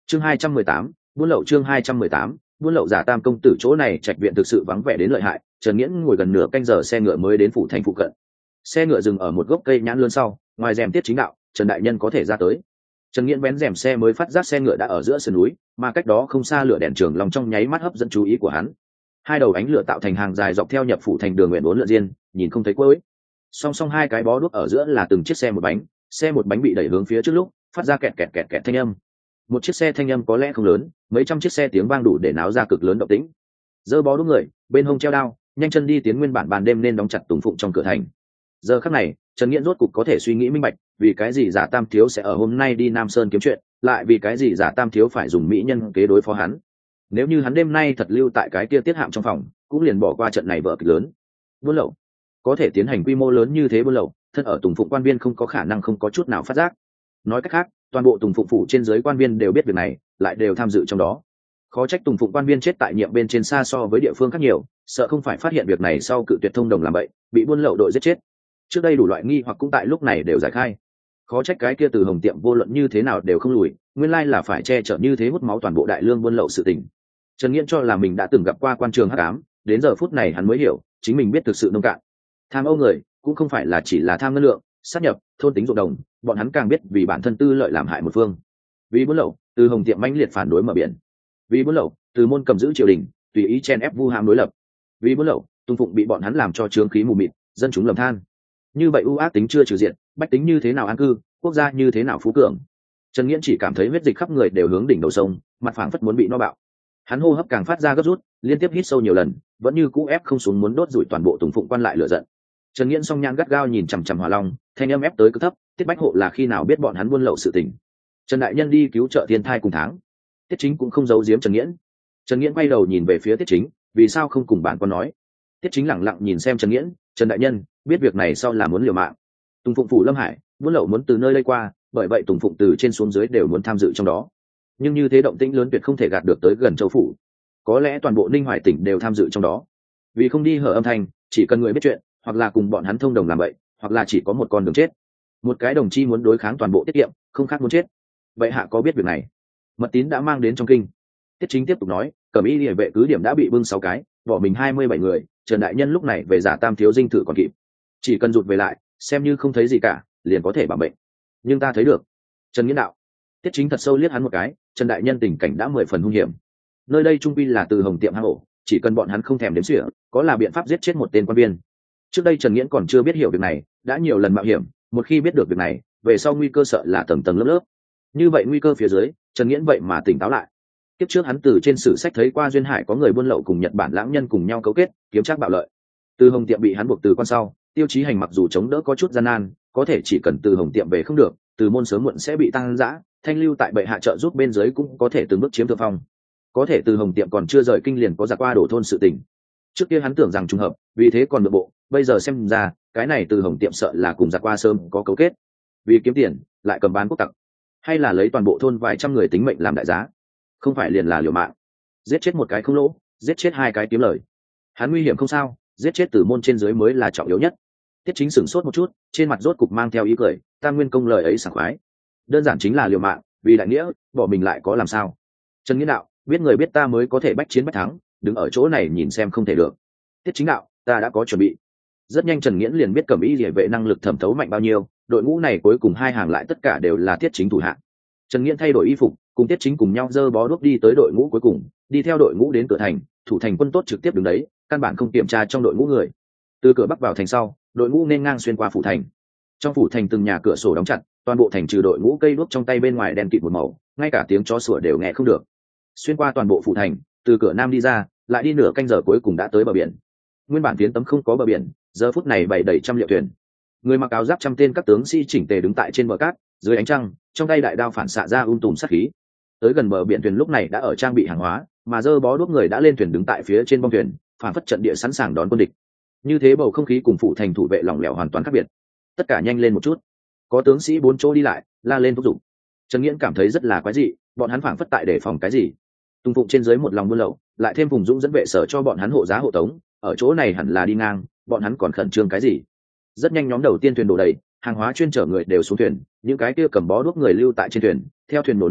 Chương 218, buôn lậu. Chương 218, buôn lậu. Giả Tam công tử chỗ này trạch viện thực sự vắng vẻ đến lợi hại, Trần Nghiễn ngồi gần nửa canh giờ xe ngựa mới đến phủ thành phụ cận. Xe ngựa dừng ở một gốc cây nhãn lươn sau, ngoài rèm Tiết Chính đạo, Trần đại nhân có thể ra tới. Trần Nghiễn vén rèm xe mới phát giác xe ngựa đã ở giữa sườn núi, mà cách đó không xa lửa đèn trường long trong nháy mắt hấp dẫn chú ý của hắn. Hai đầu ánh lửa tạo thành hàng dài dọc theo nhập phủ thành đường nguyện bốn lượn diên, nhìn không thấy cuối. Song song hai cái bó đuốc ở giữa là từng chiếc xe một bánh bị đẩy hướng phía trước lúc phát ra kẹt kẹt kẹt kẹt thanh âm. Một chiếc xe thanh âm có lẽ không lớn, mấy trăm chiếc xe tiếng vang đủ để náo ra cực lớn động tĩnh. Giơ bó đuốc người, bên hông treo đao, nhanh chân đi tiến nguyên bản ban đêm nên đóng chặt Tùng Phụng trong cửa thành. Giờ khắc này, Trần Nghiễn rốt cục có thể suy nghĩ minh bạch, vì cái gì Giả Tam thiếu sẽ ở hôm nay đi Nam Sơn kiếm chuyện, lại vì cái gì Giả Tam thiếu phải dùng mỹ nhân kế đối phó hắn. Nếu như hắn đêm nay thật lưu tại cái kia tiết hạm trong phòng, cũng liền bỏ qua trận này vở kịch lớn. Buôn lậu, có thể tiến hành quy mô lớn như thế buôn lậu, thân ở Tùng Phụng quan viên không có khả năng không có chút nào phát giác. Nói cách khác, toàn bộ Tùng Phụng phủ trên dưới quan viên đều biết việc này, lại đều tham dự trong đó. Khó trách Tùng Phụng quan viên chết tại nhiệm bên trên xa so với địa phương khác nhiều, sợ không phải phát hiện việc này sau cự tuyệt thông đồng làm bậy, bị buôn lậu đội giết chết. Trước đây đủ loại nghi hoặc cũng tại lúc này đều giải khai. Khó trách cái kia Từ Hồng tiệm vô luận như thế nào đều không lùi, nguyên lai là phải che chở như thế hút máu toàn bộ đại lương buôn lậu sự tình. Trần Nghiễn cho là mình đã từng gặp qua quan trường hắc ám, đến giờ phút này hắn mới hiểu, chính mình biết thực sự nông cạn. Tham ô người cũng không phải là chỉ là tham ngân lượng, sát nhập, thôn tính ruộng đồng, bọn hắn càng biết vì bản thân tư lợi làm hại một phương. Vì buôn lậu, Từ Hồng tiệm mãnh liệt phản đối mở biển. Vì buôn lậu, Từ Môn cầm giữ triều đình, tùy ý chen ép vu hãm đối lập. Vì buôn lậu, Tùng Phụng bị bọn hắn làm cho trướng khí mù mịt, dân chúng lầm than. Như vậy ưu ác tính chưa trừ diện, bách tính như thế nào an cư, quốc gia như thế nào phú cường. Trần Nghiễn chỉ cảm thấy huyết dịch khắp người đều hướng đỉnh đầu sông, mặt phảng phất muốn bị no bạo. Hắn hô hấp càng phát ra gấp rút, liên tiếp hít sâu nhiều lần, vẫn như cũ ép không xuống muốn đốt rủi toàn bộ Tùng Phụng quan lại lửa giận. Trần Nghiễn song nhãn gắt gao nhìn chằm chằm Hỏa Long, thanh âm ép tới cực thấp, Tiết Bách Hộ là khi nào biết bọn hắn buôn lậu sự tình. Trần đại nhân đi cứu trợ thiên thai cùng tháng. Tiết Chính cũng không giấu giếm Trần Nghiễn. Trần Nghiễn quay đầu nhìn về phía Tiết Chính, vì sao không cùng bản quan nói? Tiết Chính lẳng lặng nhìn xem Trần Nghiễn, Trần đại nhân, biết việc này sau là muốn liều mạng. Tùng Phụng phủ Lâm Hải, buôn lậu muốn từ nơi lây qua, bởi vậy Tùng Phụng từ trên xuống dưới đều muốn tham dự trong đó. Nhưng như thế động tĩnh lớn tuyệt không thể gạt được tới gần Châu phủ. Có lẽ toàn bộ Ninh Hoài tỉnh đều tham dự trong đó. Vì không đi hở âm thanh, chỉ cần người biết chuyện, hoặc là cùng bọn hắn thông đồng làm vậy, hoặc là chỉ có một con đường chết. Một cái đồng chi muốn đối kháng toàn bộ tiết kiệm, không khác muốn chết. Vậy hạ có biết việc này? Mật tín đã mang đến trong kinh. Tiết Chính tiếp tục nói, Cẩm Y Liễu vệ cứ điểm đã bị bưng 6 cái, bỏ mình 27 người, Trần đại nhân lúc này về Giả Tam thiếu dinh thự còn kịp, chỉ cần rụt về lại, xem như không thấy gì cả, liền có thể bảo bệnh. Nhưng ta thấy được. Trần Nghiễn đạo. Tiết Chính thật sâu liếc hắn một cái, Trần đại nhân tình cảnh đã 10 phần hung hiểm. Nơi đây trung quy là Từ Hồng tiệm hang ổ, chỉ cần bọn hắn không thèm đếm xỉa, có là biện pháp giết chết một tên quan viên. Trước đây Trần Nghiễn còn chưa biết hiểu việc này, đã nhiều lần mạo hiểm, một khi biết được việc này, về sau nguy cơ sợ là tầng tầng lớp lớp. Như vậy nguy cơ phía dưới, Trần Nghiễn vậy mà tỉnh táo lại. Tiếp trước hắn từ trên sử sách thấy qua duyên hải có người buôn lậu cùng Nhật Bản lãng nhân cùng nhau cấu kết, kiếm trác bạo lợi. Từ Hồng tiệm bị hắn buộc từ quan sau, Tiêu Chí Hành mặc dù chống đỡ có chút gian nan, có thể chỉ cần Từ Hồng tiệm về không được, Từ Môn sớm muộn sẽ bị tăng dã, thanh lưu tại bệ hạ trợ giúp bên dưới cũng có thể từng bước chiếm thượng phong. Có thể Từ Hồng tiệm còn chưa rời kinh liền có giặc qua đổ thôn sự tình. Trước kia hắn tưởng rằng trùng hợp, vì thế còn nội bộ, bây giờ xem ra, cái này Từ Hồng tiệm sợ là cùng giặc qua sớm có cấu kết. Vì kiếm tiền, lại cầm bán quốc tặc, hay là lấy toàn bộ thôn vài trăm người tính mệnh làm đại giá, không phải liền là liều mạng. Giết chết một cái không lỗ, giết chết 2 cái kiếm lời. Hắn nguy hiểm không sao, giết chết Từ Môn trên dưới mới là trọng yếu nhất. Tiết Chính sửng sốt một chút, trên mặt rốt cục mang theo ý cười, Tam Nguyên công lời ấy sảng khoái. Đơn giản chính là liều mạng, vì đại nghĩa, bỏ mình lại có làm sao? Trần Nghiễn đạo, biết người biết ta mới có thể bách chiến bách thắng, đứng ở chỗ này nhìn xem không thể được. Tiết Chính đạo, ta đã có chuẩn bị. Rất nhanh Trần Nghiễn liền biết Cẩm Y Liễu vệ năng lực thẩm thấu mạnh bao nhiêu, đội ngũ này cuối cùng 2 hàng lại tất cả đều là Tiết Chính thủ hạ. Trần Nghiễn thay đổi y phục, cùng Tiết Chính cùng nhau giơ bó đuốc đi tới đội ngũ cuối cùng, đi theo đội ngũ đến cửa thành, thủ thành quân tốt trực tiếp đứng đấy, căn bản không kiểm tra trong đội ngũ người. Từ cửa bắc vào thành sau, đội ngũ nên ngang xuyên qua phủ thành. Trong phủ thành từng nhà cửa sổ đóng chặt, toàn bộ thành trừ đội ngũ cây đuốc trong tay bên ngoài đen kịt một màu, ngay cả tiếng chó sủa đều nghe không được. Xuyên qua toàn bộ phủ thành, từ cửa nam đi ra, lại đi nửa canh giờ cuối cùng đã tới bờ biển. Nguyên bản phiến tấm không có bờ biển, giờ phút này bày đầy trăm liệu thuyền. Người mặc áo giáp trăm tên các tướng sĩ chỉnh tề đứng tại trên bờ cát, dưới ánh trăng, trong tay đại đao phản xạ ra tùm sát khí. Tới gần bờ biển thuyền lúc này đã ở trang bị hàng hóa, mà dơ bó đuốc người đã lên thuyền đứng tại phía trên bong thuyền, phản phất trận địa sẵn sàng đón quân địch. Như thế bầu không khí cùng phủ thành thủ vệ lỏng lẻo hoàn toàn khác biệt. Tất cả nhanh lên một chút. Có tướng sĩ 4 chỗ đi lại, la lên thúc giục. Trần Nghiễn cảm thấy rất là quái dị, bọn hắn phản phất tại để phòng cái gì? Tùng Phụng trên dưới một lòng buôn lậu, lại thêm vùng dũng dẫn vệ sở cho bọn hắn hộ giá hộ tống, ở chỗ này hẳn là đi ngang, bọn hắn còn khẩn trương cái gì? Rất nhanh nhóm đầu tiên thuyền đổ đầy, hàng hóa chuyên chở người đều xuống thuyền, những cái kia cầm bó đuốc người lưu tại trên thuyền, theo thuyền nổ neo,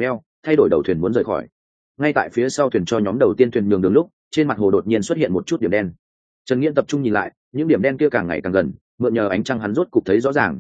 thay đổi đầu thuyền muốn rời khỏi. Ngay tại phía sau thuyền cho nhóm đầu tiên thuyền nhường đường lúc, trên mặt hồ đột nhiên xuất hiện một chút điểm đen. Trần Nghiễn tập trung nhìn lại, những điểm đen kia càng ngày càng gần, mượn nhờ ánh trăng hắn rốt cục thấy rõ ràng.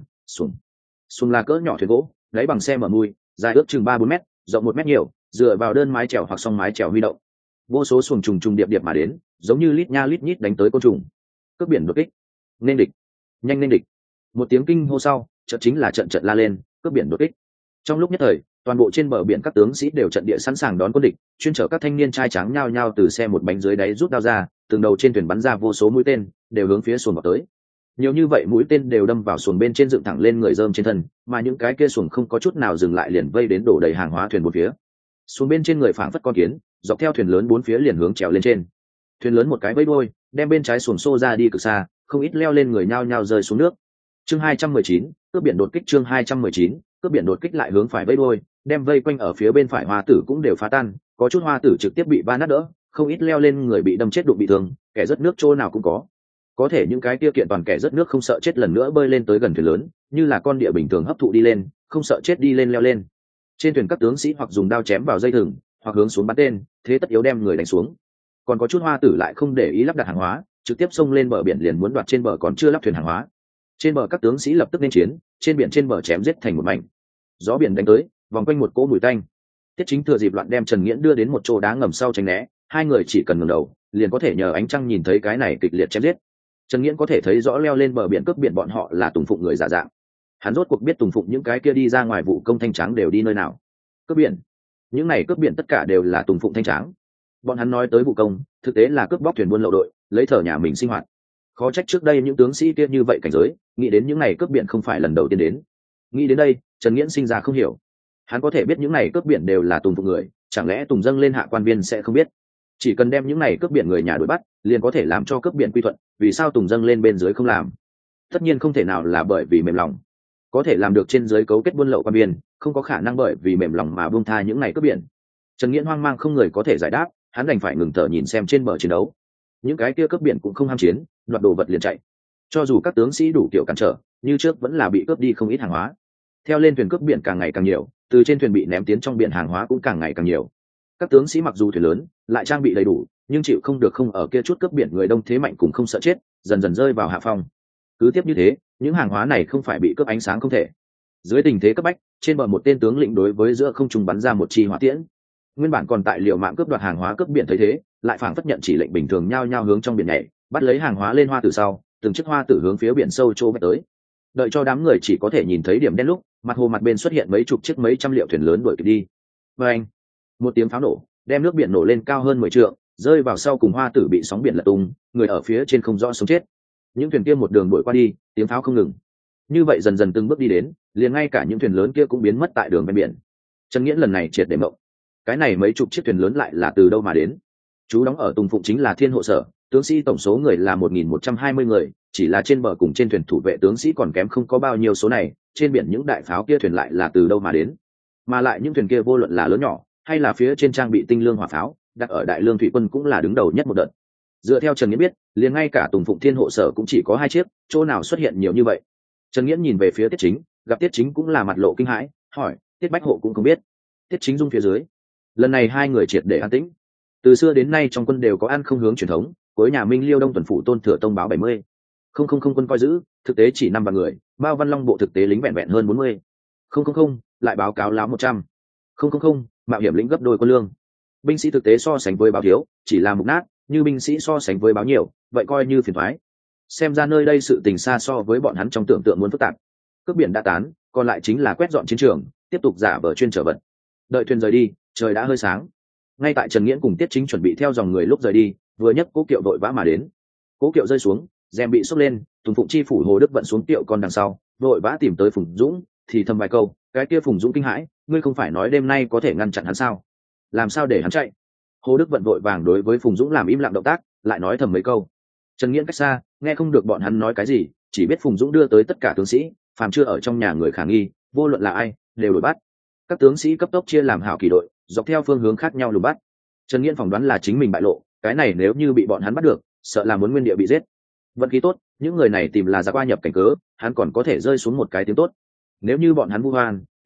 Xuồng là cỡ nhỏ thuyền gỗ, lấy bằng xe mở mui, dài ước chừng 3-4 mét, rộng 1 mét nhiều, dựa vào đơn mái chèo hoặc song mái chèo huy động. Vô số xuồng trùng trùng điệp điệp mà đến, giống như lít nha lít nhít đánh tới côn trùng. Cướp biển đột kích, nên địch, nhanh nên địch. Một tiếng kinh hô sau, chợt chính là trận la lên, cướp biển đột kích. Trong lúc nhất thời, toàn bộ trên bờ biển các tướng sĩ đều trận địa sẵn sàng đón quân địch, chuyên chở các thanh niên trai tráng nhao nhao từ xe một bánh dưới đáy rút đao ra, từng đầu trên thuyền bắn ra vô số mũi tên, đều hướng phía xuồng vào tới. Nhiều như vậy mũi tên đều đâm vào xuồng bên trên dựng thẳng lên người rơm trên thân, mà những cái kia xuồng không có chút nào dừng lại liền vây đến đổ đầy hàng hóa thuyền bốn phía. Xuồng bên trên người phảng phất con kiến, dọc theo thuyền lớn bốn phía liền hướng trèo lên trên. Thuyền lớn một cái vẫy đuôi, đem bên trái xuồng xô ra đi cực xa, không ít leo lên người nhao nhao rơi xuống nước. Chương 219, cướp biển đột kích. Chương 219, cướp biển đột kích lại hướng phải vẫy đuôi, đem vây quanh ở phía bên phải hoa tử cũng đều phá tan, có chút hoa tử trực tiếp bị va nát đỡ, không ít leo lên người bị đâm chết đụng bị thương, kẻ rớt nước chỗ nào cũng có thể những cái kia kiện toàn kẻ rớt nước không sợ chết lần nữa bơi lên tới gần thuyền lớn, như là con địa bình thường hấp thụ đi lên, không sợ chết đi lên leo lên. Trên thuyền các tướng sĩ hoặc dùng đao chém vào dây thừng, hoặc hướng xuống bắn tên, thế tất yếu đem người đánh xuống. Còn có chút hoa tử lại không để ý lắp đặt hàng hóa, trực tiếp xông lên bờ biển liền muốn đoạt trên bờ còn chưa lắp thuyền hàng hóa. Trên bờ các tướng sĩ lập tức nên chiến, trên biển trên bờ chém giết thành một mảnh. Gió biển đánh tới, vòng quanh một cỗ mùi tanh. Tiết Chính thừa dịp loạn đem Trần Nghiễn đưa đến một chỗ đá ngầm sau tránh né, hai người chỉ cần ngẩng đầu, liền có thể nhờ ánh trăng nhìn thấy cái này kịch liệt chém giết. Trần Nghiễn có thể thấy rõ leo lên bờ biển cướp biển bọn họ là Tùng Phụng người giả dạng. Hắn rốt cuộc biết Tùng Phụng những cái kia đi ra ngoài vụ công thanh tráng đều đi nơi nào. Cướp biển, những này cướp biển tất cả đều là Tùng Phụng thanh tráng. Bọn hắn nói tới vụ công, thực tế là cướp bóc thuyền buôn lậu đội, lấy thở nhà mình sinh hoạt. Khó trách trước đây những tướng sĩ kia như vậy cảnh giới, nghĩ đến những này cướp biển không phải lần đầu tiên đến. Nghĩ đến đây, Trần Nghiễn sinh ra không hiểu. Hắn có thể biết những này cướp biển đều là Tùng Phụng người, chẳng lẽ Tùng dâng lên hạ quan viên sẽ không biết? Chỉ cần đem những này cướp biển người nhà đuổi bắt, liền có thể làm cho cướp biển quy thuận, vì sao Tùng dâng lên bên dưới không làm? Tất nhiên không thể nào là bởi vì mềm lòng. Có thể làm được trên dưới cấu kết buôn lậu quan viên, không có khả năng bởi vì mềm lòng mà buông tha những này cướp biển. Trần Nghiễn hoang mang không người có thể giải đáp, hắn đành phải ngừng thở nhìn xem trên bờ chiến đấu. Những cái kia cướp biển cũng không ham chiến, đoạt đồ vật liền chạy. Cho dù các tướng sĩ đủ kiểu cản trở, như trước vẫn là bị cướp đi không ít hàng hóa. Theo lên thuyền cướp biển càng ngày càng nhiều, từ trên thuyền bị ném tiến trong biển hàng hóa cũng càng ngày càng nhiều. Các tướng sĩ mặc dù thuyền lớn, lại trang bị đầy đủ, nhưng chịu không được không ở kia chút cướp biển người đông thế mạnh cũng không sợ chết, dần dần rơi vào hạ phong. Cứ tiếp như thế, những hàng hóa này không phải bị cướp ánh sáng không thể. Dưới tình thế cấp bách, trên bờ một tên tướng lĩnh đối với giữa không trung bắn ra một chi hỏa tiễn. Nguyên bản còn tại liều mạng cướp đoạt hàng hóa cướp biển thấy thế, lại phảng phất nhận chỉ lệnh bình thường nhao nhao hướng trong biển nhảy, bắt lấy hàng hóa lên hoa tử sau, từng chiếc hoa tử hướng phía biển sâu trô vạch tới. Đợi cho đám người chỉ có thể nhìn thấy điểm đen lúc, mặt hồ mặt bên xuất hiện mấy chục chiếc mấy trăm liệu thuyền lớn đuổi kịp đi. Và một tiếng pháo nổ, đem nước biển nổ lên cao hơn 10 trượng, rơi vào sau cùng hoa tử bị sóng biển lật tung, người ở phía trên không rõ sống chết. Những thuyền kia một đường đuổi qua đi, tiếng pháo không ngừng. Như vậy dần dần từng bước đi đến, liền ngay cả những thuyền lớn kia cũng biến mất tại đường ven biển. Trần Nghiễn lần này triệt để mộng. Cái này mấy chục chiếc thuyền lớn lại là từ đâu mà đến? Chú đóng ở Tùng Phụng chính là Thiên Hộ Sở, tướng sĩ tổng số người là 1.120 người, chỉ là trên bờ cùng trên thuyền thủ vệ tướng sĩ còn kém không có bao nhiêu số này, trên biển những đại pháo kia thuyền lại là từ đâu mà đến? Mà lại những thuyền kia vô luận là lớn nhỏ, hay là phía trên trang bị tinh lương hỏa pháo, đặt ở Đại Lương thủy quân cũng là đứng đầu nhất một đợt. Dựa theo Trần Nghiễn biết, liền ngay cả Tùng Phụng Thiên Hộ Sở cũng chỉ có 2 chiếc, chỗ nào xuất hiện nhiều như vậy? Trần Nghiễn nhìn về phía Tiết Chính, gặp Tiết Chính cũng là mặt lộ kinh hãi, hỏi, Tiết Bách Hộ cũng không biết. Tiết Chính rung phía dưới. Lần này hai người triệt để an tĩnh. Từ xưa đến nay trong quân đều có ăn không hướng truyền thống, cuối nhà Minh Liêu Đông tuần phủ Tôn Thừa Tông báo 70. Không quân coi giữ, thực tế chỉ 5 vạn người, Bao Văn Long bộ thực tế lính vẹn vẹn hơn 40. Không, lại báo cáo láo 100. Không, mạo hiểm lĩnh gấp đôi quân lương. Binh sĩ thực tế so sánh với báo thiếu, chỉ là mục nát, như binh sĩ so sánh với báo nhiều, vậy coi như phiền toái. Xem ra nơi đây sự tình xa so với bọn hắn trong tưởng tượng muốn phức tạp. Cướp biển đã tán, còn lại chính là quét dọn chiến trường, tiếp tục giả vờ chuyên trở vật. Đợi thuyền rời đi, trời đã hơi sáng. Ngay tại Trần Nghiễn cùng Tiết Chính chuẩn bị theo dòng người lúc rời đi, vừa nhấc cố kiệu vội vã mà đến. Cố kiệu rơi xuống, rèm bị xốc lên, Tùng Phụng chi phủ Hồ Đức vận xuống kiệu con đằng sau, vội vã tìm tới Phùng Dũng, thì thầm vài câu. Cái kia Phùng Dũng kinh hãi, ngươi không phải nói đêm nay có thể ngăn chặn hắn sao? Làm sao để hắn chạy? Hồ Đức vận vội vàng đối với Phùng Dũng làm im lặng động tác, lại nói thầm mấy câu. Trần Nghiễn cách xa, nghe không được bọn hắn nói cái gì, chỉ biết Phùng Dũng đưa tới tất cả tướng sĩ, phàm chưa ở trong nhà người khả nghi, vô luận là ai, đều đuổi bắt. Các tướng sĩ cấp tốc chia làm hảo kỳ đội, dọc theo phương hướng khác nhau lùng bắt. Trần Nghiễn phỏng đoán là chính mình bại lộ, cái này nếu như bị bọn hắn bắt được, sợ là muốn nguyên địa bị giết. Vận khí tốt, những người này tìm là ra qua nhập cảnh cớ, hắn còn có thể rơi xuống một cái tiếng tốt. Nếu như bọn hắn vu oan,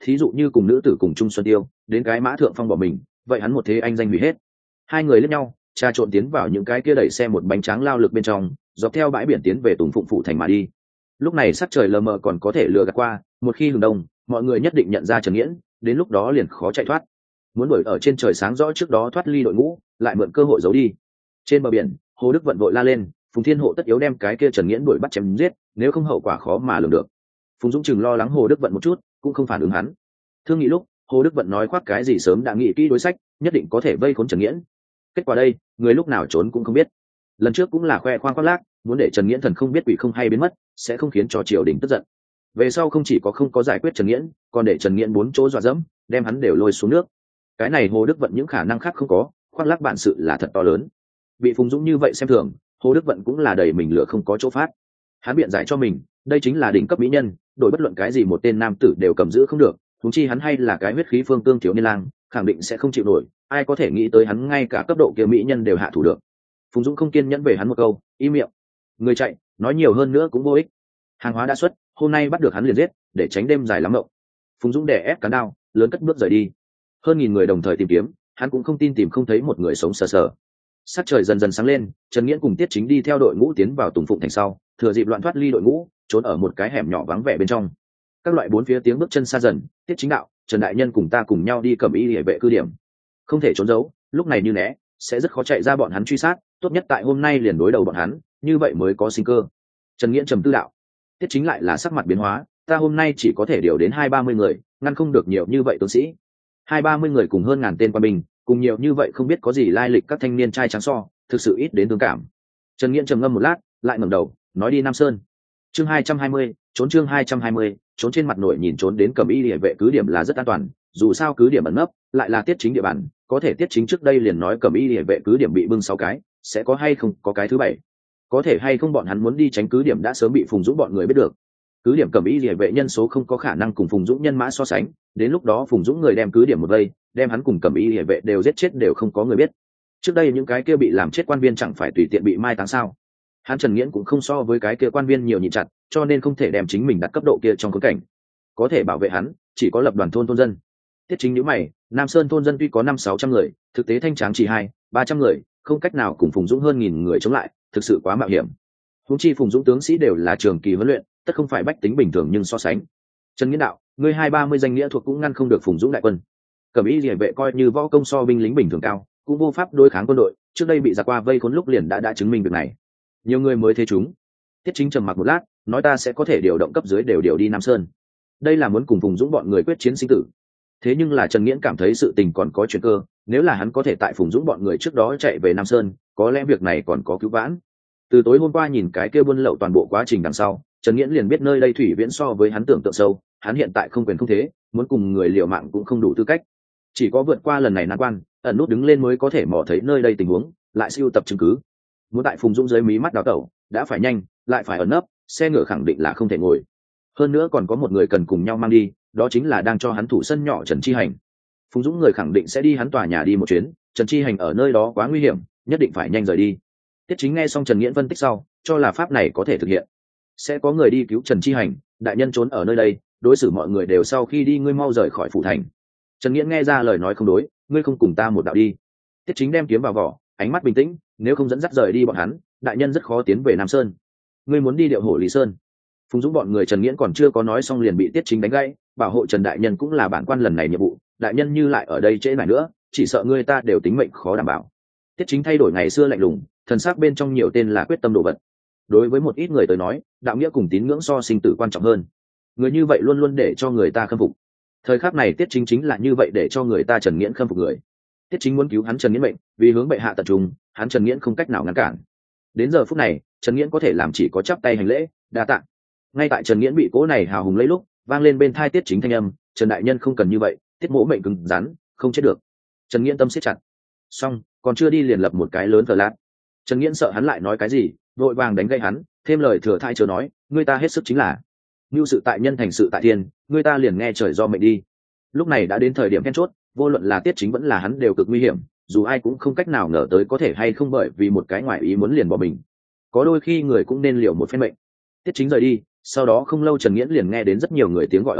thí dụ như cùng nữ tử cùng chung xuân tiêu đến cái mã thượng phong bỏ mình, vậy hắn một thế anh danh hủy hết. Hai người liếc nhau, trà trộn tiến vào những cái kia đẩy xe một bánh tráng lao lực bên trong, dọc theo bãi biển tiến về Tùng Phụng Phủ thành mà đi. Lúc này sắc trời lờ mờ còn có thể lừa gạt qua, một khi hừng đông mọi người nhất định nhận ra Trần Nghiễn, đến lúc đó liền khó chạy thoát. Muốn đuổi ở trên trời sáng rõ trước đó thoát ly đội ngũ, lại mượn cơ hội giấu đi. Trên bờ biển, Hồ Đức Vận vội la lên, Phùng Thiên Hộ tất yếu đem cái kia Trần Nghiễn đuổi bắt chém giết, nếu không hậu quả khó mà lường được. Phùng Dũng chừng lo lắng Hồ Đức Vận một chút, cũng không phản ứng hắn. Thương nghị lúc, Hồ Đức Vận nói khoác cái gì sớm đã nghĩ kỹ đối sách, nhất định có thể vây khốn Trần Nghiễn. Kết quả đây, người lúc nào trốn cũng không biết. Lần trước cũng là khoe khoang khoác lác, muốn để Trần Nghiễn thần không biết quỷ không hay biến mất, sẽ không khiến cho triều đình tức giận. Về sau không chỉ có không có giải quyết Trần Nghiễn, còn để Trần Nghiễn bốn chỗ dọa dẫm, đem hắn đều lôi xuống nước. Cái này Hồ Đức Vận những khả năng khác không có, khoác lác bản sự là thật to lớn. Bị Phùng Dũng như vậy xem thường, Hồ Đức Vận cũng là đầy mình lửa không có chỗ phát. Hắn biện giải cho mình, đây chính là đỉnh cấp mỹ nhân, đổi bất luận cái gì một tên nam tử đều cầm giữ không được, huống chi hắn hay là cái huyết khí phương tương thiếu niên lang, khẳng định sẽ không chịu nổi, ai có thể nghĩ tới hắn ngay cả cấp độ kia mỹ nhân đều hạ thủ được. Phùng Dũng không kiên nhẫn về hắn một câu, im miệng. Người chạy, nói nhiều hơn nữa cũng vô ích. Hàng hóa đã xuất, hôm nay bắt được hắn liền giết, để tránh đêm dài lắm mộng. Phùng Dũng đè ép cán đao, lớn cất bước rời đi. Hơn nghìn người đồng thời tìm kiếm, hắn cũng không tin tìm không thấy một người sống sờ sờ. Sắc trời dần dần sáng lên, Trần Nghiễn cùng Tiết Chính đi theo đội ngũ tiến vào Tùng Phụng thành sau, thừa dịp loạn thoát ly đội ngũ, trốn ở một cái hẻm nhỏ vắng vẻ bên trong. Các loại bốn phía tiếng bước chân xa dần, Tiết Chính đạo, Trần đại nhân cùng ta cùng nhau đi Cẩm Y Liễu vệ cứ điểm. Không thể trốn giấu, lúc này như né, sẽ rất khó chạy ra bọn hắn truy sát, tốt nhất tại hôm nay liền đối đầu bọn hắn, như vậy mới có sinh cơ. Trần Nghiễn trầm tư đạo. Tiết Chính lại là sắc mặt biến hóa, ta hôm nay chỉ có thể điều đến 20-30 người, ngăn không được nhiều như vậy tướng sĩ. 20-30 người cùng hơn ngàn tên quân binh, cùng nhiều như vậy không biết có gì lai lịch các thanh niên trai trắng so, thực sự ít đến thương cảm. Trần Nghiễn trầm ngâm một lát, lại ngẩng đầu, nói đi Nam Sơn. Chương 220, trốn chương 220, trốn trên mặt nội nhìn trốn đến Cẩm Y Liễu vệ cứ điểm là rất an toàn, dù sao cứ điểm ẩn nấp, lại là Tiết Chính địa bàn, có thể Tiết Chính trước đây liền nói Cẩm Y Liễu vệ cứ điểm bị bưng 6 cái, sẽ có hay không có cái thứ 7. Có thể hay không bọn hắn muốn đi tránh cứ điểm đã sớm bị Phùng Dũng bọn người biết được. Cứ điểm Cẩm Y Liễu vệ nhân số không có khả năng cùng Phùng Dũng nhân mã so sánh, đến lúc đó Phùng Dũng người đem cứ điểm một vây, đem hắn cùng Cẩm Y Liễu vệ đều giết chết đều không có người biết. Trước đây những cái kia bị làm chết quan viên chẳng phải tùy tiện bị mai táng sao? Hắn Trần Nghiễn cũng không so với cái kia quan viên nhiều nhịn chặt, cho nên không thể đem chính mình đặt cấp độ kia trong khốn cảnh. Có thể bảo vệ hắn, chỉ có lập đoàn thôn dân. Tiết Chính nhíu mày, Nam Sơn thôn dân tuy có 500-600 người, thực tế thanh tráng chỉ 200-300 người, không cách nào cùng Phùng Dũng hơn 1000 người chống lại, thực sự quá mạo hiểm. Huống chi Phùng Dũng tướng sĩ đều là trường kỳ huấn luyện, tất không phải bách tính bình thường nhưng so sánh. Trần Nghiễn đạo, ngươi 2-30 danh nghĩa thuộc cũng ngăn không được Phùng Dũng đại quân. Cẩm Y Liễu vệ coi như võ công so binh lính bình thường cao, cũng vô pháp đối kháng quân đội, trước đây bị giặc qua vây khốn lúc liền đã chứng minh việc này. Nhiều người mới thế chúng. Tiết Chính trầm mặc một lát, nói ta sẽ có thể điều động cấp dưới đều điều đi Nam Sơn. Đây là muốn cùng Phùng Dũng bọn người quyết chiến sinh tử. Thế nhưng là Trần Nghiễn cảm thấy sự tình còn có chuyển cơ, nếu là hắn có thể tại Phùng Dũng bọn người trước đó chạy về Nam Sơn, có lẽ việc này còn có cứu vãn. Từ tối hôm qua nhìn cái kia buôn lậu toàn bộ quá trình đằng sau, Trần Nghiễn liền biết nơi đây thủy viễn so với hắn tưởng tượng sâu, hắn hiện tại không quyền không thế, muốn cùng người liều mạng cũng không đủ tư cách. Chỉ có vượt qua lần này nan quan, ẩn nút đứng lên mới có thể mò thấy nơi đây tình huống, lại siêu tập chứng cứ. Muốn tại Phùng Dũng dưới mí mắt đào tẩu, đã phải nhanh, lại phải ẩn nấp, xe ngựa khẳng định là không thể ngồi. Hơn nữa còn có một người cần cùng nhau mang đi, đó chính là đang cho hắn thủ sân nhỏ Trần Chi Hành. Phùng Dũng người khẳng định sẽ đi hắn tòa nhà đi một chuyến, Trần Chi Hành ở nơi đó quá nguy hiểm, nhất định phải nhanh rời đi. Tiết Chính nghe xong Trần Nghiễn phân tích sau, cho là pháp này có thể thực hiện. Sẽ có người đi cứu Trần Chi Hành, đại nhân trốn ở nơi đây, đối xử mọi người đều sau khi đi ngươi mau rời khỏi phủ thành. Trần Nghiễn nghe ra lời nói không đối, ngươi không cùng ta một đạo đi. Tiết Chính đem kiếm vào vỏ, ánh mắt bình tĩnh, nếu không dẫn dắt rời đi bọn hắn, đại nhân rất khó tiến về Nam Sơn. Ngươi muốn đi điệu hổ Lý Sơn. Phùng Dũng bọn người Trần Nghiễn còn chưa có nói xong liền bị Tiết Chính đánh gãy, bảo hộ Trần đại nhân cũng là bản quan lần này nhiệm vụ, đại nhân như lại ở đây trễ nải nữa, chỉ sợ ngươi ta đều tính mệnh khó đảm bảo. Tiết Chính thay đổi ngày xưa lạnh lùng, thần sắc bên trong nhiều tên là quyết tâm đồ vật. Đối với một ít người tới nói, đạo nghĩa cùng tín ngưỡng so sinh tử quan trọng hơn. Người như vậy luôn luôn để cho người ta khâm phục. Thời khắc này Tiết Chính chính là như vậy để cho người ta Trần Nghiễn khâm phục người. Tiết Chính muốn cứu hắn Trần Nghiễn mệnh, vì hướng bệ hạ tận trung, hắn Trần Nghiễn không cách nào ngăn cản. Đến giờ phút này, Trần Nghiễn có thể làm chỉ có chắp tay hành lễ, đa tạ. Ngay tại Trần Nghiễn bị cỗ này hào hùng lấy lúc, vang lên bên tai Tiết Chính thanh âm, Trần đại nhân không cần như vậy, Tiết mỗ mệnh cứng rắn, không chết được. Trần Nghiễn tâm siết chặt. Xong, còn chưa đi liền lập một cái lớn cờ lát. Trần Nghiễn sợ hắn lại nói cái gì, vội vàng đánh gây hắn, thêm lời thừa thãi chớ nói, người ta hết sức chính là nưu sự tại nhân thành sự tại thiên, người ta liền nghe trời do mệnh đi. Lúc này đã đến thời điểm then chốt, vô luận là Tiết Chính vẫn là hắn đều cực nguy hiểm, dù ai cũng không cách nào ngờ tới có thể hay không bởi vì một cái ngoại ý muốn liền bỏ mình. Có đôi khi người cũng nên liều một phen mệnh. Tiết Chính rời đi, sau đó không lâu Trần Nghiễn liền nghe đến rất nhiều người tiếng gọi ầm ĩ,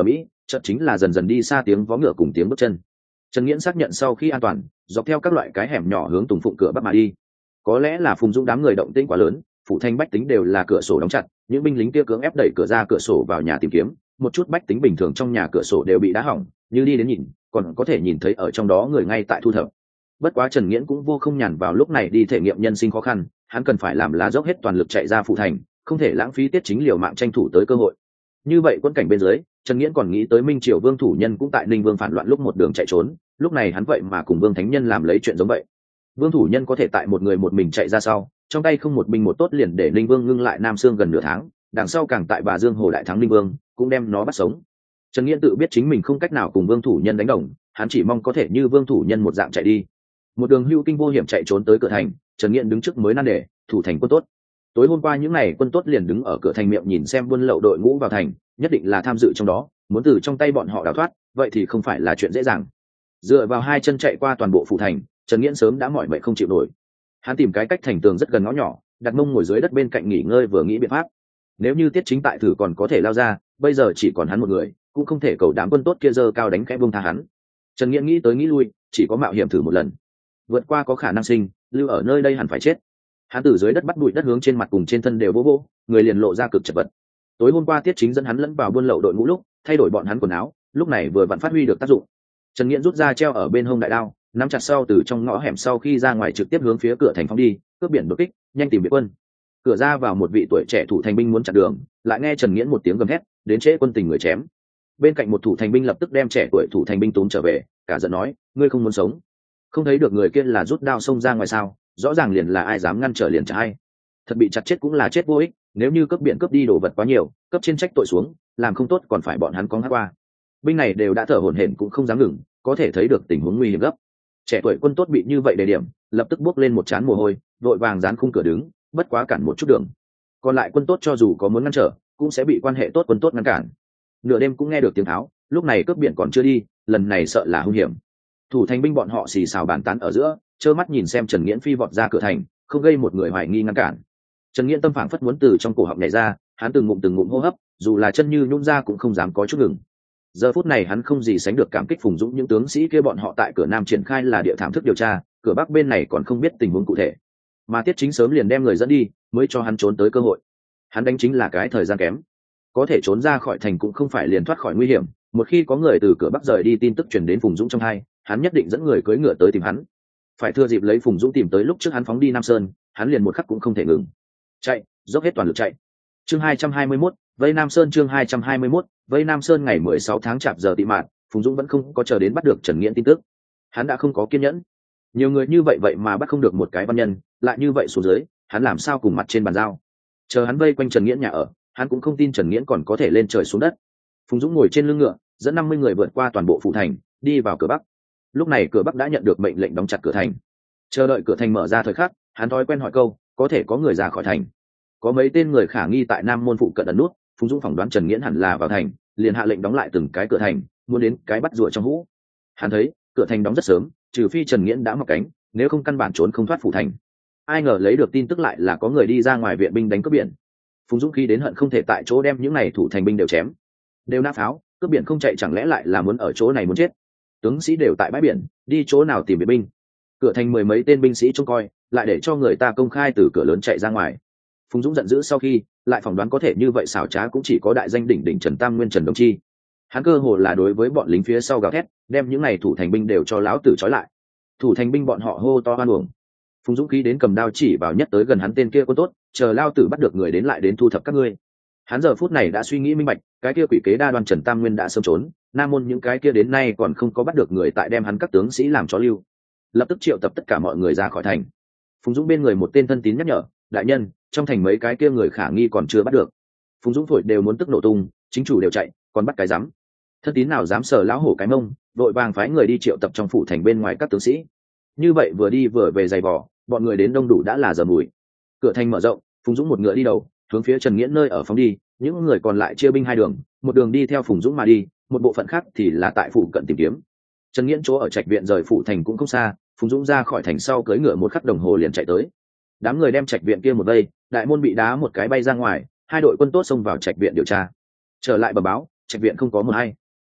chợt chính là dần dần đi xa tiếng vó ngựa cùng tiếng bước chân. Trần Nghiễn xác nhận sau khi an toàn, dọc theo các loại cái hẻm nhỏ hướng Tùng Phụng cửa bắc mà đi. Có lẽ là Phùng Dũng đám người động tĩnh quá lớn, phủ thành bách tính đều là cửa sổ đóng chặt, những binh lính kia cưỡng ép đẩy cửa ra cửa sổ vào nhà tìm kiếm, một chút bách tính bình thường trong nhà cửa sổ đều bị đá hỏng, như đi đến nhìn, còn có thể nhìn thấy ở trong đó người ngay tại thu thập. Bất quá Trần Nghiễn cũng vô không nhàn vào lúc này đi thể nghiệm nhân sinh khó khăn, hắn cần phải làm là dốc hết toàn lực chạy ra phủ thành, không thể lãng phí tiết chính liều mạng tranh thủ tới cơ hội. Như vậy quân cảnh bên dưới, Trần Nghiễn còn nghĩ tới Minh Triều Vương Thủ Nhân cũng tại Ninh Vương phản loạn lúc một đường chạy trốn, lúc này hắn vậy mà cùng Vương Thánh Nhân làm lấy chuyện giống vậy. Vương Thủ Nhân có thể tại một người một mình chạy ra sau, trong tay không một binh một tốt liền để Ninh Vương ngưng lại Nam Sương gần nửa tháng, đằng sau càng tại Bà Dương Hồ đại thắng Ninh Vương, cũng đem nó bắt sống. Trần Nghiễn tự biết chính mình không cách nào cùng Vương Thủ Nhân đánh đồng, hắn chỉ mong có thể như Vương Thủ Nhân một dạng chạy đi. Một đường hưu kinh vô hiểm chạy trốn tới cửa thành, Trần Nghiễn đứng trước mới nan đề, thủ thành quân tốt. Tối hôm qua những ngày quân tốt liền đứng ở cửa thành miệng nhìn xem buôn lậu đội ngũ vào thành, nhất định là tham dự trong đó, muốn từ trong tay bọn họ đào thoát, vậy thì không phải là chuyện dễ dàng. Dựa vào hai chân chạy qua toàn bộ phủ thành, Trần Nghiễn sớm đã mỏi mệt không chịu nổi. Hắn tìm cái cách thành tường rất gần ngõ nhỏ, đặt mông ngồi dưới đất bên cạnh nghỉ ngơi vừa nghĩ biện pháp. Nếu như Tiết Chính tại thử còn có thể lao ra, bây giờ chỉ còn hắn một người, cũng không thể cầu đám quân tốt kia giơ cao đánh khẽ buông tha hắn. Trần Nghiễn nghĩ tới nghĩ lui, chỉ có mạo hiểm thử một lần. Vượt qua có khả năng sinh, lưu ở nơi đây hẳn phải chết. Hắn từ dưới đất bắt bụi đất hướng trên mặt cùng trên thân đều vỗ, người liền lộ ra cực chật vật. Tối hôm qua Tiết Chính dẫn hắn lẫn vào buôn lậu đội ngũ lúc, thay đổi bọn hắn quần áo, lúc này vừa vặn phát huy được tác dụng. Trần Nghiễn rút ra treo ở bên hông đại đao, nắm chặt sau từ trong ngõ hẻm sau khi ra ngoài trực tiếp hướng phía cửa thành phóng đi, cướp biển đột kích, nhanh tìm biệt quân. Cửa ra vào một vị tuổi trẻ thủ thành binh muốn chặn đường, lại nghe Trần Nghiễn một tiếng gầm hét, đến trễ quân tình người chém. Bên cạnh một thủ thành binh lập tức đem trẻ tuổi thủ thành binh túm trở về, cả giận nói, ngươi không muốn sống, không thấy được người kia là rút đao xông ra ngoài sao? Rõ ràng liền là ai dám ngăn trở liền trả ai. Thật bị chặt chết cũng là chết vô ích, nếu như cướp biển cướp đi đồ vật quá nhiều, cấp trên trách tội xuống, làm không tốt còn phải bọn hắn có hát qua. Binh này đều đã thở hổn hển cũng không dám ngừng, có thể thấy được tình huống nguy hiểm gấp. Trẻ tuổi quân tốt bị như vậy đề điểm, lập tức bước lên một trán mồ hôi, vội vàng dán khung cửa đứng, bất quá cản một chút đường. Còn lại quân tốt cho dù có muốn ngăn trở, cũng sẽ bị quan hệ tốt quân tốt ngăn cản. Nửa đêm cũng nghe được tiếng tháo, lúc này cướp biển còn chưa đi, lần này sợ là hung hiểm. Thủ thành binh bọn họ xì xào bàn tán ở giữa, trơ mắt nhìn xem Trần Nghiễn phi vọt ra cửa thành, không gây một người hoài nghi ngăn cản. Trần Nghiễn tâm phảng phất muốn từ trong cổ họng nhảy ra, hắn từng ngụm hô hấp, dù là chân như nhũn ra cũng không dám có chút ngừng. Giờ phút này hắn không gì sánh được cảm kích Phùng Dũng những tướng sĩ kia bọn họ tại cửa Nam triển khai là địa thảm thức điều tra, cửa Bắc bên này còn không biết tình huống cụ thể. Mà Tiết Chính sớm liền đem người dẫn đi, mới cho hắn trốn tới cơ hội. Hắn đánh chính là cái thời gian kém. Có thể trốn ra khỏi thành cũng không phải liền thoát khỏi nguy hiểm, một khi có người từ cửa Bắc rời đi tin tức truyền đến Phùng Dũng trong tai, hắn nhất định dẫn người cưỡi ngựa tới tìm hắn. Phải thừa dịp lấy Phùng Dũng tìm tới lúc trước hắn phóng đi Nam Sơn, hắn liền một khắc cũng không thể ngừng. Chạy, dốc hết toàn lực chạy. Chương 221, vây Nam Sơn. Chương 221, vây Nam Sơn. Ngày 16 tháng Chạp giờ tị mạt, Phùng Dũng vẫn không có chờ đến bắt được Trần Nghiễn tin tức. Hắn đã không có kiên nhẫn. Nhiều người như vậy mà bắt không được một cái văn nhân, lại như vậy xuống dưới, hắn làm sao cùng mặt trên bàn giao. Chờ hắn vây quanh Trần Nghiễn nhà ở, hắn cũng không tin Trần Nghiễn còn có thể lên trời xuống đất. Phùng Dũng ngồi trên lưng ngựa, dẫn 50 người vượt qua toàn bộ phủ thành, đi vào cửa Bắc. Lúc này cửa Bắc đã nhận được mệnh lệnh đóng chặt cửa thành, chờ đợi cửa thành mở ra thời khắc, hắn thói quen hỏi câu, có thể có người ra khỏi thành. Có mấy tên người khả nghi tại Nam môn phụ cận ẩn nút, Phùng Dũng phỏng đoán Trần Nghiễn hẳn là vào thành, liền hạ lệnh đóng lại từng cái cửa thành, muốn đến cái bắt rùa trong hũ. Hắn thấy cửa thành đóng rất sớm, trừ phi Trần Nghiễn đã mọc cánh, nếu không căn bản trốn không thoát phủ thành. Ai ngờ lấy được tin tức lại là có người đi ra ngoài viện binh đánh cướp biển. Phùng Dũng khi đến hận không thể tại chỗ đem những này thủ thành binh đều chém, đều nã pháo, cướp biển không chạy chẳng lẽ lại là muốn ở chỗ này muốn chết. Tướng sĩ đều tại bãi biển, đi chỗ nào tìm viện binh. Cửa thành 10 mấy tên binh sĩ trông coi, lại để cho người ta công khai từ cửa lớn chạy ra ngoài. Phùng Dũng giận dữ sau khi lại phỏng đoán có thể như vậy xảo trá cũng chỉ có đại danh đỉnh đỉnh Trần Tam Nguyên Trần Đồng Chi. Hắn cơ hồ là đối với bọn lính phía sau gào thét, đem những này thủ thành binh đều cho lão tử trói lại. Thủ thành binh bọn họ hô to hoan uổng. Phùng Dũng khí đến cầm đao chỉ vào nhất tới gần hắn tên kia quân tốt, chờ lao tử bắt được người đến lại đến thu thập các ngươi. Hắn giờ phút này đã suy nghĩ minh bạch, cái kia quỷ kế đa đoan Trần Tam Nguyên đã sớm trốn, Nam môn những cái kia đến nay còn không có bắt được người tại đem hắn các tướng sĩ làm chó lưu. Lập tức triệu tập tất cả mọi người ra khỏi thành. Phùng Dũng bên người một tên thân tín nhắc nhở, đại nhân, trong thành mấy cái kia người khả nghi còn chưa bắt được. Phùng Dũng thổi đều muốn tức nổ tung, chính chủ đều chạy, còn bắt cái dám. Thân tín nào dám sờ lão hổ cái mông, vội vàng phái người đi triệu tập trong phủ thành bên ngoài các tướng sĩ. Như vậy vừa đi vừa về giày vò, bọn người đến đông đủ đã là giờ mùi. Cửa thành mở rộng, Phùng Dũng một ngựa đi đầu, hướng phía Trần Nghiễn nơi ở phóng đi, những người còn lại chia binh hai đường, một đường đi theo Phùng Dũng mà đi, một bộ phận khác thì là tại phủ cận tìm kiếm. Trần Nghiễn chỗ ở trạch viện rời phủ thành cũng không xa, Phùng Dũng ra khỏi thành sau cưỡi ngựa một khắc đồng hồ liền chạy tới. Đám người đem trạch viện kia một vây, đại môn bị đá một cái bay ra ngoài, hai đội quân tốt xông vào trạch viện điều tra. Trở lại bẩm báo, trạch viện không có mờ hay.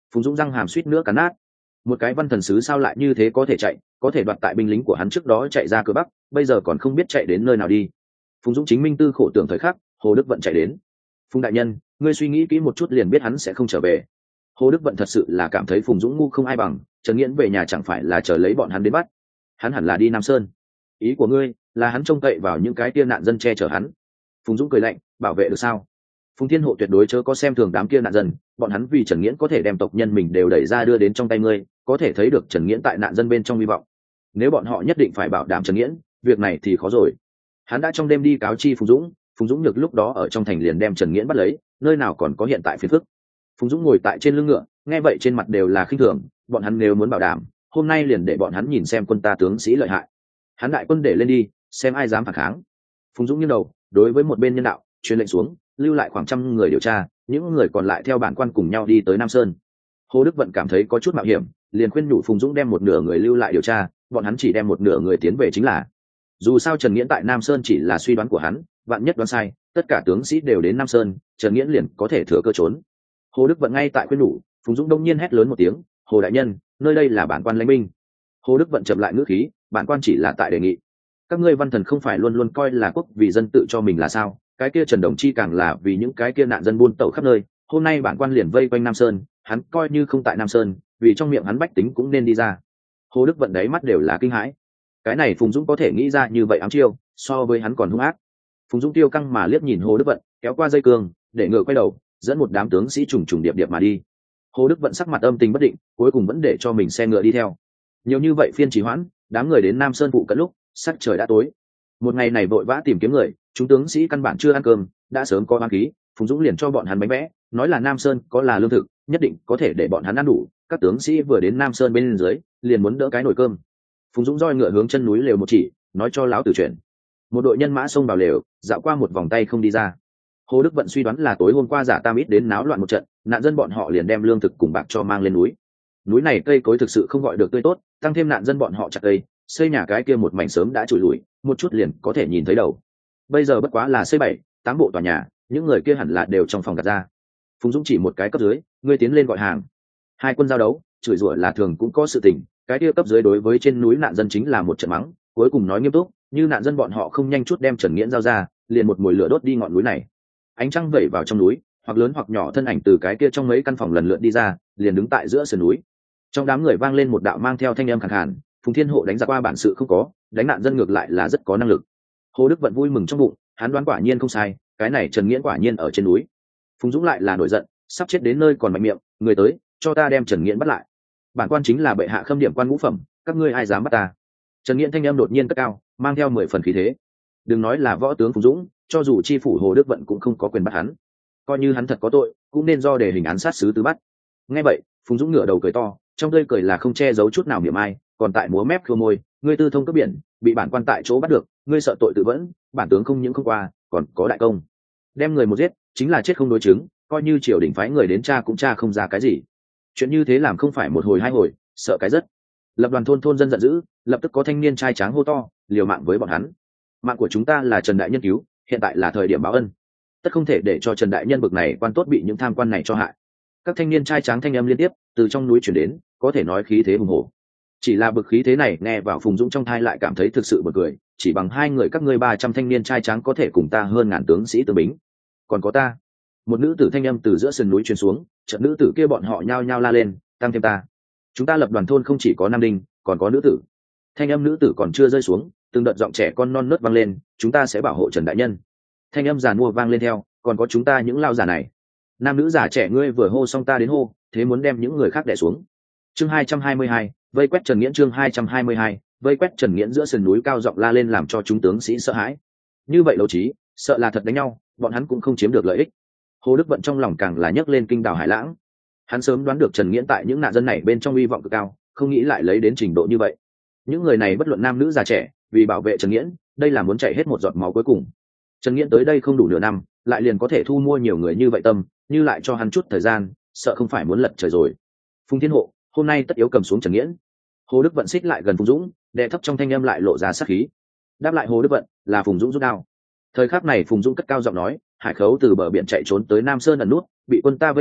Phùng Dũng răng hàm suýt nữa cắn nát. Một cái văn thần sứ sao lại như thế có thể chạy, có thể đoạt tại binh lính của hắn trước đó chạy ra cửa bắc, bây giờ còn không biết chạy đến nơi nào đi. Phùng Dũng chính minh tư khổ tưởng thời khắc, Hồ Đức Vận chạy đến. Phùng đại nhân, ngươi suy nghĩ kỹ một chút liền biết hắn sẽ không trở về. Hồ Đức Vận thật sự là cảm thấy Phùng Dũng ngu không ai bằng, Trần Nghiễn về nhà chẳng phải là chờ lấy bọn hắn đến bắt. Hắn hẳn là đi Nam Sơn. Ý của ngươi là hắn trông cậy vào những cái kia nạn dân che chở hắn? Phùng Dũng cười lạnh, bảo vệ được sao? Phùng Thiên Hộ tuyệt đối chớ có xem thường đám kia nạn dân, bọn hắn vì Trần Nghiễn có thể đem tộc nhân mình đều đẩy ra đưa đến trong tay ngươi, có thể thấy được Trần Nghiễn tại nạn dân bên trong hy vọng. Nếu bọn họ nhất định phải bảo đảm Trần Nghiễn, việc này thì khó rồi. Hắn đã trong đêm đi cáo chi Phùng Dũng được lúc đó ở trong thành liền đem Trần Nghiễn bắt lấy, nơi nào còn có hiện tại phiền phức. Phùng Dũng ngồi tại trên lưng ngựa, nghe vậy trên mặt đều là khinh thường, bọn hắn nếu muốn bảo đảm, hôm nay liền để bọn hắn nhìn xem quân ta tướng sĩ lợi hại. Hắn đại quân để lên đi, xem ai dám phản kháng. Phùng Dũng nghiêng đầu, đối với một bên nhân đạo truyền lệnh xuống, lưu lại khoảng 100 người điều tra, những người còn lại theo bản quan cùng nhau đi tới Nam Sơn. Hồ Đức Vận cảm thấy có chút mạo hiểm, liền khuyên nhủ Phùng Dũng đem một nửa người lưu lại điều tra, bọn hắn chỉ đem một nửa người tiến về chính là. Dù sao Trần Nghiễn tại Nam Sơn chỉ là suy đoán của hắn, vạn nhất đoán sai, tất cả tướng sĩ đều đến Nam Sơn, Trần Nghiễn liền có thể thừa cơ trốn. Hồ Đức Vận ngay tại khuyên nhủ, Phùng Dũng đông nhiên hét lớn một tiếng, Hồ đại nhân, nơi đây là bản quan lãnh binh. Hồ Đức Vận chậm lại ngữ khí, bản quan chỉ là tại đề nghị. Các ngươi văn thần không phải luôn luôn coi là quốc vì dân tự cho mình là sao? Cái kia Trần Đồng Chi càng là vì những cái kia nạn dân buôn tẩu khắp nơi. Hôm nay bản quan liền vây quanh Nam Sơn, hắn coi như không tại Nam Sơn, vì trong miệng hắn bách tính cũng nên đi ra. Hồ Đức Vận đáy mắt đều là kinh hãi. Cái này Phùng Dũng có thể nghĩ ra như vậy ám chiêu, so với hắn còn hung ác. Phùng Dũng tiêu căng mà liếc nhìn Hồ Đức Vận, kéo qua dây cương, để ngựa quay đầu, dẫn một đám tướng sĩ trùng trùng điệp điệp mà đi. Hồ Đức Vận sắc mặt âm tình bất định, cuối cùng vẫn để cho mình xe ngựa đi theo. Nhiều như vậy phiên trì hoãn, đám người đến Nam Sơn phụ cận lúc sắc trời đã tối. Một ngày này vội vã tìm kiếm người, chúng tướng sĩ căn bản chưa ăn cơm, đã sớm có oán khí. Phùng Dũng liền cho bọn hắn bánh vẽ, nói là Nam Sơn có là lương thực, nhất định có thể để bọn hắn ăn đủ. Các tướng sĩ vừa đến Nam Sơn bên dưới, liền muốn đỡ cái nồi cơm. Phùng Dũng roi ngựa hướng chân núi lều một chỉ, nói cho lão tử chuyển. Một đội nhân mã xông vào lều, dạo qua một vòng tay không đi ra. Hồ Đức Vận suy đoán là tối hôm qua giả tam ít đến náo loạn một trận, nạn dân bọn họ liền đem lương thực cùng bạc cho mang lên núi. Núi này cây cối thực sự không gọi được tươi tốt, tăng thêm nạn dân bọn họ chặt cây, xây nhà cái kia một mảnh sớm đã trụi lủi, một chút liền có thể nhìn thấy đầu. Bây giờ bất quá là xây 7-8 bộ tòa nhà, những người kia hẳn là đều trong phòng đặt ra. Phùng Dũng chỉ một cái cấp dưới, ngươi tiến lên gọi hàng. Hai quân giao đấu, chửi rủa là thường cũng có sự tình, cái kia cấp dưới đối với trên núi nạn dân chính là một trận mắng, cuối cùng nói nghiêm túc, như nạn dân bọn họ không nhanh chút đem Trần Nghiễn giao ra, liền một mồi lửa đốt đi ngọn núi này. Ánh trăng vẩy vào trong núi, hoặc lớn hoặc nhỏ thân ảnh từ cái kia trong mấy căn phòng lần lượt đi ra, liền đứng tại giữa sườn núi. Trong đám người vang lên một đạo mang theo thanh âm khàn khàn, Phùng Thiên Hộ đánh ra qua bản sự không có, đánh nạn dân ngược lại là rất có năng lực. Hồ Đức Vận vui mừng trong bụng, hắn đoán quả nhiên không sai, cái này Trần Nghiễn quả nhiên ở trên núi. Phùng Dũng lại là nổi giận, sắp chết đến nơi còn mạnh miệng, người tới, cho ta đem Trần Nghiễn bắt lại. Bản quan chính là bệ hạ khâm điểm quan ngũ phẩm, các ngươi ai dám bắt ta? Trần Nghiễn thanh âm đột nhiên cất cao, mang theo 10 phần khí thế. Đừng nói là võ tướng Phùng Dũng, cho dù chi phủ Hồ Đức Vận cũng không có quyền bắt hắn. Coi như hắn thật có tội, cũng nên do đề hình án sát sứ tứ bắt. Nghe vậy, Phùng Dũng ngửa đầu cười to, trong tươi cười là không che giấu chút nào niệm ai, còn tại múa mép khua môi, ngươi tư thông cướp biển, bị bản quan tại chỗ bắt được, ngươi sợ tội tự vẫn, bản tướng không những không qua, còn có đại công. Đem người một giết, chính là chết không đối chứng, coi như triều đình phái người đến tra cũng tra không ra cái gì. Chuyện như thế làm không phải một hồi hai hồi, sợ cái rất. Lập đoàn thôn dân giận dữ, lập tức có thanh niên trai tráng hô to, liều mạng với bọn hắn. Mạng của chúng ta là Trần đại nhân cứu, hiện tại là thời điểm báo ân, tất không thể để cho Trần đại nhân bực này quan tốt bị những tham quan này cho hại. Các thanh niên trai tráng thanh âm liên tiếp từ trong núi chuyển đến, có thể nói khí thế hùng hổ. Chỉ là bực khí thế này nghe vào Phùng Dũng trong thai lại cảm thấy thực sự buồn cười, chỉ bằng hai người các ngươi 300 thanh niên trai tráng có thể cùng ta hơn ngàn tướng sĩ tương bính, còn có ta. Một nữ tử thanh âm từ giữa sườn núi truyền xuống, trận nữ tử kia bọn họ nhao nhao la lên, tăng thêm ta. Chúng ta lập đoàn thôn không chỉ có nam đinh, còn có nữ tử. Thanh âm nữ tử còn chưa rơi xuống, từng đợt giọng trẻ con non nớt vang lên, chúng ta sẽ bảo hộ Trần đại nhân. Thanh âm già mua vang lên theo, còn có chúng ta những lao già này. Nam nữ già trẻ ngươi vừa hô xong ta đến hô, thế muốn đem những người khác đè xuống. Chương 222, vây quét Trần Nghiễn. Chương 222, vây quét Trần Nghiễn. Giữa sườn núi cao giọng la lên làm cho chúng tướng sĩ sợ hãi. Như vậy đấu trí, sợ là thật đánh nhau, bọn hắn cũng không chiếm được lợi ích. Hồ Đức Vận trong lòng càng là nhấc lên kinh đào hải lãng. Hắn sớm đoán được Trần Nghiễn tại những nạn dân này bên trong uy vọng cực cao, không nghĩ lại lấy đến trình độ như vậy. Những người này bất luận nam nữ già trẻ, vì bảo vệ Trần Nghiễn, đây là muốn chạy hết một giọt máu cuối cùng. Trần Nghiễn tới đây không đủ nửa năm, lại liền có thể thu mua nhiều người như vậy tâm, như lại cho hắn chút thời gian, sợ không phải muốn lật trời rồi. Phùng Thiên Hộ, hôm nay tất yếu cầm xuống Trần Nghiễn. Hồ Đức Vận xích lại gần Phùng Dũng, đè thấp trong thanh âm lại lộ ra sát khí. Đáp lại Hồ Đức Vận là Phùng Dũng rút đao. Thời khắc này Phùng Dũng cất cao giọng nói, Hải Khấu từ bờ biển chạy trốn tới Nam Sơn ẩn nút, bị quân ta vây quét,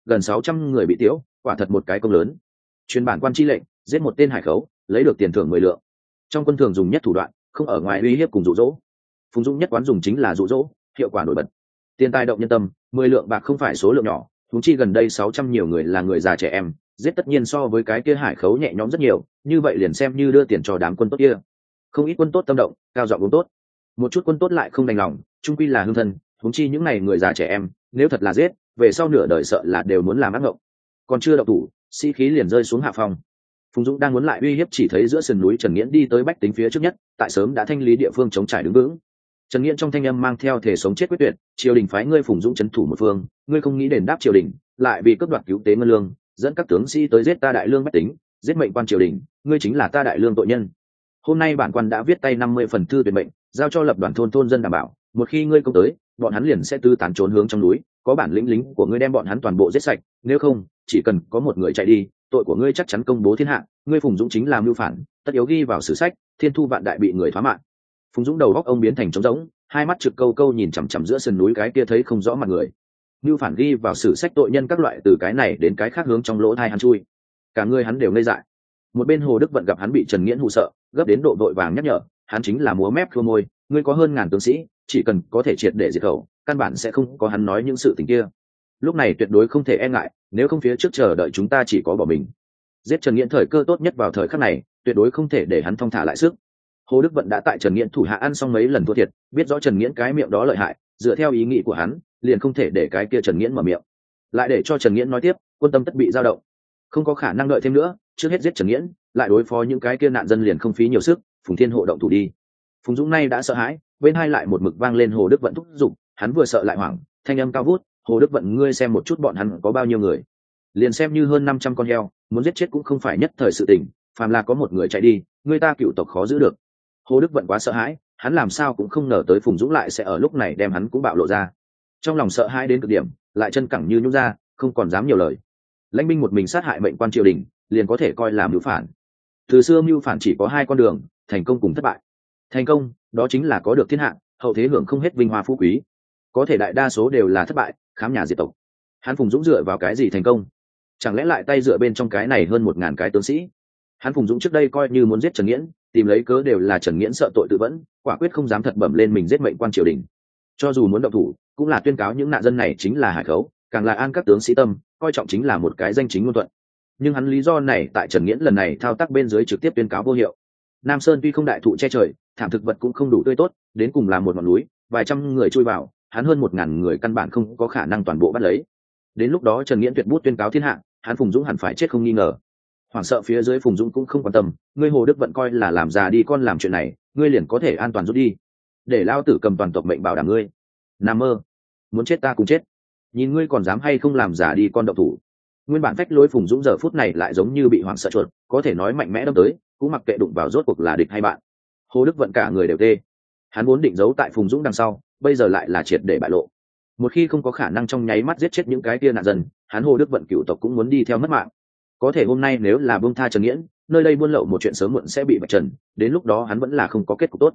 gần 600 người bị tiễu, quả thật một cái công lớn. Truyền bản quan chi lệnh, giết một tên hải khấu, lấy được tiền thưởng 10 lượng. Trong quân thường dùng nhất thủ đoạn, không ở ngoài uy hiếp cùng dụ dỗ. Phùng Dũng nhất quán dùng chính là dụ dỗ, hiệu quả nổi bật. Tiền tài động nhân tâm, 10 lượng bạc không phải số lượng nhỏ, huống chi gần đây 600 nhiều người là người già trẻ em, giết tất nhiên so với cái kia hải khấu nhẹ nhõm rất nhiều, như vậy liền xem như đưa tiền cho đám quân tốt kia. Không ít quân tốt tâm động, cao giọng uống tốt. Một chút quân tốt lại không đành lòng, chung quy là hương thân, huống chi những này người già trẻ em, nếu thật là giết, về sau nửa đời sợ là đều muốn làm ác ngộng. Còn chưa động thủ, sĩ khí liền rơi xuống hạ phong. Phùng Dũng đang muốn lại uy hiếp, chỉ thấy giữa sườn núi Trần Nghiễn đi tới bách tính phía trước nhất, tại sớm đã thanh lý địa phương chống trải đứng vững. Trần Nghiễn trong thanh âm mang theo thể sống chết quyết tuyệt, triều đình phái ngươi Phùng Dũng trấn thủ một phương, ngươi không nghĩ đền đáp triều đình, lại vì cướp đoạt cứu tế ngân lương, dẫn các tướng sĩ tới giết ta đại lương bách tính, giết mệnh quan triều đình, ngươi chính là ta đại lương tội nhân. Hôm nay bản quan đã viết tay 50 phần thư tuyệt mệnh, giao cho lập đoàn thôn dân đảm bảo, một khi ngươi công tới, bọn hắn liền sẽ tư tán trốn hướng trong núi, có bản lĩnh lính của ngươi đem bọn hắn toàn bộ giết sạch, nếu không, chỉ cần có một người chạy đi, tội của ngươi chắc chắn công bố thiên hạ, ngươi Phùng Dũng chính là mưu phản, tất yếu ghi vào sử sách, thiên thu vạn đại bị người thoá mạng. Phùng Dũng đầu góc ông biến thành trống rỗng, hai mắt trực câu câu nhìn chằm chằm giữa sườn núi cái kia thấy không rõ mặt người. Mưu phản ghi vào sử sách tội nhân các loại từ cái này đến cái khác hướng trong lỗ tai hắn chui. Cả người hắn đều ngây dại. Một bên Hồ Đức Vận gặp hắn bị Trần Nghiễn hù sợ, gấp đến độ vội vàng nhắc nhở, hắn chính là múa mép khua môi, ngươi có hơn ngàn tướng sĩ, chỉ cần có thể triệt để diệt khẩu, căn bản sẽ không có hắn nói những sự tình kia. Lúc này tuyệt đối không thể e ngại, nếu không phía trước chờ đợi chúng ta chỉ có bỏ mình. Giết Trần Nghiễn thời cơ tốt nhất vào thời khắc này, tuyệt đối không thể để hắn thong thả lại sức. Hồ Đức Vận đã tại Trần Nghiễn thủ hạ ăn xong mấy lần thua thiệt, biết rõ Trần Nghiễn cái miệng đó lợi hại, dựa theo ý nghĩ của hắn, liền không thể để cái kia Trần Nghiễn mở miệng. Lại để cho Trần Nghiễn nói tiếp, quân tâm tất bị dao động, không có khả năng đợi thêm nữa, trước hết giết Trần Nghiễn, lại đối phó những cái kia nạn dân liền không phí nhiều sức. Phùng Thiên hộ động thủ đi. Phùng Dũng nay đã sợ hãi, bên hai lại một mực vang lên Hồ Đức Vận thúc giục, hắn vừa sợ lại hoảng, thanh âm cao vút, Hồ Đức Vận ngươi xem một chút bọn hắn có bao nhiêu người, liền xem như hơn 500 con heo, muốn giết chết cũng không phải nhất thời sự tình, phàm là có một người chạy đi, người ta cựu tộc khó giữ được. Hồ Đức Vận quá sợ hãi, hắn làm sao cũng không ngờ tới Phùng Dũng lại sẽ ở lúc này đem hắn cũng bạo lộ ra. Trong lòng sợ hãi đến cực điểm, lại chân cẳng như nhũn ra, không còn dám nhiều lời. Lãnh binh một mình sát hại mệnh quan triều đình, liền có thể coi là mưu phản. Từ xưa mưu phản chỉ có hai con đường, thành công cùng thất bại. Thành công, đó chính là có được thiên hạ, hậu thế hưởng không hết vinh hoa phú quý. Có thể đại đa số đều là thất bại, khám nhà diệt tộc. Hắn Phùng Dũng dựa vào cái gì thành công? Chẳng lẽ lại tay dựa bên trong cái này hơn 1000 cái tướng sĩ? Hắn Phùng Dũng trước đây coi như muốn giết Trần Nghiễn, tìm lấy cớ đều là Trần Nghiễn sợ tội tự vẫn, quả quyết không dám thật bẩm lên mình giết mệnh quan triều đình. Cho dù muốn động thủ, cũng là tuyên cáo những nạn dân này chính là hải khấu, càng là an các tướng sĩ tâm, coi trọng chính là một cái danh chính ngôn thuận. Nhưng hắn lý do này tại Trần Nghiễn lần này thao tác bên dưới trực tiếp tuyên cáo vô hiệu. Nam Sơn tuy không đại thụ che trời, thảm thực vật cũng không đủ tươi tốt, đến cùng là một ngọn núi, vài trăm người chui vào, hắn hơn 1000 người căn bản không có khả năng toàn bộ bắt lấy. Đến lúc đó Trần Nghiễn tuyệt bút tuyên cáo thiên hạ, hắn Phùng Dũng hẳn phải chết không nghi ngờ. Hoảng sợ phía dưới Phùng Dũng cũng không quan tâm, ngươi Hồ Đức Vận coi là làm già đi con làm chuyện này, ngươi liền có thể an toàn rút đi, để lao tử cầm toàn tộc mệnh bảo đảm ngươi. Nằm mơ, muốn chết ta cũng chết, nhìn ngươi còn dám hay không làm giả đi con động thủ. Nguyên bản phách lối Phùng Dũng giờ phút này lại giống như bị hoảng sợ chuột, có thể nói mạnh mẽ đâm tới, cũng mặc kệ đụng vào rốt cuộc là địch hay bạn. Hồ Đức Vận cả người đều tê, hắn vốn định giấu tại Phùng Dũng đằng sau, bây giờ lại là triệt để bại lộ. Một khi không có khả năng trong nháy mắt giết chết những cái kia nạn dân, hắn Hồ Đức Vận cửu tộc cũng muốn đi theo mất mạng. Có thể hôm nay nếu là buông tha Trần Nghiễn, nơi đây buôn lậu một chuyện sớm muộn sẽ bị vạch trần, đến lúc đó hắn vẫn là không có kết cục tốt.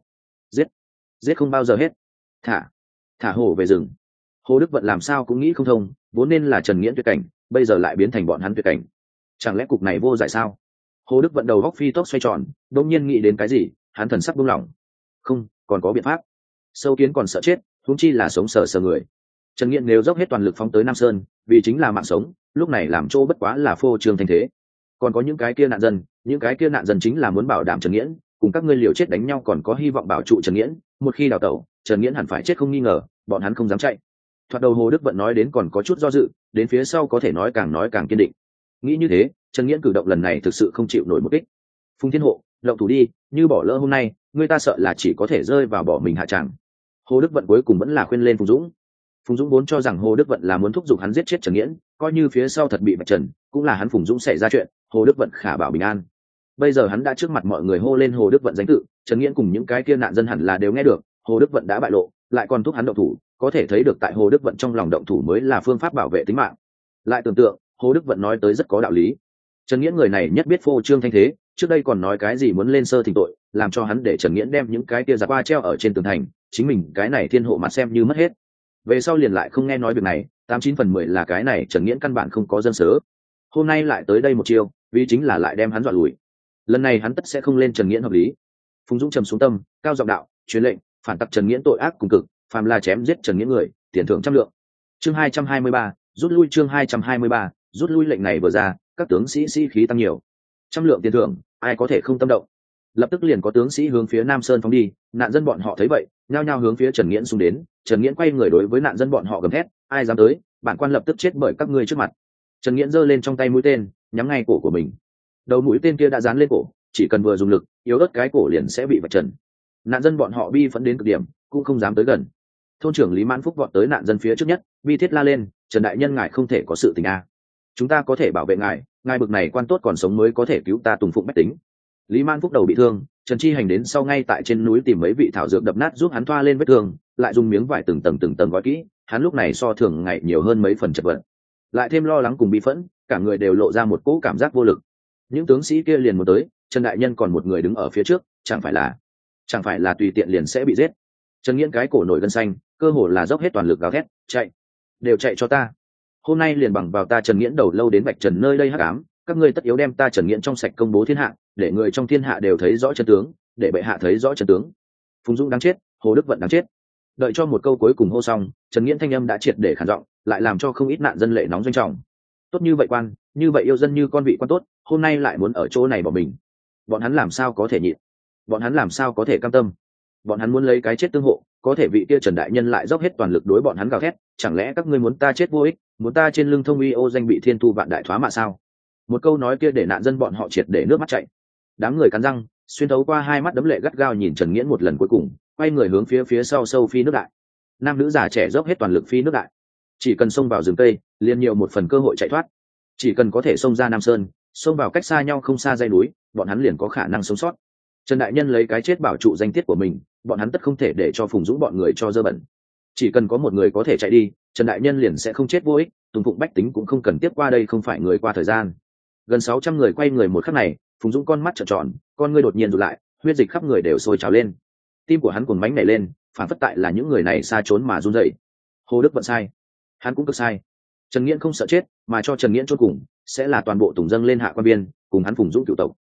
Giết không bao giờ hết. Thả hổ về rừng. Hồ Đức Vận làm sao cũng nghĩ không thông, vốn nên là Trần Nghiễn tuyệt cảnh, bây giờ lại biến thành bọn hắn tuyệt cảnh. Chẳng lẽ cục này vô giải sao? Hồ Đức Vận đầu góc phi tốc xoay tròn, đột nhiên nghĩ đến cái gì, hắn thần sắc buông lỏng. Không, còn có biện pháp. Sâu kiến còn sợ chết, huống chi là sống sờ sờ người. Trần Nghiễn nếu dốc hết toàn lực phóng tới Nam Sơn, vì chính là mạng sống, lúc này làm chỗ bất quá là phô trương thành thế. Còn có những cái kia nạn dân, những cái kia nạn dân chính là muốn bảo đảm Trần Nghiễn, cùng các ngươi liều chết đánh nhau còn có hy vọng bảo trụ Trần Nghiễn, một khi đào tẩu, Trần Nghiễn hẳn phải chết không nghi ngờ, bọn hắn không dám chạy. Thoạt đầu Hồ Đức Vận nói đến còn có chút do dự, đến phía sau có thể nói càng kiên định. Nghĩ như thế, Trần Nghiễn cử động lần này thực sự không chịu nổi một kích. Phùng Thiên Hộ, động thủ đi, như bỏ lỡ hôm nay, người ta sợ là chỉ có thể rơi vào bỏ mình hạ tràng. Hồ Đức Vận cuối cùng vẫn là khuyên lên Phùng Dũng. Phùng Dũng vốn cho rằng Hồ Đức Vận là muốn thúc giục hắn giết chết Trần Nghiễn, coi như phía sau thật bị vạch trần, cũng là hắn Phùng Dũng xảy ra chuyện, Hồ Đức Vận khả bảo bình an. Bây giờ hắn đã trước mặt mọi người hô lên Hồ Đức Vận danh tự, Trần Nghiễn cùng những cái kia nạn dân hẳn là đều nghe được, Hồ Đức Vận đã bại lộ, lại còn thúc hắn động thủ, có thể thấy được tại Hồ Đức Vận trong lòng động thủ mới là phương pháp bảo vệ tính mạng. Lại tưởng tượng, Hồ Đức Vận nói tới rất có đạo lý. Trần Nghiễn người này nhất biết phô trương thanh thế, trước đây còn nói cái gì muốn lên sơ thỉnh tội, làm cho hắn để Trần Nghiễn đem những cái kia giặc qua treo ở trên tường thành, chính mình cái này thiên hộ mặt xem như mất hết. Về sau liền lại không nghe nói việc này, 8/9 là cái này Trần Nghiễn căn bản không có dân sớ. Hôm nay lại tới đây một chiêu, vì chính là lại đem hắn dọa lùi. Lần này hắn tất sẽ không lên Trần Nghiễn hợp lý. Phùng Dũng trầm xuống tâm, cao giọng đạo, truyền lệnh, phản tặc Trần Nghiễn tội ác cùng cực, phàm là chém giết Trần Nghiễn người, tiền thưởng 100 lượng. Chương 223, rút lui. Chương 223, rút lui. Lệnh này vừa ra, các tướng sĩ khí tăng nhiều. 100 lượng tiền thưởng, ai có thể không tâm động. Lập tức liền có tướng sĩ hướng phía Nam Sơn phóng đi, nạn dân bọn họ thấy vậy, nhao nhao hướng phía Trần Nghiễn xung đến. Trần Nghiễn quay người đối với nạn dân bọn họ gầm thét, ai dám tới, bản quan lập tức chết bởi các ngươi trước mặt. Trần Nghiễn giơ lên trong tay mũi tên, nhắm ngay cổ của mình. Đầu mũi tên kia đã dán lên cổ, chỉ cần vừa dùng lực, yếu ớt cái cổ liền sẽ bị vạch trần. Nạn dân bọn họ bi phẫn đến cực điểm, cũng không dám tới gần. Thôn trưởng Lý Mãn Phúc vọt tới nạn dân phía trước nhất, bi thiết la lên, Trần đại nhân ngài không thể có sự tình a. Chúng ta có thể bảo vệ ngài bực này quan tốt còn sống mới có thể cứu ta tùng phụng bách tính. Lý Mãn Phúc đầu bị thương, Trần Chi Hành đến sau ngay tại trên núi tìm mấy vị thảo dược đập nát giúp hắn thoa lên vết thương, lại dùng miếng vải từng tầng gói kỹ, hắn lúc này so thường ngày nhiều hơn mấy phần chật vật. Lại thêm lo lắng cùng bi phẫn, cả người đều lộ ra một cỗ cảm giác vô lực. Những tướng sĩ kia liền một tới, Trần đại nhân còn một người đứng ở phía trước, chẳng phải là tùy tiện liền sẽ bị giết. Trần Nghiễn cái cổ nổi gân xanh, cơ hồ là dốc hết toàn lực gào thét, đều chạy cho ta. Hôm nay liền bằng vào ta Trần Nghiễn đầu lâu đến vạch trần nơi đây hắc ám, các ngươi tất yếu đem ta Trần Nghiễn trong sạch công bố thiên hạ, để người trong thiên hạ đều thấy rõ chân tướng, để bệ hạ thấy rõ chân tướng. Phùng Dũng đáng chết, Hồ Đức Vận đáng chết. Đợi cho một câu cuối cùng hô xong, Trần Nghiễn thanh âm đã triệt để khản giọng, lại làm cho không ít nạn dân lệ nóng doanh trọng. Tốt như vậy quan, như vậy yêu dân như con vị quan tốt, hôm nay lại muốn ở chỗ này bỏ mình. Bọn hắn làm sao có thể nhịn? Bọn hắn làm sao có thể cam tâm? Bọn hắn muốn lấy cái chết tương hộ, có thể vị kia Trần đại nhân lại dốc hết toàn lực đối bọn hắn gào thét, chẳng lẽ các ngươi muốn ta chết vô ích, muốn ta trên lưng thông uy ô danh bị thiên thu vạn đại thoá mà sao? Một câu nói kia để nạn dân bọn họ triệt để nước mắt chảy. Đám người cắn răng, xuyên thấu qua hai mắt đấm lệ gắt gao nhìn Trần Nghiễn một lần cuối cùng, quay người hướng phía sau sâu phi nước đại. Nam nữ già trẻ dốc hết toàn lực phi nước đại. Chỉ cần xông vào rừng cây, liền nhiều một phần cơ hội chạy thoát. Chỉ cần có thể xông ra Nam Sơn, xông vào cách xa nhau không xa dãy núi, bọn hắn liền có khả năng sống sót. Trần đại nhân lấy cái chết bảo trụ danh tiết của mình, bọn hắn tất không thể để cho Phùng Dũng bọn người cho dơ bẩn. Chỉ cần có một người có thể chạy đi, Trần đại nhân liền sẽ không chết vô ích, Tùng Phụng bách tính cũng không cần tiếp qua đây không phải người qua thời gian. Gần 600 người quay người một khắc này, Phùng Dũng con mắt trợn tròn, con ngươi đột nhiên rụt lại, huyết dịch khắp người đều sôi trào lên. Tim của hắn cuồng mãnh nảy lên, phản phất tại là những người này xa trốn mà run rẩy. Hồ Đức Vận sai, hắn cũng cực sai. Trần Nghiễn không sợ chết, mà cho Trần Nghiễn chôn cùng, sẽ là toàn bộ Tùng dâng lên hạ quan biên, cùng hắn Phùng Dũng cựu tộc.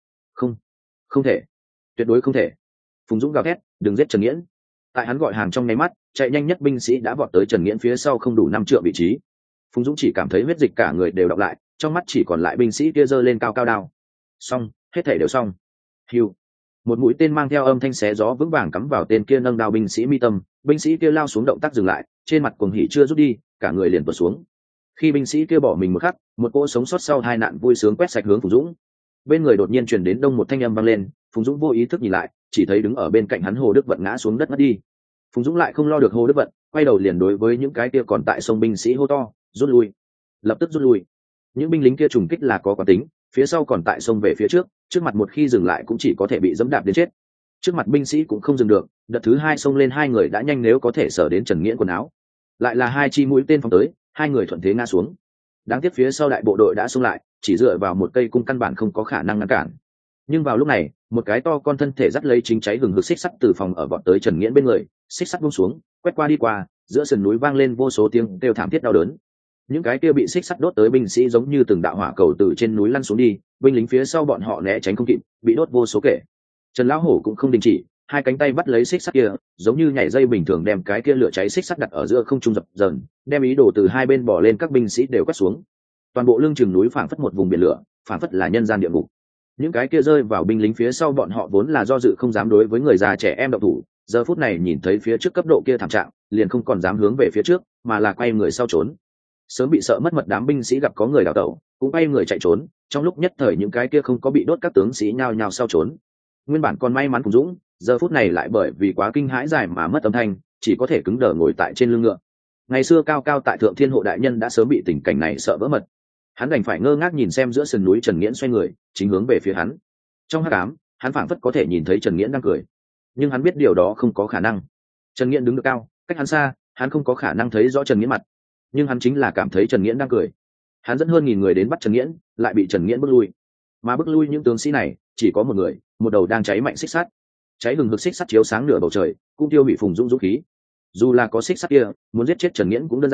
Không thể, tuyệt đối không thể. Phùng Dũng gào thét, đừng giết Trần Nghiễn. Tại hắn gọi hàng trong nháy mắt, chạy nhanh nhất binh sĩ đã vọt tới Trần Nghiễn phía sau không đủ 5 trượng vị trí. Phùng Dũng chỉ cảm thấy huyết dịch cả người đều đọng lại, trong mắt chỉ còn lại binh sĩ kia giơ lên cao cao đao. Xong, hết thể đều xong. Hưu. Một mũi tên mang theo âm thanh xé gió vững vàng cắm vào tên kia nâng đao binh sĩ mi tâm, binh sĩ kia lao xuống động tác dừng lại, trên mặt cuồng hỉ chưa rút đi, cả người liền tuột xuống. Khi binh sĩ kia bỏ mình một khắc, một cỗ sống sót sau hai nạn vui sướng quét sạch hướng Phùng Dũng. Bên người đột nhiên truyền đến đông một thanh âm vang lên, Phùng Dũng vô ý thức nhìn lại, chỉ thấy đứng ở bên cạnh hắn Hồ Đức Vận ngã xuống đất ngất đi. Phùng Dũng lại không lo được Hồ Đức Vận, quay đầu liền đối với những cái kia còn tại sông binh sĩ hô to, rút lui, lập tức rút lui. Những binh lính kia trùng kích là có quán tính, phía sau còn tại sông về phía trước, trước mặt một khi dừng lại cũng chỉ có thể bị dẫm đạp đến chết. Trước mặt binh sĩ cũng không dừng được, đợt thứ hai xông lên hai người đã nhanh nếu có thể sở đến Trần Nghiễn quần áo. Lại là hai chi mũi tên phóng tới, hai người thuận thế ngã xuống. Đáng tiếc phía sau đại bộ đội đã xông lại, chỉ dựa vào một cây cung căn bản không có khả năng ngăn cản. Nhưng vào lúc này, một cái to con thân thể dắt lấy chính cháy hừng hực xích sắt từ phòng ở vọt tới Trần Nghiễn bên người, xích sắt buông xuống, quét qua đi qua, giữa sườn núi vang lên vô số tiếng kêu thảm thiết đau đớn. Những cái kia bị xích sắt đốt tới binh sĩ giống như từng đạo hỏa cầu từ trên núi lăn xuống đi, binh lính phía sau bọn họ né tránh không kịp, bị đốt vô số kể. Trần lão hổ cũng không đình chỉ, hai cánh tay bắt lấy xích sắt kia, giống như nhảy dây bình thường đem cái kia lửa cháy xích sắt đặt ở giữa không trung dập dờn, đem ý đồ từ hai bên bỏ lên các binh sĩ đều quét xuống. Toàn bộ lưng chừng núi phảng phất một vùng biển lửa, phảng phất là nhân gian địa ngục. Những cái kia rơi vào binh lính phía sau bọn họ vốn là do dự không dám đối với người già trẻ em động thủ, giờ phút này nhìn thấy phía trước cấp độ kia thảm trạng, liền không còn dám hướng về phía trước, mà là quay người sau trốn. Sớm bị sợ mất mật đám binh sĩ gặp có người đào tẩu, cũng quay người chạy trốn, trong lúc nhất thời những cái kia không có bị đốt các tướng sĩ nhao nhao sau trốn. Nguyên bản còn may mắn Phùng Dũng, giờ phút này lại bởi vì quá kinh hãi dài mà mất âm thanh, chỉ có thể cứng đờ ngồi tại trên lưng ngựa. Ngày xưa cao cao tại thượng thiên hộ đại nhân đã sớm bị tình cảnh này sợ vỡ mật, hắn đành phải ngơ ngác nhìn xem giữa sườn núi Trần Nghiễn xoay người chính hướng về phía hắn. Trong hắc ám, hắn phảng phất có thể nhìn thấy Trần Nghiễn đang cười, nhưng hắn biết điều đó không có khả năng. Trần Nghiễn đứng được cao, cách hắn xa, hắn không có khả năng thấy rõ Trần Nghiễn mặt, nhưng hắn chính là cảm thấy Trần Nghiễn đang cười. Hắn dẫn hơn nghìn người đến bắt Trần Nghiễn, lại bị Trần Nghiễn bước lui, mà bước lui những tướng sĩ này chỉ có một người, một đầu đang cháy mạnh xích sắt, cháy hừng hực xích sắt chiếu sáng nửa bầu trời, cũng tiêu hủy Phùng Dũng dũng khí. Dù là có xích sắt kia, muốn giết chết Trần Nghiễn cũng đơn giản,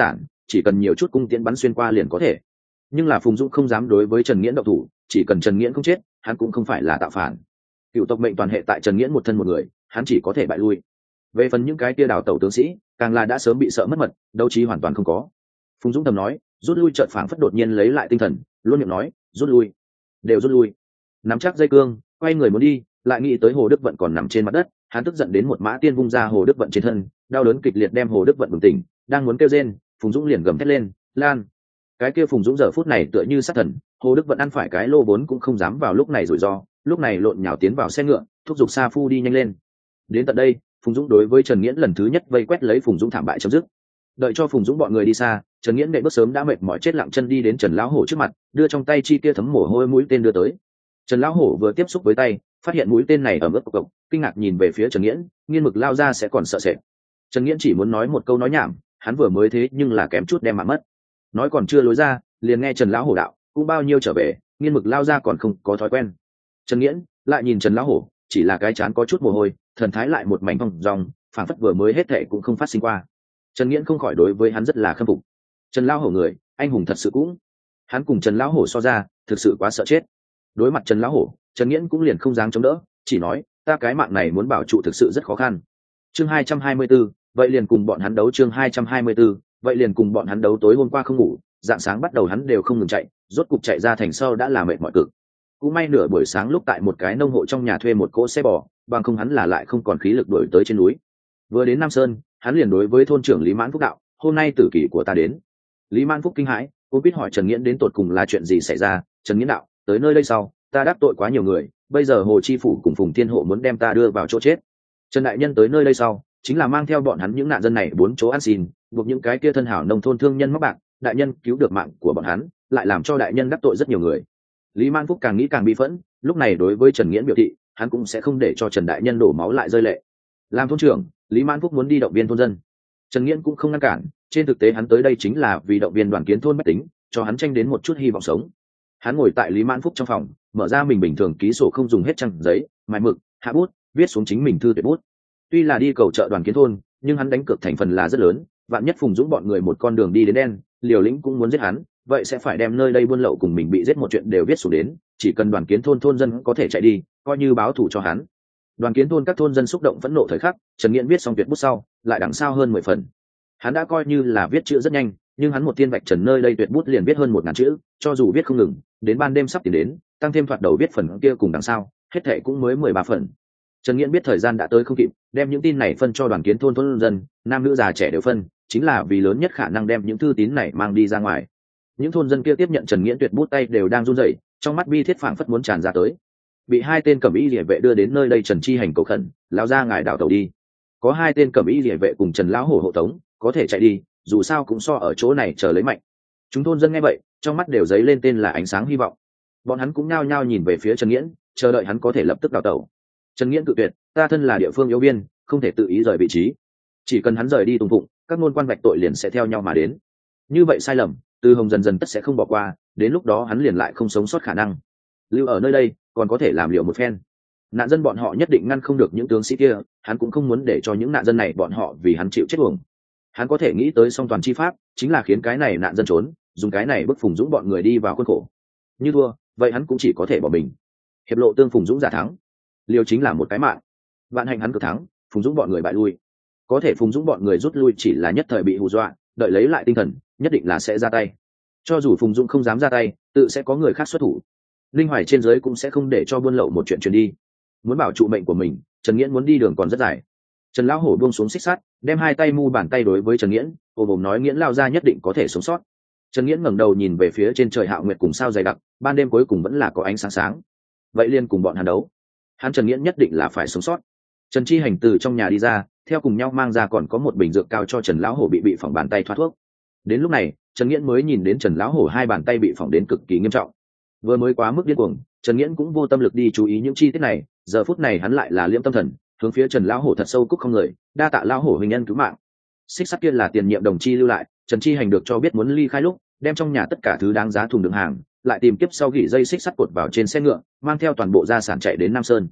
chỉ cần nhiều chút cung tiễn bắn xuyên qua liền có thể. Nhưng là Phùng Dũng không dám đối với Trần Nghiễn động thủ, chỉ cần Trần Nghiễn không chết hắn cũng không phải là tạo phản. Cựu tộc mệnh toàn hệ tại Trần Nghiễn một thân một người, hắn chỉ có thể bại lui. Về phần những cái kia đào tẩu tướng sĩ càng là đã sớm bị sợ mất mật, đấu trí hoàn toàn không có. Phùng Dũng thầm nói, rút lui. Chợt phảng phất đột nhiên lấy lại tinh thần, luôn miệng nói, rút lui, đều rút lui. Nắm chắc dây cương, quay người muốn đi, lại nghĩ tới Hồ Đức Vận còn nằm trên mặt đất, hắn tức giận đến một mã tiên vung ra Hồ Đức Vận trên thân, đau đớn kịch liệt đem Hồ Đức Vận bừng tỉnh, đang muốn kêu rên, Phùng Dũng liền gầm thét lên, lan. Cái kia Phùng Dũng giờ phút này tựa như sát thần, Hồ Đức Vận ăn phải cái lô vốn cũng không dám vào lúc này rủi ro, lúc này lộn nhào tiến vào xe ngựa, thúc giục Sa Phu đi nhanh lên. Đến tận đây, Phùng Dũng đối với Trần Nghiễn lần thứ nhất vây quét lấy Phùng Dũng thảm bại chấm dứt. Đợi cho Phùng Dũng bọn người đi xa, Trần Nghiễn đệ bước sớm đã mệt mỏi chết lặng chân đi đến Trần lão hổ trước mặt, đưa trong tay chi kia thấm mồ hôi mũi tên đưa tới. Trần lão hổ vừa tiếp xúc với tay, phát hiện mũi tên này ẩm ướt cộc, kinh ngạc nhìn về phía Trần Nghiễn, nghiên mực lao ra sẽ còn sợ sệt. Trần Nghiễn chỉ muốn nói một câu nói nhảm, hắn vừa mới thế nhưng là kém chút đem mạng mất. Nói còn chưa lối ra, liền nghe Trần lão hổ đạo, cũng bao nhiêu trở về, nghiên mực lao ra còn không có thói quen. Trần Nghiễn lại nhìn Trần lão hổ, chỉ là cái trán có chút mồ hôi, thần thái lại một mảnh vòng dòng, phảng phất vừa mới hết thệ cũng không phát sinh qua. Trần Nghiễn không khỏi đối với hắn rất là khâm phục. Trần lão hổ người, anh hùng thật sự cũng. Hắn cùng Trần lão hổ so ra, thực sự quá sợ chết. Đối mặt Trần lão hổ, Trần Nghiễn cũng liền không dám chống đỡ, chỉ nói, ta cái mạng này muốn bảo trụ thực sự rất khó khăn. Chương 224, vậy liền cùng bọn hắn đấu. Chương 224, vậy liền cùng bọn hắn đấu. Tối hôm qua không ngủ, dạng sáng bắt đầu hắn đều không ngừng chạy, rốt cục chạy ra thành sau đã là mệt mỏi cực. Cũng may nửa buổi sáng lúc tại một cái nông hộ trong nhà thuê một cỗ xe bò, bằng không hắn là lại không còn khí lực đuổi tới trên núi. Vừa đến Nam Sơn, hắn liền đối với thôn trưởng Lý Mãn Phúc đạo, hôm nay tử kỷ của ta đến. Lý Mãn Phúc kinh hãi, cũng biết hỏi Trần Nghiễn đến tột cùng là chuyện gì xảy ra. Trần Nghiễn đạo, tới nơi đây sau, ta đắc tội quá nhiều người, bây giờ Hồ Chi Phủ cùng Phùng Thiên Hộ muốn đem ta đưa vào chỗ chết. Trần đại nhân tới nơi đây sau, chính là mang theo bọn hắn những nạn dân này bốn chỗ ăn xin, buộc những cái kia thân hảo nông thôn thương nhân mắc bạc, đại nhân cứu được mạng của bọn hắn, lại làm cho đại nhân đắc tội rất nhiều người. Lý Mãn Phúc càng nghĩ càng bị phẫn, lúc này đối với Trần Nghiễn biểu thị, hắn cũng sẽ không để cho Trần đại nhân đổ máu lại rơi lệ. Làm thôn trưởng, Lý Mãn Phúc muốn đi động viên thôn dân, Trần Nghiễn cũng không ngăn cản, trên thực tế hắn tới đây chính là vì động viên đoàn kiến thôn bách tính, cho hắn tranh đến một chút hy vọng sống. Hắn ngồi tại Lý Mãn Phúc trong phòng, mở ra mình bình thường ký sổ không dùng hết trang giấy, mài mực, hạ bút, viết xuống chính mình thư tuyệt bút. Tuy là đi cầu trợ đoàn kiến thôn, nhưng hắn đánh cược thành phần là rất lớn, vạn nhất Phùng Dũng bọn người một con đường đi đến đen, liều lĩnh cũng muốn giết hắn, vậy sẽ phải đem nơi đây buôn lậu cùng mình bị giết một chuyện đều viết xuống đến, chỉ cần đoàn kiến thôn thôn dân có thể chạy đi, coi như báo thù cho hắn. Đoàn kiến thôn các thôn dân xúc động phẫn nộ thời khắc, Trần Nghiễn viết xong tuyệt bút sau, lại đằng sau hơn 10 phần. Hắn đã coi như là viết chữ rất nhanh, nhưng hắn một tiên vạch trần nơi đây tuyệt bút liền viết hơn 1000 chữ, cho dù viết không ngừng, đến ban đêm sắp tiến đến, tăng thêm thoạt đầu viết phần kia cùng đằng sau, hết thảy cũng mới 13 phần. Trần Nghiễn biết thời gian đã tới không kịp, đem những tin này phân cho đoàn kiến thôn thôn dân, nam nữ già trẻ đều phân, chính là vì lớn nhất khả năng đem những thư tín này mang đi ra ngoài. Những thôn dân kia tiếp nhận Trần Nghiễn tuyệt bút tay đều đang run rẩy, trong mắt bi thiết phảng phất muốn tràn ra tới. Bị hai tên cẩm y liề vệ đưa đến nơi đây Trần Chi Hành cầu khẩn, lão gia ngài đảo tàu đi. Có hai tên cẩm y liề vệ cùng Trần lão hổ hộ tống, có thể chạy đi, dù sao cũng so ở chỗ này chờ lấy mạnh. Chúng thôn dân nghe vậy, trong mắt đều dấy lên tên là ánh sáng hy vọng. Bọn hắn cũng nhao nhao nhìn về phía Trần Nghiễn, chờ đợi hắn có thể lập tức đào tẩu. Trần Nghiễn cự tuyệt, ta thân là địa phương yếu biên, không thể tự ý rời vị trí. Chỉ cần hắn rời đi Tùng Phụng, các môn quan vạch tội liền sẽ theo nhau mà đến. Như vậy sai lầm, Từ Hồng dần dần tất sẽ không bỏ qua, đến lúc đó hắn liền lại không sống sót khả năng. Lưu ở nơi đây, còn có thể làm liệu một phen. Nạn dân bọn họ nhất định ngăn không được những tướng sĩ kia, hắn cũng không muốn để cho những nạn dân này bọn họ vì hắn chịu chết uổng. Hắn có thể nghĩ tới song toàn chi pháp, chính là khiến cái này nạn dân trốn, dùng cái này bức Phùng Dũng bọn người đi vào khuôn khổ. Như thua, vậy hắn cũng chỉ có thể bỏ mình. Hiệp lộ tương Phùng Dũng giả thắng, liều chính là một cái mạng. Vạn hạnh hắn cực thắng, Phùng Dũng bọn người bại lui. Có thể Phùng Dũng bọn người rút lui chỉ là nhất thời bị hù dọa, đợi lấy lại tinh thần, nhất định là sẽ ra tay. Cho dù Phùng Dũng không dám ra tay, tự sẽ có người khác xuất thủ. Linh Hoài trên dưới cũng sẽ không để cho buôn lậu một chuyện truyền đi. Muốn bảo trụ mệnh của mình, Trần Nghiễn muốn đi đường còn rất dài. Trần lão hổ buông xuống xích sắt, đem hai tay mu bàn tay đối với Trần Nghiễn, ồm nói Nghiễn lao ra nhất định có thể sống sót. Trần Nghiễn ngẩng đầu nhìn về phía trên trời hạo nguyệt cùng sao dày đặc, ban đêm cuối cùng vẫn là có ánh sáng sáng. Vậy liền cùng bọn hắn đấu. Hắn Trần Nghiễn nhất định là phải sống sót. Trần Chi Hành từ trong nhà đi ra, theo cùng nhau mang ra còn có một bình dược cao cho Trần lão hổ bị phỏng bàn tay thoát thuốc. Đến lúc này, Trần Nghiễn mới nhìn đến Trần lão hổ hai bàn tay bị phỏng đến cực kỳ nghiêm trọng. Vừa mới quá mức điên cuồng, Trần Nghiễn cũng vô tâm lực đi chú ý những chi tiết này, giờ phút này hắn lại là liễm tâm thần, hướng phía Trần lão hổ thật sâu cúc không người, đa tạ lão hổ huynh nhân cứu mạng. Xích sắt kia là tiền nhiệm đồng chi lưu lại, Trần Chi Hành được cho biết muốn ly khai lúc, đem trong nhà tất cả thứ đáng giá thùng đựng hàng, lại tìm kiếp sau gỉ dây xích sắt cột vào trên xe ngựa, mang theo toàn bộ gia sản chạy đến Nam Sơn.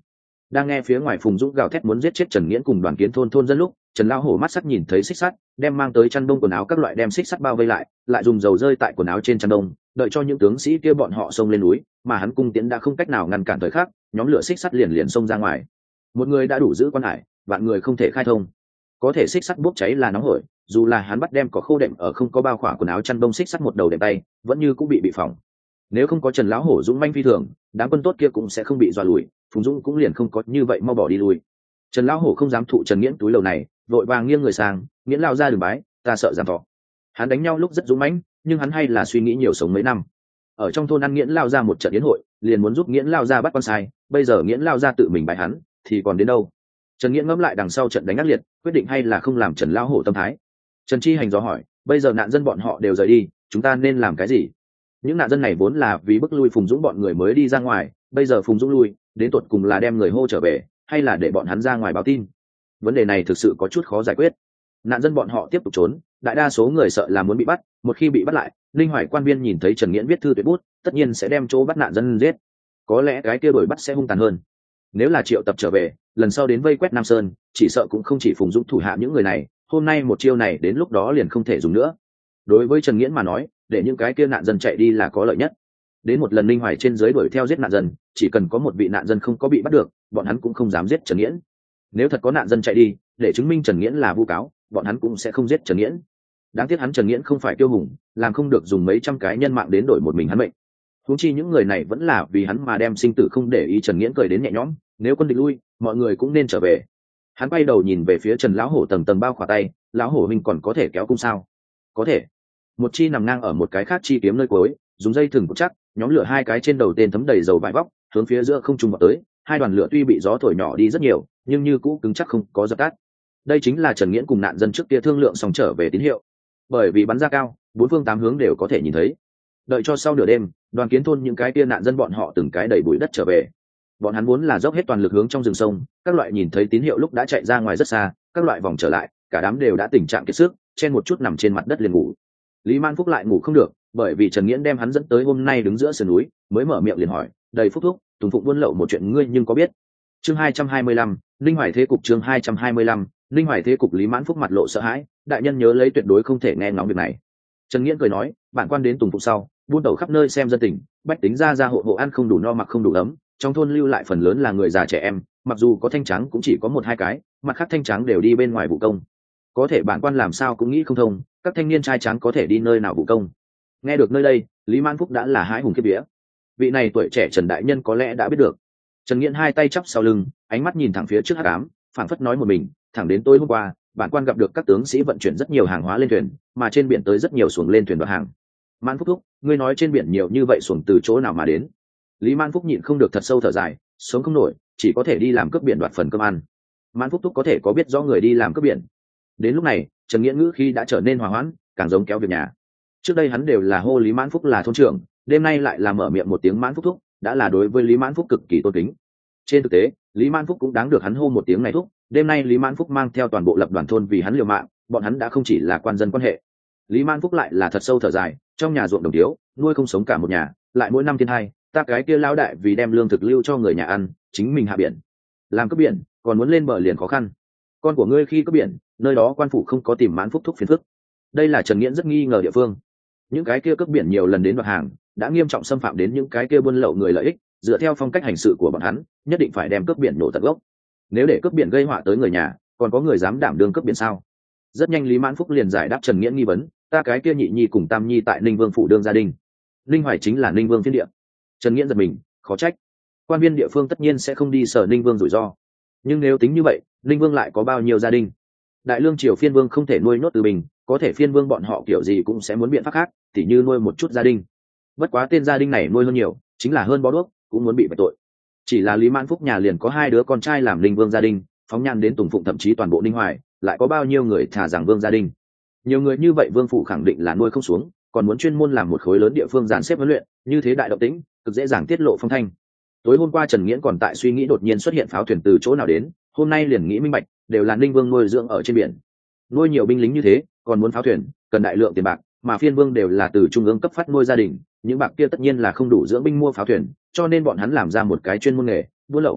Đang nghe phía ngoài Phùng Dũng gào thét muốn giết chết Trần Nghiễn cùng Đoàn Kiến thôn thôn dân lúc, Trần Lão Hổ mắt sắc nhìn thấy xích sắt, đem mang tới chăn đông quần áo các loại đem xích sắt bao vây lại, lại dùng dầu rơi tại quần áo trên chăn đông, đợi cho những tướng sĩ kia bọn họ xông lên núi, mà hắn cung tiễn đã không cách nào ngăn cản thời khắc, nhóm lửa xích sắt liền liền xông ra ngoài. Một người đã đủ giữ quan hải, vạn người không thể khai thông. Có thể xích sắt bốc cháy là nóng hổi, dù là hắn bắt đem có khô đệm ở không có bao khỏa quần áo chăn đông xích sắt một đầu đệm tay, vẫn như cũng bị phỏng. Nếu không có Trần Lão Hổ dũng manh phi thường, đám quân tốt kia cũng sẽ không bị dọa lùi, Phùng Dũng cũng liền không có như vậy mau bỏ đi lui. Trần Lão Hổ không dám thụ Trần Nghiễn túi lầu này, vội vàng nghiêng người sang, Nghiễn lao ra đường bái, ta sợ giảm thọ. Hắn đánh nhau lúc rất dũng mãnh, nhưng hắn hay là suy nghĩ nhiều sống mấy năm. Ở trong thôn ăn Nghiễn lao ra một trận yến hội, liền muốn giúp Nghiễn lao ra bắt con sai, bây giờ Nghiễn lao ra tự mình bái hắn, thì còn đến đâu? Trần Nghiễn ngẫm lại đằng sau trận đánh ác liệt, quyết định hay là không làm Trần Lão Hổ tâm thái. Trần Chi Hành dò hỏi, bây giờ nạn dân bọn họ đều rời đi, chúng ta nên làm cái gì? Những nạn dân này vốn là vì bức lui Phùng Dũng bọn người mới đi ra ngoài, bây giờ Phùng Dũng lui, đến tột cùng là đem người hô trở về, hay là để bọn hắn ra ngoài báo tin? Vấn đề này thực sự có chút khó giải quyết. Nạn dân bọn họ tiếp tục trốn, đại đa số người sợ là muốn bị bắt, một khi bị bắt lại, Linh Hoài quan viên nhìn thấy Trần Nghiễn viết thư tuyệt bút, tất nhiên sẽ đem chỗ bắt nạn dân giết. Có lẽ cái kia đuổi bắt sẽ hung tàn hơn. Nếu là triệu tập trở về, lần sau đến vây quét Nam Sơn, chỉ sợ cũng không chỉ Phùng Dũng thủ hạ những người này, hôm nay một chiêu này đến lúc đó liền không thể dùng nữa. Đối với Trần Nghiễn mà nói, để những cái kia nạn dân chạy đi là có lợi nhất. Đến một lần Linh Hoài trên dưới đuổi theo giết nạn dân, chỉ cần có một vị nạn dân không có bị bắt được, bọn hắn cũng không dám giết Trần Nghiễn. Nếu thật có nạn dân chạy đi, để chứng minh Trần Nghiễn là vu cáo, bọn hắn cũng sẽ không giết Trần Nghiễn. Đáng tiếc hắn Trần Nghiễn không phải kiêu hùng, làm không được dùng mấy trăm cái nhân mạng đến đổi một mình hắn mệnh. Huống chi những người này vẫn là vì hắn mà đem sinh tử không để ý. Trần Nghiễn cười đến nhẹ nhõm, nếu quân địch lui, mọi người cũng nên trở về. Hắn quay đầu nhìn về phía Trần Lão Hổ tầng tầng bao khỏa tay, Lão Hổ huynh còn có thể kéo cung sao? Có thể. Một chi nằm ngang ở một cái khác chi kiếm nơi cuối, dùng dây thừng buộc chắc, nhóm lửa hai cái trên đầu tên thấm đầy dầu vải vóc, hướng phía giữa không trung vọt tới. Hai đoàn lửa tuy bị gió thổi nhỏ đi rất nhiều, nhưng như cũ cứng chắc không có dập tắt. Đây chính là Trần Nghiễn cùng nạn dân trước kia thương lượng xong trở về tín hiệu. Bởi vì bắn ra cao, bốn phương tám hướng đều có thể nhìn thấy. Đợi cho sau nửa đêm, Đoàn Kiến thôn những cái kia nạn dân bọn họ từng cái đầy bụi đất trở về. Bọn hắn muốn là dốc hết toàn lực hướng trong rừng sông, các loại nhìn thấy tín hiệu lúc đã chạy ra ngoài rất xa, các loại vòng trở lại, cả đám đều đã tình trạng kiệt sức, chen một chút nằm trên mặt đất liền ngủ. Lý Man Phúc lại ngủ không được, bởi vì Trần Nghiễn đem hắn dẫn tới hôm nay đứng giữa sườn núi, mới mở miệng liền hỏi, "Đầy Phúc thúc, Tùng Phụng buôn lậu một chuyện ngươi nhưng có biết?" Chương 225, Linh Hoài thế cục. Chương 225, Linh Hoài thế cục. Lý Mãn Phúc mặt lộ sợ hãi, đại nhân nhớ lấy tuyệt đối không thể nghe ngóng việc này. Trần Nghiễn cười nói, bản quan đến Tùng Phụng sau, buôn đầu khắp nơi xem dân tình, bách tính ra hộ ăn không đủ no mặc không đủ ấm, trong thôn lưu lại phần lớn là người già trẻ em, mặc dù có thanh trắng cũng chỉ có một hai cái, mặt khác thanh trắng đều đi bên ngoài vụ công. Có thể bản quan làm sao cũng nghĩ không thông, các thanh niên trai trắng có thể đi nơi nào vụ công? Nghe được nơi đây, Lý Mãn Phúc đã là hãi hùng kiếp vía. Vị này tuổi trẻ Trần đại nhân có lẽ đã biết được. Trần Nghiễn hai tay chắp sau lưng, ánh mắt nhìn thẳng phía trước hắc ám, phảng phất nói một mình, thẳng đến tối hôm qua, bản quan gặp được các tướng sĩ vận chuyển rất nhiều hàng hóa lên thuyền, mà trên biển tới rất nhiều xuồng lên thuyền đoạt hàng. Mãn Phúc thúc, ngươi nói trên biển nhiều như vậy xuồng từ chỗ nào mà đến? Lý Mãn Phúc nhịn không được thật sâu thở dài, sống không nổi, chỉ có thể đi làm cướp biển đoạt phần cơm ăn. Mãn Phúc thúc có thể có biết rõ người đi làm cướp biển? Đến lúc này, Trần Nghiễn ngữ khi đã trở nên hòa hoãn, càng giống kéo việc nhà. Trước đây hắn đều là hô Lý Mãn Phúc là thôn trưởng, đêm nay lại là mở miệng một tiếng Mãn Phúc thúc, đã là đối với Lý Mãn Phúc cực kỳ tôn kính. Trên thực tế, Lý Mãn Phúc cũng đáng được hắn hô một tiếng này thúc. Đêm nay Lý Mãn Phúc mang theo toàn bộ lập đoàn thôn vì hắn liều mạng, bọn hắn đã không chỉ là quan dân quan hệ. Lý Mãn Phúc lại là thật sâu thở dài, trong nhà ruộng đồng thiếu, nuôi không sống cả một nhà, lại mỗi năm thiên hai, ta cái kia lão đại vì đem lương thực lưu cho người nhà ăn, chính mình hạ biển, làm cướp biển, còn muốn lên bờ liền khó khăn. Con của ngươi khi cướp biển, nơi đó quan phủ không có tìm Mãn Phúc thúc phiền phức. Đây là Trần Nghiễn rất nghi ngờ địa phương. Những cái kia cướp biển nhiều lần đến đoạt hàng, đã nghiêm trọng xâm phạm đến những cái kia buôn lậu người lợi ích, dựa theo phong cách hành sự của bọn hắn, nhất định phải đem cướp biển nổ tận gốc. Nếu để cướp biển gây họa tới người nhà, còn có người dám đảm đương cướp biển sao? Rất nhanh Lý Mãn Phúc liền giải đáp Trần Nghiễn nghi vấn, ta cái kia nhị nhi cùng tam nhi tại Ninh Vương phủ đương gia đình. Ninh Hoài chính là Ninh Vương phiên địa. Trần Nghiễn giật mình, khó trách. Quan viên địa phương tất nhiên sẽ không đi sở Ninh Vương rủi ro. Nhưng nếu tính như vậy, Ninh Vương lại có bao nhiêu gia đình? Đại lương triều phiên vương không thể nuôi nốt từ mình, có thể phiên vương bọn họ kiểu gì cũng sẽ muốn biện pháp khác, tỉ như nuôi một chút gia đình. Bất quá tên gia đình này nuôi hơn nhiều, chính là hơn bó đuốc, cũng muốn bị vạch tội. Chỉ là Lý Mãn Phúc nhà liền có hai đứa con trai làm Ninh Vương gia đình, phóng nhan đến Tùng Phụng thậm chí toàn bộ Ninh Hoài, lại có bao nhiêu người thà rằng Vương gia đình. Nhiều người như vậy Vương phủ khẳng định là nuôi không xuống, còn muốn chuyên môn làm một khối lớn địa phương dàn xếp huấn luyện, như thế đại động tĩnh, cực dễ dàng tiết lộ phong thanh. Tối hôm qua Trần Nghiễn còn tại suy nghĩ đột nhiên xuất hiện pháo thuyền từ chỗ nào đến, hôm nay liền nghĩ minh bạch, đều là Ninh Vương nuôi dưỡng ở trên biển. Nuôi nhiều binh lính như thế, còn muốn pháo thuyền, cần đại lượng tiền bạc, mà phiên vương đều là từ trung ương cấp phát nuôi gia đình, những bạc kia tất nhiên là không đủ dưỡng binh mua pháo thuyền, cho nên bọn hắn làm ra một cái chuyên môn nghề, buôn lậu.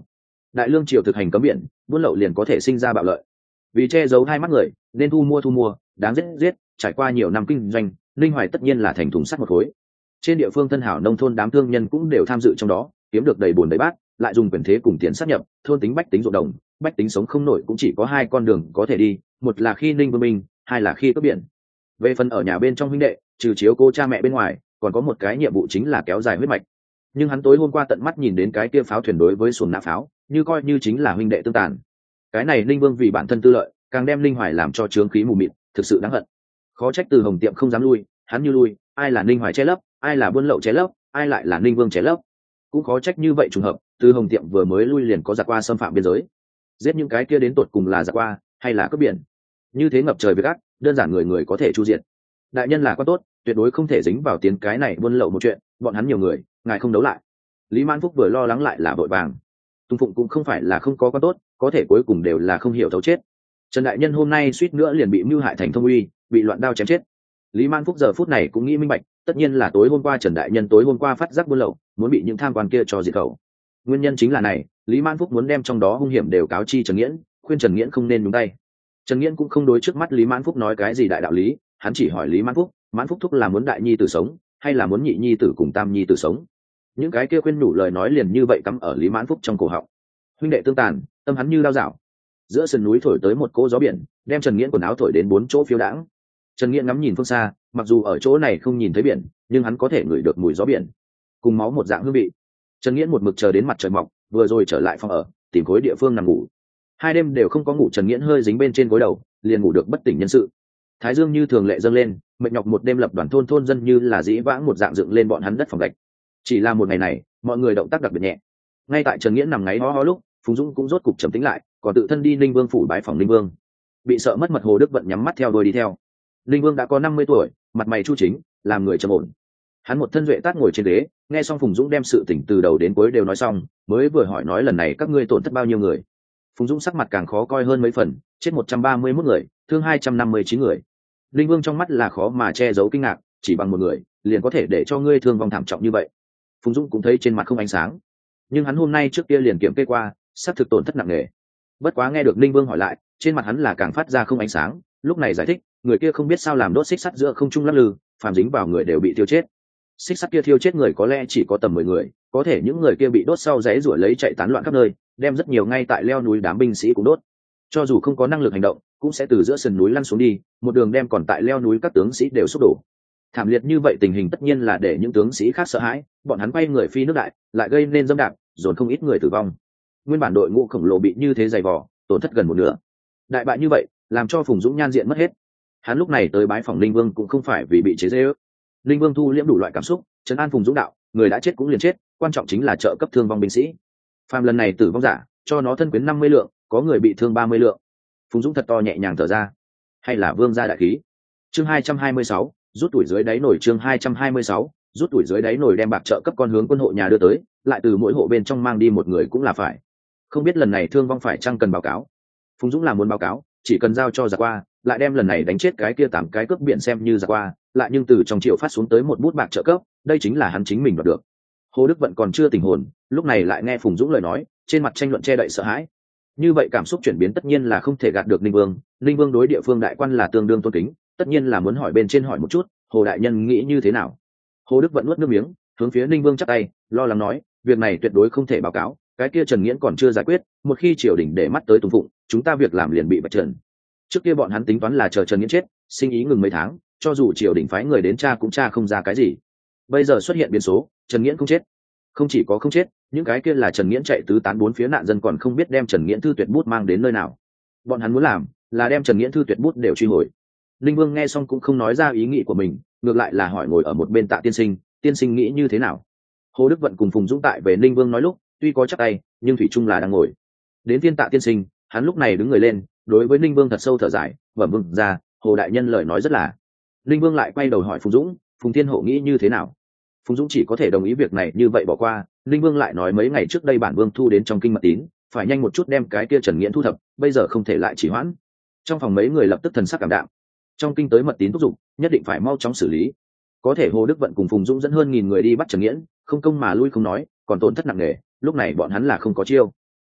đại lương triều thực hành cấm biển, buôn lậu liền có thể sinh ra bạo lợi. Vì che giấu hai mắt người nên thu mua, đáng giết giết. Trải qua nhiều năm kinh doanh, Ninh Hoài tất nhiên là thành thùng sắt một khối. Trên địa phương thân hảo nông thôn đám thương nhân cũng đều tham dự trong đó, kiếm được đầy bùn đầy bát, lại dùng quyền thế cùng tiền sát nhập, thôn tính bách tính ruộng đồng, bách tính sống không nổi cũng chỉ có hai con đường có thể đi, một là khi Ninh Vương Minh, hai là khi cướp biển. Về phần ở nhà bên trong huynh đệ, trừ chiếu cô cha mẹ bên ngoài, còn có một cái nhiệm vụ chính là kéo dài huyết mạch. Nhưng hắn tối hôm qua tận mắt nhìn đến cái kia pháo thuyền đối với xuồng nã pháo, như coi như chính là huynh đệ tương tàn. Cái này Ninh Vương vì bản thân tư lợi, càng đem Ninh Hoài làm cho trướng khí mù mịt, thực sự đáng hận. Khó trách Từ Hồng Tiệm không dám lui, hắn như lui, ai là Ninh Hoài che lấp, ai là buôn lậu che lấp, ai lại là Ninh Vương che lấp. Cũng khó trách như vậy trùng hợp, Từ Hồng Tiệm vừa mới lui liền có giặc qua xâm phạm biên giới. Giết những cái kia đến tột cùng là giặc qua hay là cướp biển. Như thế ngập trời với gắt, đơn giản người người có thể chu diệt. Đại nhân là quan tốt, tuyệt đối không thể dính vào tiến cái này buôn lậu một chuyện, bọn hắn nhiều người, ngài không đấu lại. Lý Mãn Phúc vừa lo lắng lại là vội vàng. Tung Phụng cũng không phải là không có quan tốt, có thể cuối cùng đều là không hiểu thấu chết. Trần đại nhân hôm nay suýt nữa liền bị mưu hại thành thông uy, bị loạn đao chém chết. Lý Mãn Phúc giờ phút này cũng nghĩ minh bạch, tất nhiên là tối hôm qua Trần đại nhân tối hôm qua phát giác buôn lậu, muốn bị những tham quan kia cho diệt khẩu. Nguyên nhân chính là này, Lý Mãn Phúc muốn đem trong đó hung hiểm đều cáo chi Trần Nghiễn, khuyên Trần Nghiễn không nên nhúng tay. Trần Nghiễn cũng không đối trước mắt Lý Mãn Phúc nói cái gì đại đạo lý, hắn chỉ hỏi Lý Mãn Phúc thúc là muốn đại nhi tử sống, hay là muốn nhị nhi tử cùng tam nhi tử sống. Những cái kia khuyên nhủ lời nói liền như vậy cắm ở Lý Mãn Phúc trong cổ họng. Huynh đệ tương tàn, tâm hắn như dao dạo. Giữa sườn núi thổi tới một cỗ gió biển, đem Trần Nghiễn quần áo thổi đến bốn chỗ phiêu đãng. Trần Nghiễn ngắm nhìn phương xa, mặc dù ở chỗ này không nhìn thấy biển, nhưng hắn có thể ngửi được mùi gió biển, cùng máu một dạng hương vị. Trần Nghiễn một mực chờ đến mặt trời mọc, vừa rồi trở lại phòng ở, tìm khối địa phương nằm ngủ. Hai đêm đều không có ngủ, Trần Nghiễn hơi dính bên trên gối đầu, liền ngủ được bất tỉnh nhân sự. Thái dương như thường lệ dâng lên, mệt nhọc một đêm lập đoàn thôn dân như là dĩ vãng một dạng dựng lên bọn hắn đất phòng gạch. Chỉ là một ngày này, mọi người động tác đặc biệt nhẹ. Ngay tại Trần Nghiễn nằm ngáy ho ho lúc, Phùng Dũng cũng rốt cục trầm tĩnh lại, còn tự thân đi Ninh Vương phủ bái phòng Ninh Vương. Bị sợ mất mật Hồ Đức Vận nhắm mắt theo đuôi đi theo. Ninh Vương đã có 50 tuổi, mặt mày chu chính, làm người trầm ổn. Hắn một thân duệ tát ngồi trên ghế, nghe xong Phùng Dũng đem sự tình từ đầu đến cuối đều nói xong, mới vừa hỏi nói lần này các ngươi tổn thất bao nhiêu người. Phùng Dũng sắc mặt càng khó coi hơn mấy phần, chết 131 người, thương 259 người. Ninh Vương trong mắt là khó mà che giấu kinh ngạc, chỉ bằng một người, liền có thể để cho ngươi thương vong thảm trọng như vậy. Phùng Dũng cũng thấy trên mặt không ánh sáng, nhưng hắn hôm nay trước kia liền kiểm kê qua, xác thực tổn thất nặng nề. Bất quá nghe được Ninh Vương hỏi lại, trên mặt hắn là càng phát ra không ánh sáng, lúc này giải thích, người kia không biết sao làm đốt xích sắt giữa không trung lắc lư, phàm dính vào người đều bị thiêu chết. Xích sắt kia thiêu chết người có lẽ chỉ có tầm 10 người, có thể những người kia bị đốt sau giấy rủa lấy chạy tán loạn khắp nơi, đem rất nhiều ngay tại leo núi đám binh sĩ cũng đốt. Cho dù không có năng lực hành động, cũng sẽ từ giữa sườn núi lăn xuống đi, một đường đem còn tại leo núi các tướng sĩ đều sụp đổ. Thảm liệt như vậy tình hình tất nhiên là để những tướng sĩ khác sợ hãi, bọn hắn quay người phi nước đại, lại gây nên dâm đạp, dồn không ít người tử vong. Nguyên bản đội ngũ khổng lồ bị như thế dày vò, tổn thất gần một nửa. Đại bại như vậy, làm cho Phùng Dũng nhan diện mất hết. Hắn lúc này tới bái phòng Linh Vương cũng không phải vì bị chế giễu. Linh Vương thu liễm đủ loại cảm xúc, trấn an Phùng Dũng đạo, người đã chết cũng liền chết, quan trọng chính là trợ cấp thương vong binh sĩ. Phàm lần này tử vong giả, cho nó thân quyến 50 lượng, có người bị thương 30 lượng. Phùng Dũng thật to nhẹ nhàng thở ra. Hay là vương gia đại khí. Chương 226, rút tuổi dưới đáy nổi. Chương 226, rút tuổi dưới đáy nổi, đem bạc trợ cấp con hướng quân hộ nhà đưa tới, lại từ mỗi hộ bên trong mang đi một người cũng là phải. Không biết lần này thương vong phải chăng cần báo cáo. Phùng Dũng là muốn báo cáo, chỉ cần giao cho giặc qua, lại đem lần này đánh chết cái kia 8 cái cướp biển xem như giặc qua, lại nhưng từ trong triệu phát xuống tới một bút bạc trợ cấp, đây chính là hắn chính mình đoạt được. Hồ Đức Vận còn chưa tỉnh hồn, lúc này lại nghe Phùng Dũng lời nói, trên mặt tranh luận che đậy sợ hãi. Như vậy cảm xúc chuyển biến tất nhiên là không thể gạt được Ninh Vương. Ninh Vương đối địa phương đại quan là tương đương tôn kính, tất nhiên là muốn hỏi bên trên hỏi một chút, Hồ đại nhân nghĩ như thế nào. Hồ Đức Vận nuốt nước miếng, hướng phía Ninh Vương chắp tay, lo lắng nói, việc này tuyệt đối không thể báo cáo, cái kia Trần Nghiễn còn chưa giải quyết, một khi triều đình để mắt tới Tùng Phụng, chúng ta việc làm liền bị bạch trần. Trước kia bọn hắn tính toán là chờ Trần Nghiễn chết, sinh ý ngừng mấy tháng, cho dù triều đình phái người đến tra cũng tra không ra cái gì. Bây giờ xuất hiện biến số, Trần Nghiễn không chết. Không chỉ có không chết, những cái kia là Trần Nghiễn chạy tứ tán bốn phía nạn dân còn không biết đem Trần Nghiễn thư tuyệt bút mang đến nơi nào. Bọn hắn muốn làm là đem Trần Nghiễn thư tuyệt bút đều truy hồi. Linh Vương nghe xong cũng không nói ra ý nghĩ của mình, ngược lại là hỏi ngồi ở một bên Tạ tiên sinh nghĩ như thế nào. Hồ Đức Vận cùng Phùng Dũng tại về Linh Vương nói lúc, tuy có chắc tay, nhưng thủy chung là đang ngồi. Đến phiên Tạ tiên sinh, hắn lúc này đứng người lên, đối với Linh Vương thật sâu thở dài, bẩm vương ra, Hồ đại nhân lời nói rất là. Linh Vương lại quay đầu hỏi Phùng Dũng, Phùng Thiên Hộ nghĩ như thế nào. Phùng Dũng chỉ có thể đồng ý việc này như vậy bỏ qua. Linh Vương lại nói mấy ngày trước đây bản vương thu đến trong kinh mật tín, phải nhanh một chút đem cái kia Trần Nghiễn thu thập, bây giờ không thể lại trì hoãn. Trong phòng mấy người lập tức thần sắc cảm đạm. Trong kinh tới mật tín thúc giục, nhất định phải mau chóng xử lý. Có thể Hồ Đức Vận cùng Phùng Dũng dẫn hơn 1000 người đi bắt Trần Nghiễn, không công mà lui không nói, còn tổn thất nặng nề, lúc này bọn hắn là không có chiêu.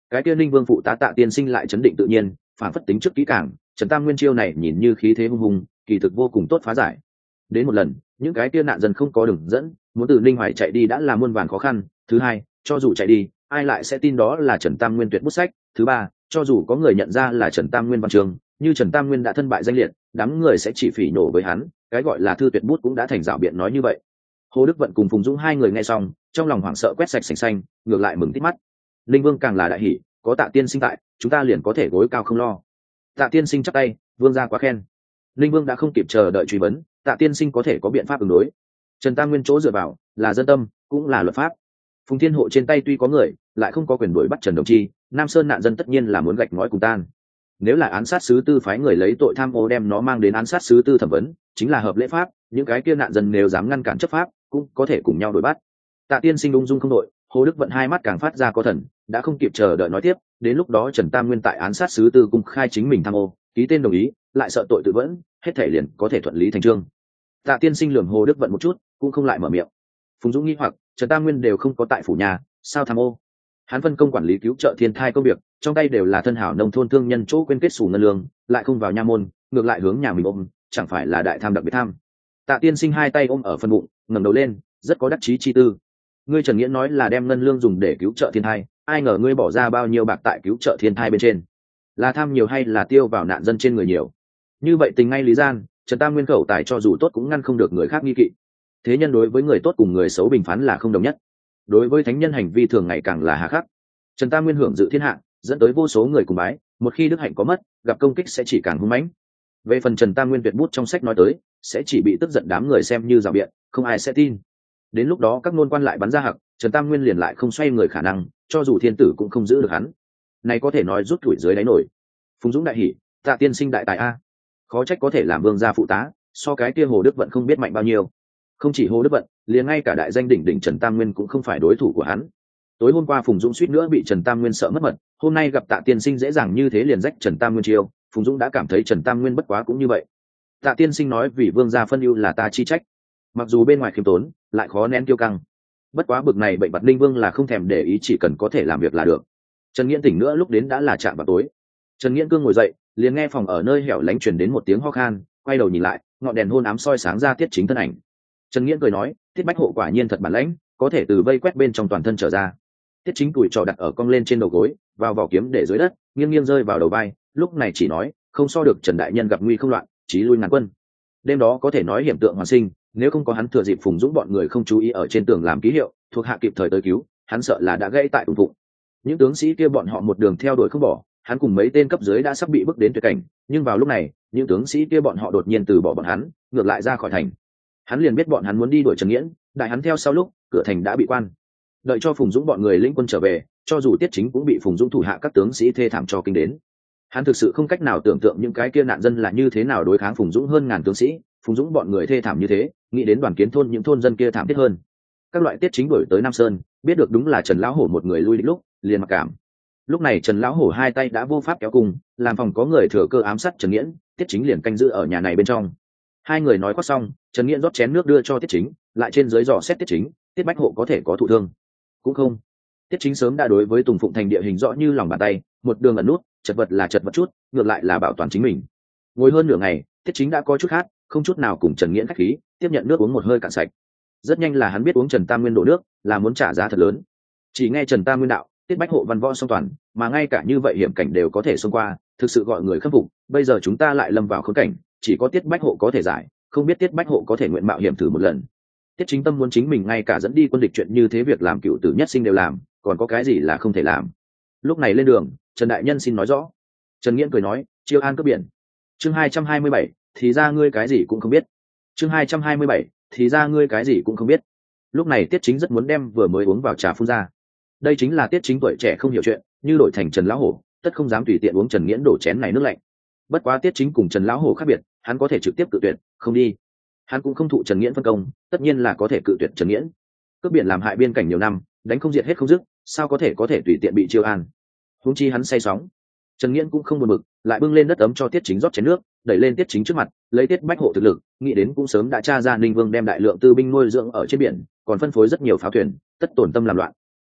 cái kia Ninh Vương phụ tá Tạ Tiên Sinh lại chấn định tự nhiên, phản phất tính trước kỹ càng. Trần Tam Nguyên chiêu này nhìn như khí thế hung hùng, kỳ thực vô cùng tốt phá giải. Đến một lần, những cái kia nạn dân không có đường dẫn, muốn từ Ninh Hoài chạy đi đã là muôn vàn khó khăn. Thứ hai, cho dù chạy đi, ai lại sẽ tin đó là Trần Tam Nguyên tuyệt bút sách. Thứ ba, cho dù có người nhận ra là Trần Tam Nguyên văn trường, như Trần Tam Nguyên đã thân bại danh liệt, đám người sẽ chỉ phỉ nổ với hắn. Cái gọi là thư tuyệt bút cũng đã thành rảo biện nói như vậy. Hồ Đức Vận cùng Phùng Dũng hai người nghe xong, trong lòng hoảng sợ quét sạch sành xanh, ngược lại mừng tít mắt. Linh Vương càng là đại hỉ, có Tạ Tiên Sinh tại, chúng ta liền có thể gối cao không lo. Tạ Tiên Sinh chắp tay, vương gia quá khen. Linh Vương đã không kịp chờ đợi truy vấn, Tạ Tiên Sinh có thể có biện pháp ứng đối. Trần Tam Nguyên chỗ dựa vào là dân tâm, cũng là luật pháp. Phùng Thiên Hộ trên tay tuy có người, lại không có quyền đuổi bắt Trần Đồng Chi, Nam Sơn nạn dân tất nhiên là muốn gạch ngói cùng tan. Nếu là án sát sứ tư phái người lấy tội tham ô đem nó mang đến án sát sứ tư thẩm vấn, chính là hợp lễ pháp, những cái kia nạn dân nếu dám ngăn cản chấp pháp, cũng có thể cùng nhau đuổi bắt. Tạ Tiên Sinh ung dung không đội, Hồ Đức Vận hai mắt càng phát ra có thần, đã không kịp chờ đợi nói tiếp, đến lúc đó Trần Tam Nguyên tại án sát sứ tư cung khai chính mình tham ô, ký tên đồng ý, lại sợ tội tự vẫn, hết thể liền có thể thuận lý thành chương. Tạ Tiên Sinh lườm Hồ Đức Vận một chút, cũng không lại mở miệng. Phùng Dũng nghi hoặc, Trần Tam Nguyên đều không có tại phủ nhà, sao tham ô? Hắn phân công quản lý cứu trợ thiên thai công việc, trong tay đều là thân hảo nông thôn thương nhân chỗ quên kết sủ ngân lương, lại không vào nha môn, ngược lại hướng nhà mình ôm, chẳng phải là đại tham đặc biệt tham. Tạ Tiên Sinh hai tay ôm ở phần bụng, ngẩng đầu lên, rất có đắc chí chi tư. Ngươi Trần Nghĩa nói là đem ngân lương dùng để cứu trợ thiên thai, ai ngờ ngươi bỏ ra bao nhiêu bạc tại cứu trợ thiên thai bên trên? Là tham nhiều hay là tiêu vào nạn dân trên người nhiều? Như vậy tình ngay lý gian, Trần Tam Nguyên khẩu tài cho dù tốt cũng ngăn không được người khác nghi kỵ. Thế nhân đối với người tốt cùng người xấu bình phán là không đồng nhất. Đối với thánh nhân hành vi thường ngày càng là hà khắc. Trần Tam Nguyên hưởng dự thiên hạ, dẫn tới vô số người cùng bái, một khi đức hạnh có mất, gặp công kích sẽ chỉ càng hung mãnh. Về phần Trần Tam Nguyên tuyệt bút trong sách nói tới, sẽ chỉ bị tức giận đám người xem như rào biện, không ai sẽ tin. Đến lúc đó các nôn quan lại bắn ra hặc, Trần Tam Nguyên liền lại không xoay người khả năng, cho dù thiên tử cũng không giữ được hắn. Này có thể nói rút tuổi dưới đáy nổi. Phùng Dũng đại hỉ, Tạ Tiên Sinh đại tài a, khó trách có thể làm vương gia phụ tá, so cái kia Hồ Đức Vận không biết mạnh bao nhiêu. Không chỉ Hồ Đức Vận, liền ngay cả đại danh đỉnh đỉnh Trần Tam Nguyên cũng không phải đối thủ của hắn. Tối hôm qua Phùng Dũng suýt nữa bị Trần Tam Nguyên sợ mất mật, hôm nay gặp Tạ Tiên Sinh dễ dàng như thế liền rách Trần Tam Nguyên chiêu, Phùng Dũng đã cảm thấy Trần Tam Nguyên bất quá cũng như vậy. Tạ Tiên Sinh nói vì vương gia phân ưu là ta chi trách, mặc dù bên ngoài khiêm tốn, lại khó nén kiêu căng. Bất quá bực này bệnh bặt Linh Vương là không thèm để ý, chỉ cần có thể làm việc là được. Trần Nghiễn tỉnh nữa lúc đến đã là chạm vào tối. Trần Nghiễn cương ngồi dậy, liền nghe phòng ở nơi hẻo lánh truyền đến một tiếng ho khan, quay đầu nhìn lại, ngọn đèn hôn ám soi sáng ra Tiết Chính thân ảnh. Trần Nghiễn cười nói, Tiết Bách Hộ quả nhiên thật bản lãnh, có thể từ vây quét bên trong toàn thân trở ra. Tiết Chính tuổi trò đặt ở cong lên trên đầu gối, vào vỏ kiếm để dưới đất, nghiêng nghiêng rơi vào đầu vai, lúc này chỉ nói, không so được Trần đại nhân gặp nguy không loạn, chí lui ngàn quân. Đêm đó có thể nói hiểm tượng hoàn sinh, nếu không có hắn thừa dịp Phùng Dũng bọn người không chú ý ở trên tường làm ký hiệu, thuộc hạ kịp thời tới cứu, hắn sợ là đã gãy tại ủng phụng. Những tướng sĩ kia bọn họ một đường theo đuổi không bỏ, hắn cùng mấy tên cấp dưới đã sắp bị bước đến tuyệt cảnh, nhưng vào lúc này, những tướng sĩ kia bọn họ đột nhiên từ bỏ bọn hắn, ngược lại ra khỏi thành. Hắn liền biết bọn hắn muốn đi đuổi Trần Nghiễn, đại hắn theo sau lúc, cửa thành đã bị quan. Đợi cho Phùng Dũng bọn người lĩnh quân trở về, cho dù Tiết Chính cũng bị Phùng Dũng thủ hạ các tướng sĩ thê thảm cho kinh đến. Hắn thực sự không cách nào tưởng tượng những cái kia nạn dân là như thế nào đối kháng Phùng Dũng hơn ngàn tướng sĩ, Phùng Dũng bọn người thê thảm như thế, nghĩ đến Đoàn Kiến thôn những thôn dân kia thảm thiết hơn. Các loại Tiết Chính đuổi tới Nam Sơn, biết được đúng là Trần lão hổ một người lui địch lúc, liền mặc cảm. Lúc này Trần lão hổ hai tay đã vô pháp kéo cùng, làm phòng có người thừa cơ ám sát Trần Nghiễn, Tiết Chính liền canh giữ ở nhà này bên trong. Hai người nói quát xong, Trần Nghiễn rót chén nước đưa cho Tiết Chính, lại trên dưới dò xét Tiết Chính, Tiết Bách Hộ có thể có thụ thương. Cũng không. Tiết Chính sớm đã đối với Tùng Phụng thành địa hình rõ như lòng bàn tay, một đường ẩn nút, chật vật là chật vật chút, ngược lại là bảo toàn chính mình. Ngồi hơn nửa ngày, Tiết Chính đã có chút khát, không chút nào cùng Trần Nghiễn khách khí, tiếp nhận nước uống một hơi cạn sạch. Rất nhanh là hắn biết uống Trần Tam Nguyên đổ nước, là muốn trả giá thật lớn. Chỉ nghe Trần Tam Nguyên đạo, Tiết Bách Hộ văn võ song toàn, mà ngay cả như vậy hiểm cảnh đều có thể xông qua, thực sự gọi người khâm phục. Bây giờ chúng ta lại lâm vào khốn cảnh, chỉ có Tiết Bách Hộ có thể giải, không biết Tiết Bách Hộ có thể nguyện mạo hiểm thử một lần. Tiết Chính tâm muốn chính mình ngay cả dẫn đi quân địch chuyện như thế việc làm cựu tử nhất sinh đều làm, còn có cái gì là không thể làm. Lúc này lên đường, Trần đại nhân xin nói rõ. Trần Nghiễn cười nói, chiêu an cướp biển. Chương 227, thì ra ngươi cái gì cũng không biết. Chương 227, thì ra ngươi cái gì cũng không biết. Lúc này Tiết Chính rất muốn đem vừa mới uống vào trà phun ra. Đây chính là Tiết Chính tuổi trẻ không hiểu chuyện, như đổi thành Trần lão hổ, tất không dám tùy tiện uống Trần Nghiễn đổ chén này nước lạnh. Bất quá Tiết Chính cùng Trần lão hổ khác biệt, hắn có thể trực tiếp cự tuyệt, không đi. Hắn cũng không thụ Trần Nghiễn phân công, tất nhiên là có thể cự tuyệt Trần Nghiễn. Cướp biển làm hại biên cảnh nhiều năm, đánh không diệt hết không dứt, sao có thể tùy tiện bị chiêu an. Huống chi hắn say sóng. Trần Nghiễn cũng không buồn bực, lại bưng lên đất ấm cho Tiết Chính rót chén nước, đẩy lên Tiết Chính trước mặt, lấy Tiết Bách Hộ thực lực, nghĩ đến cũng sớm đã tra ra Ninh Vương đem đại lượng tư binh nuôi dưỡng ở trên biển, còn phân phối rất nhiều pháo thuyền, tất tổn tâm làm loạn.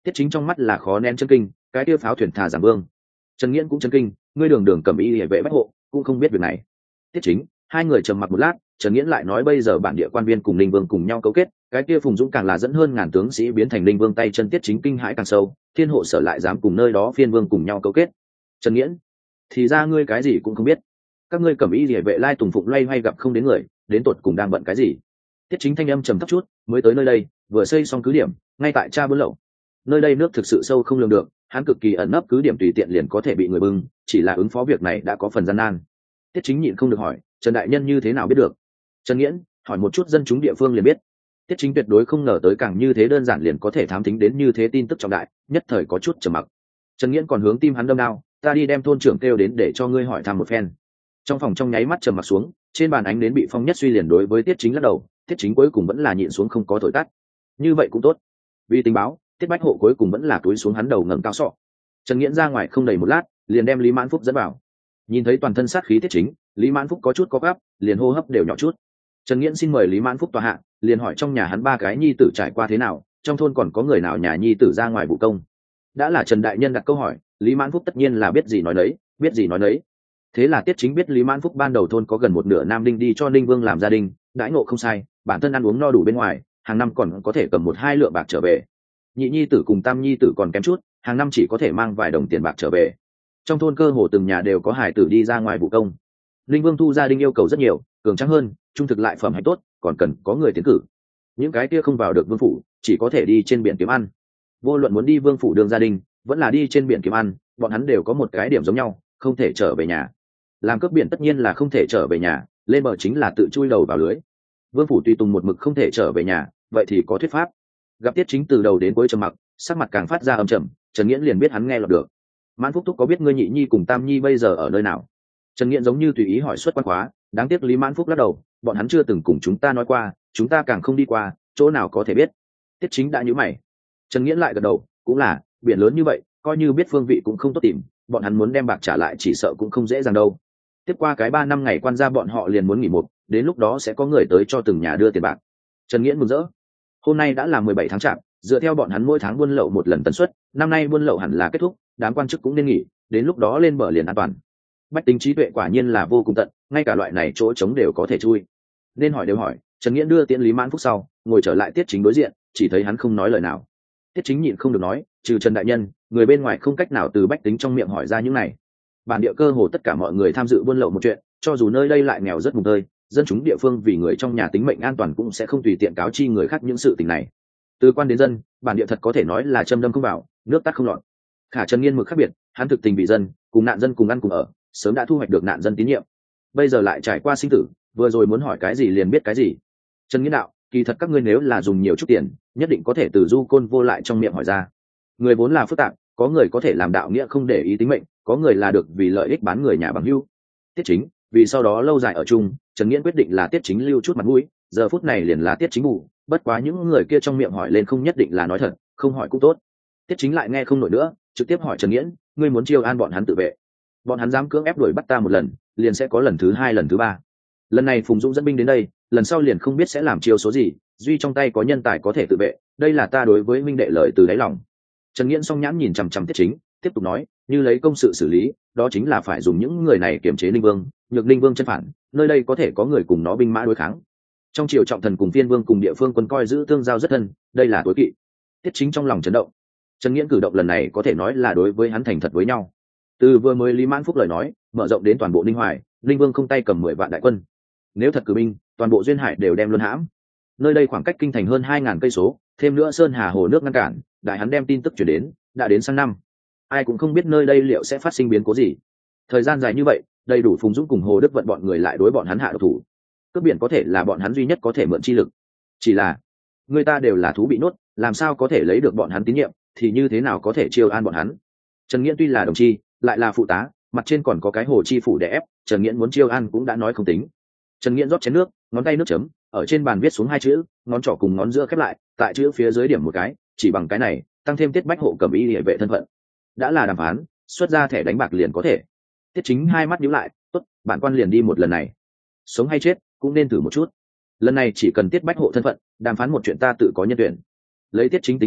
Tiết Chính trong mắt là khó nén chân kinh, cái kia pháo thuyền thả giảm vương. Trần Nghiễn cũng chân kinh, ngươi đường đường cầm y hệ vệ bách hộ cũng không biết việc này. Tiết Chính, hai người trầm mặc một lát, Trần Nghiễn lại nói bây giờ bản địa quan viên cùng Linh Vương cùng nhau cấu kết, cái kia Phùng Dũng càng là dẫn hơn ngàn tướng sĩ biến thành Linh Vương tay chân. Tiết Chính kinh hãi càng sâu, thiên hộ sở lại dám cùng nơi đó phiên vương cùng nhau cấu kết. Trần Nghiễn, thì ra ngươi cái gì cũng không biết, các ngươi cầm y địa vệ lai tùng phụng loay hoay gặp không đến người, đến tột cùng đang bận cái gì? Tiết Chính thanh âm trầm thấp chút, mới tới nơi đây, vừa xây xong cứ điểm, ngay tại cha buôn lậu. Nơi đây nước thực sự sâu không lường được, hắn cực kỳ ẩn nấp cứ điểm tùy tiện liền có thể bị người bưng, chỉ là ứng phó việc này đã có phần gian nan. Tiết Chính nhịn không được hỏi, Trần đại nhân như thế nào biết được? Trần Nghiễn, hỏi một chút dân chúng địa phương liền biết. Tiết Chính tuyệt đối không ngờ tới càng như thế đơn giản liền có thể thám thính đến như thế tin tức trọng đại, nhất thời có chút trầm mặc. Trần Nghiễn còn hướng tim hắn đâm đao, ta đi đem thôn trưởng kêu đến để cho ngươi hỏi thăm một phen. Trong phòng trong nháy mắt trầm mặc xuống, trên bàn ánh đến bị Phong Nhất Suy liền đối với Tiết Chính lắc đầu. Tiết Chính cuối cùng vẫn là nhịn xuống không có thổi tắt. Như vậy cũng tốt, vì tình báo, Tiết Bách Hộ cuối cùng vẫn là túi xuống hắn đầu ngẩng cao sọ. Trần Nghiễn ra ngoài không đầy một lát, liền đem Lý Mãn Phúc dẫn vào. Nhìn thấy toàn thân sát khí Tiết Chính, Lý Mãn Phúc có chút có gáp, liền hô hấp đều nhỏ chút. Trần Nghiễn xin mời Lý Mãn Phúc tòa hạ, liền hỏi trong nhà hắn ba cái nhi tử trải qua thế nào, trong thôn còn có người nào nhà nhi tử ra ngoài vụ công. Đã là Trần đại nhân đặt câu hỏi, Lý Mãn Phúc tất nhiên là biết gì nói nấy, biết gì nói nấy. Thế là Tiết Chính biết Lý Mãn Phúc ban đầu thôn có gần một nửa nam đinh đi cho Ninh Vương làm gia đình, đãi ngộ không sai, bản thân ăn uống no đủ bên ngoài, hàng năm còn có thể cầm 1-2 lượng bạc trở về. Nhị nhi tử cùng tam nhi tử còn kém chút, hàng năm chỉ có thể mang vài đồng tiền bạc trở về. Trong thôn cơ hồ từng nhà đều có hài tử đi ra ngoài vụ công. Ninh Vương thu gia đình yêu cầu rất nhiều, cường tráng hơn, trung thực lại phẩm hạnh tốt, còn cần có người tiến cử. Những cái kia không vào được vương phủ, chỉ có thể đi trên biển kiếm ăn. Vô luận muốn đi vương phủ đường gia đình, vẫn là đi trên biển kiếm ăn, bọn hắn đều có một cái điểm giống nhau, không thể trở về nhà. Làm cướp biển tất nhiên là không thể trở về nhà, lên bờ chính là tự chui đầu vào lưới. Vương phủ tùy tùng một mực không thể trở về nhà, vậy thì có thuyết pháp. Gặp Tiết Chính từ đầu đến cuối trầm mặc, sắc mặt càng phát ra âm trầm, Trần Nghiễn liền biết hắn nghe lọt được. Mãn Phúc thúc có biết ngươi nhị nhi cùng tam nhi bây giờ ở nơi nào? Trần Nghiễn giống như tùy ý hỏi xuất quan khóa, đáng tiếc Lý Mãn Phúc lắc đầu, bọn hắn chưa từng cùng chúng ta nói qua, chúng ta càng không đi qua, chỗ nào có thể biết. Tiết Chính đã nhíu mày. Trần Nghiễn lại gật đầu, cũng là, biển lớn như vậy, coi như biết phương vị cũng không tốt tìm, bọn hắn muốn đem bạc trả lại chỉ sợ cũng không dễ dàng đâu. Tiếp qua cái 3 năm ngày quan gia bọn họ liền muốn nghỉ một, đến lúc đó sẽ có người tới cho từng nhà đưa tiền bạc. Trần Nghiễn mừng rỡ. Hôm nay đã là 17 tháng Chạp, dựa theo bọn hắn mỗi tháng buôn lậu một lần tần suất, năm nay buôn lậu hẳn là kết thúc, đám quan chức cũng nên nghỉ, đến lúc đó lên bờ liền an toàn. Bách tính trí tuệ quả nhiên là vô cùng tận, ngay cả loại này chỗ trống đều có thể chui. Nên hỏi đều hỏi, Trần Nghiễn đưa Tiễn Lý Mãn Phúc sau, ngồi trở lại Tiết Chính đối diện, chỉ thấy hắn không nói lời nào. Tiết Chính nhịn không được nói, trừ Trần đại nhân, người bên ngoài không cách nào từ bách tính trong miệng hỏi ra những này. Bản địa cơ hồ tất cả mọi người tham dự buôn lậu một chuyện, cho dù nơi đây lại nghèo rất mùng tơi, dân chúng địa phương vì người trong nhà tính mệnh an toàn cũng sẽ không tùy tiện cáo chi người khác những sự tình này. Từ quan đến dân, bản địa thật có thể nói là châm đâm không vào, nước tắt không lọt. Khả Trần Nghiên mực khác biệt, hắn thực tình vì dân, cùng nạn dân cùng ăn cùng ở, sớm đã thu hoạch được nạn dân tín nhiệm. Bây giờ lại trải qua sinh tử, vừa rồi muốn hỏi cái gì liền biết cái gì. Trần Nghiên đạo, kỳ thật các ngươi nếu là dùng nhiều chút tiền, nhất định có thể từ du côn vô lại trong miệng hỏi ra. Người vốn là phức tạp, có người có thể làm đạo nghĩa không để ý tính mệnh, có người là được vì lợi ích bán người nhà bằng hữu. Tiết Chính, vì sau đó lâu dài ở chung, Trần Nghiễn quyết định là Tiết Chính lưu chút mặt mũi, giờ phút này liền là Tiết Chính ngủ, bất quá những người kia trong miệng hỏi lên không nhất định là nói thật, không hỏi cũng tốt. Tiết Chính lại nghe không nổi nữa, trực tiếp hỏi Trần Nghiễn, ngươi muốn chiêu an bọn hắn tự vệ, bọn hắn dám cưỡng ép đuổi bắt ta một lần, liền sẽ có lần thứ 2 lần thứ 3. Lần này Phùng Dũng dẫn binh đến đây, lần sau liền không biết sẽ làm chiêu số gì, duy trong tay có nhân tài có thể tự vệ, đây là ta đối với minh đệ lợi từ đáy lòng. Trần Nghiễn song nhãn nhìn chằm chằm Tiết Chính, tiếp tục nói, như lấy công sự xử lý, đó chính là phải dùng những người này kiềm chế Ninh Vương, nhược Ninh Vương chân phản, nơi đây có thể có người cùng nó binh mã đối kháng. Trong triều trọng thần cùng Phiên Vương cùng địa phương quân coi giữ tương giao rất thân, đây là tối kỵ. Tiết Chính trong lòng chấn động. Trần Nghiễn cử động lần này có thể nói là đối với hắn thành thật với nhau. Từ vừa mới Lý Mãn Phúc lời nói, mở rộng đến toàn bộ Ninh Hoài, Ninh Vương không tay cầm 10 vạn đại quân. Nếu thật cử binh, toàn bộ duyên hải đều đem luân hãm. Nơi đây khoảng cách kinh thành hơn 2000 cây số, thêm nữa sơn hà hồ nước ngăn cản, đại hắn đem tin tức truyền đến, đã đến sang năm. Ai cũng không biết nơi đây liệu sẽ phát sinh biến cố gì. Thời gian dài như vậy, đầy đủ Phùng Dũng cùng Hồ Đức vận bọn người lại đối bọn hắn hạ độc thủ. Cướp biển có thể là bọn hắn duy nhất có thể mượn chi lực. Chỉ là, người ta đều là thú bị nuốt, làm sao có thể lấy được bọn hắn tín nhiệm, thì như thế nào có thể chiêu an bọn hắn. Trần Nghiễn tuy là đồng chi, lại là phụ tá, mặt trên còn có cái Hồ chi phủ để ép, Trần Nghiễn muốn chiêu an cũng đã nói không tính. Trần Nghiễn rót chén nước, ngón tay nước chấm, ở trên bàn viết xuống 2 chữ, ngón trỏ cùng ngón giữa khép lại, tại chữ phía dưới điểm một cái, chỉ bằng cái này, tăng thêm Tiết Bách Hộ cầm y liễu vệ thân phận. Đã là đàm phán, xuất ra thẻ đánh bạc liền có thể. Tiết Chính hai mắt nhíu lại, tốt, bản quan liền đi một lần này. Sống hay chết, cũng nên thử một chút. Lần này chỉ cần Tiết Bách Hộ thân phận, đàm phán một chuyện ta tự có nhân tuyển. Lấy Tiết Chính tính cách,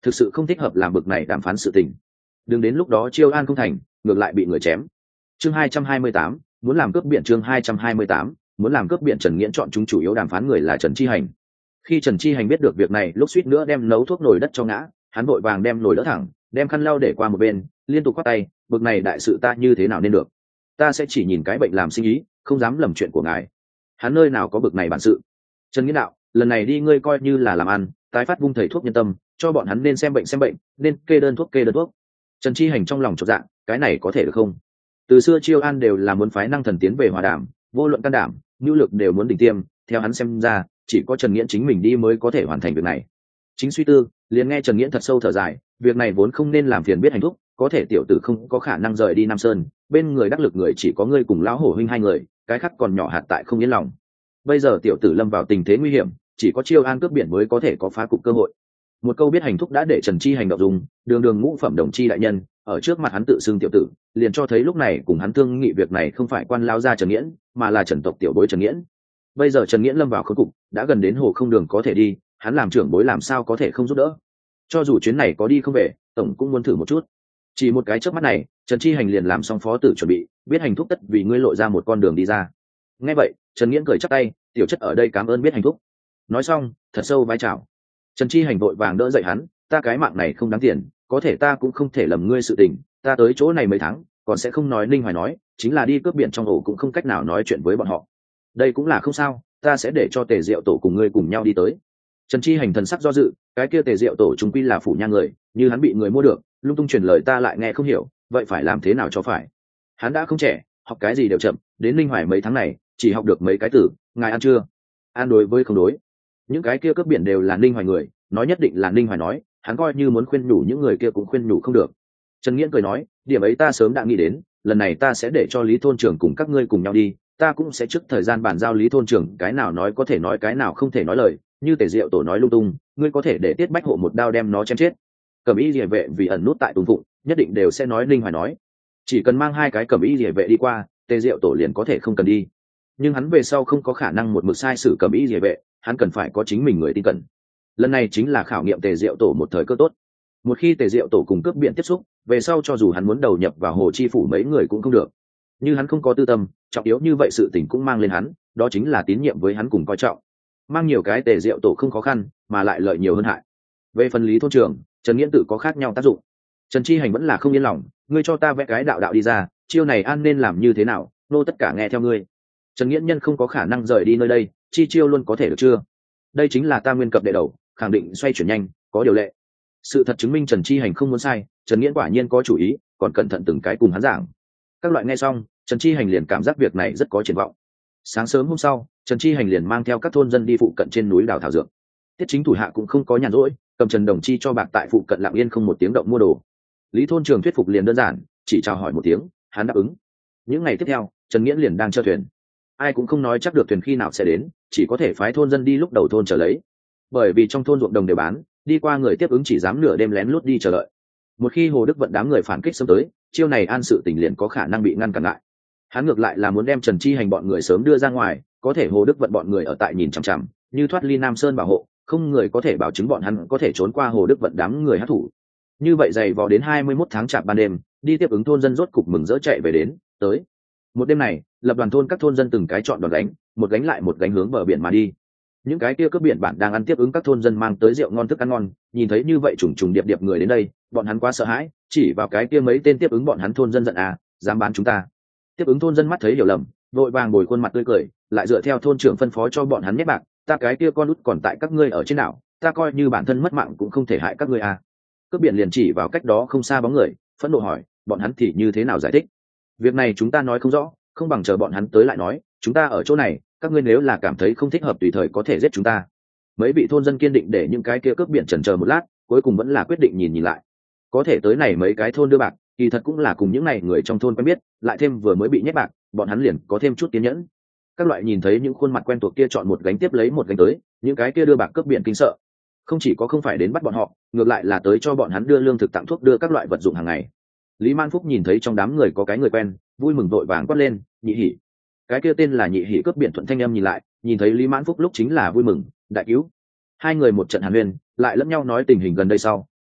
thực sự không thích hợp làm bực này đàm phán sự tình. Đừng đến lúc đó chiêu an không thành, ngược lại bị người chém. Chương 228, muốn làm cướp biển. Chương 228, muốn làm cướp biển. Trần Nghiễn chọn chúng chủ yếu đàm phán người là Trần Chi Hành. Khi Trần Chi Hành biết được việc này, lúc suýt nữa đem nấu thuốc nồi đất cho ngã, hắn vội vàng đem nồi đỡ thẳng, đem khăn lau để qua một bên, liên tục quát tay, bực này đại sự ta như thế nào nên được? Ta sẽ chỉ nhìn cái bệnh làm sinh ý, không dám lầm chuyện của ngài. Hắn nơi nào có bực này bản sự. Trần Nghiễn đạo, lần này đi ngươi coi như là làm ăn, tái phát vung thầy thuốc nhân tâm, cho bọn hắn nên xem bệnh, nên kê đơn thuốc. Trần Chi Hành trong lòng chột dạ, cái này có thể được không? Từ xưa Chiêu An đều là muốn phái năng thần tiến về hòa đàm, vô luận can đảm, nhu lực đều muốn đỉnh tiêm, theo hắn xem ra, chỉ có Trần Nghiễn chính mình đi mới có thể hoàn thành việc này. Chính suy tư, liền nghe Trần Nghiễn thật sâu thở dài, việc này vốn không nên làm phiền biết hành thúc, có thể tiểu tử không có khả năng rời đi Nam Sơn, bên người đắc lực người chỉ có ngươi cùng lão hổ huynh hai người, cái khác còn nhỏ hạt tại không yên lòng. Bây giờ tiểu tử lâm vào tình thế nguy hiểm, chỉ có Chiêu An cướp biển mới có thể có phá cục cơ hội. Một câu biết hành thúc đã để Trần Chi Hành động dùng, đường ngũ phẩm đồng chi đại nhân, ở trước mặt hắn tự xưng tiểu tử, liền cho thấy lúc này cùng hắn thương nghị việc này không phải quan lao gia Trần Nghiễn, mà là Trần tộc tiểu bối Trần Nghiễn. Bây giờ Trần Nghiễn lâm vào khốn cục, đã gần đến hồ không đường có thể đi, hắn làm trưởng bối làm sao có thể không giúp đỡ. Cho dù chuyến này có đi không về, tổng cũng muốn thử một chút. Chỉ một cái chớp mắt này, Trần Chi Hành liền làm xong phó tử chuẩn bị, biết hành thúc tất vì ngươi lộ ra một con đường đi ra. Nghe vậy, Trần Nghiễn cười chắp tay, tiểu chất ở đây cảm ơn biết hành thúc. Nói xong, thật sâu vái chào. Trần Chi Hành vội vàng đỡ dậy hắn, ta cái mạng này không đáng tiền, có thể ta cũng không thể lầm ngươi sự tình, ta tới chỗ này mấy tháng, còn sẽ không nói Ninh Hoài nói, chính là đi cướp biển trong ổ cũng không cách nào nói chuyện với bọn họ. Đây cũng là không sao, ta sẽ để cho Tề Diệu tổ cùng ngươi cùng nhau đi tới. Trần Chi Hành thần sắc do dự, cái kia Tề Diệu tổ chúng quy là phủ nha người, như hắn bị người mua được, lung tung truyền lời ta lại nghe không hiểu, vậy phải làm thế nào cho phải? Hắn đã không trẻ, học cái gì đều chậm, đến Ninh Hoài mấy tháng này, chỉ học được mấy cái từ, ngài ăn chưa? Ăn đối với không đối. Những cái kia cướp biển đều là Ninh Hoài người, nói nhất định là Ninh Hoài nói, hắn coi như muốn khuyên nhủ những người kia cũng khuyên nhủ không được. Trần Nghiễn cười nói, điểm ấy ta sớm đã nghĩ đến, lần này ta sẽ để cho Lý thôn trưởng cùng các ngươi cùng nhau đi, ta cũng sẽ trước thời gian bàn giao Lý thôn trưởng, cái nào nói có thể nói cái nào không thể nói lời, như Tề Diệu tổ nói lung tung, ngươi có thể để Tiết Bách hộ một đao đem nó chém chết. Cẩm y liề vệ vì ẩn nút tại Tùng Phụng, nhất định đều sẽ nói Ninh Hoài nói, chỉ cần mang hai cái cẩm y liề vệ đi qua, Tề Diệu tổ liền có thể không cần đi. Nhưng hắn về sau không có khả năng một mực sai sử cẩm y liề vệ, hắn cần phải có chính mình người tin cẩn. Lần này chính là khảo nghiệm Tề Diệu tổ một thời cơ tốt. Một khi Tề Diệu tổ cùng cướp biển tiếp xúc, về sau cho dù hắn muốn đầu nhập vào Hồ Chi phủ mấy người cũng không được. Như hắn không có tư tâm, trọng yếu như vậy sự tình cũng mang lên hắn, đó chính là tín nhiệm với hắn cùng coi trọng. Mang nhiều cái Tề Diệu tổ không khó khăn, mà lại lợi nhiều hơn hại. Về phần Lý thôn trưởng, Trần Nghiễn tự có khác nhau tác dụng. Trần Chi Hành vẫn là không yên lòng, ngươi cho ta vẽ cái đạo đi ra, chiêu này an nên làm như thế nào, nô tất cả nghe theo ngươi. Trần Nghiễn nhân không có khả năng rời đi nơi đây, chi chiêu luôn có thể được chưa? Đây chính là ta nguyên cập đệ đầu, khẳng định xoay chuyển nhanh, có điều lệ. Sự thật chứng minh Trần Chi Hành không muốn sai, Trần Nghiễn quả nhiên có chủ ý, còn cẩn thận từng cái cùng hắn giảng. Các loại nghe xong, Trần Chi Hành liền cảm giác việc này rất có triển vọng. Sáng sớm hôm sau, Trần Chi Hành liền mang theo các thôn dân đi phụ cận trên núi đào thảo dược. Tiết Chính thủ hạ cũng không có nhàn rỗi, cầm Trần Đồng Chi cho bạc tại phụ cận lặng yên không một tiếng động mua đồ. Lý thôn trưởng thuyết phục liền đơn giản, chỉ chào hỏi một tiếng, hắn đáp ứng. Những ngày tiếp theo, Trần Nghiễn liền đang chờ thuyền. Ai cũng không nói chắc được thuyền khi nào sẽ đến, chỉ có thể phái thôn dân đi lúc đầu thôn chờ lấy. Bởi vì trong thôn ruộng đồng đều bán, đi qua người tiếp ứng chỉ dám nửa đêm lén lút đi chờ đợi. Một khi Hồ Đức Vận đám người phản kích xâm tới, chiêu này an sự tình liền có khả năng bị ngăn cản lại. Hắn ngược lại là muốn đem Trần Chi Hành bọn người sớm đưa ra ngoài, có thể Hồ Đức Vận bọn người ở tại nhìn chằm chằm, như thoát ly Nam Sơn bảo hộ, không người có thể bảo chứng bọn hắn có thể trốn qua Hồ Đức Vận đám người hắc thủ. Như vậy dày vò đến 21 tháng chạp ban đêm, đi tiếp ứng thôn dân rốt cục mừng rỡ chạy về đến, tới. Một đêm này, lập đoàn thôn các thôn dân từng cái chọn đòn gánh, một gánh lại một gánh hướng bờ biển mà đi. Những cái kia cướp biển bản đang ăn tiếp ứng các thôn dân mang tới rượu ngon thức ăn ngon, nhìn thấy như vậy trùng trùng điệp điệp người đến đây, bọn hắn quá sợ hãi, chỉ vào cái kia mấy tên tiếp ứng bọn hắn thôn dân giận à, dám bán chúng ta. Tiếp ứng thôn dân mắt thấy hiểu lầm, vội vàng bồi khuôn mặt tươi cười, lại dựa theo thôn trưởng phân phó cho bọn hắn nhét bạc, ta cái kia con út còn tại các ngươi ở trên đảo, ta coi như bản thân mất mạng cũng không thể hại các ngươi à. Cướp biển liền chỉ vào cách đó không xa bóng người, phẫn nộ hỏi, bọn hắn thì như thế nào giải thích? Việc này chúng ta nói không rõ, không bằng chờ bọn hắn tới lại nói, chúng ta ở chỗ này, các ngươi nếu là cảm thấy không thích hợp tùy thời có thể giết chúng ta. Mấy vị thôn dân kiên định để những cái kia cướp biển chần chờ một lát, cuối cùng vẫn là quyết định nhìn lại. Có thể tới này mấy cái thôn đưa bạc, kỳ thật cũng là cùng những này người trong thôn quen biết, lại thêm vừa mới bị nhét bạc, bọn hắn liền có thêm chút kiên nhẫn. Các loại nhìn thấy những khuôn mặt quen thuộc kia chọn một gánh tiếp lấy một gánh tới, những cái kia đưa bạc cướp biển kinh sợ. Không chỉ có không phải đến bắt bọn họ, ngược lại là tới cho bọn hắn đưa lương thực tặng thuốc, đưa các loại vật dụng hàng ngày. Lý Man Phúc nhìn thấy trong đám người có cái người quen, vui mừng vội vàng quát lên, Nhị Hỉ. Cái kia tên là Nhị Hỉ cướp biển thuận thanh âm nhìn lại, nhìn thấy Lý Mãn Phúc lúc chính là vui mừng, đại cứu. Hai người một trận hàn huyên, lại lẫn nhau nói tình hình gần đây sau,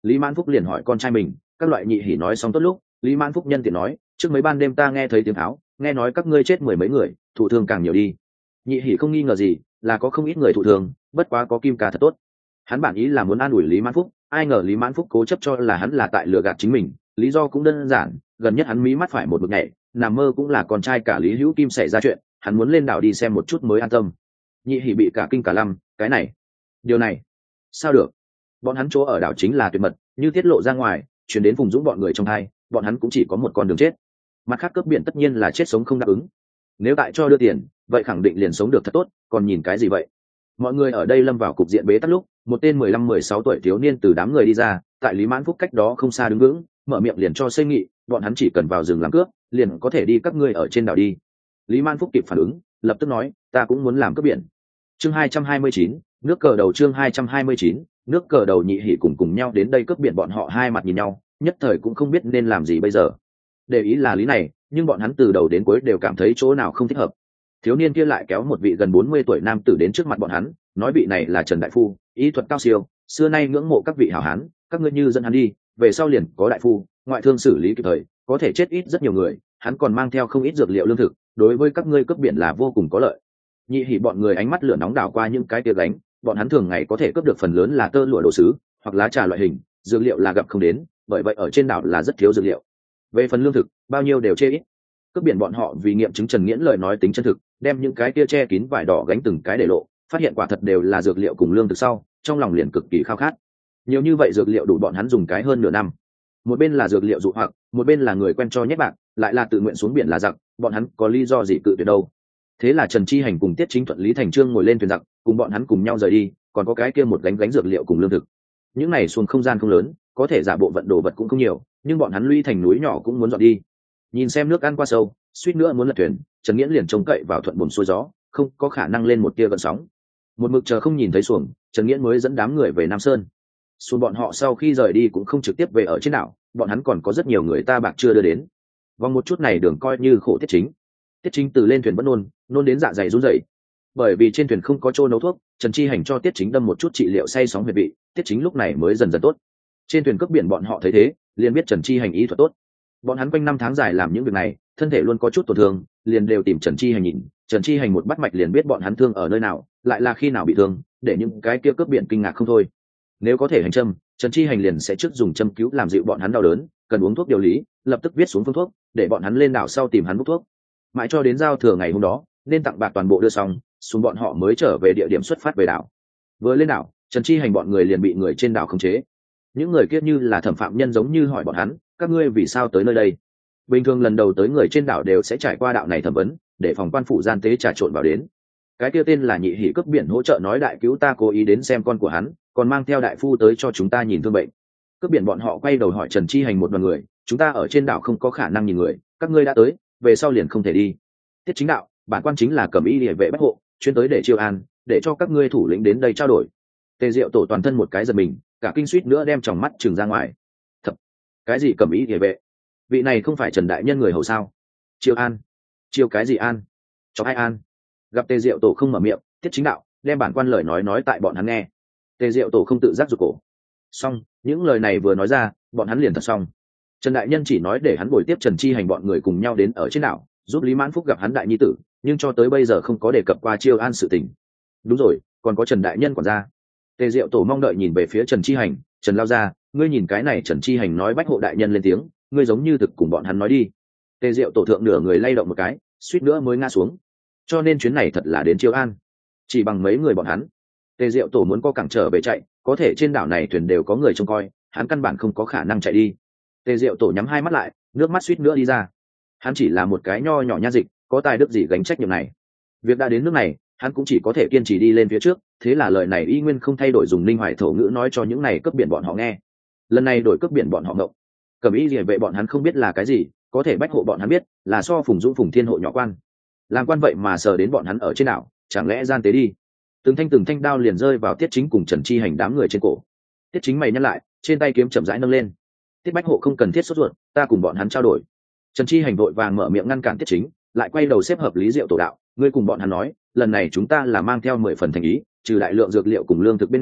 Lý Mãn Phúc liền hỏi con trai mình. Các loại nhị hỉ nói xong tốt lúc, Lý Mãn Phúc nhân tiện nói, trước mấy ban đêm ta nghe thấy tiếng tháo, nghe nói các ngươi chết mười mấy người, thụ thương càng nhiều đi. Nhị hỉ không nghi ngờ gì, là có không ít người thụ thương, bất quá có kim ca thật tốt. Hắn bản ý là muốn an ủi Lý Mãn Phúc, ai ngờ Lý Mãn Phúc cố chấp cho là hắn là tại lừa gạt chính mình. Lý do cũng đơn giản, gần nhất hắn mí mắt phải một bực nhảy, nằm mơ cũng là con trai cả Lý Hữu Kim xảy ra chuyện, hắn muốn lên đảo đi xem một chút mới an tâm. Nhị hỉ bị cả kinh cả lăm, cái này, điều này, sao được? Bọn hắn chỗ ở đảo chính là tuyệt mật, như tiết lộ ra ngoài, chuyển đến Phùng Dũng bọn người trong hai, bọn hắn cũng chỉ có một con đường chết. Mặt khác cướp biển tất nhiên là chết sống không đáp ứng. Nếu tại cho đưa tiền, vậy khẳng định liền sống được thật tốt, còn nhìn cái gì vậy? Mọi người ở đây lâm vào cục diện bế tắc lúc, một tên 15-16 tuổi thiếu niên từ đám người đi ra, tại Lý Mãn Phúc cách đó không xa đứng vững, mở miệng liền cho xây nghị, bọn hắn chỉ cần vào rừng làm cướp, liền có thể đi các ngươi ở trên đảo đi. Lý Mãn Phúc kịp phản ứng, lập tức nói, ta cũng muốn làm cướp biển. Chương 229, nước cờ đầu. Chương 229, nước cờ đầu. Nhị hỉ cùng nhau đến đây cướp biển, bọn họ hai mặt nhìn nhau, nhất thời cũng không biết nên làm gì bây giờ. Để ý là lý này, nhưng bọn hắn từ đầu đến cuối đều cảm thấy chỗ nào không thích hợp. Thiếu niên kia lại kéo một vị gần 40 tuổi nam tử đến trước mặt bọn hắn, nói vị này là Trần đại phu, y thuật cao siêu, xưa nay ngưỡng mộ các vị hảo hán, các ngươi như dẫn hắn đi, về sau liền có đại phu, ngoại thương xử lý kịp thời, có thể chết ít rất nhiều người, hắn còn mang theo không ít dược liệu lương thực, đối với các ngươi cướp biển là vô cùng có lợi. Nhị hỉ bọn người ánh mắt lửa nóng đảo qua những cái tia gánh, bọn hắn thường ngày có thể cướp được phần lớn là tơ lụa đồ sứ hoặc lá trà loại hình, dược liệu là gặp không đến, bởi vậy ở trên đảo là rất thiếu dược liệu. Về phần lương thực, bao nhiêu đều chê ít. Cướp biển bọn họ vì nghiệm chứng Trần Nghiễn lời nói tính chân thực, đem những cái tia che kín vải đỏ gánh từng cái để lộ, phát hiện quả thật đều là dược liệu cùng lương thực sau, trong lòng liền cực kỳ khao khát. Nhiều như vậy dược liệu đủ bọn hắn dùng cái hơn nửa năm. Một bên là dược liệu dụ hoặc, một bên là người quen cho nhét bạc, lại là tự nguyện xuống biển là giặc, bọn hắn có lý do gì cự tuyệt đâu. Thế là Trần Chi Hành cùng Tiết Chính thuận lý thành trương ngồi lên thuyền giặc, cùng bọn hắn cùng nhau rời đi, còn có cái kia một gánh dược liệu cùng lương thực. Những này xuồng không gian không lớn, có thể giả bộ vận đồ vật cũng không nhiều, nhưng bọn hắn lũy thành núi nhỏ cũng muốn dọn đi. Nhìn xem nước ăn qua sâu, suýt nữa muốn lật thuyền, Trần Nghiễn liền trông cậy vào thuận buồm xuôi gió, không có khả năng lên một tia gợn sóng. Một mực chờ không nhìn thấy xuồng, Trần Nghiễn mới dẫn đám người về Nam Sơn. Xuồng bọn họ sau khi rời đi cũng không trực tiếp về ở trên đảo, bọn hắn còn có rất nhiều người ta bạc chưa đưa đến. Vòng một chút này đường coi như khổ Tiết Chính. Tiết Chính từ lên thuyền vẫn nôn đến dạ dày run rẩy. Bởi vì trên thuyền không có chỗ nấu thuốc, Trần Chi Hành cho Tiết Chính đâm một chút trị liệu say sóng huyệt vị, Tiết Chính lúc này mới dần dần tốt. Trên thuyền cướp biển bọn họ thấy thế, liền biết Trần Chi Hành ý thuật tốt. Bọn hắn quanh năm tháng dài làm những việc này, thân thể luôn có chút tổn thương, liền đều tìm Trần Chi Hành nhìn. Trần Chi Hành một bắt mạch liền biết bọn hắn thương ở nơi nào, lại là khi nào bị thương, để những cái kia cướp biển kinh ngạc không thôi. Nếu có thể hành châm, Trần Chi Hành liền sẽ trước dùng châm cứu làm dịu bọn hắn đau đớn, cần uống thuốc điều lý, lập tức viết xuống phương thuốc, để bọn hắn lên đảo sau tìm hắn hút thuốc. Mãi cho đến giao thừa ngày hôm đó, nên tặng bạc toàn bộ đưa xong, xuống bọn họ mới trở về địa điểm xuất phát về đảo. Vừa lên đảo, Trần Chi Hành bọn người liền bị người trên đảo khống chế. Những người kia như là thẩm phạm nhân giống như hỏi bọn hắn, các ngươi vì sao tới nơi đây? Bình thường lần đầu tới người trên đảo đều sẽ trải qua đạo này thẩm vấn, để phòng quan phủ gian tế trà trộn vào đến. Cái kia tên là Nhị hỉ cướp biển hỗ trợ nói đại cứu ta cố ý đến xem con của hắn, còn mang theo đại phu tới cho chúng ta nhìn thương bệnh. Cướp biển bọn họ quay đầu hỏi Trần Chi Hành một đoàn người, chúng ta ở trên đảo không có khả năng nhìn người, các ngươi đã tới, về sau liền không thể đi. Tiết Chính đạo, bản quan chính là Cẩm Y Liễu vệ bách hộ, chuyên tới để chiêu an, để cho các ngươi thủ lĩnh đến đây trao đổi. Tề Diệu tổ toàn thân một cái giật mình, cả kinh suýt nữa đem tròng mắt trừng ra ngoài. Thật, cái gì Cẩm Y Liễu vệ? Vị này không phải Trần đại nhân người hầu sao? Chiêu an? Chiêu cái gì an? Cho ai an? Gặp Tề Diệu tổ không mở miệng, Tiết Chính đạo đem bản quan lời nói tại bọn hắn nghe. Tề Diệu tổ không tự giác rụt cổ. Xong, những lời này vừa nói ra, bọn hắn liền thật xong. Trần đại nhân chỉ nói để hắn bồi tiếp Trần Chi Hành bọn người cùng nhau đến ở trên đảo, giúp Lý Mãn Phúc gặp hắn đại nhi tử, nhưng cho tới bây giờ không có đề cập qua chiêu an sự tình. Đúng rồi, còn có Trần đại nhân quản gia. Tề Diệu tổ mong đợi nhìn về phía Trần Chi Hành, Trần lao ra, ngươi nhìn cái này Trần Chi Hành nói bách hộ đại nhân lên tiếng, ngươi giống như thực cùng bọn hắn nói đi. Tề Diệu tổ thượng nửa người lay động một cái, suýt nữa mới ngã xuống. Cho nên chuyến này thật là đến chiêu an, chỉ bằng mấy người bọn hắn. Tề Diệu tổ muốn có cẳng trở về chạy, có thể trên đảo này thuyền đều có người trông coi, hắn căn bản không có khả năng chạy đi. Tề Diệu tổ nhắm hai mắt lại, nước mắt suýt nữa đi ra. Hắn chỉ là một cái nho nhỏ nha dịch, có tài đức gì gánh trách nhiệm này? Việc đã đến nước này, hắn cũng chỉ có thể kiên trì đi lên phía trước. Thế là lời này y nguyên không thay đổi, dùng linh hoài thổ ngữ nói cho những này cướp biển bọn họ nghe. Lần này đổi cướp biển bọn họ ngộng. Cẩm Y Liễu vệ bọn hắn không biết là cái gì, có thể bách hộ bọn hắn biết là so Phùng Dũng Phùng Thiên hộ nhỏ quan. Làm quan vậy mà sờ đến bọn hắn ở trên đảo, chẳng lẽ gian tế đi? Từng thanh đao liền rơi vào Tiết Chính cùng Trần Chi Hành đám người trên cổ. Tiết Chính mày nhăn lại, trên tay kiếm chậm rãi nâng lên. Tiết bách hộ không cần thiết sốt ruột, ta cùng bọn hắn trao đổi. Trần Chi Hành vội vàng mở miệng ngăn cản Tiết Chính, lại quay đầu xếp hợp Lý Diệu tổ đạo, ngươi cùng bọn hắn nói, lần này chúng ta là mang theo 10 phần thành ý, trừ đại lượng dược liệu cùng lương thực bên ngoài,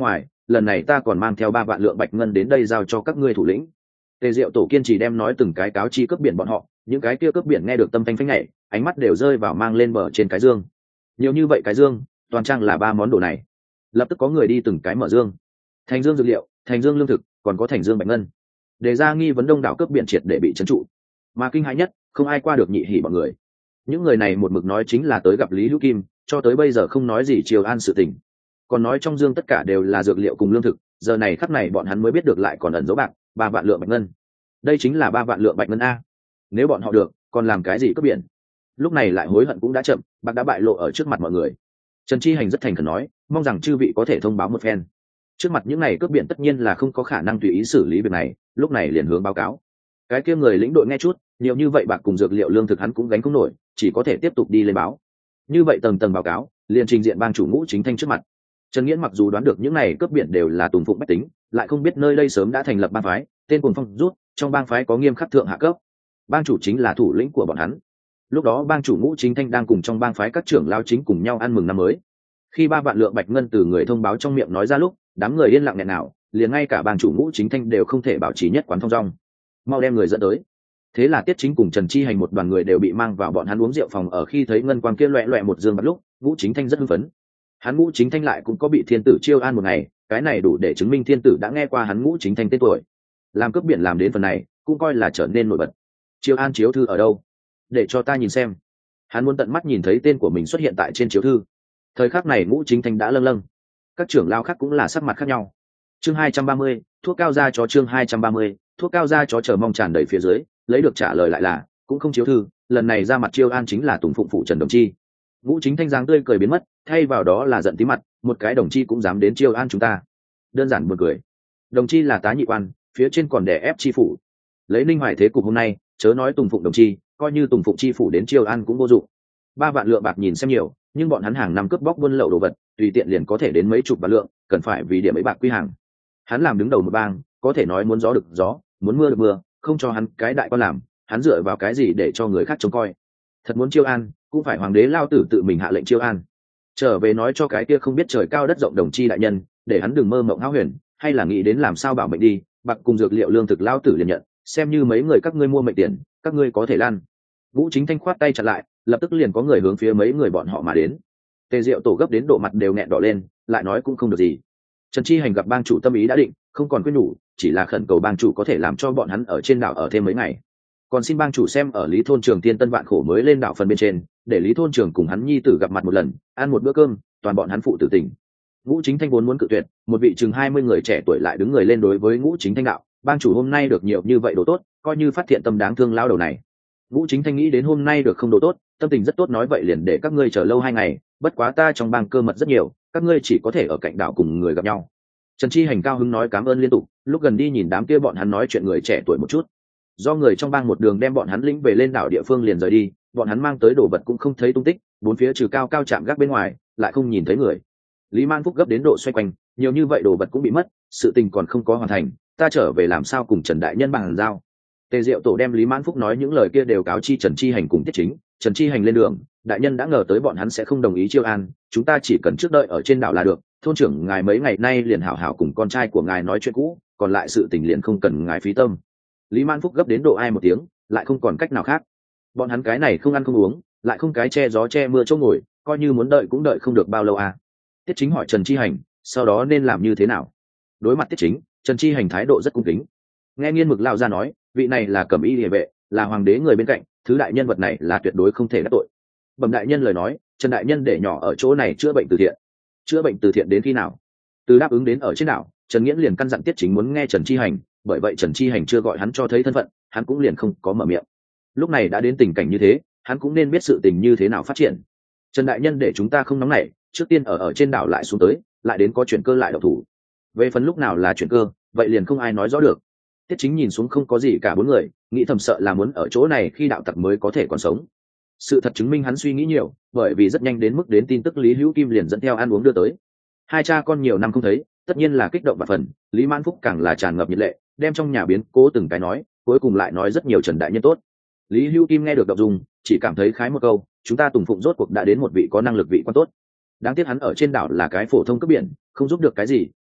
lần này ta còn mang theo 3 vạn lượng bạch ngân đến đây giao cho các ngươi thủ lĩnh. Tề Diệu Tổ kiên trì đem nói từng cái cáo chi cướp biển bọn họ, những cái kia cướp biển nghe được tâm thanh phanh nhảy, ánh mắt đều rơi vào mang lên bờ trên cái dương. Nhiều như vậy cái dương, toàn trang là 3 món đồ này. Lập tức có người đi từng cái mở dương. Thành dương dược liệu, thành dương lương thực, còn có thành dương bạch ngân. Đề ra nghi vấn đông đảo cướp biển triệt để bị trấn trụ. Mà kinh hãi nhất, không ai qua được nhị hỉ bọn người. Những người này một mực nói chính là tới gặp Lý Hữu Kim, cho tới bây giờ không nói gì Triều An sự tình. Còn nói trong dương tất cả đều là dược liệu cùng lương thực, giờ này khắc này bọn hắn mới biết được lại còn ẩn dấu bạc, 3 vạn lượng bạch ngân. Đây chính là 3 vạn lượng bạch ngân a. Nếu bọn họ được, còn làm cái gì cướp biển? Lúc này lại hối hận cũng đã chậm, bạc đã bại lộ ở trước mặt mọi người. Trần Chi Hành rất thành khẩn nói, mong rằng chư vị có thể thông báo một phen. Trước mặt những này cướp biển tất nhiên là không có khả năng tùy ý xử lý việc này, lúc này liền hướng báo cáo. Cái kia người lĩnh đội nghe chút, nhiều như vậy bạc cùng dược liệu lương thực hắn cũng gánh không nổi, chỉ có thể tiếp tục đi lên báo. Như vậy tầng tầng báo cáo, liền trình diện bang chủ Ngũ Chính Thanh trước mặt. Trần Nghiễn mặc dù đoán được những này cướp biển đều là tùng phụng bách tính, lại không biết nơi đây sớm đã thành lập bang phái, tên Cuồng Phong rút, trong bang phái có nghiêm khắc thượng hạ cấp. Bang chủ chính là thủ lĩnh của bọn hắn. Lúc đó bang chủ Ngũ Chính Thanh đang cùng trong bang phái các trưởng lao chính cùng nhau ăn mừng năm mới. Khi 3 vạn lượng bạch ngân từ người thông báo trong miệng nói ra lúc, đám người yên lặng nghẹn nào, liền ngay cả bang chủ Ngũ Chính Thanh đều không thể bảo trì nhất quán thông dong. Mau đem người dẫn tới. Thế là Tiết Chính cùng Trần Chi Hành một đoàn người đều bị mang vào bọn hắn uống rượu phòng, ở khi thấy ngân quang kia loẹt loẹt một dương bạc lúc, Ngũ Chính Thanh rất hưng phấn. Hắn Ngũ Chính Thanh lại cũng có bị thiên tử chiêu an một ngày, cái này đủ để chứng minh thiên tử đã nghe qua hắn Ngũ Chính Thanh tên tuổi. Làm cướp biển làm đến phần này, cũng coi là trở nên nổi bật. Chiêu an chiếu thư ở đâu? Để cho ta nhìn xem. Hắn muốn tận mắt nhìn thấy tên của mình xuất hiện tại trên chiếu thư. Thời khắc này Ngũ Chính Thanh đã lâng lâng. Các trưởng lao khác cũng là sắc mặt khác nhau. Chương 230, thuốc cao ra chó. Chương 230, thuốc cao ra chó. Chờ mong tràn đầy phía dưới, lấy được trả lời lại là cũng không chiếu thư. Lần này ra mặt chiêu an chính là Tùng Phụng phụ Trần Đồng Chi. Ngũ Chính Thanh dáng tươi cười biến mất, thay vào đó là giận tí mặt, một cái đồng chi cũng dám đến chiêu an chúng ta. Đơn giản buồn cười. Đồng chi là tá nhị quan, phía trên còn đè ép chi phủ. Lấy Ninh Hoài thế cục hôm nay, chớ nói Tùng Phụng đồng chi, coi như Tùng Phụng chi phủ đến chiêu an cũng vô dụng. 3 vạn lượng bạc nhìn xem nhiều, nhưng bọn hắn hàng năm cướp bóc buôn lậu đồ vật, tùy tiện liền có thể đến mấy chục vạn lượng, cần phải vì điểm ấy bạc quy hàng. Hắn làm đứng đầu một bang, có thể nói muốn gió được gió, muốn mưa được mưa, không cho hắn cái đại quan làm, hắn dựa vào cái gì để cho người khác trông coi? Thật muốn chiêu an, cũng phải hoàng đế lao tử tự mình hạ lệnh chiêu an. Trở về nói cho cái kia không biết trời cao đất rộng đồng chi đại nhân, để hắn đừng mơ mộng hão huyền, hay là nghĩ đến làm sao bảo mệnh đi, bạc cùng dược liệu lương thực lao tử liền nhận, xem như mấy người các ngươi mua mệnh tiền, các ngươi có thể lan. Ngũ Chính Thanh khoát tay chặn lại, lập tức liền có người hướng phía mấy người bọn họ mà đến. Tề Diệu Tổ gấp đến độ mặt đều nghẹn đỏ lên, lại nói cũng không được gì. Trần Chi Hành gặp bang chủ tâm ý đã định, không còn quyết nhủ, chỉ là khẩn cầu bang chủ có thể làm cho bọn hắn ở trên đảo ở thêm mấy ngày. Còn xin bang chủ xem ở Lý Thôn Trường Tiên Tân vạn khổ mới lên đảo phần bên trên, để Lý Thôn Trường cùng hắn nhi tử gặp mặt một lần, ăn một bữa cơm, toàn bọn hắn phụ tử tình. Ngũ Chính Thanh vốn muốn cự tuyệt, một vị chừng 20 người trẻ tuổi lại đứng người lên đối với Ngũ Chính Thanh đạo, bang chủ hôm nay được nhiều như vậy đồ tốt, coi như phát thiện tâm đáng thương lao đầu này. Ngũ Chính Thanh nghĩ đến hôm nay được không đồ tốt, tâm tình rất tốt, nói vậy liền để các ngươi chờ lâu 2 ngày, bất quá ta trong bang cơ mật rất nhiều, các ngươi chỉ có thể ở cạnh đảo cùng người gặp nhau. Trần Chi Hành cao hứng nói cảm ơn liên tục, lúc gần đi nhìn đám kia bọn hắn nói chuyện người trẻ tuổi một chút. Do người trong bang một đường đem bọn hắn lĩnh về lên đảo địa phương liền rời đi, bọn hắn mang tới đồ vật cũng không thấy tung tích, bốn phía trừ cao cao chạm gác bên ngoài, lại không nhìn thấy người. Lý Man Phúc gấp đến độ xoay quanh, nhiều như vậy đồ vật cũng bị mất, sự tình còn không có hoàn thành, ta trở về làm sao cùng Trần đại nhân bàn giao. Tề Diệu Tổ đem Lý Man Phúc nói những lời kia đều cáo chi Trần Chi Hành cùng Tiết Chính. Trần Chi Hành lên đường, đại nhân đã ngờ tới bọn hắn sẽ không đồng ý chiêu an, chúng ta chỉ cần trước đợi ở trên đảo là được, thôn trưởng ngài mấy ngày nay liền hảo hảo cùng con trai của ngài nói chuyện cũ, còn lại sự tình liền không cần ngài phí tâm. Lý Man Phúc gấp đến độ ai một tiếng, lại không còn cách nào khác. Bọn hắn cái này không ăn không uống, lại không cái che gió che mưa chỗ ngồi, coi như muốn đợi cũng đợi không được bao lâu à. Tiết Chính hỏi Trần Chi Hành, sau đó nên làm như thế nào? Đối mặt Tiết Chính, Trần Chi Hành thái độ rất cung kính. Nghe Nghiên Mực lao ra nói, vị này là Cẩm Y Liề Vệ, là hoàng đế người bên cạnh, thứ đại nhân vật này là tuyệt đối không thể đắc tội. Bẩm đại nhân lời nói, Trần đại nhân để nhỏ ở chỗ này chữa bệnh từ thiện. Chữa bệnh từ thiện đến khi nào? Từ đáp ứng đến ở trên đảo, Trần Nghiễn liền căn dặn Tiết Chính muốn nghe Trần Chi Hành, bởi vậy Trần Chi Hành chưa gọi hắn cho thấy thân phận, hắn cũng liền không có mở miệng. Lúc này đã đến tình cảnh như thế, hắn cũng nên biết sự tình như thế nào phát triển. Trần đại nhân để chúng ta không nóng nảy, trước tiên ở trên đảo lại xuống tới, lại đến có chuyển cơ lại độc thủ. Về phần lúc nào là chuyển cơ, vậy liền không ai nói rõ được. Tiết Chính nhìn xuống không có gì cả 4 người, nghĩ thầm sợ là muốn ở chỗ này khi đạo tặc mới có thể còn sống. Sự thật chứng minh hắn suy nghĩ nhiều, bởi vì rất nhanh đến mức đến tin tức Lý Hữu Kim liền dẫn theo ăn uống đưa tới. Hai cha con nhiều năm không thấy, tất nhiên là kích động và phần, Lý Man Phúc càng là tràn ngập nhiệt lệ, đem trong nhà biến cố từng cái nói, cuối cùng lại nói rất nhiều Trần đại nhân tốt. Lý Hữu Kim nghe được động dung, chỉ cảm thấy khái một câu, chúng ta Tùng Phụng rốt cuộc đã đến một vị có năng lực vị quan tốt. Đáng tiếc hắn ở trên đảo là cái phổ thông cướp biển, không giúp được cái gì,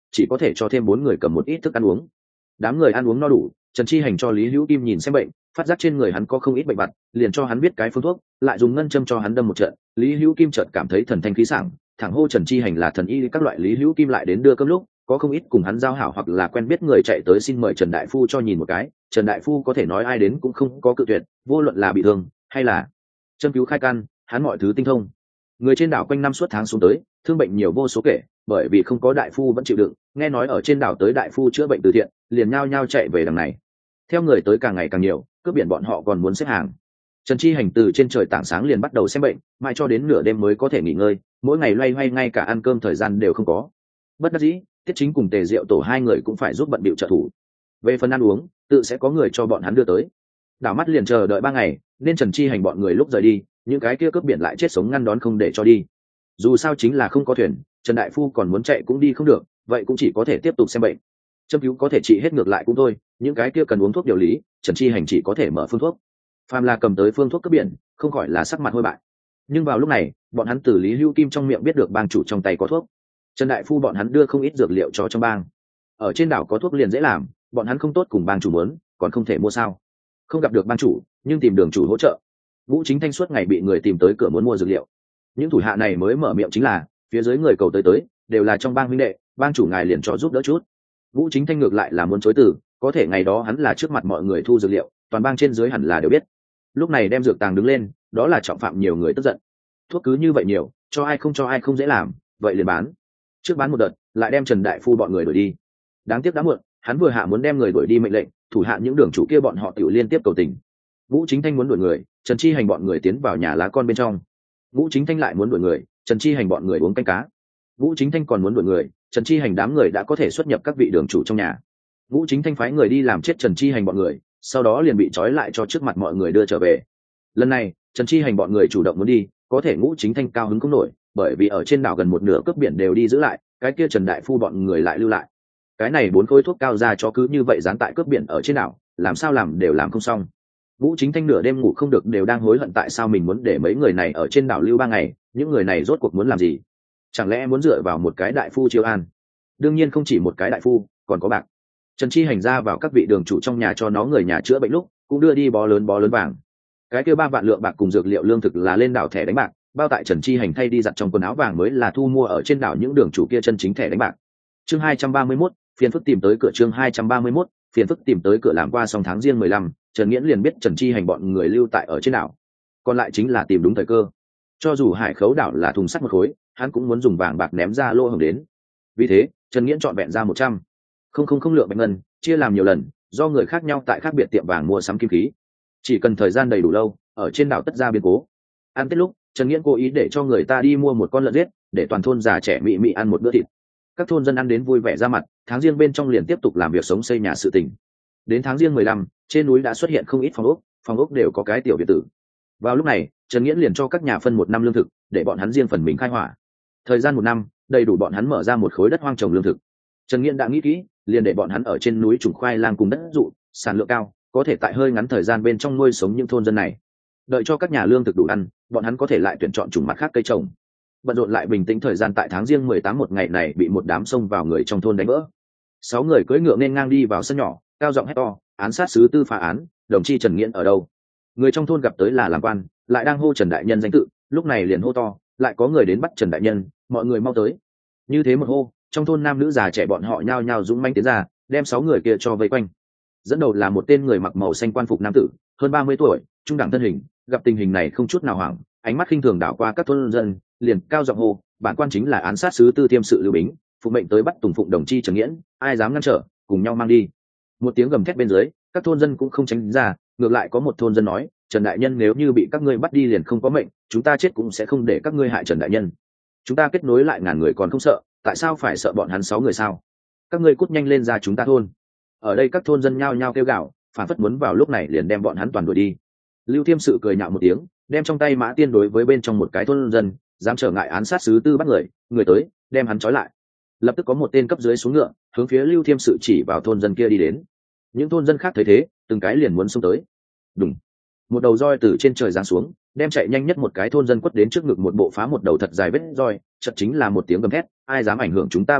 chỉ có thể cho thêm 4 người cầm một ít thức ăn uống. Đám người ăn uống no đủ, Trần Chi Hành cho Lý Hữu Kim nhìn xem bệnh, phát giác trên người hắn có không ít bệnh vặt, liền cho hắn biết cái phương thuốc, lại dùng ngân châm cho hắn đâm một trận. Lý Hữu Kim chợt cảm thấy thần thanh khí sảng, thẳng hô Trần Chi Hành là thần y. Các loại Lý Hữu Kim lại đến đưa cơm lúc, có không ít cùng hắn giao hảo hoặc là quen biết người chạy tới xin mời Trần đại phu cho nhìn một cái. Trần đại phu có thể nói ai đến cũng không có cự tuyệt, vô luận là bị thương hay là châm cứu khai căn, hắn mọi thứ tinh thông. Người trên đảo quanh năm suốt tháng xuống tới, thương bệnh nhiều vô số kể, bởi vì không có đại phu vẫn chịu đựng, nghe nói ở trên đảo tới đại phu chữa bệnh từ thiện, liền nhao nhao chạy về đằng này. Theo người tới càng ngày càng nhiều, cướp biển bọn họ còn muốn xếp hàng. Trần Chi Hành từ trên trời tảng sáng liền bắt đầu xem bệnh, mãi cho đến nửa đêm mới có thể nghỉ ngơi, mỗi ngày loay hoay ngay cả ăn cơm thời gian đều không có. Bất đắc dĩ, Tiết Chính cùng Tề Diệu tổ hai người cũng phải giúp bận bịu trợ thủ. Về phần ăn uống, tự sẽ có người cho bọn hắn đưa tới. Đảo mắt liền chờ đợi 3 ngày, nên Trần Chi Hành bọn người lúc rời đi, những cái kia cướp biển lại chết sống ngăn đón không để cho đi. Dù sao chính là không có thuyền, Trần đại phu còn muốn chạy cũng đi không được, vậy cũng chỉ có thể tiếp tục xem bệnh. Châm cứu có thể trị hết ngược lại cũng thôi, những cái kia cần uống thuốc điều lý, Trần Chi Hành chỉ có thể mở phương thuốc. Phàm là cầm tới phương thuốc cướp biển, không khỏi là sắc mặt hôi bại. Nhưng vào lúc này, bọn hắn từ Lý Hữu Kim trong miệng biết được bang chủ trong tay có thuốc. Trần đại phu bọn hắn đưa không ít dược liệu cho trong bang. Ở trên đảo có thuốc liền dễ làm, bọn hắn không tốt cùng bang chủ muốn, còn không thể mua sao? Không gặp được bang chủ, nhưng tìm đường chủ hỗ trợ. Vũ Chính Thanh suốt ngày bị người tìm tới cửa muốn mua dược liệu. Những thủ hạ này mới mở miệng chính là, phía dưới người cầu tới đều là trong bang huynh đệ, bang chủ ngài liền cho giúp đỡ chút. Vũ Chính Thanh ngược lại là muốn chối từ, có thể ngày đó hắn là trước mặt mọi người thu dược liệu, toàn bang trên dưới hẳn là đều biết. Lúc này đem dược tàng đứng lên, đó là trọng phạm nhiều người tức giận. Thuốc cứ như vậy nhiều, cho ai không dễ làm, vậy liền bán. Trước bán một đợt, lại đem Trần đại phu bọn người đuổi đi. Đáng tiếc đã muộn, hắn vừa hạ muốn đem người đuổi đi mệnh lệnh, thủ hạ những đường chủ kia bọn họ tiểu liên tiếp cầu tình. Vũ Chính Thanh muốn đuổi người, Trần Chi Hành bọn người tiến vào nhà lá con bên trong. Vũ Chính Thanh lại muốn đuổi người, Trần Chi Hành bọn người uống canh cá. Vũ Chính Thanh còn muốn đuổi người, Trần Chi Hành đám người đã có thể xuất nhập các vị đường chủ trong nhà. Vũ Chính Thanh phái người đi làm chết Trần Chi Hành bọn người, sau đó liền bị trói lại cho trước mặt mọi người đưa trở về. Lần này, Trần Chi Hành bọn người chủ động muốn đi, có thể Vũ Chính Thanh cao hứng không nổi, bởi vì ở trên đảo gần một nửa cướp biển đều đi giữ lại, cái kia Trần đại phu bọn người lại lưu lại. Cái này 4 khối thuốc cao ra cho cứ như vậy dán tại cướp biển ở trên đảo, làm sao làm đều làm không xong. Vũ Chính Thanh nửa đêm ngủ không được đều đang hối hận tại sao mình muốn để mấy người này ở trên đảo lưu 3 ngày, những người này rốt cuộc muốn làm gì? Chẳng lẽ muốn dựa vào một cái đại phu chiêu an? Đương nhiên không chỉ một cái đại phu, còn có bạc. Trần Chi Hành ra vào các vị đường chủ trong nhà cho nó người nhà chữa bệnh lúc, cũng đưa đi bó lớn vàng. Cái kia 3 vạn lượng bạc cùng dược liệu lương thực là lên đảo thẻ đánh bạc, bao tại Trần Chi Hành thay đi giặt trong quần áo vàng mới là thu mua ở trên đảo những đường chủ kia chân chính thẻ đánh bạc. Chương 231, phiền phức tìm tới cửa. Chương 231, phiền phức tìm tới cửa. Làm qua xong tháng riêng 15, Trần Nghiễn liền biết Trần Chi Hành bọn người lưu tại ở trên đảo, còn lại chính là tìm đúng thời cơ. Cho dù Hải Khấu đảo là thùng sắt một khối, hắn cũng muốn dùng vàng bạc ném ra lô hổng đến. Vì thế, Trần Nghiễn chọn vẹn ra 100 không lượng bạch ngân, chia làm nhiều lần, do người khác nhau tại khác biệt tiệm vàng mua sắm kim khí. Chỉ cần thời gian đầy đủ lâu, ở trên đảo tất ra biến cố. Ăn Tết lúc, Trần Nghiễn cố ý để cho người ta đi mua một con lợn giết, để toàn thôn già trẻ mị mị ăn một bữa thịt. Các thôn dân ăn đến vui vẻ ra mặt, tháng riêng bên trong liền tiếp tục làm việc sống xây nhà sự tình. Đến tháng riêng 15, trên núi đã xuất hiện không ít phòng ốc đều có cái tiểu biệt tử. Vào lúc này, Trần Nghiễn liền cho các nhà phân 1 năm lương thực, để bọn hắn riêng phần mình khai hỏa. Thời gian 1 năm, đầy đủ bọn hắn mở ra một khối đất hoang trồng lương thực. Trần Nghiễn đã nghĩ kỹ, liền để bọn hắn ở trên núi trồng khoai lang cùng đất dụ, sản lượng cao, có thể tại hơi ngắn thời gian bên trong nuôi sống những thôn dân này. Đợi cho các nhà lương thực đủ ăn, bọn hắn có thể lại tuyển chọn chủng mặt khác cây trồng. Bận rộn lại bình tĩnh thời gian tại tháng riêng 18 một ngày này bị một đám xông vào người trong thôn đánh vỡ. 6 người cưỡi ngựa nên ngang đi vào sân nhỏ, cao giọng hét to, án sát sứ tư phá án, đồng chi Trần Nghiễn ở đâu? Người trong thôn gặp tới là làm quan, lại đang hô Trần đại nhân danh tự, lúc này liền hô to, lại có người đến bắt Trần đại nhân, mọi người mau tới. Như thế một hô, trong thôn nam nữ già trẻ bọn họ nhao nhao dũng mãnh tiến ra, đem 6 người kia cho vây quanh. Dẫn đầu là một tên người mặc màu xanh quan phục nam tử, hơn 30 tuổi, trung đẳng thân hình, gặp tình hình này không chút nào hoảng, ánh mắt khinh thường đảo qua các thôn dân, liền cao giọng hô, bản quan chính là án sát sứ tư thiêm sự Lưu Bính, phụ mệnh tới bắt Tùng Phụng đồng chi Trần Nghiễn, ai dám ngăn trở, cùng nhau mang đi. Một tiếng gầm thét bên dưới, các thôn dân cũng không tránh ra, ngược lại có một thôn dân nói, Trần đại nhân nếu như bị các ngươi bắt đi liền không có mệnh, chúng ta chết cũng sẽ không để các ngươi hại Trần đại nhân. Chúng ta kết nối lại ngàn người còn không sợ, tại sao phải sợ bọn hắn 6 người sao? Các ngươi cút nhanh lên ra chúng ta thôn. Ở đây các thôn dân nhao nhao kêu gào, phản phất muốn vào lúc này liền đem bọn hắn toàn đuổi đi. Lưu Thiêm sự cười nhạo một tiếng, đem trong tay mã tiên đối với bên trong một cái thôn dân, dám trở ngại án sát sứ tư bắt người tới, đem hắn trói lại. Lập tức có một tên cấp dưới xuống ngựa, hướng phía Lưu Thiêm sự chỉ vào thôn dân kia đi đến. Những thôn dân khác thấy thế, từng cái liền muốn xông tới. Đùng, một đầu roi từ trên trời giáng xuống, đem chạy nhanh nhất một cái thôn dân quất đến trước ngực một bộ phá một đầu thật dài vết roi, chợt chính là một tiếng gầm thét, ai dám ảnh hưởng chúng ta bắt người,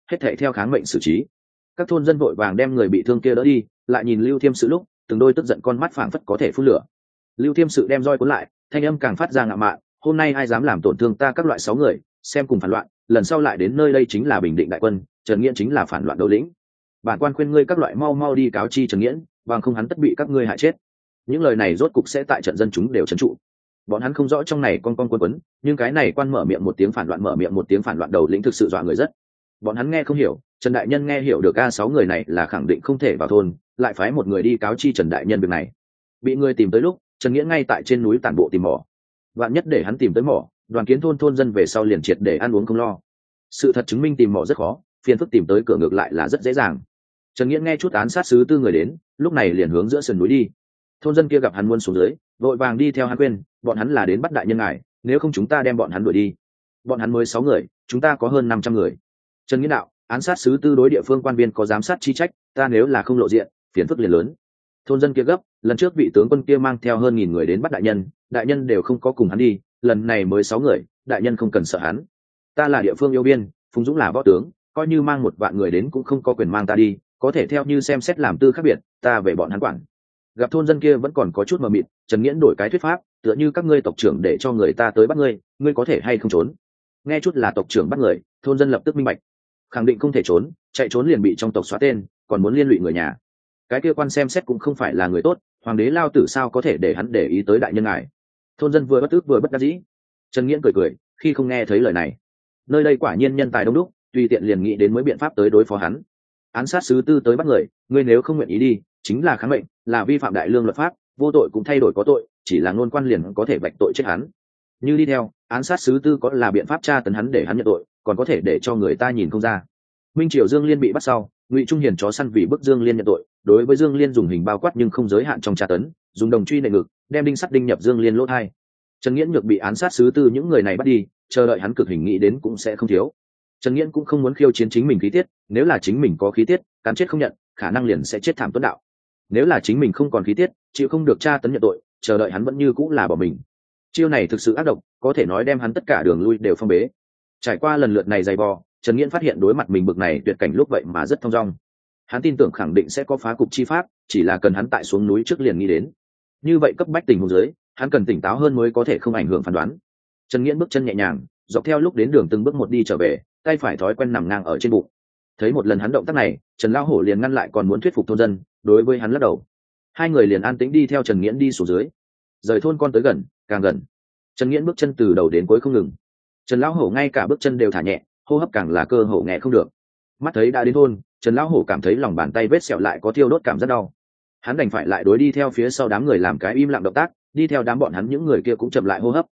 hết thảy theo kháng mệnh xử trí. Các thôn dân vội vàng đem người bị thương kia đỡ đi, lại nhìn Lưu Thiêm Sự lúc, từng đôi tức giận con mắt phảng phất có thể phun lửa. Lưu Thiêm Sự đem roi cuốn lại, thanh âm càng phát ra ngạo mạn, hôm nay ai dám làm tổn thương ta các loại 6 người, xem cùng phản loạn, lần sau lại đến nơi đây chính là Bình Định đại quân, Trần Nghiễn chính là phản loạn đầu lĩnh. Bản quan khuyên ngươi các loại mau mau đi cáo chi Trần Nghiễn, bằng không hắn tất bị các ngươi hại chết. Những lời này rốt cục sẽ tại trận dân chúng đều trấn trụ. Bọn hắn không rõ trong này con quấn, nhưng cái này quan mở miệng một tiếng phản loạn, mở miệng một tiếng phản loạn đầu lĩnh thực sự dọa người rất. Bọn hắn nghe không hiểu, Trần đại nhân nghe hiểu được A6 người này là khẳng định không thể vào thôn, lại phái một người đi cáo chi Trần đại nhân việc này. Bị người tìm tới lúc, Trần Nghĩa ngay tại trên núi tản bộ tìm mỏ. Vạn nhất để hắn tìm tới mỏ, Đoàn Kiến thôn dân về sau liền triệt để ăn uống không lo. Sự thật chứng minh tìm mỏ rất khó, phiền phức tìm tới cửa ngược lại là rất dễ dàng. Trần Nghĩa nghe chút án sát sứ tư người đến, lúc này liền hướng giữa sườn núi đi. Thôn dân kia gặp hắn muốn xuống dưới, vội vàng đi theo hắn quên, bọn hắn là đến bắt đại nhân ngài, nếu không chúng ta đem bọn hắn đuổi đi. Bọn hắn mới 6 người, chúng ta có hơn 500 người. Trần Nghĩa đạo, án sát sứ tư đối địa phương quan viên có giám sát chi trách, ta nếu là không lộ diện, phiền phức liền lớn. Thôn dân kia gấp, lần trước vị tướng quân kia mang theo hơn 1000 người đến bắt đại nhân đều không có cùng hắn đi, lần này mới 6 người, đại nhân không cần sợ hắn. Ta là địa phương yêu biên, Phùng Dũng là võ tướng, coi như mang 1 vạn người đến cũng không có quyền mang ta đi, có thể theo như xem xét làm tư khác biệt, ta về bọn hắn quản. Gặp thôn dân kia vẫn còn có chút mờ mịt, Trần Nghiễn đổi cái thuyết pháp, tựa như các ngươi tộc trưởng để cho người ta tới bắt ngươi có thể hay không trốn. Nghe chút là tộc trưởng bắt người, thôn dân lập tức minh bạch, khẳng định không thể trốn, chạy trốn liền bị trong tộc xóa tên, còn muốn liên lụy người nhà. Cái kia quan xem xét cũng không phải là người tốt, hoàng đế lao tử sao có thể để hắn để ý tới đại nhân ngài. Thôn dân vừa bất tức vừa bất đắc dĩ. Trần Nghiễn cười khi không nghe thấy lời này. Nơi đây quả nhiên nhân tài đông đúc, tùy tiện liền nghĩ đến mới biện pháp tới đối phó hắn. Án sát sứ tư tới bắt người, ngươi nếu không nguyện ý đi, chính là kháng mệnh, là vi phạm đại lương luật pháp, vô tội cũng thay đổi có tội, chỉ là ngôn quan liền có thể vạch tội chết hắn. Như đi theo, án sát sứ tư có là biện pháp tra tấn hắn để hắn nhận tội, còn có thể để cho người ta nhìn không ra. Minh Triều Dương Liên bị bắt sau, Ngụy Trung Hiền chó săn vì bức Dương Liên nhận tội, đối với Dương Liên dùng hình bao quát nhưng không giới hạn trong tra tấn, dùng đồng truy nện ngực, đem đinh sắt đinh nhập Dương Liên lỗ tai. Trần Nghiễn nhược bị án sát sứ tư những người này bắt đi, chờ đợi hắn cực hình nghĩ đến cũng sẽ không thiếu. Trần Nghiễn cũng không muốn khiêu chiến chính mình khí tiết, nếu là chính mình có khí tiết, cán chết không nhận, khả năng liền sẽ chết thảm tuấn đạo. Nếu là chính mình không còn khí tiết, chịu không được tra tấn nhận tội, chờ đợi hắn vẫn như cũng là bỏ mình. Chiêu này thực sự ác độc, có thể nói đem hắn tất cả đường lui đều phong bế. Trải qua lần lượt này dày vò, Trần Nghiễn phát hiện đối mặt mình bực này tuyệt cảnh lúc vậy mà rất thông dong. Hắn tin tưởng khẳng định sẽ có phá cục chi pháp, chỉ là cần hắn tại xuống núi trước liền nghĩ đến. Như vậy cấp bách tình huống dưới, hắn cần tỉnh táo hơn mới có thể không ảnh hưởng phán đoán. Trần Nghiễn bước chân nhẹ nhàng, dọc theo lúc đến đường từng bước một đi trở về, tay phải thói quen nằm ngang ở trên bụng. Thấy một lần hắn động tác này, Trần Lão Hổ liền ngăn lại còn muốn thuyết phục thôn dân, đối với hắn lắc đầu. Hai người liền an tĩnh đi theo Trần Nghiễn đi xuống dưới. Rời thôn con tới gần, càng gần. Trần Nghiễn bước chân từ đầu đến cuối không ngừng. Trần Lão Hổ ngay cả bước chân đều thả nhẹ, hô hấp càng là cơ hồ nghe không được. Mắt thấy đã đến thôn, Trần Lão Hổ cảm thấy lòng bàn tay vết sẹo lại có thiêu đốt cảm rất đau. Hắn đành phải lại đối đi theo phía sau đám người làm cái im lặng động tác, đi theo đám bọn hắn những người kia cũng chậm lại hô hấp.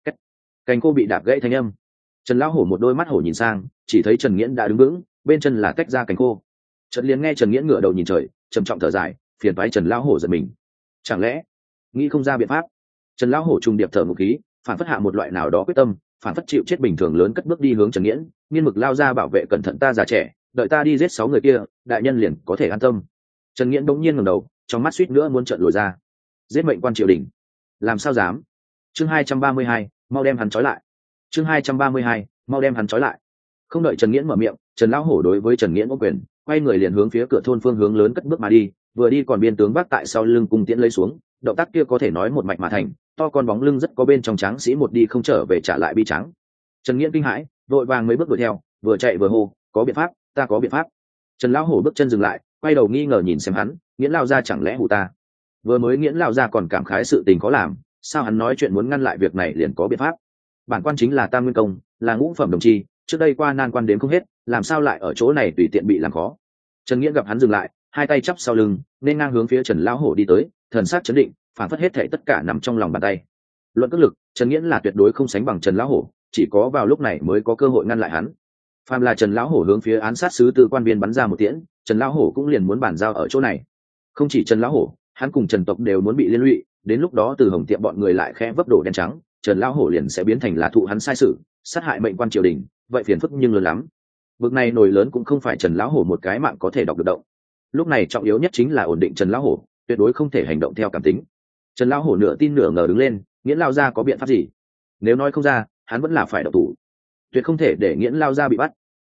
Cành cô bị đạp gãy thanh âm. Trần Lão Hổ một đôi mắt hổ nhìn sang, chỉ thấy Trần Nghiễn đã đứng vững, bên chân là tách ra cành khô. Trần liền nghe Trần Nghiễn ngửa đầu nhìn trời, trầm trọng thở dài, phiền toái Trần Lão Hổ giật mình. Chẳng lẽ nghĩ không ra biện pháp? Trần Lão Hổ trùng điệp thở một khí, phản phất hạ một loại nào đó quyết tâm, phản phất chịu chết bình thường lớn cất bước đi hướng Trần Nghiễn, nghiên mực lao ra bảo vệ cẩn thận ta già trẻ, đợi ta đi giết 6 người kia, đại nhân liền có thể an tâm. Trần Nghiễn bỗng nhiên ngẩng đầu, trong mắt suýt nữa muốn trợn lồi ra. Giết mệnh quan triều đình, làm sao dám? Chương 232, mau đem hắn trói lại. Chương 232, mau đem hắn trói lại. Không đợi Trần Nghiễn mở miệng, Trần Lão Hổ đối với Trần Nghiễn ôm quyền, quay người liền hướng phía cửa thôn phương hướng lớn cất bước mà đi, vừa đi còn biên tướng vác tại sau lưng cung tiễn lấy xuống, động tác kia có thể nói một mạch mà thành, to con bóng lưng rất có bên trong tráng sĩ một đi không trở về trả lại bi trắng. Trần Nghiễn kinh hãi, vội vàng mấy bước đuổi theo, vừa chạy vừa hô, có biện pháp, ta có biện pháp. Trần Lão Hổ bước chân dừng lại, quay đầu nghi ngờ nhìn xem hắn, Nghiễn lao ra chẳng lẽ hù ta? Vừa mới Nghiễn lao ra còn cảm khái sự tình khó làm, sao hắn nói chuyện muốn ngăn lại việc này liền có biện pháp? Bản quan chính là Tam Nguyên Công, là ngũ phẩm đồng chi, trước đây qua nan quan đến không hết, làm sao lại ở chỗ này tùy tiện bị làm khó? Trần Nghiễn gặp hắn dừng lại, hai tay chắp sau lưng, nên ngang hướng phía Trần Lão Hổ đi tới, thần sắc chấn định, phản phất hết thảy tất cả nằm trong lòng bàn tay. Luận cước lực, Trần Nghiễn là tuyệt đối không sánh bằng Trần Lão Hổ, chỉ có vào lúc này mới có cơ hội ngăn lại hắn. Phàm là Trần Lão Hổ hướng phía án sát sứ tư quan viên bắn ra một tiễn, Trần Lão Hổ cũng liền muốn bàn giao ở chỗ này. Không chỉ Trần Lão Hổ, hắn cùng Trần tộc đều muốn bị liên lụy, đến lúc đó từ Hồng Tiệm bọn người lại khẽ vấp đổ đen trắng, Trần Lão Hổ liền sẽ biến thành là thụ hắn sai sự, sát hại mệnh quan triều đình, vậy phiền phức nhưng lớn lắm. Vực này nổi lớn cũng không phải Trần Lão Hổ một cái mạng có thể đọc được động. Lúc này trọng yếu nhất chính là ổn định Trần Lão Hổ, tuyệt đối không thể hành động theo cảm tính. Trần Lão Hổ nửa tin nửa ngờ đứng lên, Nghiễn lao ra có biện pháp gì? Nếu nói không ra, hắn vẫn là phải động thủ, tuyệt không thể để Nghiễn lao ra bị bắt.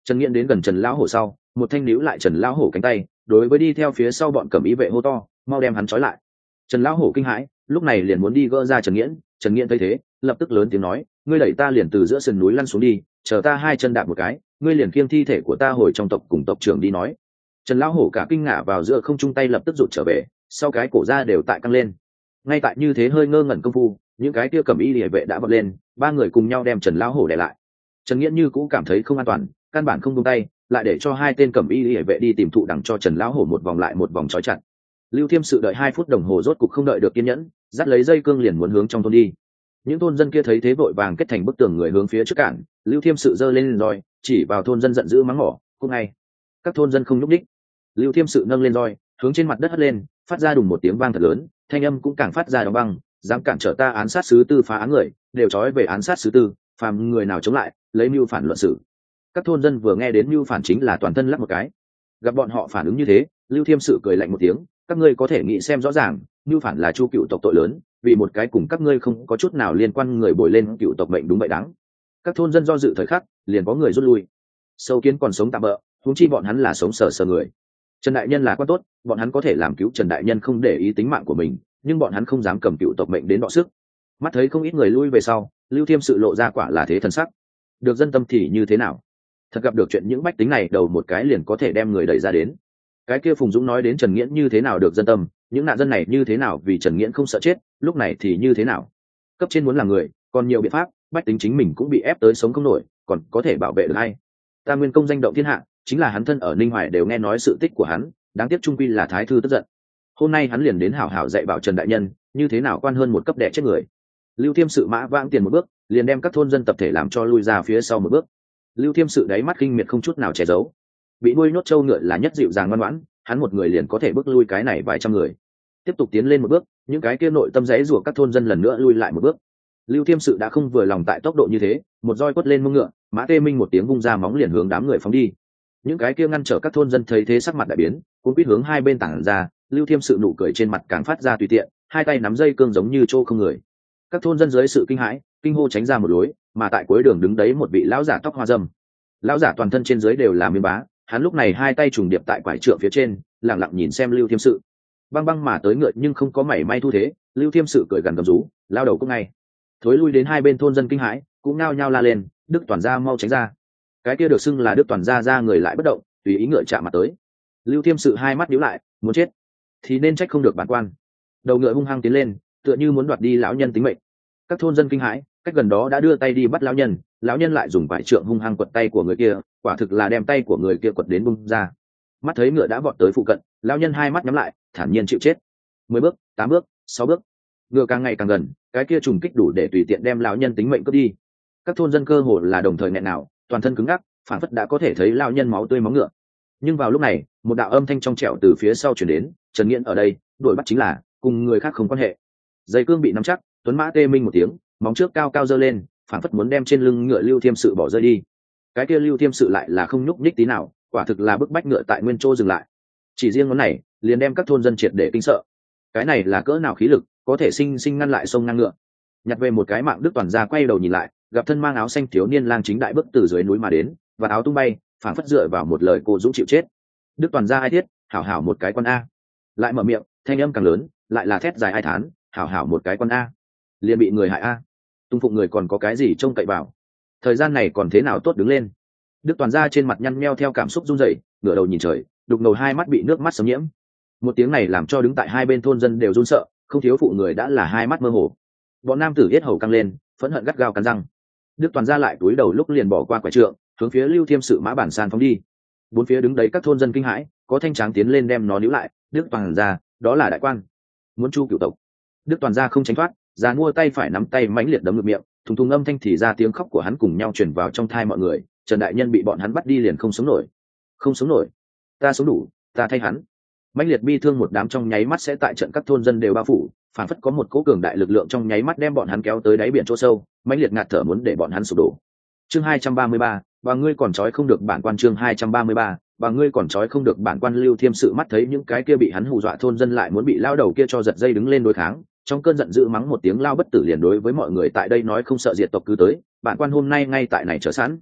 Trần Nghiễn đến gần Trần lão hổ sau, một thanh níu lại Trần lão hổ cánh tay, đối với đi theo phía sau bọn cẩm y vệ hô to, mau đem hắn trói lại. Trần lão hổ kinh hãi, lúc này liền muốn đi gỡ ra Trần Nghiễn. Trần Nghiễn thấy thế, lập tức lớn tiếng nói, ngươi đẩy ta liền từ giữa sườn núi lăn xuống đi, chờ ta hai chân đạp một cái, ngươi liền khiêng thi thể của ta hồi trong tộc cùng tộc trưởng đi nói. Trần lão hổ cả kinh ngả vào giữa không trung, tay lập tức rụt trở về, sau cái cổ ra đều tại căng lên. Ngay tại như thế hơi ngơ ngẩn công phu, những cái kia cẩm y liề vệ đã vọt lên, ba người cùng nhau đem Trần lão hổ đè lại. Trần Nghiễn như cũ cảm thấy không an toàn, căn bản không buông tay, lại để cho hai tên cẩm y liề vệ đi tìm thụ đằng cho Trần lão hổ một vòng lại một vòng trói chặt. Lưu Thiêm Sự đợi 2 phút đồng hồ rốt cục không đợi được kiên nhẫn, dắt lấy dây cương liền muốn hướng trong thôn đi. Những thôn dân kia thấy thế vội vàng kết thành bức tường người hướng phía trước cản. Lưu Thiêm Sự giơ lên roi chỉ vào thôn dân giận dữ mắng mỏ, "Cút ngay!" Các thôn dân không nhúc đích. Lưu Thiêm Sự nâng lên roi hướng trên mặt đất hất lên, phát ra đùng một tiếng vang thật lớn, thanh âm cũng càng phát ra đóng băng, "Dám cản trở ta án sát sứ tư phá án người, đều trói về án sát sứ tư, phàm người nào chống lại, lấy mưu phản luận xử." Các thôn dân vừa nghe đến mưu phản chính là toàn thân lắc một cái. Gặp bọn họ phản ứng như thế, Lưu Thiêm Sự cười lạnh một tiếng, "Các ngươi có thể nghĩ xem rõ ràng, mưu phản là chu cựu tộc tội lớn, vì một cái cùng các ngươi không có chút nào liên quan người bồi lên cựu tộc mệnh đúng vậy đáng." Các thôn dân do dự thời khắc, liền có người rút lui. Sâu kiến còn sống tạm bỡ, huống chi bọn hắn là sống sờ sờ người. Trần đại nhân là quan tốt, bọn hắn có thể làm cứu Trần đại nhân không để ý tính mạng của mình, nhưng bọn hắn không dám cầm cựu tộc mệnh đến đọ sức. Mắt thấy không ít người lui về sau, Lưu Thiêm Sự lộ ra quả là thế thần sắc. Được dân tâm thì như thế nào? Thật gặp được chuyện những bách tính này đầu một cái liền có thể đem người đẩy ra đến. Cái kia Phùng Dũng nói đến Trần Nghiễn như thế nào được dân tâm, những nạn dân này như thế nào vì Trần Nghiễn không sợ chết, lúc này thì như thế nào? Cấp trên muốn làm người, còn nhiều biện pháp, bách tính chính mình cũng bị ép tới sống không nổi, còn có thể bảo vệ được hay? Ta Nguyên Công danh động thiên hạ, chính là hắn thân ở Ninh Hoài đều nghe nói sự tích của hắn, đáng tiếc trung quy là thái thư tức giận. Hôm nay hắn liền đến hảo hảo dạy bảo Trần đại nhân, như thế nào quan hơn một cấp đẻ chết người. Lưu Thiêm Sự mã vãng tiền một bước, liền đem các thôn dân tập thể làm cho lui ra phía sau một bước. Lưu Thiêm Sự đáy mắt kinh miệt không chút nào che giấu. Bị nuôi nhốt trâu ngựa là nhất dịu dàng ngoan ngoãn, hắn một người liền có thể bước lui cái này vài trăm người. Tiếp tục tiến lên một bước, những cái kia nội tâm giấy rủa các thôn dân lần nữa lui lại một bước. Lưu Thiêm Sự đã không vừa lòng tại tốc độ như thế, một roi quất lên mông ngựa, Mã Tê Minh một tiếng vung ra móng liền hướng đám người phóng đi. Những cái kia ngăn trở các thôn dân thấy thế sắc mặt đại biến, cũng biết hướng hai bên tản ra. Lưu Thiêm Sự nụ cười trên mặt càng phát ra tùy tiện, hai tay nắm dây cương giống như trô không người. Các thôn dân dưới sự kinh hãi, kinh hô tránh ra một lối, mà tại cuối đường đứng đấy một vị lão giả tóc hoa râm. Lão giả toàn thân trên dưới đều là miếng bá, hắn lúc này hai tay trùng điệp tại quải trượng phía trên, lặng lặng nhìn xem Lưu Thiêm Sự. Băng băng mà tới ngựa nhưng không có mảy may thu thế. Lưu Thiêm Sự cười gần gầm rú, lao đầu cũng ngay. Thối lui đến hai bên thôn dân kinh hãi, cũng nao nhao la lên, Đức Toàn gia mau tránh ra. Cái kia được xưng là Đức Toàn gia ra người lại bất động, tùy ý ngựa chạm mặt tới. Lưu Thiêm Sự hai mắt nhíu lại, muốn chết thì nên trách không được bản quan. Đầu ngựa hung hăng tiến lên, tựa như muốn đoạt đi lão nhân tính mệnh. Các thôn dân kinh hãi, cách gần đó đã đưa tay đi bắt lão nhân, lão nhân lại dùng vải trượng hung hăng quật tay của người kia, quả thực là đem tay của người kia quật đến bung ra. Mắt thấy ngựa đã vọt tới phụ cận, lão nhân hai mắt nhắm lại, thản nhiên chịu chết. 10 bước, 8 bước, 6 bước, ngựa càng ngày càng gần, cái kia trùng kích đủ để tùy tiện đem lão nhân tính mệnh cướp đi. Các thôn dân cơ hồ là đồng thời nghẹn nào, toàn thân cứng ngắc, phản phất đã có thể thấy lão nhân máu tươi máu ngựa. Nhưng vào lúc này, một đạo âm thanh trong trẻo từ phía sau truyền đến, Trần Nghiễn ở đây, đuổi bắt chính là cùng người khác không quan hệ. Dây cương bị nắm chắc, Tuấn Mã Tê Minh một tiếng, móng trước cao cao giơ lên, phản phất muốn đem trên lưng ngựa Lưu Thiêm Sự bỏ rơi đi. Cái kia Lưu Thiêm Sự lại là không nhúc nhích tí nào, quả thực là bức bách ngựa tại nguyên chỗ dừng lại. Chỉ riêng ngón này, liền đem các thôn dân triệt để kinh sợ. Cái này là cỡ nào khí lực, có thể sinh sinh ngăn lại sông ngang ngựa. Nhặt về một cái mạng Đức Toàn gia quay đầu nhìn lại, gặp thân mang áo xanh thiếu niên lang chính đại bước từ dưới núi mà đến, và áo tung bay, phản phất dựa vào một lời cô dũng chịu chết. Đức Toàn gia ai thiết, hảo hảo một cái con a. Lại mở miệng, thanh âm càng lớn, lại là thét dài ai thán, hảo hảo một cái con a. Liền bị người hại a. Tung phụng người còn có cái gì trông cậy vào. Thời gian này còn thế nào tốt đứng lên. Đức Toàn gia trên mặt nhăn nheo theo cảm xúc run rẩy, ngửa đầu nhìn trời, đục ngầu hai mắt bị nước mắt xâm nhiễm. Một tiếng này làm cho đứng tại hai bên thôn dân đều run sợ, không thiếu phụ người đã là hai mắt mơ hồ. Bọn nam tử yết hầu căng lên, phẫn hận gắt gao cắn răng. Đức Toàn gia lại túi đầu lúc liền bỏ qua quải trượng, hướng phía Lưu Thiêm Sự mã bản san phóng đi. Bốn phía đứng đấy các thôn dân kinh hãi, có thanh tráng tiến lên đem nó níu lại. Đức Toàn gia, đó là đại quan, muốn chu cửu tộc. Đức Toàn gia không tránh thoát, già mua tay phải nắm tay mãnh liệt đấm ngược miệng, thùng thùng âm thanh thì ra tiếng khóc của hắn cùng nhau truyền vào trong thai mọi người. Trần đại nhân bị bọn hắn bắt đi liền không sống nổi, không sống nổi, ta sống đủ, ta thay hắn. Mãnh liệt bi thương một đám trong nháy mắt sẽ tại trận các thôn dân đều bao phủ, phản phất có một cỗ cường đại lực lượng trong nháy mắt đem bọn hắn kéo tới đáy biển chỗ sâu, mãnh liệt ngạt thở muốn để bọn hắn sụp đổ. Chương 233, và ngươi còn trói không được bản quan. Chương 233, và ngươi còn trói không được bản quan. Lưu Thiêm Sự mắt thấy những cái kia bị hắn hù dọa thôn dân lại muốn bị lao đầu kia cho giật dây đứng lên đối kháng, trong cơn giận dữ mắng một tiếng lao bất tử liền đối với mọi người tại đây nói không sợ diệt tộc cứ tới, bản quan hôm nay ngay tại này chờ sẵn.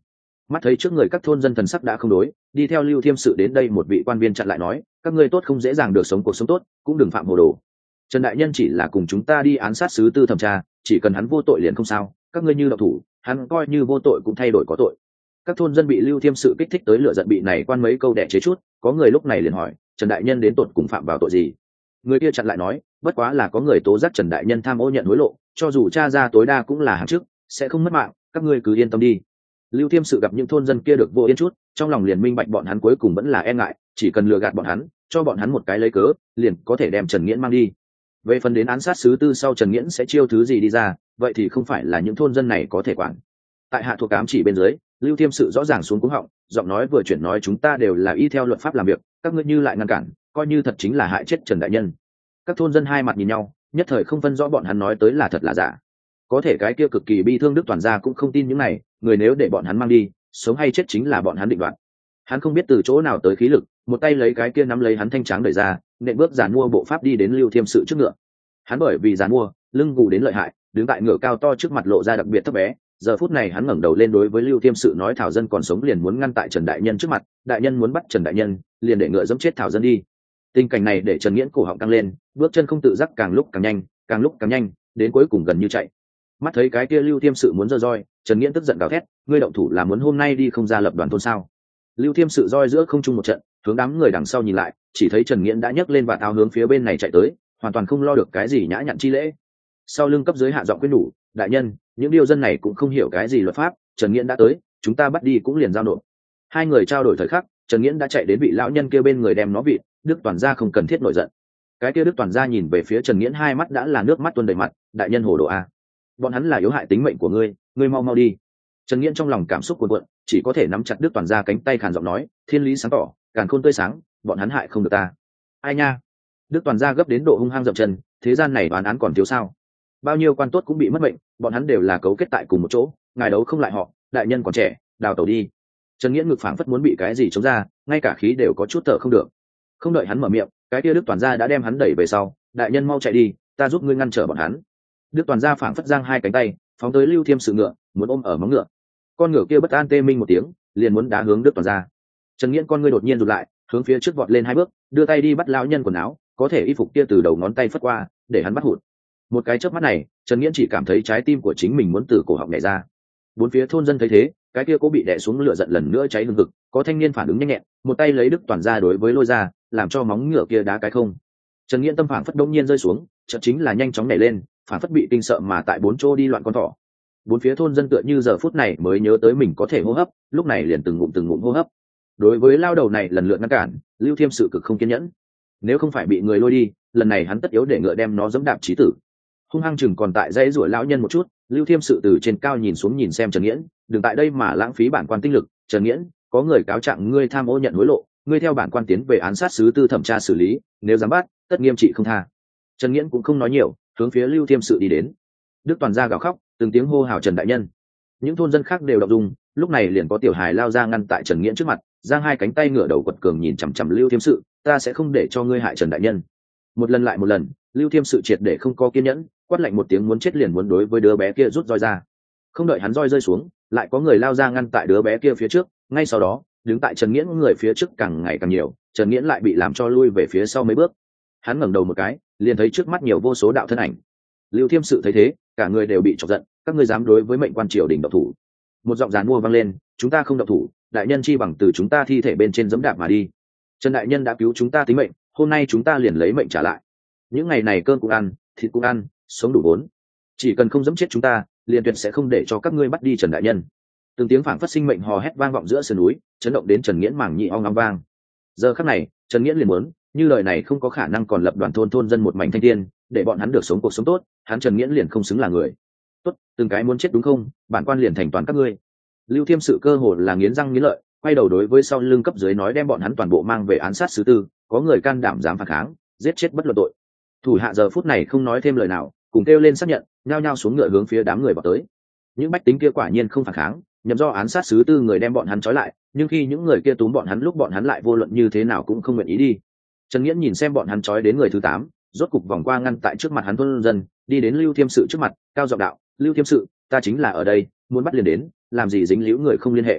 Mắt thấy trước người các thôn dân thần sắc đã không đối, đi theo Lưu Thiêm Sự đến đây một vị quan viên chặn lại nói, các ngươi tốt không dễ dàng được sống cuộc sống tốt, cũng đừng phạm hồ đồ. Trần đại nhân chỉ là cùng chúng ta đi án sát sứ tư thẩm tra, chỉ cần hắn vô tội liền không sao, các ngươi như độc thủ, hắn coi như vô tội cũng thay đổi có tội. Các thôn dân bị Lưu Thiêm Sự kích thích tới lửa giận bị này quan mấy câu đẻ chế chút, có người lúc này liền hỏi, Trần đại nhân đến tột cùng phạm vào tội gì? Người kia chặn lại nói, bất quá là có người tố giác Trần đại nhân tham ô nhận hối lộ, cho dù tra ra tối đa cũng là hàng trước, sẽ không mất mạng, các ngươi cứ yên tâm đi. Lưu Thiêm Sự gặp những thôn dân kia được vô yên chút, trong lòng liền minh bạch bọn hắn cuối cùng vẫn là e ngại, chỉ cần lừa gạt bọn hắn, cho bọn hắn một cái lấy cớ, liền có thể đem Trần Nghiễn mang đi. Về phần đến án sát sứ tư sau Trần Nghiễn sẽ chiêu thứ gì đi ra, vậy thì không phải là những thôn dân này có thể quản. Tại hạ thuộc ám chỉ bên dưới, Lưu Thiêm Sự rõ ràng xuống cuống họng, giọng nói vừa chuyển nói chúng ta đều là y theo luật pháp làm việc, các ngươi như lại ngăn cản, coi như thật chính là hại chết Trần đại nhân. Các thôn dân hai mặt nhìn nhau, nhất thời không phân rõ bọn hắn nói tới là thật là giả. Có thể cái kia cực kỳ bi thương Đức Toàn gia cũng không tin những này, người nếu để bọn hắn mang đi, sống hay chết chính là bọn hắn định đoạt. Hắn không biết từ chỗ nào tới khí lực, một tay lấy cái kia nắm lấy hắn thanh tráng đẩy ra, nện bước giàn mua bộ pháp đi đến Lưu Thiêm Sự trước ngựa. Hắn bởi vì giàn mua, lưng gù đến lợi hại, đứng tại ngựa cao to trước mặt lộ ra đặc biệt thấp bé. Giờ phút này hắn ngẩng đầu lên đối với Lưu Thiêm Sự nói thảo dân còn sống liền muốn ngăn tại Trần đại nhân trước mặt, đại nhân muốn bắt Trần đại nhân, liền để ngựa giẫm chết thảo dân đi. Tình cảnh này để Trần Nghiễn cổ họng căng lên, bước chân không tự giác càng lúc càng nhanh, càng lúc càng nhanh, đến cuối cùng gần như chạy. Mắt thấy cái kia Lưu Thiêm Sự muốn giơ roi, Trần Nghiễn tức giận gào thét, ngươi động thủ là muốn hôm nay đi không ra lập đoàn thôn sao? Lưu Thiêm Sự roi giữa không trung một trận, hướng đám người đằng sau nhìn lại, chỉ thấy Trần Nghiễn đã nhấc lên vạt áo hướng phía bên này chạy tới, hoàn toàn không lo được cái gì nhã nhặn chi lễ. Sau lưng cấp dưới hạ giọng khuyên nhủ, đại nhân, những điều dân này cũng không hiểu cái gì luật pháp, Trần Nghiễn đã tới, chúng ta bắt đi cũng liền giao nộp. Hai người trao đổi thời khắc, Trần Nghiễn đã chạy đến vị lão nhân kia bên người đem nó vịt, Đức Toàn gia không cần thiết nổi giận. Cái kia Đức Toàn gia nhìn về phía Trần Nghiễn hai mắt đã là nước mắt tuôn đầy mặt, đại nhân hồ đồ a, bọn hắn là yếu hại tính mệnh của ngươi, ngươi mau mau đi. Trần Nghiễn trong lòng cảm xúc cuồn cuộn, chỉ có thể nắm chặt Đức Toàn gia cánh tay khàn giọng nói, thiên lý sáng tỏ, càn khôn tươi sáng, bọn hắn hại không được ta. Ai nha? Đức Toàn gia gấp đến độ hung hăng dậm chân, thế gian này oán án còn thiếu sao? Bao nhiêu quan tốt cũng bị mất mệnh, bọn hắn đều là cấu kết tại cùng một chỗ, ngài đấu không lại họ, đại nhân còn trẻ, đào tẩu đi. Trần Nghiễn ngực phảng phất muốn bị cái gì chống ra, ngay cả khí đều có chút thở không được. Không đợi hắn mở miệng, cái kia Đức Toàn gia đã đem hắn đẩy về sau, đại nhân mau chạy đi, ta giúp ngươi ngăn trở bọn hắn. Đức Toàn gia phảng phất giang hai cánh tay, phóng tới Lưu Thiêm Sự ngựa, muốn ôm ở móng ngựa. Con ngựa kia bất an tê minh một tiếng, liền muốn đá hướng Đức Toàn gia. Trần Nghiễn con ngươi đột nhiên rụt lại, hướng phía trước vọt lên hai bước, đưa tay đi bắt lão nhân quần áo, có thể y phục kia từ đầu ngón tay phất qua, để hắn bắt hụt. Một cái chớp mắt này, Trần Nghiễn chỉ cảm thấy trái tim của chính mình muốn từ cổ họng nhảy ra. Bốn phía thôn dân thấy thế, cái kia cố bị đè xuống lửa giận lần nữa cháy hừng hực, có thanh niên phản ứng nhanh nhẹn, một tay lấy Đức Toàn gia đối với lôi ra, làm cho móng ngựa kia đá cái không. Trần Nghiễn tâm phảng phất đống nhiên rơi xuống, chợt chính là nhanh chóng nhảy lên, phảng phất bị kinh sợ mà tại bốn chỗ đi loạn con thỏ. Bốn phía thôn dân tựa như giờ phút này mới nhớ tới mình có thể hô hấp, lúc này liền từng ngụm hô hấp. Đối với lao đầu này lần lượt ngăn cản, Lưu Thiêm Sự cực không kiên nhẫn. Nếu không phải bị người lôi đi, lần này hắn tất yếu để ngựa đem nó dẫm đạp chí tử. Hung hăng chừng còn tại dãy rủa lão nhân một chút, Lưu Thiêm Sự từ trên cao nhìn xuống nhìn xem Trần Nghiễn, đừng tại đây mà lãng phí bản quan tinh lực. Trần Nghiễn, có người cáo trạng ngươi tham ô nhận hối lộ, ngươi theo bản quan tiến về án sát sứ tư thẩm tra xử lý, nếu dám bắt, tất nghiêm trị không tha. Trần Nghiễn cũng không nói nhiều, hướng phía Lưu Thiêm Sự đi đến. Đức Toàn gia gào khóc, từng tiếng hô hào Trần đại nhân. Những thôn dân khác đều động dung, lúc này liền có tiểu hài lao ra ngăn tại Trần Nghiễn trước mặt, giang hai cánh tay ngửa đầu quật cường nhìn chằm chằm Lưu Thiêm Sự, ta sẽ không để cho ngươi hại Trần đại nhân. Một lần lại một lần, Lưu Thiêm Sự triệt để không có kiên nhẫn, quát lạnh một tiếng muốn chết liền muốn đối với đứa bé kia rút roi ra. Không đợi hắn roi rơi xuống, lại có người lao ra ngăn tại đứa bé kia phía trước, ngay sau đó, đứng tại Trần Nghiễn người phía trước càng ngày càng nhiều, Trần Nghiễn lại bị làm cho lui về phía sau mấy bước. Hắn ngẩng đầu một cái, liền thấy trước mắt nhiều vô số đạo thân ảnh. Lưu Thiêm Sự thấy thế, cả người đều bị chọc giận, các ngươi dám đối với mệnh quan triều đình động thủ? Một giọng giàn mua vang lên, chúng ta không động thủ, đại nhân chi bằng từ chúng ta thi thể bên trên giẫm đạp mà đi. Trần đại nhân đã cứu chúng ta tính mệnh, hôm nay chúng ta liền lấy mệnh trả lại. Những ngày này cơm cũng ăn, thịt cũng ăn, sống đủ vốn. Chỉ cần không giẫm chết chúng ta, liền tuyệt sẽ không để cho các ngươi bắt đi Trần đại nhân. Từng tiếng phảng phất sinh mệnh hò hét vang vọng giữa sườn núi, chấn động đến Trần Nghiễn màng nhĩ ong ong vang. Giờ khắc này, Trần Nghiễn liền muốn, như lời này không có khả năng còn lập đoàn thôn dân một mảnh thanh thiên, để bọn hắn được sống cuộc sống tốt, hắn Trần Nghiễn liền không xứng là người. Tốt, từng cái muốn chết đúng không? Bản quan liền thành toàn các ngươi. Lưu Thiêm Sự cơ hồ là nghiến răng nghiến lợi, quay đầu đối với sau lưng cấp dưới nói đem bọn hắn toàn bộ mang về án sát sứ tư, có người can đảm dám phản kháng, giết chết bất luận tội. Thủ hạ giờ phút này không nói thêm lời nào, cùng kêu lên xác nhận, nhao nhao xuống ngựa hướng phía đám người vào tới. Những bách tính kia quả nhiên không phản kháng, nhằm do án sát sứ tư người đem bọn hắn trói lại, nhưng khi những người kia túm bọn hắn lúc bọn hắn lại vô luận như thế nào cũng không nguyện ý đi. Trần Nghiễn nhìn xem bọn hắn trói đến người thứ 8, rốt cục vòng qua ngăn tại trước mặt hắn thôn dân, đi đến Lưu Thiêm Sự trước mặt, cao giọng đạo, Lưu Thiêm Sự, ta chính là ở đây, muốn bắt liền đến, làm gì dính líu người không liên hệ.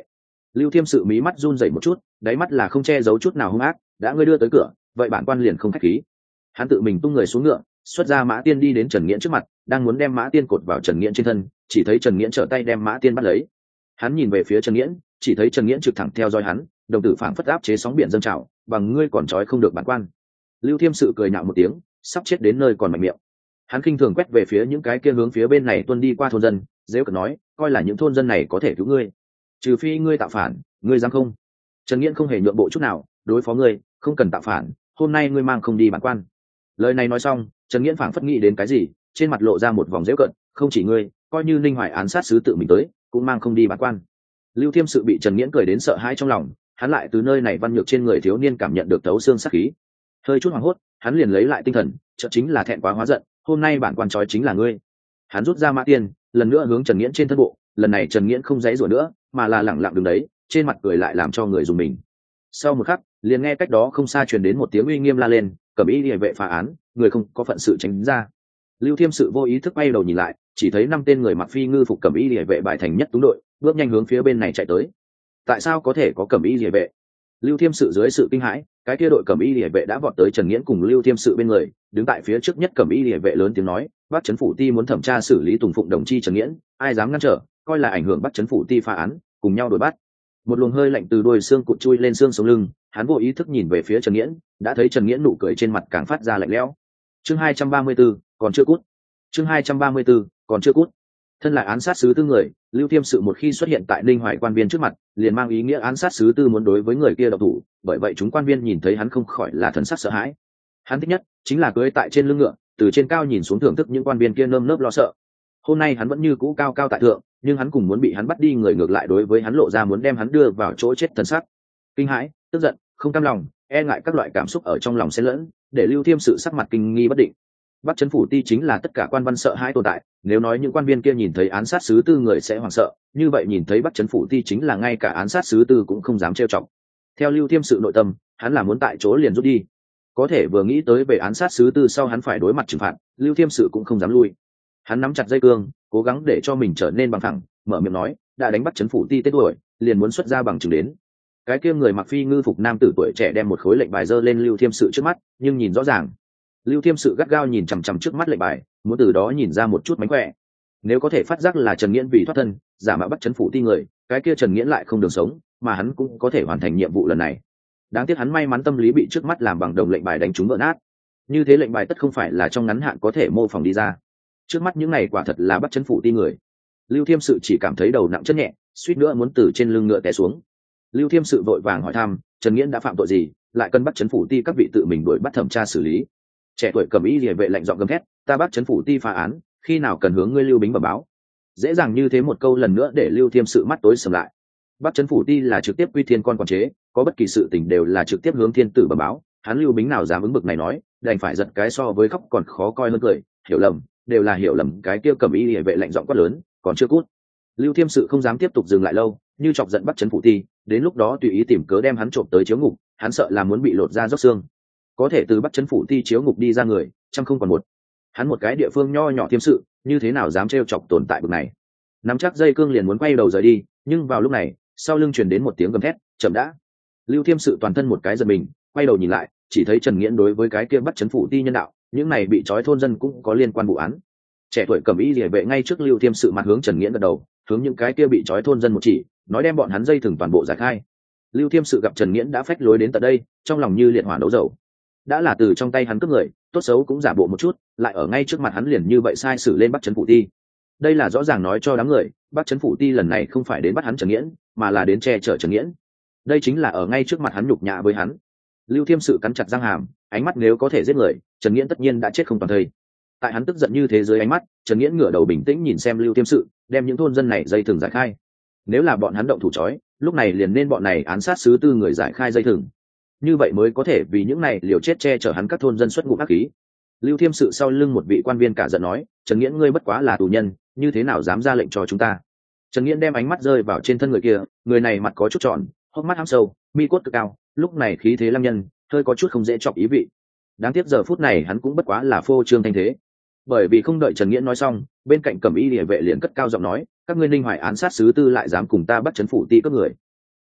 Lưu Thiêm Sự mí mắt run rẩy một chút, đáy mắt là không che giấu chút nào hung ác. Đã ngươi đưa tới cửa, vậy bản quan liền không khách khí. Hắn tự mình tung người xuống ngựa, xuất ra Mã Tiên đi đến Trần Nghiễn trước mặt, đang muốn đem Mã Tiên cột vào Trần Nghiễn trên thân, chỉ thấy Trần Nghiễn trở tay đem Mã Tiên bắt lấy. Hắn nhìn về phía Trần Nghiễn, chỉ thấy Trần Nghiễn trực thẳng theo dõi hắn, đồng tử phảng phất áp chế sóng biển dâng trào, bằng ngươi còn trói không được bản quan. Lưu Thiêm Sự cười nhạo một tiếng, sắp chết đến nơi còn mạnh miệng. Hắn khinh thường quét về phía những cái kia hướng phía bên này tuân đi qua thôn dân, dễ cợt nói, coi là những thôn dân này có thể cứu ngươi, trừ phi ngươi tạo phản, ngươi dám không? Trần Nghiễn không hề nhượng bộ chút nào, đối phó ngươi, không cần tạo phản, hôm nay ngươi mang không đi bản quan. Lời này nói xong, Trần Nghiễn phảng phất nghĩ đến cái gì, trên mặt lộ ra một vòng dễ cợt, không chỉ ngươi, coi như Ninh Hoài án sát sứ tự mình tới, cũng mang không đi bản quan. Lưu Thiêm Sự bị Trần Nghiễn cười đến sợ hãi trong lòng, hắn lại từ nơi này văn nhược trên người thiếu niên cảm nhận được thấu xương sát khí, hơi chút hoảng hốt, hắn liền lấy lại tinh thần, chợt chính là thẹn quá hóa giận, hôm nay bản quan trói chính là ngươi. Hắn rút ra Mã Tiên, lần nữa hướng Trần Nghiễn trên thân bộ, lần này Trần Nghiễn không dãy rủa nữa, mà là lẳng lặng đứng đấy, trên mặt cười lại làm cho người dùng mình. Sau một khắc, liền nghe cách đó không xa truyền đến một tiếng uy nghiêm la lên, Cẩm Y Liễu vệ phá án, người không có phận sự tránh ra. Lưu Thiêm Sự vô ý thức quay đầu nhìn lại, chỉ thấy 5 tên người mặc phi ngư phục Cẩm Y Liễu vệ bài thành nhất túng đội, bước nhanh hướng phía bên này chạy tới. Tại sao có thể có Cẩm Y Liễu vệ? Lưu Thiêm Sự dưới sự kinh hãi, cái kia đội Cẩm Y Liễu vệ đã vọt tới Trần Nghiễn cùng Lưu Thiêm Sự bên người, đứng tại phía trước nhất Cẩm Y Liễu vệ lớn tiếng nói, Bắc Trấn phủ ti muốn thẩm tra xử lý Tùng Phụng đồng chi Trần Nghiễn, ai dám ngăn trở, coi là ảnh hưởng Bắc Trấn phủ ti phá án, cùng nhau đuổi bắt. Một luồng hơi lạnh từ đuôi xương cụt chui lên xương sống lưng, hắn vô ý thức nhìn về phía Trần Nghiễn, đã thấy Trần Nghiễn nụ cười trên mặt càng phát ra lạnh lẽo. Chương 234, còn chưa cút. Chương 234, còn chưa cút. Thân là án sát sứ tư người, Lưu Thiêm Sự một khi xuất hiện tại Ninh Hoài quan viên trước mặt, liền mang ý nghĩa án sát sứ tư muốn đối với người kia động thủ, bởi vậy chúng quan viên nhìn thấy hắn không khỏi là thần sắc sợ hãi. Hắn thích nhất chính là cưỡi tại trên lưng ngựa, từ trên cao nhìn xuống thưởng thức những quan viên kia nơm nớp lo sợ. Hôm nay hắn vẫn như cũ cao cao tại thượng, nhưng hắn cùng muốn bị hắn bắt đi người ngược lại đối với hắn lộ ra muốn đem hắn đưa vào chỗ chết thần sắc. Kinh hãi, tức giận, không cam lòng, e ngại các loại cảm xúc ở trong lòng xen lẫn, để Lưu Thiêm Sự sắc mặt kinh nghi bất định. Bắc Trấn phủ ti chính là tất cả quan văn sợ hãi tồn tại, nếu nói những quan viên kia nhìn thấy án sát sứ tư người sẽ hoảng sợ, như vậy nhìn thấy Bắc Trấn phủ ti chính là ngay cả án sát sứ tư cũng không dám trêu chọc. Theo Lưu Thiêm Sự nội tâm, hắn là muốn tại chỗ liền rút đi. Có thể vừa nghĩ tới về án sát sứ tư sau hắn phải đối mặt trừng phạt, Lưu Thiêm Sự cũng không dám lui. Hắn nắm chặt dây cương, cố gắng để cho mình trở nên bằng thẳng, mở miệng nói, đã đánh Bắc Trấn phủ ti tết tuổi, liền muốn xuất ra bằng chứng đến. Cái kia người mặc phi ngư phục nam tử tuổi trẻ đem một khối lệnh bài giơ lên Lưu Thiêm Sự trước mắt, nhưng nhìn rõ ràng, Lưu Thiêm Sự gắt gao nhìn chằm chằm trước mắt lệnh bài, muốn từ đó nhìn ra một chút mánh khỏe. Nếu có thể phát giác là Trần Nghiễn vì thoát thân, giả mạo Bắc Trấn phủ ti người, cái kia Trần Nghiễn lại không đường sống, mà hắn cũng có thể hoàn thành nhiệm vụ lần này. Đáng tiếc hắn may mắn tâm lý bị trước mắt làm bằng đồng lệnh bài đánh trúng vỡ nát. Như thế lệnh bài tất không phải là trong ngắn hạn có thể mô phỏng đi ra. Trước mắt những này quả thật là Bắc Trấn phủ ti người. Lưu Thiêm Sự chỉ cảm thấy đầu nặng chân nhẹ, suýt nữa muốn từ trên lưng ngựa té xuống. Lưu Thiêm Sự vội vàng hỏi thăm, Trần Nghiễn đã phạm tội gì, lại cần Bắc Trấn phủ ti các vị tự mình đuổi bắt thẩm tra xử lý. Trẻ tuổi Cẩm Y Liễu vệ lạnh giọng gầm thét, ta Bắc Trấn phủ ti phá án, khi nào cần hướng ngươi Lưu Bính bẩm báo. Dễ dàng như thế một câu lần nữa để Lưu Thiêm Sự mắt tối sầm lại. Bắc Trấn phủ ti là trực tiếp quy thiên con quản chế, có bất kỳ sự tình đều là trực tiếp hướng thiên tử bẩm báo, hắn Lưu Bính nào dám ứng bực này nói, đành phải giật cái so với khóc còn khó coi hơn cười, hiểu lầm, đều là hiểu lầm. Cái kia Cẩm Y Liễu vệ lạnh giọng quát lớn, còn chưa cút. Lưu Thiêm Sự không dám tiếp tục dừng lại lâu, như chọc giận Bắc Trấn phủ ti, đến lúc đó tùy ý tìm cớ đem hắn trộm tới chiếu ngục, hắn sợ là muốn bị lột da róc xương. Có thể từ Bắc Trấn phủ ti chiếu ngục đi ra người, trăm không còn một. Hắn một cái địa phương nho nhỏ Thiêm Sự, như thế nào dám trêu chọc tồn tại bực này. Nắm chắc dây cương liền muốn quay đầu rời đi, nhưng vào lúc này, sau lưng truyền đến một tiếng gầm thét, chậm đã. Lưu Thiêm Sự toàn thân một cái giật mình, quay đầu nhìn lại, chỉ thấy Trần Nghiễn đối với cái kia Bắc Trấn phủ ti nhân đạo, những này bị trói thôn dân cũng có liên quan vụ án. Trẻ tuổi Cẩm Y Liễu vệ ngay trước Lưu Thiêm Sự mặt hướng Trần Nghiễn gật đầu, hướng những cái kia bị trói thôn dân một chỉ, nói đem bọn hắn dây thừng toàn bộ giải khai. Lưu Thiêm Sự gặp Trần Nghiễn đã phách lối đến tận đây, trong lòng như liệt hỏa nấu dầu. Đã là từ trong tay hắn cướp người, tốt xấu cũng giả bộ một chút, lại ở ngay trước mặt hắn liền như vậy sai sử lên Bắc Trấn phủ ti. Đây là rõ ràng nói cho đám người, Bắc Trấn phủ ti lần này không phải đến bắt hắn Trần Nghiễn, mà là đến che chở Trần Nghiễn. Đây chính là ở ngay trước mặt hắn nhục nhã với hắn. Lưu Thiêm Sự cắn chặt răng hàm, ánh mắt nếu có thể giết người, Trần Nghiễn tất nhiên đã chết không toàn thây. Tại hắn tức giận như thế dưới ánh mắt, Trần Nghiễn ngửa đầu bình tĩnh nhìn xem Lưu Thiêm Sự, đem những thôn dân này dây thừng giải khai. Nếu là bọn hắn động thủ chói, lúc này liền nên bọn này án sát sứ tư người giải khai dây thừng. Như vậy mới có thể vì những này liều chết che chở hắn các thôn dân xuất ngục ác khí. Lưu Thiêm Sự sau lưng một vị quan viên cả giận nói, Trần Nghiễn ngươi bất quá là tù nhân, như thế nào dám ra lệnh cho chúng ta. Trần Nghiễn đem ánh mắt rơi vào trên thân người kia, người này mặt có chút tròn, hốc mắt hăm sâu, mi cốt cực cao, lúc này khí thế lăng nhân, hơi có chút không dễ chọc ý vị. Đáng tiếc giờ phút này hắn cũng bất quá là phô trương thanh thế. Bởi vì không đợi Trần Nghiễn nói xong, bên cạnh Cẩm Y Liễu vệ liền cất cao giọng nói, các ngươi Ninh Hoài án sát sứ tư lại dám cùng ta Bắc Trấn phủ ti cướp người.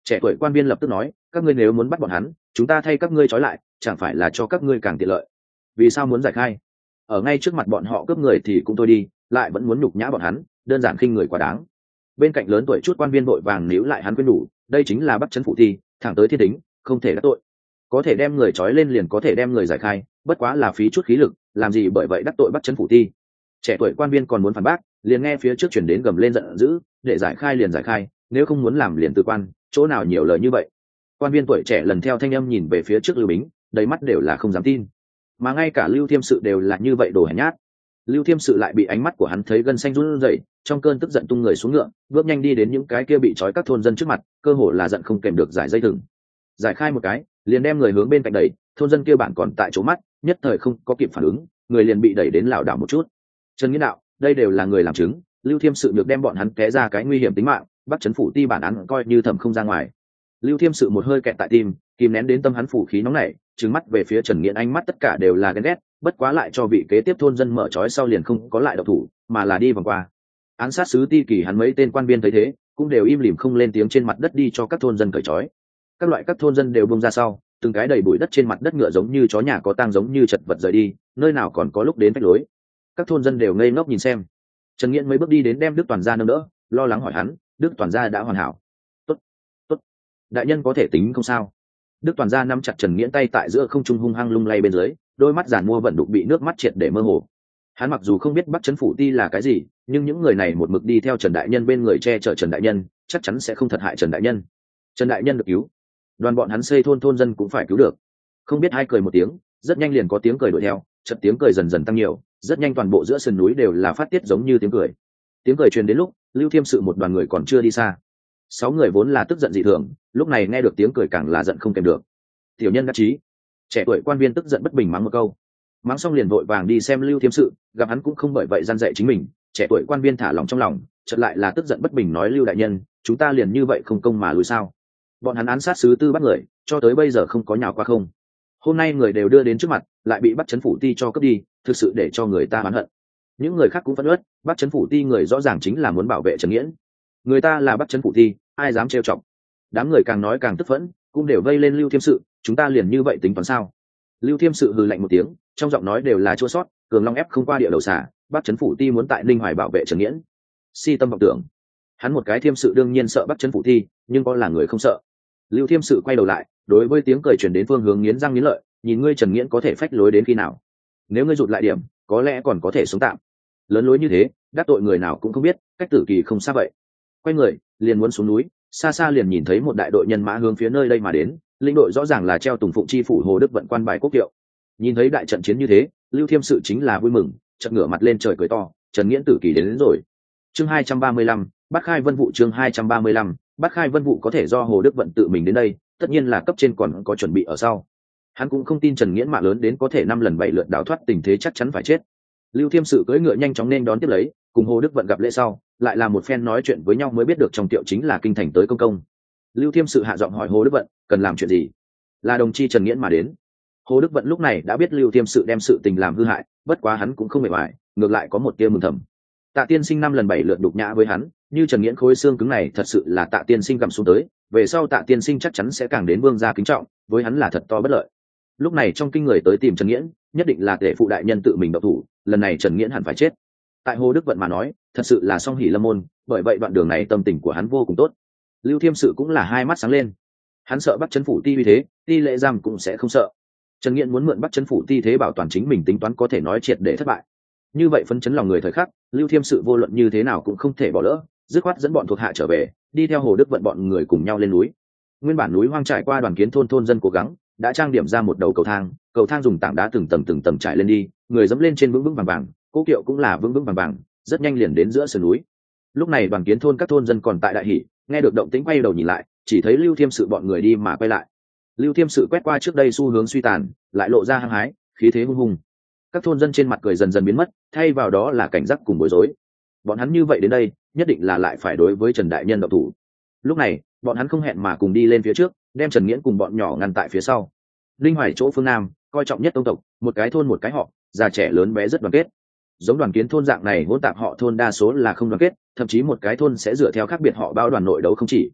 Trẻ tuổi quan viên lập tức nói, các ngươi nếu muốn bắt bọn hắn, chúng ta thay các ngươi trói lại, chẳng phải là cho các ngươi càng tiện lợi? Vì sao muốn giải khai? Ở ngay trước mặt bọn họ cướp người thì cũng thôi đi, lại vẫn muốn nhục nhã bọn hắn, đơn giản khinh người quá đáng. Bên cạnh lớn tuổi chút quan viên vội vàng níu lại hắn khuyên đủ, đây chính là bắt chấn phụ thi, thẳng tới thiên tính, không thể đắc tội. Có thể đem người trói lên liền có thể đem người giải khai, bất quá là phí chút khí lực, làm gì bởi vậy đắc tội bắt chấn phụ thi. Trẻ tuổi quan viên còn muốn phản bác, liền nghe phía trước chuyển đến gầm lên giận dữ, để giải khai liền giải khai, nếu không muốn làm liền từ quan, chỗ nào nhiều lời như vậy. Quan viên tuổi trẻ lần theo thanh âm nhìn về phía trước Lưu Bính, đầy mắt đều là không dám tin, mà ngay cả Lưu Thiêm Sự đều là như vậy đồ hèn nhát. Lưu Thiêm Sự lại bị ánh mắt của hắn thấy gân xanh run rẩy, trong cơn tức giận tung người xuống ngựa, bước nhanh đi đến những cái kia bị trói các thôn dân trước mặt, cơ hồ là giận không kèm được giải dây thừng. Giải khai một cái, liền đem người hướng bên cạnh đẩy, thôn dân kia bản còn tại chỗ mắt, nhất thời không có kịp phản ứng, người liền bị đẩy đến lảo đảo một chút. Trần Nghĩa đạo, đây đều là người làm chứng, Lưu Thiêm Sự được đem bọn hắn té ra cái nguy hiểm tính mạng, bắt chấn phủ ti bản án coi như thẩm không ra ngoài. Lưu Thiêm Sự một hơi kẹt tại tim, kìm nén đến tâm hắn phủ khí nóng nảy, trừng mắt về phía Trần Nghiễn, ánh mắt tất cả đều là ghen ghét, bất quá lại cho vị kế tiếp thôn dân mở trói sau liền không có lại động thủ, mà là đi vòng qua. Án sát sứ ti kỳ hắn mấy tên quan viên thấy thế, cũng đều im lìm không lên tiếng trên mặt đất đi cho các thôn dân cởi trói. Các thôn dân đều bung ra sau, từng cái đầy bụi đất trên mặt đất ngựa giống như chó nhà có tang giống như chật vật rời đi, nơi nào còn có lúc đến phách lối. Các thôn dân đều ngây ngốc nhìn xem. Trần Nghiễn mấy bước đi đến đem Đức Toàn gia nâng đỡ, lo lắng hỏi hắn, Đức Toàn gia đã hoàn hảo? Tốt, tốt, đại nhân có thể tính không sao? Đức Toàn gia nắm chặt Trần Nghiễn tay tại giữa không trung hung hăng lung lay bên dưới, đôi mắt giàn mua vận đục bị nước mắt triệt để mơ hồ. Hắn mặc dù không biết Bắc Trấn phủ ti là cái gì, nhưng những người này một mực đi theo Trần đại nhân bên người che chở Trần đại nhân, chắc chắn sẽ không thật hại Trần đại nhân. Trần đại nhân được cứu, đoàn bọn hắn xây thôn dân cũng phải cứu được. Không biết ai cười một tiếng, rất nhanh liền có tiếng cười đuổi theo, chợt tiếng cười dần dần tăng nhiều, rất nhanh toàn bộ giữa sườn núi đều là phát tiết giống như tiếng cười. Tiếng cười truyền đến lúc Lưu Thiêm Sự một đoàn người còn chưa đi xa. 6 người vốn là tức giận dị thường, lúc này nghe được tiếng cười càng là giận không kèm được. Tiểu nhân đắc chí. Trẻ tuổi quan viên tức giận bất bình mắng một câu, mắng xong liền vội vàng đi xem Lưu Thiêm Sự, gặp hắn cũng không bởi vậy gian dạy chính mình, trẻ tuổi quan viên thả lòng trong lòng, chợt lại là tức giận bất bình nói, Lưu đại nhân, chúng ta liền như vậy không công mà lùi sao? Bọn hắn án sát sứ tư bắt người, cho tới bây giờ không có nhào qua không. Hôm nay người đều đưa đến trước mặt, lại bị bắt chấn phủ ti cho cướp đi, thực sự để cho người ta oán hận. Những người khác cũng phẫn uất, bắt chấn phủ ti người rõ ràng chính là muốn bảo vệ Trần Nghiễn. Người ta là bắt chấn phủ ti, ai dám trêu chọc? Đám người càng nói càng tức phẫn, cũng đều vây lên Lưu Thiêm Sự, chúng ta liền như vậy tính toán sao? Lưu Thiêm Sự hừ lạnh một tiếng, trong giọng nói đều là chua sót, cường long ép không qua địa đầu xả, bắt chấn phủ ti muốn tại Ninh Hoài bảo vệ Trần Nghiễn. Si tâm vọng tưởng. Hắn một cái Thiêm Sự đương nhiên sợ bắt chấn phủ ti, nhưng có là người không sợ. Lưu Thiêm Sự quay đầu lại, đối với tiếng cười truyền đến phương hướng nghiến răng nghiến lợi, nhìn ngươi Trần Nghiễn có thể phách lối đến khi nào? Nếu ngươi rụt lại điểm, có lẽ còn có thể sống tạm. Lớn lối như thế, đắc tội người nào cũng không biết, cách tử kỳ không xa vậy. Quay người, liền muốn xuống núi, xa xa liền nhìn thấy một đại đội nhân mã hướng phía nơi đây mà đến, lĩnh đội rõ ràng là treo Tùng Phụng chi phủ Hồ Đức Vận quan bài quốc kiệu. Nhìn thấy đại trận chiến như thế, Lưu Thiêm Sự chính là vui mừng, chợt ngửa mặt lên trời cười to, Trần Nghiễn tử kỳ đến rồi. Chương 235, Bắc Khai Vân Vụ. Chương 235, Bắc Khai Vân Vụ có thể do Hồ Đức Vận tự mình đến đây, tất nhiên là cấp trên còn có chuẩn bị ở sau. Hắn cũng không tin Trần Nghiễn mạng lớn đến có thể 5 lần 7 lượt đào thoát tình thế chắc chắn phải chết. Lưu Thiêm Sự cưỡi ngựa nhanh chóng nên đón tiếp lấy, cùng Hồ Đức Vận gặp lễ sau, lại là một phen nói chuyện với nhau mới biết được trong tiệu chính là kinh thành tới công công. Lưu Thiêm Sự hạ giọng hỏi Hồ Đức Vận, cần làm chuyện gì? Là đồng chi Trần Nghiễn mà đến. Hồ Đức Vận lúc này đã biết Lưu Thiêm Sự đem sự tình làm hư hại, bất quá hắn cũng không mệt mỏi, ngược lại có một tia mừng thầm. Tạ Tiên Sinh 5 lần 7 lượt đục nhã với hắn, như Trần Nghiễn khối xương cứng này thật sự là Tạ Tiên Sinh gặm xuống tới, về sau Tạ Tiên Sinh chắc chắn sẽ càng đến vương gia kính trọng, với hắn là thật to bất lợi. Lúc này trong kinh người tới tìm Trần Nghiễn, nhất định là để phụ đại nhân tự mình động thủ, lần này Trần Nghiễn hẳn phải chết. Tại Hồ Đức Vận mà nói, thật sự là song hỷ lâm môn, bởi vậy đoạn đường này tâm tình của hắn vô cùng tốt. Lưu Thiêm Sự cũng là hai mắt sáng lên, hắn sợ Bắc Trấn phủ ti uy thế, ti lệ giam cũng sẽ không sợ. Trần Nghiễn muốn mượn Bắc Trấn phủ ti thế bảo toàn chính mình tính toán có thể nói triệt để thất bại. Như vậy phấn chấn lòng người thời khắc, Lưu Thiêm Sự vô luận như thế nào cũng không thể bỏ lỡ, dứt khoát dẫn bọn thuộc hạ trở về, đi theo Hồ Đức Vận bọn người cùng nhau lên núi. Nguyên bản núi hoang trải qua Đoàn Kiến thôn dân cố gắng đã trang điểm ra một đầu cầu thang dùng tảng đá từng tầng trải lên đi, người dẫm lên trên vững vững vàng vàng, cố kiệu cũng là vững vững vàng vàng, rất nhanh liền đến giữa sườn núi. Lúc này Đoàn Kiến thôn các thôn dân còn tại đại hỷ, nghe được động tĩnh quay đầu nhìn lại, chỉ thấy Lưu Thiêm Sự bọn người đi mà quay lại. Lưu Thiêm Sự quét qua trước đây xu hướng suy tàn, lại lộ ra hăng hái, khí thế hung hùng. Các thôn dân trên mặt cười dần dần biến mất, thay vào đó là cảnh giác cùng bối rối. Bọn hắn như vậy đến đây, nhất định là lại phải đối với Trần đại nhân động thủ. Lúc này, bọn hắn không hẹn mà cùng đi lên phía trước, đem Trần Nghiễn cùng bọn nhỏ ngăn tại phía sau. Linh Hoài chỗ phương Nam, coi trọng nhất tông tộc, một cái thôn một cái họ, già trẻ lớn bé rất đoàn kết. Giống Đoàn Kiến thôn dạng này hỗn tạp họ thôn đa số là không đoàn kết, thậm chí một cái thôn sẽ dựa theo khác biệt họ bao đoàn nội đấu không chỉ.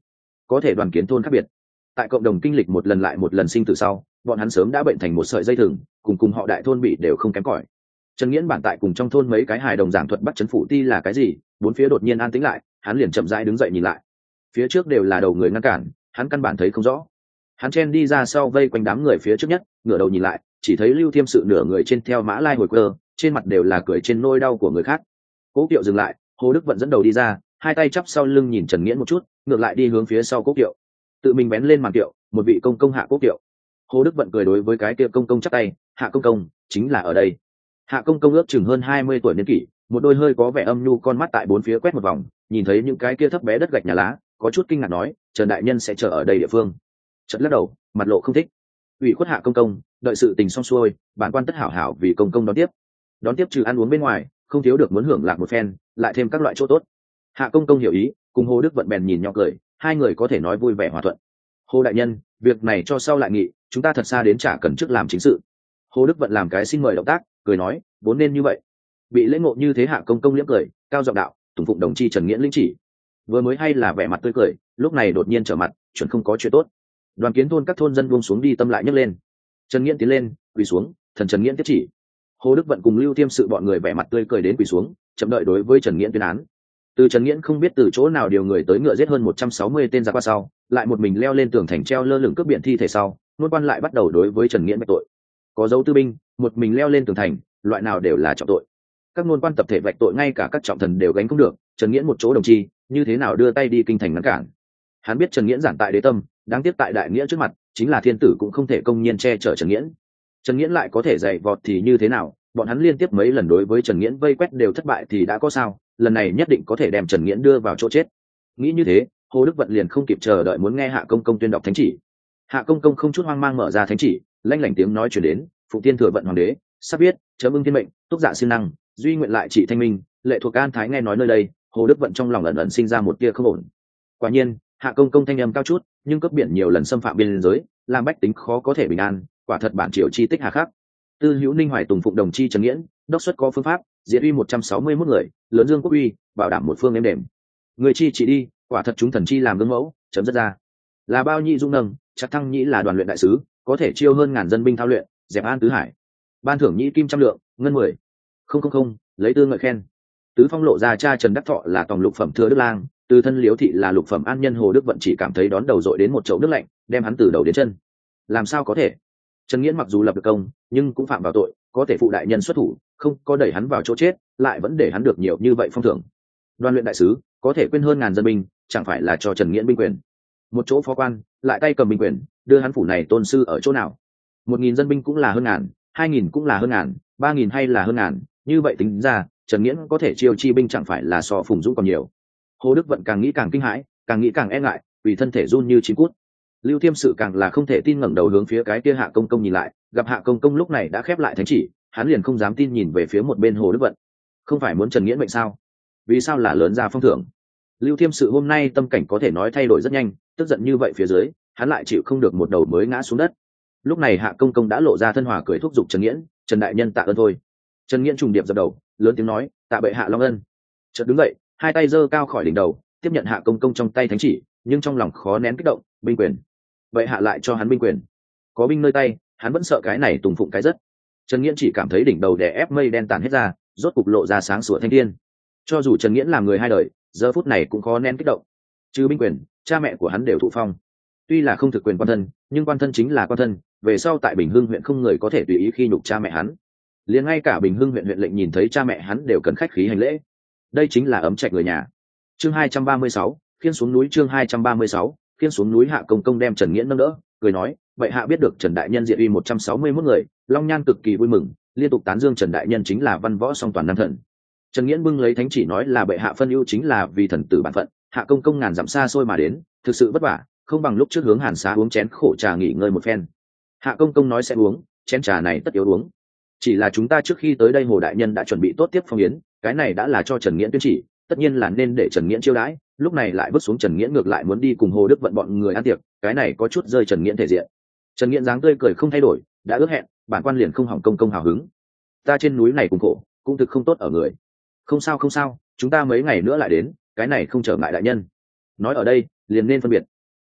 có thể đoàn kiến thôn khác biệt. Tại cộng đồng kinh lịch một lần lại một lần sinh tử sau, bọn hắn sớm đã bệnh thành một sợi dây thừng, cùng họ đại thôn bị đều không kém cỏi. Trần Nghiễn bản tại cùng trong thôn mấy cái hài đồng giảng thuật bắt chấn phủ ti là cái gì, bốn phía đột nhiên an tĩnh lại, hắn liền chậm rãi đứng dậy nhìn lại. Phía trước đều là đầu người ngăn cản, hắn căn bản thấy không rõ. Hắn chen đi ra sau vây quanh đám người phía trước nhất, ngửa đầu nhìn lại, chỉ thấy Lưu Thiêm Sự nửa người trên theo mã lai hồi cơ, trên mặt đều là cười trên nỗi đau của người khác. Cố Kiệu dừng lại, Hồ Đức Vận dẫn đầu đi ra, hai tay chắp sau lưng nhìn Trần Nghiễn một chút, ngược lại đi hướng phía sau Cố Kiệu. Tự mình bén lên màn kiệu, một vị công công hạ Cố Kiệu. Hồ Đức Vận cười đối với cái kia công công chắp tay, hạ công công chính là ở đây. Hạ công công ước chừng hơn 20 tuổi niên kỷ, một đôi hơi có vẻ âm nhu con mắt tại bốn phía quét một vòng, nhìn thấy những cái kia thấp bé đất gạch nhà lá, có chút kinh ngạc nói, Trần đại nhân sẽ chờ ở đây địa phương. Chợt lắc đầu, mặt lộ không thích. Ủy khuất hạ công công, đợi sự tình xong xuôi, bản quan tất hảo hảo vì công công đón tiếp trừ ăn uống bên ngoài, không thiếu được muốn hưởng lạc một phen, lại thêm các loại chỗ tốt. Hạ công công hiểu ý, cùng Hồ Đức Vận bèn nhìn nhau cười, hai người có thể nói vui vẻ hòa thuận. Hồ đại nhân, việc này cho sau lại nghị, chúng ta thật xa đến chả cần trước làm chính sự. Hồ Đức Vận làm cái xin mời động tác, cười nói, vốn nên như vậy. Bị lễ ngộ như thế hạ công công liễm cười, cao giọng đạo, tùng phụng đồng chi Trần Nghiễn lĩnh chỉ. Vừa mới hay là vẻ mặt tươi cười, lúc này đột nhiên trở mặt, chuẩn không có chuyện tốt. Đoàn kiến thôn các thôn dân buông xuống đi tâm lại nhấc lên. Trần Nghiễn tiến lên, quỳ xuống, thần Trần Nghiễn tiếp chỉ. Hồ Đức Vận cùng Lưu Thiêm Sự bọn người vẻ mặt tươi cười đến quỳ xuống, chậm đợi đối với Trần Nghiễn tuyên án. Từ Trần Nghiễn không biết từ chỗ nào điều người tới ngựa giết hơn 160 tên giặc qua sau, lại một mình leo lên tường thành treo lơ lửng cướp biển thi thể sau, nôn quan lại bắt đầu đối với Trần Nghiễn bạch tội. Có dấu tư binh, một mình leo lên tường thành, loại nào đều là trọng tội. Các nôn quan tập thể vạch tội ngay cả các trọng thần đều gánh không được, Trần Nghiễn một chỗ đồng chi, như thế nào đưa tay đi kinh thành ngăn cản. Hắn biết Trần Nghiễn giản tại đế tâm, đáng tiếc tại đại nghĩa trước mặt, chính là thiên tử cũng không thể công nhiên che chở Trần Nghiễn. Trần Nghiễn lại có thể dạy vọt thì như thế nào, bọn hắn liên tiếp mấy lần đối với Trần Nghiễn vây quét đều thất bại thì đã có sao, lần này nhất định có thể đem Trần Nghiễn đưa vào chỗ chết. Nghĩ như thế, Hồ Đức Vận liền không kịp chờ đợi muốn nghe Hạ công công tuyên đọc thánh chỉ. Hạ công công không chút hoang mang mở ra thánh chỉ, lanh lảnh tiếng nói truyền đến, phụ tiên thừa vận hoàng đế sắp biết chấm ưng thiên mệnh, túc dạ siêng năng, duy nguyện lại trị thanh minh, lệ thuộc an thái. Nghe nói nơi đây, Hồ Đức Vận trong lòng ẩn ẩn sinh ra một tia không ổn. Quả nhiên, Hạ công công thanh âm cao chút, nhưng cấp biển nhiều lần xâm phạm biên giới, làm bách tính khó có thể bình an, quả thật bản triều chi tích hà khắc. Tư hữu Ninh Hoài tùng phụng đồng chi Trần Nghiễn, đốc xuất có phương pháp, diệt uy 161 người, lớn dương quốc uy, bảo đảm một phương êm đềm. Người chi chỉ đi, quả thật chúng thần chi làm gương mẫu, chấm dứt ra. Là bao nhị dung nâng, chắc thăng nhĩ là đoàn luyện đại sứ, có thể chiêu hơn ngàn dân binh thao luyện, dẹp an tứ hải. Ban thưởng nhĩ kim trăm lượng, ngân 10. Không, lấy tư ngợi khen. Tứ phong lộ ra cha Trần Đắc Thọ là tòng lục phẩm thừa đức lang, từ thân liếu thị là lục phẩm an nhân. Hồ Đức Vận chỉ cảm thấy đón đầu dội đến một chậu nước lạnh, đem hắn từ đầu đến chân. Làm sao có thể? Trần Nghiễn mặc dù lập được công, nhưng cũng phạm vào tội, có thể phụ đại nhân xuất thủ, không có đẩy hắn vào chỗ chết, lại vẫn để hắn được nhiều như vậy phong thưởng. Đoàn luyện đại sứ có thể quên hơn ngàn dân binh, chẳng phải là cho Trần Nghiễn binh quyền? Một chỗ phó quan lại tay cầm binh quyền, đưa hắn phủ này tôn sư ở chỗ nào? 1.000 dân binh cũng là hơn ngàn, 2.000 cũng là hơn ngàn, 3.000 hay là hơn ngàn, như vậy tính ra, Trần Nghiễn có thể chiêu chi binh chẳng phải là so Phùng Dũng còn nhiều. Hồ Đức Vận càng nghĩ càng kinh hãi, càng nghĩ càng e ngại, vì thân thể run như chín cút. Lưu Thiêm Sự càng là không thể tin, ngẩng đầu hướng phía cái kia Hạ công công nhìn lại, gặp Hạ công công lúc này đã khép lại thánh chỉ, hắn liền không dám tin nhìn về phía một bên Hồ Đức Vận. Không phải muốn Trần Nghiễn mệnh sao? Vì sao là lớn ra phong thưởng? Lưu Thiêm Sự hôm nay tâm cảnh có thể nói thay đổi rất nhanh, tức giận như vậy phía dưới, hắn lại chịu không được một đầu mới ngã xuống đất. Lúc này Hạ công công đã lộ ra thân hòa cười thúc giục Trần Nghiễn, Trần đại nhân tạ ơn thôi. Trần Nghiễn trùng điệp dập đầu, lớn tiếng nói, tạ bệ hạ long ân. Chợt đứng dậy, hai tay giơ cao khỏi đỉnh đầu, tiếp nhận Hạ công công trong tay thánh chỉ, nhưng trong lòng khó nén kích động, binh quyền. Bệ hạ lại cho hắn binh quyền. Có binh nơi tay, hắn vẫn sợ cái này tùng phụng cái rất. Trần Nghiễn chỉ cảm thấy đỉnh đầu đè ép mây đen tản hết ra, rốt cục lộ ra sáng sủa thanh thiên. Cho dù Trần Nghiễn làm người hai đời, giờ phút này cũng khó nén kích động. Trừ binh quyền, cha mẹ của hắn đều thụ phong. Tuy là không thực quyền quan thân, nhưng quan thân chính là quan thân, về sau tại Bình Hưng huyện không người có thể tùy ý khi nhục cha mẹ hắn. Liền ngay cả Bình Hưng huyện huyện lệnh nhìn thấy cha mẹ hắn đều cần khách khí hành lễ. Đây chính là ấm trạch người nhà. Chương 236, khiên xuống núi. Chương 236, khiên xuống núi. Hạ công công đem Trần Nghiễn nâng đỡ, cười nói, vậy hạ biết được Trần đại nhân diệt uy 161 người, Long Nhan cực kỳ vui mừng, liên tục tán dương Trần đại nhân chính là văn võ song toàn nam thần. Trần Nghiễn bưng lấy thánh chỉ nói là bệ hạ phân ưu chính là vì thần tử bản phận, Hạ công công ngàn dặm xa xôi mà đến, thực sự vất vả, không bằng lúc trước hướng Hàn Xá uống chén khổ trà nghỉ ngơi một phen. Hạ công công nói sẽ uống, chén trà này tất yếu uống. Chỉ là chúng ta trước khi tới đây Hồ đại nhân đã chuẩn bị tốt tiếp phong yến, cái này đã là cho Trần Nghiễn tuyên chỉ, tất nhiên là nên để Trần Nghiễn chiêu đãi, lúc này lại bước xuống Trần Nghiễn ngược lại muốn đi cùng Hồ Đức Vận bọn người ăn tiệc, cái này có chút rơi Trần Nghiễn thể diện. Trần Nghiễn dáng tươi cười không thay đổi, đã ước hẹn, bản quan liền không hỏng công công hào hứng. Ta trên núi này cùng khổ, cũng thực không tốt ở người. Không sao, chúng ta mấy ngày nữa lại đến, cái này không trở ngại đại nhân. Nói ở đây, liền nên phân biệt.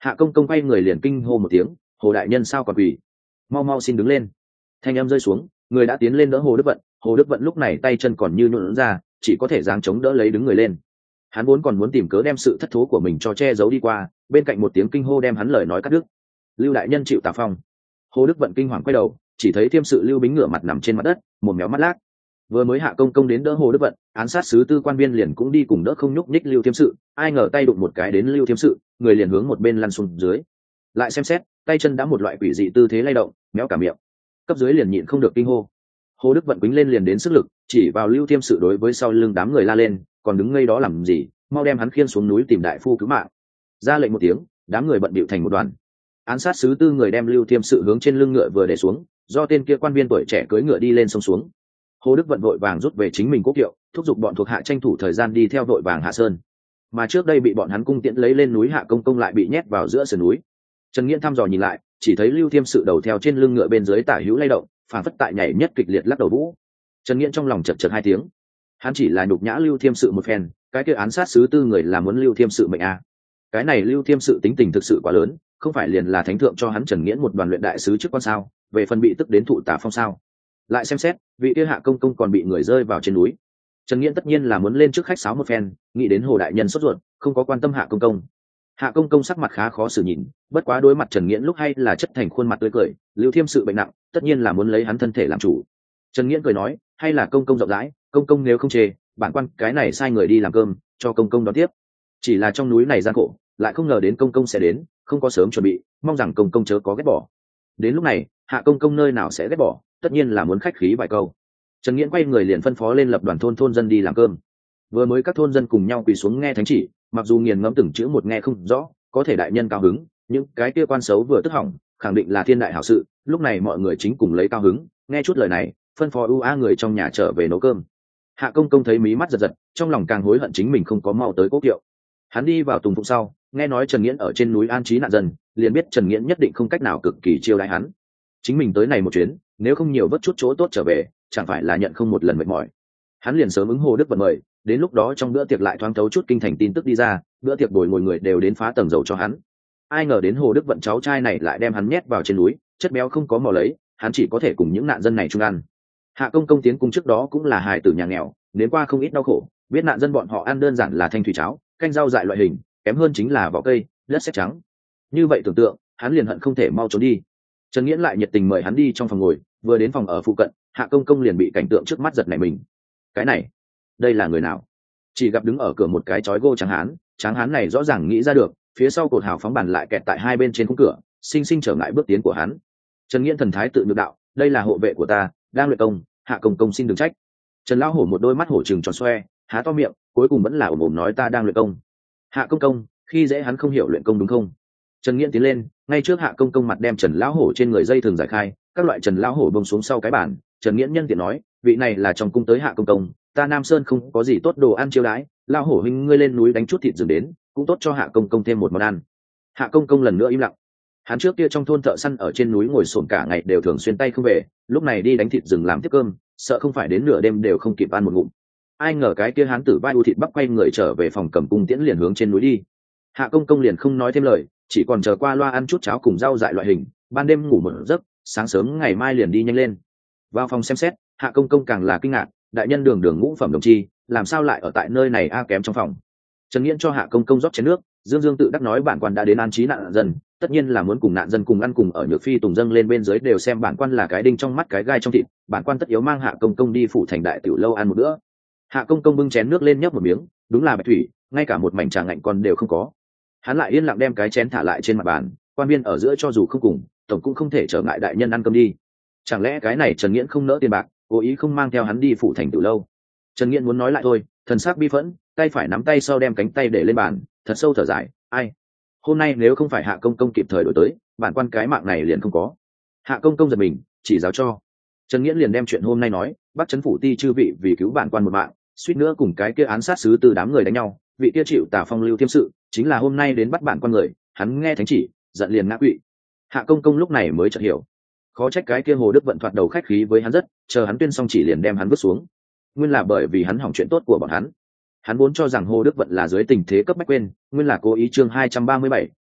Hạ công công quay người liền kinh hô một tiếng, Hồ đại nhân sao còn quỳ, mau mau xin đứng lên. Thanh âm rơi xuống, người đã tiến lên đỡ Hồ Đức Vận. Hồ Đức Vận lúc này tay chân còn như nhũn ra, chỉ có thể giáng chống đỡ lấy đứng người lên. Hắn vốn còn muốn tìm cớ đem sự thất thố của mình cho che giấu đi qua, bên cạnh một tiếng kinh hô đem hắn lời nói cắt đứt. Lưu đại nhân chịu tà phong. Hồ Đức Vận kinh hoàng quay đầu, chỉ thấy thiêm sự Lưu Bính ngửa mặt nằm trên mặt đất, mồm méo mắt lác. Vừa mới Hạ công công đến đỡ Hồ Đức Vận, án sát sứ tư quan viên liền cũng đi cùng đỡ không nhúc nhích Lưu thiêm sự, ai ngờ tay đụng một cái đến Lưu thiêm sự, người liền hướng một bên lăn xuống dưới. Lại xem xét, tay chân đã một loại quỷ dị tư thế lay động, méo cả miệng. Cấp dưới liền nhịn không được kinh hô. Hồ Đức Vận quýnh lên liền đến sức lực, chỉ vào Lưu thiêm sự đối với sau lưng đám người la lên, còn đứng ngây đó làm gì, mau đem hắn khiêng xuống núi tìm đại phu cứu mạng. Ra lệnh một tiếng, đám người bận bịu thành một đoàn. Án sát sứ tư người đem Lưu thiêm sự hướng trên lưng ngựa vừa để xuống, do tên kia quan viên tuổi trẻ cưỡi ngựa đi lên sông xuống. Hồ Đức Vận vội vàng rút về chính mình quốc kiệu, thúc giục bọn thuộc hạ tranh thủ thời gian đi theo vội vàng hạ sơn. Mà trước đây bị bọn hắn cung tiễn lấy lên núi Hạ công công lại bị nhét vào giữa sườn núi. Trần Nghiễn thăm dò nhìn lại, chỉ thấy Lưu thiêm sự đầu theo trên lưng ngựa bên dưới tả hữu lay động, phản phất tại nhảy nhất kịch liệt lắc đầu vũ. Trần Nghiễn trong lòng chật chật hai tiếng. Hắn chỉ là nhục nhã Lưu thiêm sự một phen, cái kia án sát sứ tư người là muốn Lưu thiêm sự mệnh a. Cái này Lưu thiêm sự tính tình thực sự quá lớn, không phải liền là thánh thượng cho hắn Trần Nghiễn một đoàn luyện đại sứ chức quan sao, về phần bị tức đến thụ tả phong sao. Lại xem xét, vị kia Hạ công công còn bị người rơi vào trên núi. Trần Nghiễn tất nhiên là muốn lên trước khách sáo một phen, nghĩ đến Hồ đại nhân sốt ruột, không có quan tâm Hạ công công. Hạ công công sắc mặt khá khó xử nhìn, bất quá đối mặt Trần Nghiễn lúc hay là chất thành khuôn mặt tươi cười, Lưu thiêm sự bệnh nặng, tất nhiên là muốn lấy hắn thân thể làm chủ. Trần Nghiễn cười nói, hay là công công rộng rãi, công công nếu không chê, bản quan cái này sai người đi làm cơm, cho công công đón tiếp. Chỉ là trong núi này gian khổ, lại không ngờ đến công công sẽ đến, không có sớm chuẩn bị, mong rằng công công chớ có ghét bỏ. Đến lúc này, Hạ công công nơi nào sẽ ghét bỏ, tất nhiên là muốn khách khí vài câu. Trần Nghiễn quay người liền phân phó lên lập đoàn thôn dân đi làm cơm. Vừa mới các thôn dân cùng nhau quỳ xuống nghe thánh chỉ, mặc dù nghiền ngẫm từng chữ một nghe không rõ, có thể đại nhân cao hứng, những cái kia quan xấu vừa tức hỏng, khẳng định là thiên đại hảo sự. Lúc này mọi người chính cùng lấy cao hứng, nghe chút lời này, phân phó người trong nhà trở về nấu cơm. Hạ công công thấy mí mắt giật giật, trong lòng càng hối hận chính mình không có mau tới cố kiệu. Hắn đi vào tùng phụng sau, nghe nói Trần Nghiễn ở trên núi an trí nạn dân, liền biết Trần Nghiễn nhất định không cách nào cực kỳ chiêu đãi hắn. Chính mình tới này một chuyến, nếu không nhiều vất chút chỗ tốt trở về, chẳng phải là nhận không một lần mệt mỏi. Hắn liền sớm ứng Hồ Đức Vận mời, đến lúc đó trong bữa tiệc lại thoáng thấu chút kinh thành tin tức đi ra, bữa tiệc bồi ngồi người đều đến phá tầng dầu cho hắn. Ai ngờ đến Hồ Đức Vận cháu trai này lại đem hắn nhét vào trên núi, chất béo không có mò lấy, hắn chỉ có thể cùng những nạn dân này chung ăn. Hạ công công tiến cung trước đó cũng là hài tử nhà nghèo, đến qua không ít đau khổ, biết nạn dân bọn họ ăn đơn giản là thanh thủy cháo, canh rau dại loại hình, kém hơn chính là vỏ cây, đất sét trắng. Như vậy tưởng tượng, hắn liền hận không thể mau trốn đi. Trần Nghiễn lại nhiệt tình mời hắn đi trong phòng ngồi, vừa đến phòng ở phụ cận, Hạ công công liền bị cảnh tượng trước mắt giật nảy mình. Cái này, đây là người nào? Chỉ gặp đứng ở cửa một cái chói gô tráng hán này rõ ràng nghĩ ra được, phía sau cột hào phóng bàn lại kẹt tại hai bên trên khung cửa, sinh sinh trở ngại bước tiến của hắn. Trần Nghiễn thần thái tự nhược đạo, đây là hộ vệ của ta, đang luyện công, Hạ công công xin đừng trách. Trần lão hổ một đôi mắt hổ trừng tròn xoe, há to miệng, cuối cùng vẫn là ồm ồm nói ta đang luyện công. Hạ công công, khi dễ hắn không hiểu luyện công đúng không? Trần Nghiễn tiến lên, ngay trước Hạ công công mặt đem Trần lão hổ trên người dây thường giải khai, các loại Trần lão hổ bông xuống sau cái bàn. Trần Nghiễn nhân tiện nói, vị này là trong cung tới Hạ công công, ta Nam Sơn không có gì tốt đồ ăn chiêu đãi, lão hổ huynh ngươi lên núi đánh chút thịt rừng đến, cũng tốt cho Hạ công công thêm một món ăn. Hạ công công lần nữa im lặng. Hắn trước kia trong thôn thợ săn ở trên núi ngồi xổm cả ngày đều thường xuyên tay không về, lúc này đi đánh thịt rừng làm tiếp cơm, sợ không phải đến nửa đêm đều không kịp ăn một ngụm. Ai ngờ cái kia hán tử vai u thịt bắp quay người trở về phòng cầm cung tiễn liền hướng trên núi đi. Hạ công công liền không nói thêm lời, chỉ còn chờ qua loa ăn chút cháo cùng rau dại loại hình, ban đêm ngủ một giấc, sáng sớm ngày mai liền đi nhanh lên. Vào phòng xem xét, Hạ công công càng là kinh ngạc, đại nhân đường đường ngũ phẩm đồng chi, làm sao lại ở tại nơi này kém trong phòng. Trần Nghiễn cho Hạ công công rót chén nước, dương dương tự đắc nói bản quan đã đến an trí nạn dân, tất nhiên là muốn cùng nạn dân cùng ăn cùng ở Nhược Phi Tùng dâng lên bên dưới đều xem bản quan là cái đinh trong mắt cái gai trong thịt, bản quan tất yếu mang Hạ công công đi phủ thành đại tiểu lâu ăn một bữa. Hạ công công bưng chén nước lên nhấp một miếng, đúng là bạch thủy, ngay cả một mảnh trà ngạnh còn đều không có. Hắn lại yên lặng đem cái chén thả lại trên mặt bàn, quan viên ở giữa cho dù không cùng, tổng cũng không thể trở ngại đại nhân ăn cơm đi. Chẳng lẽ cái này Trần Nghiễn không nỡ tiền bạc, cố ý không mang theo hắn đi phủ thành tiểu lâu? Trần Nghiễn muốn nói lại thôi, thần sắc bi phẫn, tay phải nắm tay sau đem cánh tay để lên bàn, thật sâu thở dài, ai, hôm nay nếu không phải Hạ công công kịp thời đổi tới, bản quan cái mạng này liền không có. Hạ công công giật mình, chỉ giáo cho. Trần Nghiễn liền đem chuyện hôm nay nói, Bắc Trấn phủ ti chư vị vì cứu bản quan một mạng, suýt nữa cùng cái kia án sát sứ từ đám người đánh nhau, vị kia chịu tả phong Lưu thiêm sự, chính là hôm nay đến bắt bản quan người, hắn nghe thánh chỉ, giận liền ngã quỵ. Hạ công công lúc này mới chợt hiểu, khó trách cái kia Hồ Đức Vận thoạt đầu khách khí với hắn rất, chờ hắn tuyên xong chỉ liền đem hắn vứt xuống, nguyên là bởi vì hắn hỏng chuyện tốt của bọn hắn. Hắn vốn cho rằng Hồ Đức Vận là dưới tình thế cấp bách quên, nguyên là cố ý chương 237,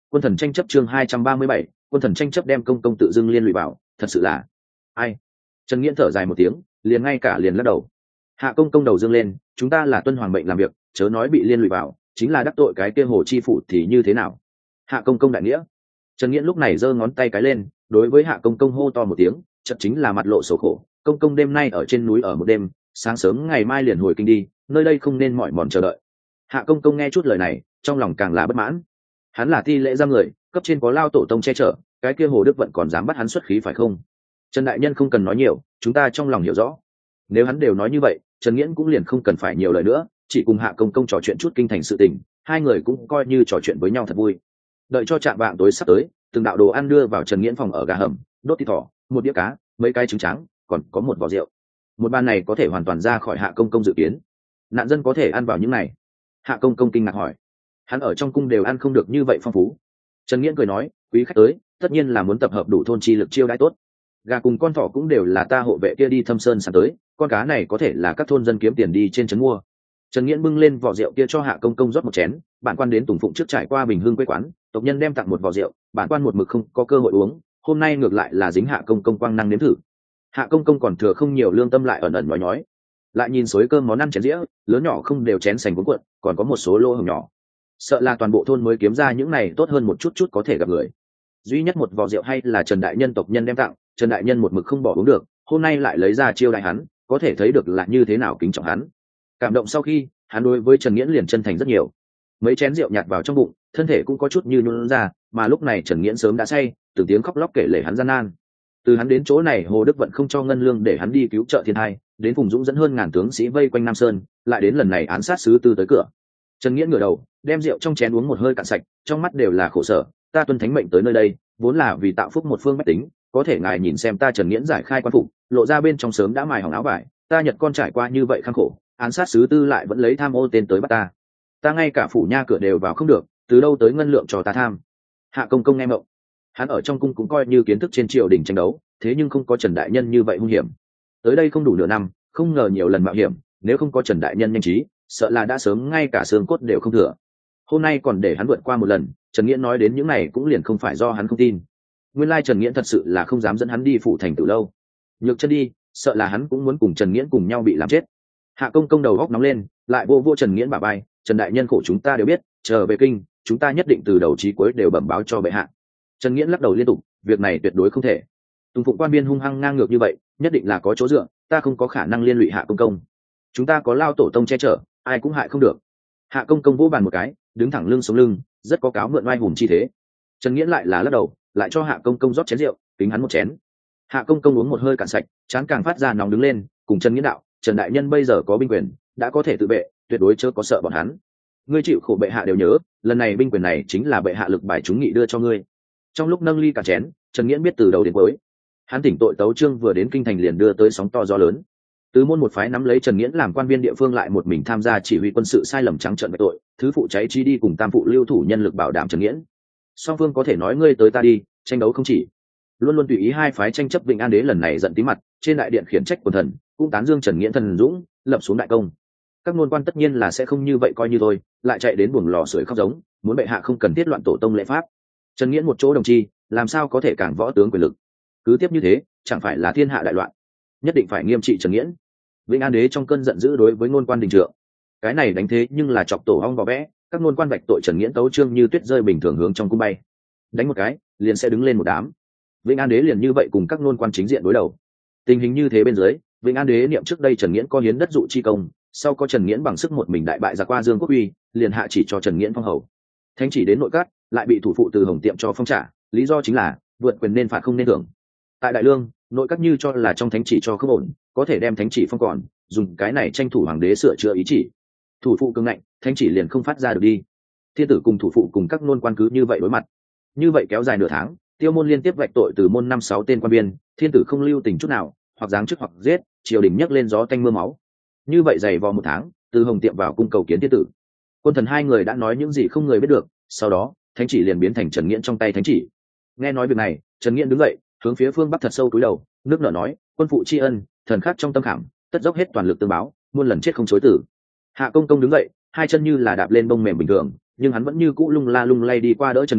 Quân thần tranh chấp chương 237, quân thần tranh chấp đem công công tự dưng liên lụy vào, thật sự là ai? Trần Nghiễn thở dài một tiếng, liền ngay cả liền lắc đầu. Hạ công công đầu dương lên, chúng ta là tuân hoàng mệnh làm việc, chớ nói bị liên lụy vào, chính là đắc tội cái kia Hồ chi phủ thì như thế nào? Hạ công công đại nghĩa. Trần Nghiễn lúc này giơ ngón tay cái lên, đối với Hạ công công hô to một tiếng, chợt chính là mặt lộ sầu khổ, công công đêm nay ở trên núi ở một đêm, sáng sớm ngày mai liền hồi kinh đi, nơi đây không nên mỏi mòn chờ đợi. Hạ công công nghe chút lời này, trong lòng càng là bất mãn. Hắn là thi lễ ra người, cấp trên có lao tổ tông che chở, cái kia Hồ Đức Vận còn dám bắt hắn xuất khí phải không? Trần đại nhân không cần nói nhiều, chúng ta trong lòng hiểu rõ. Nếu hắn đều nói như vậy, Trần Nghiễn cũng liền không cần phải nhiều lời nữa, chỉ cùng Hạ công công trò chuyện chút kinh thành sự tình, hai người cũng coi như trò chuyện với nhau thật vui. Đợi cho trạm vạng tối sắp tới, từng đạo đồ ăn đưa vào Trần Nghiễn phòng ở gà hầm, đốt thịt thỏ, một đĩa cá, mấy cái trứng trắng, còn có một vò rượu. Một bàn này có thể hoàn toàn ra khỏi Hạ công công dự kiến. Nạn dân có thể ăn vào những này? Hạ công công kinh ngạc hỏi. Hắn ở trong cung đều ăn không được như vậy phong phú. Trần Nghiễn cười nói, quý khách tới, tất nhiên là muốn tập hợp đủ thôn chi lực chiêu đãi tốt. Gà cùng con thỏ cũng đều là ta hộ vệ kia đi Thâm Sơn săn tới, con cá này có thể là các thôn dân kiếm tiền đi trên trấn mua. Trần Nghiễn bưng lên vò rượu kia cho Hạ công công rót một chén, bản quan đến Tùng Phụng trước trải qua Bình Hương quê quán, tộc nhân đem tặng một vò rượu, bản quan một mực không có cơ hội uống, hôm nay ngược lại là dính Hạ công công quang năng nếm thử. Hạ công công còn thừa không nhiều lương tâm lại ẩn ẩn nói, lại nhìn xối cơm món ăn chén dĩa, lớn nhỏ không đều chén sành cuốn cuộn, còn có một số lỗ hổng nhỏ. Sợ là toàn bộ thôn mới kiếm ra những này tốt hơn một chút có thể gặp người. Duy nhất một vò rượu hay là Trần đại nhân tộc nhân đem tặng, Trần đại nhân một mực không bỏ uống được, hôm nay lại lấy ra chiêu đại hắn, có thể thấy được là như thế nào kính trọng hắn. Cảm động sau khi, hắn đối với Trần Nghiễn liền chân thành rất nhiều. Mấy chén rượu nhạt vào trong bụng, thân thể cũng có chút như nhún ra, mà lúc này Trần Nghiễn sớm đã say, từng tiếng khóc lóc kể lể hắn gian nan. Từ hắn đến chỗ này Hồ Đức Vận không cho ngân lương để hắn đi cứu trợ thiên hai, đến Phùng Dũng dẫn hơn ngàn tướng sĩ vây quanh Nam Sơn, lại đến lần này án sát sứ tư tới cửa. Trần Nghiễn ngửa đầu, đem rượu trong chén uống một hơi cạn sạch, trong mắt đều là khổ sở. Ta tuân thánh mệnh tới nơi đây, vốn là vì tạo phúc một phương bách tính, có thể ngài nhìn xem ta Trần Nghiễn giải khai quan phục, lộ ra bên trong sớm đã mài hỏng áo vải, ta Nhật con trải qua như vậy khăng khổ, án sát sứ tư lại vẫn lấy tham ô tên tới bắt ta ngay cả phủ nha cửa đều vào không được, từ đâu tới ngân lượng cho ta tham? Hạ công công nghe mộng, hắn ở trong cung cũng coi như kiến thức trên triều đình tranh đấu, thế nhưng không có Trần đại nhân như vậy hung hiểm. Tới đây không đủ nửa năm, không ngờ nhiều lần mạo hiểm, nếu không có Trần đại nhân nhanh trí, sợ là đã sớm ngay cả xương cốt đều không thừa. Hôm nay còn để hắn vượt qua một lần, Trần Nghiễn nói đến những này cũng liền không phải do hắn không tin. Nguyên lai Trần Nghiễn thật sự là không dám dẫn hắn đi phủ thành từ lâu. Nhược chân đi, sợ là hắn cũng muốn cùng Trần Nghiễn cùng nhau bị làm chết. Hạ công công đầu góc nóng lên, lại vô Trần Nghiễn bả vai, Trần đại nhân khổ chúng ta đều biết, trở về kinh, chúng ta nhất định từ đầu chí cuối đều bẩm báo cho bệ hạ. Trần Nghiễn lắc đầu liên tục, việc này tuyệt đối không thể. Tùng Phụng quan biên hung hăng ngang ngược như vậy, nhất định là có chỗ dựa, ta không có khả năng liên lụy Hạ công công. Chúng ta có lao tổ tông che chở, ai cũng hại không được. Hạ công công vỗ bàn một cái, đứng thẳng lưng sống lưng, rất có cáo mượn oai hùng chi thế. Trần Nghiễn lại là lắc đầu, lại cho Hạ công công rót chén rượu, kính hắn một chén. Hạ công công uống một hơi cạn sạch, trán càng phát ra nóng đứng lên, cùng Trần Nghiễn đạo, Trần đại nhân bây giờ có binh quyền, đã có thể tự vệ, tuyệt đối chớ có sợ bọn hắn. Ngươi chịu khổ bệ hạ đều nhớ, lần này binh quyền này chính là bệ hạ lực bài chúng nghị đưa cho ngươi. Trong lúc nâng ly cả chén, Trần Nghiễn biết từ đầu đến cuối, hắn tỉnh tội tấu chương vừa đến kinh thành liền đưa tới sóng to gió lớn. Tứ môn một phái nắm lấy Trần Nghiễn làm quan viên địa phương lại một mình tham gia chỉ huy quân sự sai lầm trắng trợn về tội, thứ phụ cháy chi đi cùng tam phụ lưu thủ nhân lực bảo đảm Trần Nghiễn. Song phương có thể nói ngươi tới ta đi, tranh đấu không chỉ. Luôn luôn tùy ý hai phái tranh chấp, Vịnh An Đế lần này giận tí mặt, trên đại điện khiển trách quần thần, cũng tán dương Trần Nghiễn thần dũng, lập xuống đại công. Các nôn quan tất nhiên là sẽ không như vậy coi như thôi, lại chạy đến buồng lò sưởi khóc giống, muốn bệ hạ không cần thiết loạn tổ tông lễ pháp. Trần Nghiễn một chỗ đồng chi, làm sao có thể cản võ tướng quyền lực? Cứ tiếp như thế, chẳng phải là thiên hạ đại loạn? Nhất định phải nghiêm trị Trần Nghiễn. Vĩnh An Đế trong cơn giận dữ đối với ngôn quan đình trượng, cái này đánh thế nhưng là chọc tổ ong vò vẽ, các ngôn quan vạch tội Trần Nghiễn tấu chương như tuyết rơi bình thường hướng trong cung bay, đánh một cái liền sẽ đứng lên một đám. Vĩnh An Đế liền như vậy cùng các ngôn quan chính diện đối đầu. Tình hình như thế bên dưới, Vĩnh An Đế niệm trước đây Trần Nghiễn có hiến đất dụ chi công, sau có Trần Nghiễn bằng sức một mình đại bại ra qua Dương Quốc Uy, liền hạ chỉ cho Trần Nghiễn phong hầu. Thánh chỉ đến nội các, lại bị thủ phụ từ Hồng Tiệm cho phong trả, lý do chính là vượt quyền nên phạt không nên thưởng. Tại Đại Lương, nội các như cho là trong thánh chỉ cho không ổn, có thể đem thánh chỉ phong còn, dùng cái này tranh thủ hoàng đế sửa chữa ý chỉ. Thủ phụ cứng ngạnh, thánh chỉ liền không phát ra được đi. Thiên tử cùng thủ phụ cùng các nôn quan cứ như vậy đối mặt, như vậy kéo dài nửa tháng, Tiêu môn liên tiếp vạch tội từ môn 5-6 tên quan viên, thiên tử không lưu tình chút nào, hoặc giáng chức hoặc giết, triều đình nhấc lên gió tanh mưa máu. Như vậy dày vò một tháng, từ Hồng Tiệm vào cung cầu kiến thiên tử. Quân thần hai người đã nói những gì không người biết được, sau đó thánh chỉ liền biến thành Trần Nghiễn trong tay thánh chỉ. Nghe nói việc này, Trần Nghiễn đứng dậy, hướng phía phương bắc thật sâu cúi đầu, nước nở nói, quân phụ tri ân, thần khắc trong tâm khảm, tất dốc hết toàn lực tương báo, muôn lần chết không chối tử. Hạ công công đứng dậy, hai chân như là đạp lên bông mềm bình thường, nhưng hắn vẫn như cũ lung la lung lay đi qua đỡ Trần Nghiễn,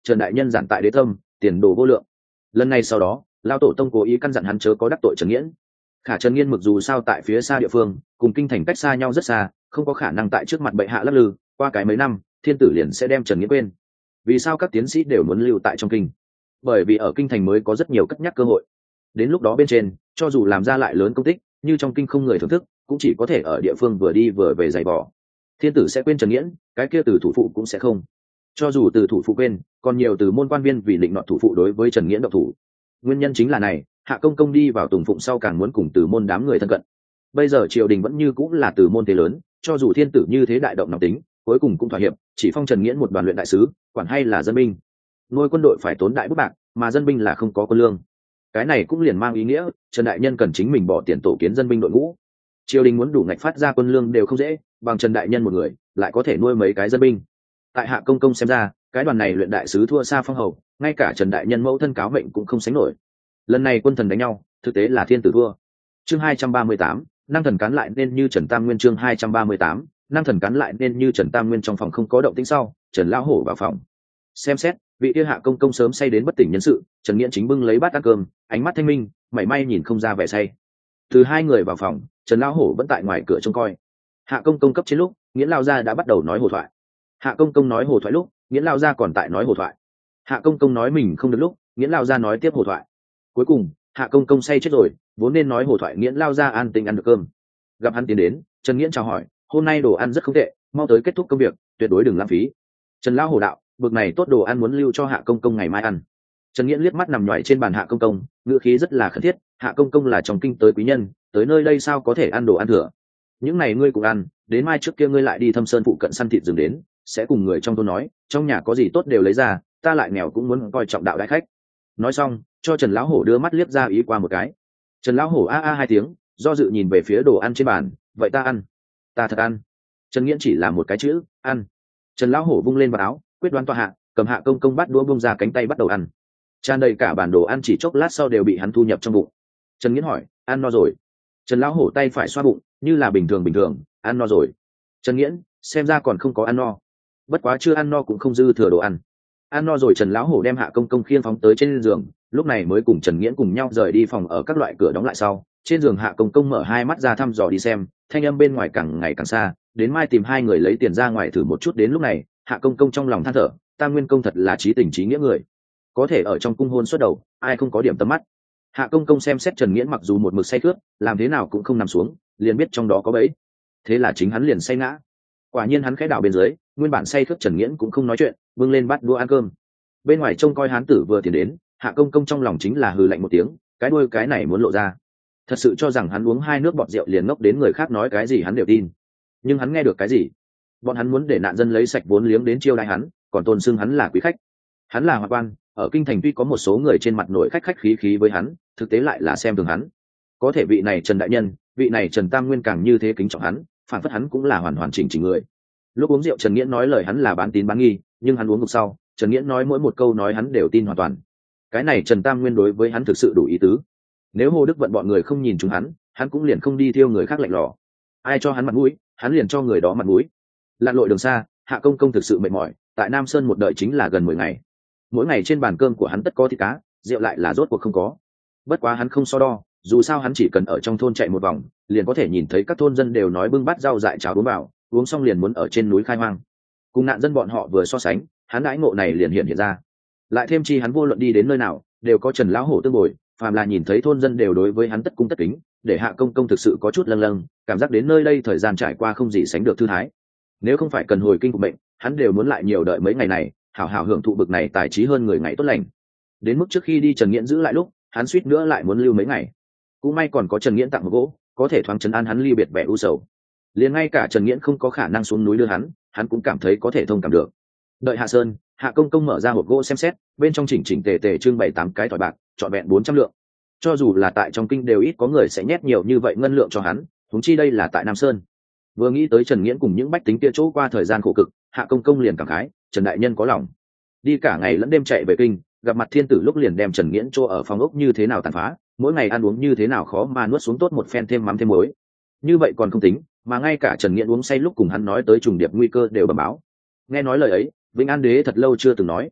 Trần đại nhân giản tại đế tâm, tiền đồ vô lượng. Lần này sau đó lao tổ tông cố ý căn dặn hắn chớ có đắc tội Trần Nghiễn. Khả Trần Nghiễn mặc dù sao tại phía xa địa phương, cùng kinh thành cách xa nhau rất xa, không có khả năng tại trước mặt bệ hạ lắc lư, qua cái mấy năm thiên tử liền sẽ đem Trần Nghiễn quên. Vì sao các tiến sĩ đều muốn lưu tại trong kinh? Bởi vì ở kinh thành mới có rất nhiều cất nhắc cơ hội. Đến lúc đó bên trên cho dù làm ra lại lớn công tích, như trong kinh không người thưởng thức, cũng chỉ có thể ở địa phương vừa đi vừa về giày vò. Thiên tử sẽ quên Trần Nghiễn, cái kia từ thủ phụ cũng sẽ không. Cho dù từ thủ phụ quên, còn nhiều từ môn quan viên vì định nọt thủ phụ đối với Trần Nghiễn độc thủ. Nguyên nhân chính là này, Hạ Công Công đi vào Tùng Phụng sau càng muốn cùng từ môn đám người thân cận. Bây giờ triều đình vẫn như cũng là từ môn thế lớn, cho dù thiên tử như thế đại động nóng tính, cuối cùng cũng thỏa hiệp, chỉ phong Trần Nghiễn một đoàn luyện đại sứ, quản hay là dân binh. Nuôi quân đội phải tốn đại bút bạc, mà dân binh là không có quân lương. Cái này cũng liền mang ý nghĩa Trần đại nhân cần chính mình bỏ tiền tổ kiến dân binh đội ngũ. Triều đình muốn đủ ngạch phát ra quân lương đều không dễ, bằng Trần đại nhân một người lại có thể nuôi mấy cái dân binh. Tại Hạ Công Công xem ra, cái đoàn này luyện đại sứ thua xa phong hầu, ngay cả Trần đại nhân mẫu thân cáo mệnh cũng không sánh nổi. Lần này quân thần đánh nhau, thực tế là thiên tử thua. Chương 238, năng thần cán lại nên như Trần Tam Nguyên. Chương 238, năng thần cán lại nên như Trần Tam Nguyên. Trong phòng không có động tĩnh sau, Trần lão hổ vào phòng xem xét, vị kia Hạ Công Công sớm say đến bất tỉnh nhân sự, Trần Nghiễn chính bưng lấy bát ăn cơm, ánh mắt thanh minh, mảy may nhìn không ra vẻ say. Từ hai người vào phòng, Trần lão hổ vẫn tại ngoài cửa trông coi. Hạ Công Công cấp trên lúc, Nghiễn lao gia đã bắt đầu nói hồ thoại. Hạ Công Công nói hồ thoại lúc, Nghiễn lao gia còn tại nói hồ thoại. Hạ Công Công nói mình không được lúc, Nghiễn lao gia nói tiếp hồ thoại. Cuối cùng Hạ Công Công say chết rồi, vốn nên nói hồ thoại Nghiễn lao gia an tĩnh ăn được cơm. Gặp hắn tiến đến, Trần Nghiễn chào hỏi, hôm nay đồ ăn rất không tệ, mau tới kết thúc công việc, tuyệt đối đừng lãng phí. Trần lão hổ đạo, bực này tốt đồ ăn muốn lưu cho Hạ Công Công ngày mai ăn. Trần Nghiễn liếc mắt nằm nhoài trên bàn Hạ Công Công, ngữ khí rất là khẩn thiết, Hạ Công Công là trong kinh tới quý nhân, tới nơi đây sao có thể ăn đồ ăn thừa. Những này ngươi cũng ăn, đến mai trước kia ngươi lại đi Thâm Sơn phụ cận săn thịt rừng đến, sẽ cùng người trong thôn nói, trong nhà có gì tốt đều lấy ra, ta lại nghèo cũng muốn coi trọng đạo đại khách. Nói xong, cho Trần lão hổ đưa mắt liếc ra ý qua một cái. Trần lão hổ a a hai tiếng, do dự nhìn về phía đồ ăn trên bàn, vậy ta ăn, ta thật ăn. Trần Nghiễn chỉ là một cái chữ, ăn. Trần lão hổ vung lên vào áo, quyết đoán tọa hạ, cầm Hạ Công Công bắt đũa bung ra cánh tay bắt đầu ăn. Tràn đầy cả bản đồ ăn chỉ chốc lát sau đều bị hắn thu nhập trong bụng. Trần Nghiễn hỏi, ăn no rồi? Trần lão hổ tay phải xoa bụng, như là bình thường, ăn no rồi. Trần Nghiễn, xem ra còn không có ăn no. Bất quá chưa ăn no cũng không dư thừa đồ ăn. Ăn no rồi. Trần lão hổ đem Hạ Công Công khiêng phóng tới trên giường, lúc này mới cùng Trần Nghiễn cùng nhau rời đi phòng. Ở các loại cửa đóng lại sau, trên giường Hạ Công Công mở hai mắt ra thăm dò đi xem, thanh âm bên ngoài càng ngày càng xa, đến mai tìm hai người lấy tiền ra ngoài thử một chút. Đến lúc này Hạ Công Công trong lòng than thở, Tam Nguyên Công thật là trí tình trí nghĩa người, có thể ở trong cung hôn xuất đầu, ai không có điểm tầm mắt. Hạ Công Công xem xét Trần Nghiễn mặc dù một mực say khướt, làm thế nào cũng không nằm xuống, liền biết trong đó có bẫy. Thế là chính hắn liền say ngã. Quả nhiên hắn khẽ đảo bên dưới, nguyên bản say khướt Trần Nghiễn cũng không nói chuyện, bưng lên bát đũa ăn cơm. Bên ngoài trông coi hán tử vừa tiến đến, Hạ Công Công trong lòng chính là hừ lạnh một tiếng, cái đuôi cái này muốn lộ ra. Thật sự cho rằng hắn uống hai nước bọt rượu liền ngốc đến người khác nói cái gì hắn đều tin. Nhưng hắn nghe được cái gì? Bọn hắn muốn để nạn dân lấy sạch vốn liếng đến chiêu đãi hắn, còn tôn xưng hắn là quý khách. Hắn là hoạn quan, ở kinh thành tuy có một số người trên mặt nổi khách khách khí khí với hắn, thực tế lại là xem thường hắn. Có thể vị này Trần đại nhân, vị này Trần Tam Nguyên càng như thế kính trọng hắn, phản phất hắn cũng là hoàn hoàn chỉnh chỉnh người. Lúc uống rượu Trần Nghiễn nói lời hắn là bán tín bán nghi, nhưng hắn uống ngược sau, Trần Nghiễn nói mỗi một câu nói hắn đều tin hoàn toàn. Cái này Trần Tam Nguyên đối với hắn thực sự đủ ý tứ. Nếu Hồ Đức Vận bọn người không nhìn chúng hắn cũng liền không đi thiêu người khác lạnh lò. Ai cho hắn mặt mũi, hắn liền cho người đó mặt mũi. Lặn lội đường xa, Hạ Công Công thực sự mệt mỏi, tại Nam Sơn một đợi chính là gần 10 ngày. Mỗi ngày trên bàn cơm của hắn tất có thịt cá, rượu lại là rốt cuộc không có. Bất quá hắn không so đo, dù sao hắn chỉ cần ở trong thôn chạy một vòng, liền có thể nhìn thấy các thôn dân đều nói bưng bát rau dại cháo uống vào, uống xong liền muốn ở trên núi khai hoang. Cùng nạn dân bọn họ vừa so sánh, hắn đãi ngộ này liền hiện ra. Lại thêm chi hắn vô luận đi đến nơi nào, đều có Trần lão hổ tương bồi, phàm là nhìn thấy thôn dân đều đối với hắn tất cung tất kính, để Hạ Công Công thực sự có chút lâng lâng, cảm giác đến nơi đây thời gian trải qua không gì sánh được thư thái. Nếu không phải cần hồi kinh của bệnh, hắn đều muốn lại nhiều đợi mấy ngày này, hảo hảo hưởng thụ bực này tài trí hơn người ngày tốt lành. Đến mức trước khi đi Trần Nghiễn giữ lại lúc, hắn suýt nữa lại muốn lưu mấy ngày. Cũng may còn có Trần Nghiễn tặng một gỗ, có thể thoáng trấn an hắn ly biệt vẻ u sầu. Liền ngay cả Trần Nghiễn không có khả năng xuống núi đưa hắn cũng cảm thấy có thể thông cảm được. Đợi Hạ Sơn, Hạ Công Công mở ra hộp gỗ xem xét, bên trong chỉnh chỉnh tề tề trưng bày 8 cái thỏi bạc, trọn vẹn 400 lượng. Cho dù là tại trong kinh đều ít có người sẽ nhét nhiều như vậy ngân lượng cho hắn, huống chi đây là tại Nam Sơn. Vừa nghĩ tới Trần Nghiễn cùng những bách tính kia chỗ qua thời gian khổ cực, Hạ Công Công liền cảm khái, Trần đại nhân có lòng. Đi cả ngày lẫn đêm chạy về kinh, gặp mặt thiên tử lúc liền đem Trần Nghiễn chỗ ở phòng ốc như thế nào tàn phá, mỗi ngày ăn uống như thế nào khó mà nuốt xuống tốt một phen thêm mắm thêm muối. Như vậy còn không tính, mà ngay cả Trần Nghiễn uống say lúc cùng hắn nói tới trùng điệp nguy cơ đều bẩm báo. Nghe nói lời ấy, Vĩnh An Đế thật lâu chưa từng nói.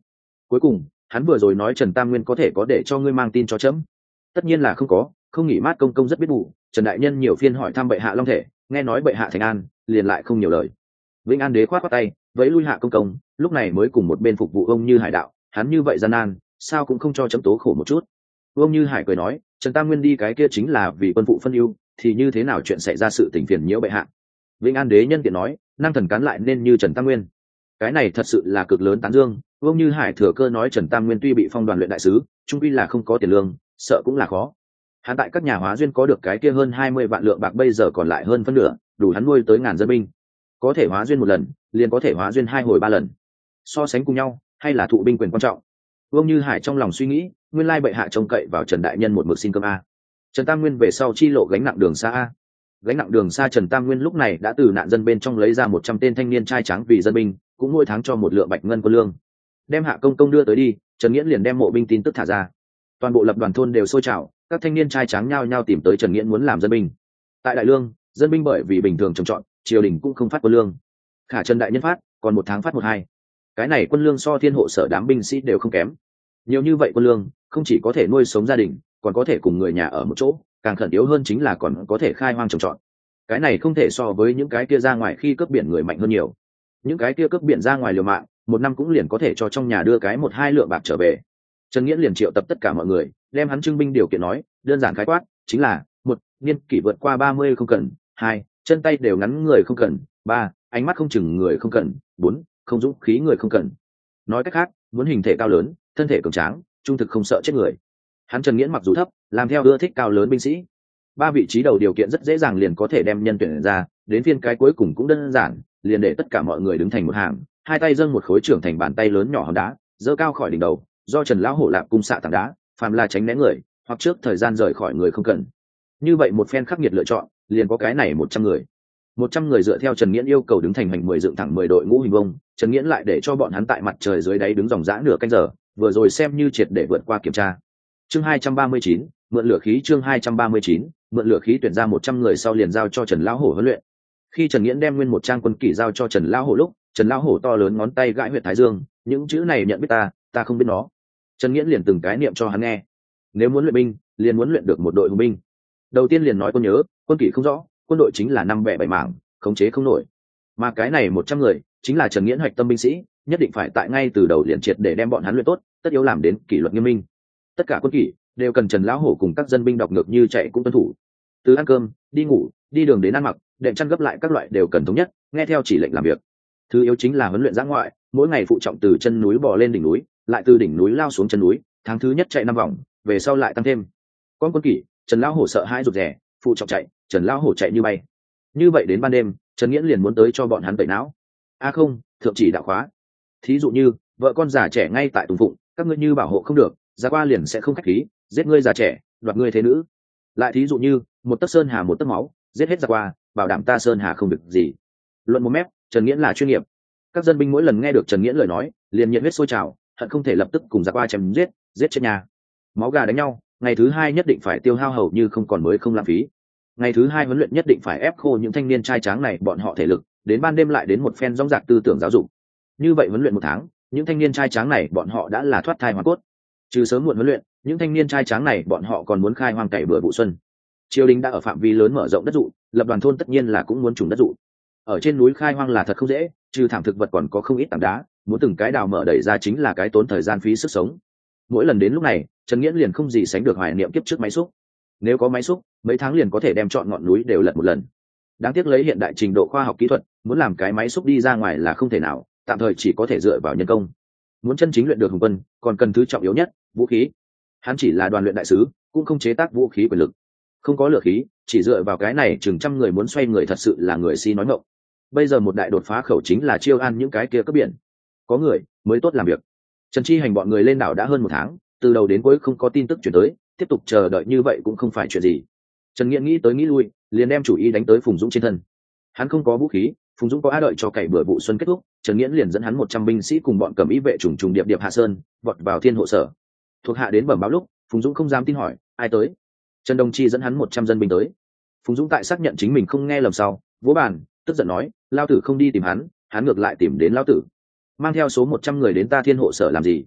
Cuối cùng hắn vừa rồi nói Trần Tam Nguyên có thể có để cho ngươi mang tin cho chấm, tất nhiên là không có. Không nghỉ mát công công rất biết vụ. Trần đại nhân nhiều phiên hỏi thăm bệ hạ long thể, nghe nói bệ hạ thành an, liền lại không nhiều lời. Vĩnh An đế khoát khoát tay vẫy lui hạ công công, lúc này mới cùng một bên phục vụ ông Như Hải đạo, hắn như vậy gian nan, sao cũng không cho chấm tố khổ một chút. Ông Như Hải cười nói, Trần Tam Nguyên đi cái kia chính là vì quân phụ phân ưu, thì như thế nào chuyện xảy ra sự tình phiền nhiễu bệ hạ. Vĩnh An đế nhân tiện nói, năng thần cán lại nên như Trần Tam Nguyên. Cái này thật sự là cực lớn tán dương. Ông Như Hải thừa cơ nói Trần Tam Nguyên tuy bị phong đoàn luyện đại sứ, trung quy là không có tiền lương, sợ cũng là khó. Hắn tại các nhà hóa duyên có được cái kia hơn 20 vạn lượng bạc, bây giờ còn lại hơn phân nửa, đủ hắn nuôi tới ngàn dân binh. Có thể hóa duyên một lần, liền có thể hóa duyên 2 hồi 3 lần. So sánh cùng nhau, hay là thụ binh quyền quan trọng. Ông Như Hải trong lòng suy nghĩ, nguyên lai bệ hạ trông cậy vào Trần đại nhân một mực xin cơm a. Trần Tam Nguyên về sau chi lộ gánh nặng đường xa a. Gánh nặng đường xa, Trần Tam Nguyên lúc này đã từ nạn dân bên trong lấy ra 100 tên thanh niên trai trắng vì dân binh, cũng mỗi tháng cho một lượng bạch ngân quân lương. Đem hạ công công đưa tới đi, Trần Nghiễn liền đem mộ binh tin tức thả ra. Toàn bộ lập đoàn thôn đều sôi trào, các thanh niên trai trắng nhao nhao tìm tới Trần Nghiễn muốn làm dân binh. Tại Đại Lương, dân binh bởi vì bình thường trồng trọt, triều đình cũng không phát quân lương. Khả Trần đại nhân phát, còn một tháng phát 1-2. Cái này quân lương so thiên hộ sở đám binh sĩ đều không kém. Nhiều như vậy quân lương, không chỉ có thể nuôi sống gia đình, còn có thể cùng người nhà ở một chỗ, càng khẩn yếu hơn chính là còn có thể khai hoang trồng trọt. Cái này không thể so với những cái kia ra ngoài khi cướp biển người mạnh hơn nhiều. Những cái kia cướp biển ra ngoài liều mạng, một năm cũng liền có thể cho trong nhà đưa cái 1-2 lượng bạc trở về. Trần Nghiễn liền triệu tập tất cả mọi người, đem hắn trưng binh điều kiện nói, đơn giản khái quát, chính là: 1. Niên kỷ vượt qua 30 không cần; 2. Chân tay đều ngắn người không cần; 3. Ánh mắt không chừng người không cần; 4. Không dũng khí người không cần. Nói cách khác, muốn hình thể cao lớn, thân thể cường tráng, trung thực không sợ chết người. Hắn Trần Nghiễn mặc dù thấp, làm theo ưa thích cao lớn binh sĩ. 3 vị trí đầu điều kiện rất dễ dàng liền có thể đem nhân tuyển ra, đến phiên cái cuối cùng cũng đơn giản, liền để tất cả mọi người đứng thành một hàng, hai tay dâng một khối trưởng thành bàn tay lớn nhỏ hòn đá, giơ cao khỏi đỉnh đầu, do Trần lão hổ lạp cung xạ tảng đá, phàm là tránh né người, hoặc trước thời gian rời khỏi người không cần. Như vậy một phen khắc nghiệt lựa chọn, liền có cái này 100 người. 100 người dựa theo Trần Nghiễn yêu cầu đứng thành hành 10 dựng thẳng 10 đội ngũ hình vông, Trần Nghiễn lại để cho bọn hắn tại mặt trời dưới đáy đứng dòng dã nửa canh giờ, vừa rồi xem như triệt để vượt qua kiểm tra. Chương 239, mượn lửa khí. Chương 239, mượn lửa khí. Tuyển ra 100 người sau liền giao cho Trần lão hổ huấn luyện. Khi Trần Nghiễn đem nguyên một trang quân kỷ giao cho Trần lão hổ lúc, Trần lão hổ to lớn ngón tay gãi huyệt thái dương, những chữ này nhận biết ta không biết nó. Trần Nghiễn liền từng cái niệm cho hắn nghe. Nếu muốn luyện binh, liền muốn luyện được một đội hùng binh. Đầu tiên liền nói quân nhớ, quân kỷ không rõ, quân đội chính là 5 bẻ 7 mảng, khống chế không nổi. Mà cái này 100 người, chính là Trần Nghiễn hoạch tâm binh sĩ, nhất định phải tại ngay từ đầu liền triệt để đem bọn hắn luyện tốt, tất yếu làm đến kỷ luật nghiêm minh. Tất cả quân kỷ đều cần Trần lão hổ cùng các dân binh đọc ngược như chạy cũng tuân thủ. Từ ăn cơm, đi ngủ, đi đường đến ăn mặc, đệm chăn gấp lại các loại đều cần thống nhất, nghe theo chỉ lệnh làm việc. Thứ yếu chính là huấn luyện dã ngoại, mỗi ngày phụ trọng từ chân núi bò lên đỉnh núi, lại từ đỉnh núi lao xuống chân núi, tháng thứ nhất chạy 5 vòng, về sau lại tăng thêm. Con quân kỷ, Trần lão hổ sợ hãi rụt rè, phụ trọng chạy, Trần lão hổ chạy như bay. Như vậy đến ban đêm, Trần Nghiễn liền muốn tới cho bọn hắn tẩy não. Không, thượng chỉ đạo khóa. Thí dụ như, vợ con già trẻ ngay tại Tùng Phụng, các ngươi như bảo hộ không được, ra qua liền sẽ không khách khí, giết ngươi già trẻ, đoạt ngươi thế nữ. Lại thí dụ như, một tấc sơn hà một tấc máu, giết hết ra qua, bảo đảm ta sơn hà không được gì. Luận một mép, Trần Nghiễn là chuyên nghiệp. Các dân binh mỗi lần nghe được Trần Nghiễn lời nói, liền nhiệt huyết sôi trào, hận không thể lập tức cùng ra qua chém giết chết nhà. Máu gà đánh nhau, ngày thứ 2 nhất định phải tiêu hao hầu như không còn mới không lãng phí. Ngày thứ 2 huấn luyện nhất định phải ép khô những thanh niên trai tráng này bọn họ thể lực, đến ban đêm lại đến một phen dõng dạc tư tưởng giáo dục. Như vậy huấn luyện 1 tháng, những thanh niên trai tráng này bọn họ đã là thoát thai hoàn cốt. Trừ sớm muộn huấn luyện, những thanh niên trai tráng này bọn họ còn muốn khai hoang cày bừa vụ xuân. Triều đình đã ở phạm vi lớn mở rộng đất dụ, lập đoàn thôn tất nhiên là cũng muốn trùng đất dụ. Ở trên núi khai hoang là thật không dễ, trừ thảm thực vật còn có không ít tảng đá, muốn từng cái đào mở đẩy ra chính là cái tốn thời gian phí sức sống. Mỗi lần đến lúc này, Trần Nghiễn liền không gì sánh được hoài niệm kiếp trước máy xúc. Nếu có máy xúc, mấy tháng liền có thể đem trọn ngọn núi đều lật một lần. Đáng tiếc lấy hiện đại trình độ khoa học kỹ thuật, muốn làm cái máy xúc đi ra ngoài là không thể nào, tạm thời chỉ có thể dựa vào nhân công. Muốn chân chính luyện được hùng quân, còn cần thứ trọng yếu nhất, vũ khí. Hắn chỉ là đoàn luyện đại sứ, cũng không chế tác vũ khí quyền lực. Không có lửa khí, chỉ dựa vào cái này chừng trăm người muốn xoay người thật sự là người si nói ngọng. Bây giờ một đại đột phá khẩu chính là chiêu an những cái kia cướp biển. Có người mới tốt làm việc. Trần Chi Hành bọn người lên đảo đã hơn 1 tháng, từ đầu đến cuối không có tin tức chuyển tới, tiếp tục chờ đợi như vậy cũng không phải chuyện gì. Trần Nghiễn nghĩ tới nghĩ lui, liền đem chủ ý đánh tới Phùng Dũng trên thân. Hắn không có vũ khí, Phùng Dũng có á đợi cho cày bừa vụ xuân kết thúc, Trần Nghiễn liền dẫn hắn 100 binh sĩ cùng bọn cầm ý vệ trùng trùng điệp điệp hạ sơn, vọt vào thiên hộ sở. Thuộc hạ đến bẩm báo lúc, Phùng Dũng không dám tin hỏi, ai tới? Trần Đồng Chi dẫn hắn 100 dân binh tới. Phùng Dũng tại xác nhận chính mình không nghe lầm sau, vỗ bàn, tức giận nói, lao tử không đi tìm hắn, hắn ngược lại tìm đến lao tử. Mang theo số 100 người đến ta thiên hộ sở làm gì?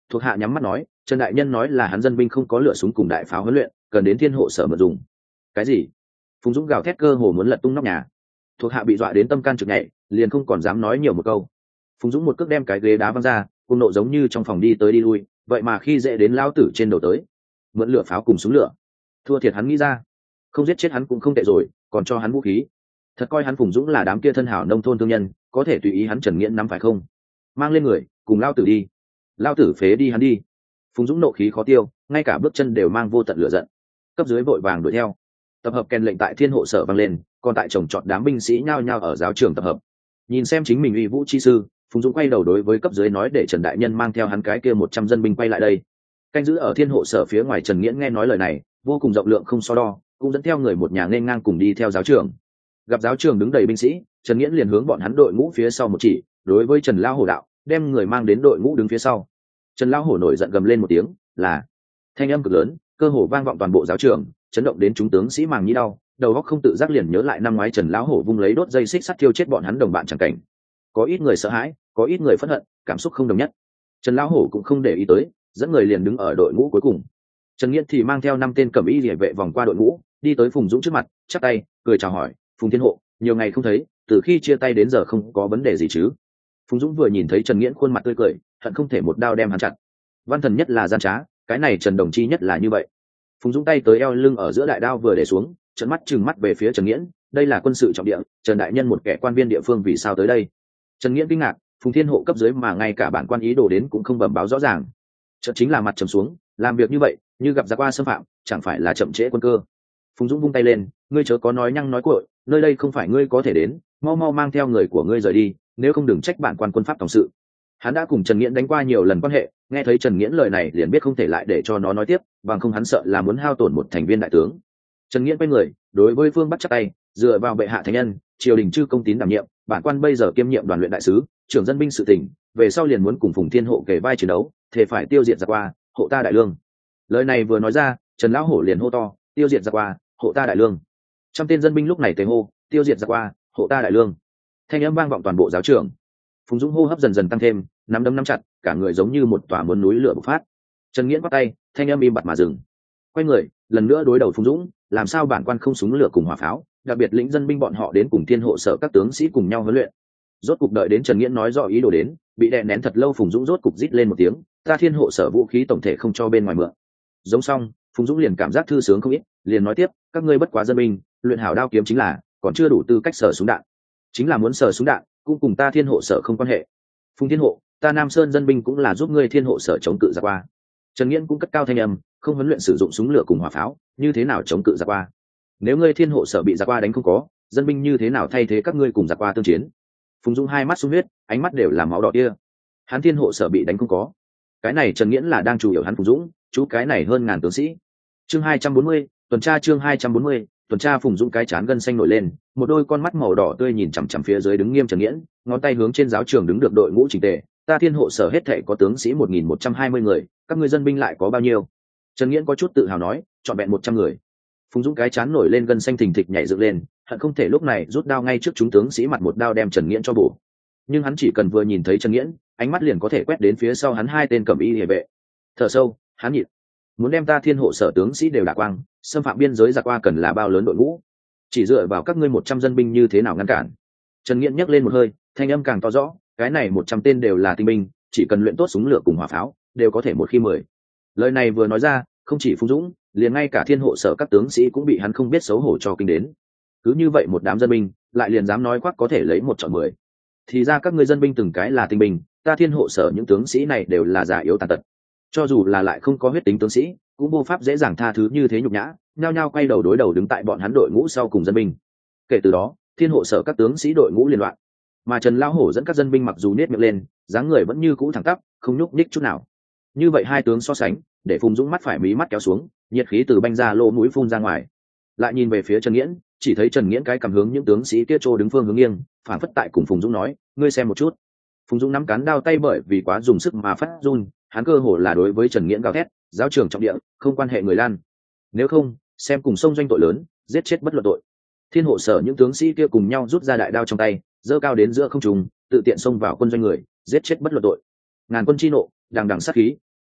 Thuộc hạ nhắm mắt nói, Trần đại nhân nói là hắn dân binh không có lửa súng cùng đại pháo huấn luyện, cần đến thiên hộ sở mượn dùng. Cái gì? Phùng Dũng gào thét cơ hồ muốn lật tung nóc nhà. Thuộc hạ bị dọa đến tâm can trực nhảy, liền không còn dám nói nhiều một câu. Phùng Dũng một cước đem cái ghế đá văng ra, cùng nộ giống như trong phòng đi tới đi lui, vậy mà khi dễ đến lao tử trên đầu tới. Mượn lửa pháo cùng súng lửa, thua thiệt hắn nghĩ ra, không giết chết hắn cũng không tệ rồi, còn cho hắn vũ khí. Thật coi hắn Phùng Dũng là đám kia thân hảo nông thôn thương nhân, có thể tùy ý hắn Trần Nghiễn nắm phải không? Mang lên người, cùng lao tử đi. Lao tử phế đi hắn đi. Phùng Dũng nộ khí khó tiêu, ngay cả bước chân đều mang vô tận lửa giận. Cấp dưới vội vàng đuổi theo. Tập hợp kèn lệnh tại thiên hộ sở vang lên, còn tại trồng trọt đám binh sĩ nhao nhao ở giáo trường tập hợp. Nhìn xem chính mình uy vũ chi sư, Phùng Dũng quay đầu đối với cấp dưới nói để Trần đại nhân mang theo hắn cái kia 100 dân binh quay lại đây. Canh giữ ở thiên hộ sở phía ngoài Trần Nghiễn nghe nói lời này, vô cùng rộng lượng không so đo, cũng dẫn theo người một nhà nên ngang cùng đi theo giáo trường. Gặp giáo trường đứng đầy binh sĩ, Trần Nghiễn liền hướng bọn hắn đội ngũ phía sau một chỉ, đối với Trần Lão Hổ đạo, đem người mang đến đội ngũ đứng phía sau. Trần Lão Hổ nổi giận gầm lên một tiếng, là thanh âm cực lớn, cơ hồ vang vọng toàn bộ giáo trường, chấn động đến chúng tướng sĩ màng nhĩ đau, đầu óc không tự giác liền nhớ lại năm ngoái Trần Lão Hổ vung lấy đốt dây xích sắt thiêu chết bọn hắn đồng bạn chẳng cảnh. Có ít người sợ hãi, có ít người phẫn hận, cảm xúc không đồng nhất. Trần Lão Hổ cũng không để ý tới, dẫn người liền đứng ở đội ngũ cuối cùng. Trần Nghiễn thì mang theo 5 tên cẩm y liề vệ vòng qua đội ngũ, đi tới Phùng Dũng trước mặt, chắp tay, cười chào hỏi, "Phùng Thiên Hộ, nhiều ngày không thấy, từ khi chia tay đến giờ không có vấn đề gì chứ?" Phùng Dũng vừa nhìn thấy Trần Nghiễn khuôn mặt tươi cười, hận không thể một đao đem hắn chặt. Văn thần nhất là gian trá, cái này Trần đồng chi nhất là như vậy. Phùng Dũng tay tới eo lưng ở giữa đại đao vừa để xuống, trợn mắt trừng mắt về phía Trần Nghiễn, đây là quân sự trọng địa, Trần đại nhân một kẻ quan viên địa phương vì sao tới đây? Trần Nghiễn kinh ngạc, Phùng Thiên Hộ cấp dưới mà ngay cả bản quan ý đồ đến cũng không bẩm báo rõ ràng. Chợt chính là mặt trầm xuống, làm việc như vậy, như gặp giặc qua xâm phạm, chẳng phải là chậm trễ quân cơ. Phùng Dũng vung tay lên, ngươi chớ có nói nhăng nói cuội, nơi đây không phải ngươi có thể đến, mau mau mang theo người của ngươi rời đi, nếu không đừng trách bản quan quân pháp tổng sự. Hắn đã cùng Trần Nghiễn đánh qua nhiều lần quan hệ, nghe thấy Trần Nghiễn lời này liền biết không thể lại để cho nó nói tiếp, bằng không hắn sợ là muốn hao tổn một thành viên đại tướng. Trần Nghiễn quay người, đối với Phương Bắc chắp tay, dựa vào bệ hạ thánh nhân, triều đình chư công tín đảm nhiệm, bản quan bây giờ kiêm nhiệm đoàn luyện đại sứ, trưởng dân binh sự tỉnh, về sau liền muốn cùng Phùng Thiên Hộ kề vai chiến đấu, thể phải tiêu diệt giặc qua, hộ ta đại lương. Lời này vừa nói ra, Trần Lão Hổ liền hô to, tiêu diệt giặc qua, hộ ta đại lương. Trăm tên dân binh lúc này tề hô, tiêu diệt giặc qua, hộ ta đại lương. Thanh âm vang vọng toàn bộ giáo trường. Phùng Dũng hô hấp dần dần tăng thêm, nắm đấm nắm chặt, cả người giống như một tòa muốn núi lửa bộc phát. Trần Nghiễn bắt tay, thanh âm im bặt mà dừng. Quay người, lần nữa đối đầu Phùng Dũng, làm sao bản quan không súng lửa cùng hỏa pháo, đặc biệt lĩnh dân binh bọn họ đến cùng thiên hộ sở các tướng sĩ cùng nhau huấn luyện. Rốt cục đợi đến Trần Nghiễn nói rõ ý đồ đến, bị đè nén thật lâu Phùng Dũng rốt cục rít lên một tiếng, ta thiên hộ sở vũ khí tổng thể không cho bên ngoài mượn. Giống xong, Phùng Dũng liền cảm giác thư sướng không ít, liền nói tiếp, các ngươi bất quá dân binh, luyện hảo đao kiếm chính là, còn chưa đủ tư cách sở súng đạn. Chính là muốn sở súng đạn, cũng cùng ta thiên hộ sở không quan hệ. Phùng Thiên Hộ, ta Nam Sơn dân binh cũng là giúp ngươi thiên hộ sở chống cự giặc qua. Trần Nghiễn cũng cất cao thanh âm, không huấn luyện sử dụng súng lửa cùng hỏa pháo, như thế nào chống cự giặc qua? Nếu ngươi thiên hộ sở bị giặc qua đánh không có, dân binh như thế nào thay thế các ngươi cùng giặc qua tương chiến? Phùng Dũng hai mắt sung huyết, ánh mắt đều là máu đỏ kia. Hắn thiên hộ sở bị đánh không có, cái này Trần Nghiễn là đang chủ yếu hắn Phùng Dũng, chú cái này hơn ngàn tướng sĩ. Chương 240, tuần tra chương 240, tuần tra. Phùng Dũng cái chán gân xanh nổi lên, một đôi con mắt màu đỏ tươi nhìn chằm chằm phía dưới đứng nghiêm Trần Nghiễn, ngón tay hướng trên giáo trường đứng được đội ngũ chỉnh tề, ta thiên hộ sở hết thảy có tướng sĩ 1120 người, các ngươi dân binh lại có bao nhiêu? Trần Nghiễn có chút tự hào nói, trọn vẹn 100 người. Phùng Dũng cái chán nổi lên gân xanh thình thịch nhảy dựng lên, hận không thể lúc này rút đao ngay trước chúng tướng sĩ mặt một đao đem Trần Nghiễn cho bổ. Nhưng hắn chỉ cần vừa nhìn thấy Trần Nghiễn, ánh mắt liền có thể quét đến phía sau hắn 2 tên cẩm y liề vệ. Thở sâu, hắn nhịn. Muốn đem ta thiên hộ sở tướng sĩ đều đả quang, xâm phạm biên giới giặc qua cần là bao lớn đội ngũ? Chỉ dựa vào các ngươi 100 dân binh như thế nào ngăn cản? Trần Nghiễn nhấc lên một hơi, thanh âm càng to rõ, cái này 100 tên đều là tinh binh, chỉ cần luyện tốt súng lửa cùng hỏa pháo, đều có thể một khi 10. Lời này vừa nói ra, không chỉ Phùng Dũng, liền ngay cả thiên hộ sở các tướng sĩ cũng bị hắn không biết xấu hổ cho kinh đến. Cứ như vậy một đám dân binh, lại liền dám nói khoác có thể lấy 1 chọi 10. Thì ra các ngươi dân binh từng cái là tinh binh, ta thiên hộ sở những tướng sĩ này đều là già yếu tàn tật. Cho dù là lại không có huyết tính tướng sĩ, cũng vô pháp dễ dàng tha thứ như thế nhục nhã, nhao nhao quay đầu đối đầu đứng tại bọn hắn đội ngũ sau cùng dân binh. Kể từ đó, thiên hộ sở các tướng sĩ đội ngũ liên loạn, mà Trần Lão Hổ dẫn các dân binh mặc dù nết miệng lên, dáng người vẫn như cũ thẳng tắp, không nhúc nhích chút nào. Như vậy hai tướng so sánh, để Phùng Dũng mắt phải mí mắt kéo xuống, nhiệt khí từ banh ra lỗ mũi phun ra ngoài. Lại nhìn về phía Trần Nghiễn, chỉ thấy Trần Nghiễn cái cầm hướng những tướng sĩ kia trô đứng phương hướng nghiêng, phản phất tại cùng Phùng Dũng nói, ngươi xem một chút. Phùng Dũng nắm cán đao tay bởi vì quá dùng sức mà phát run, hắn cơ hồ là đối với Trần Nghiễn gào thét, giáo trường trọng địa, không quan hệ người lan. Nếu không, xem cùng sông doanh tội lớn, giết chết bất luận tội. Thiên hộ sở những tướng sĩ kia cùng nhau rút ra đại đao trong tay, giơ cao đến giữa không trung, tự tiện xông vào quân doanh người, giết chết bất luận tội. Ngàn quân chi nộ, đằng đằng sát khí.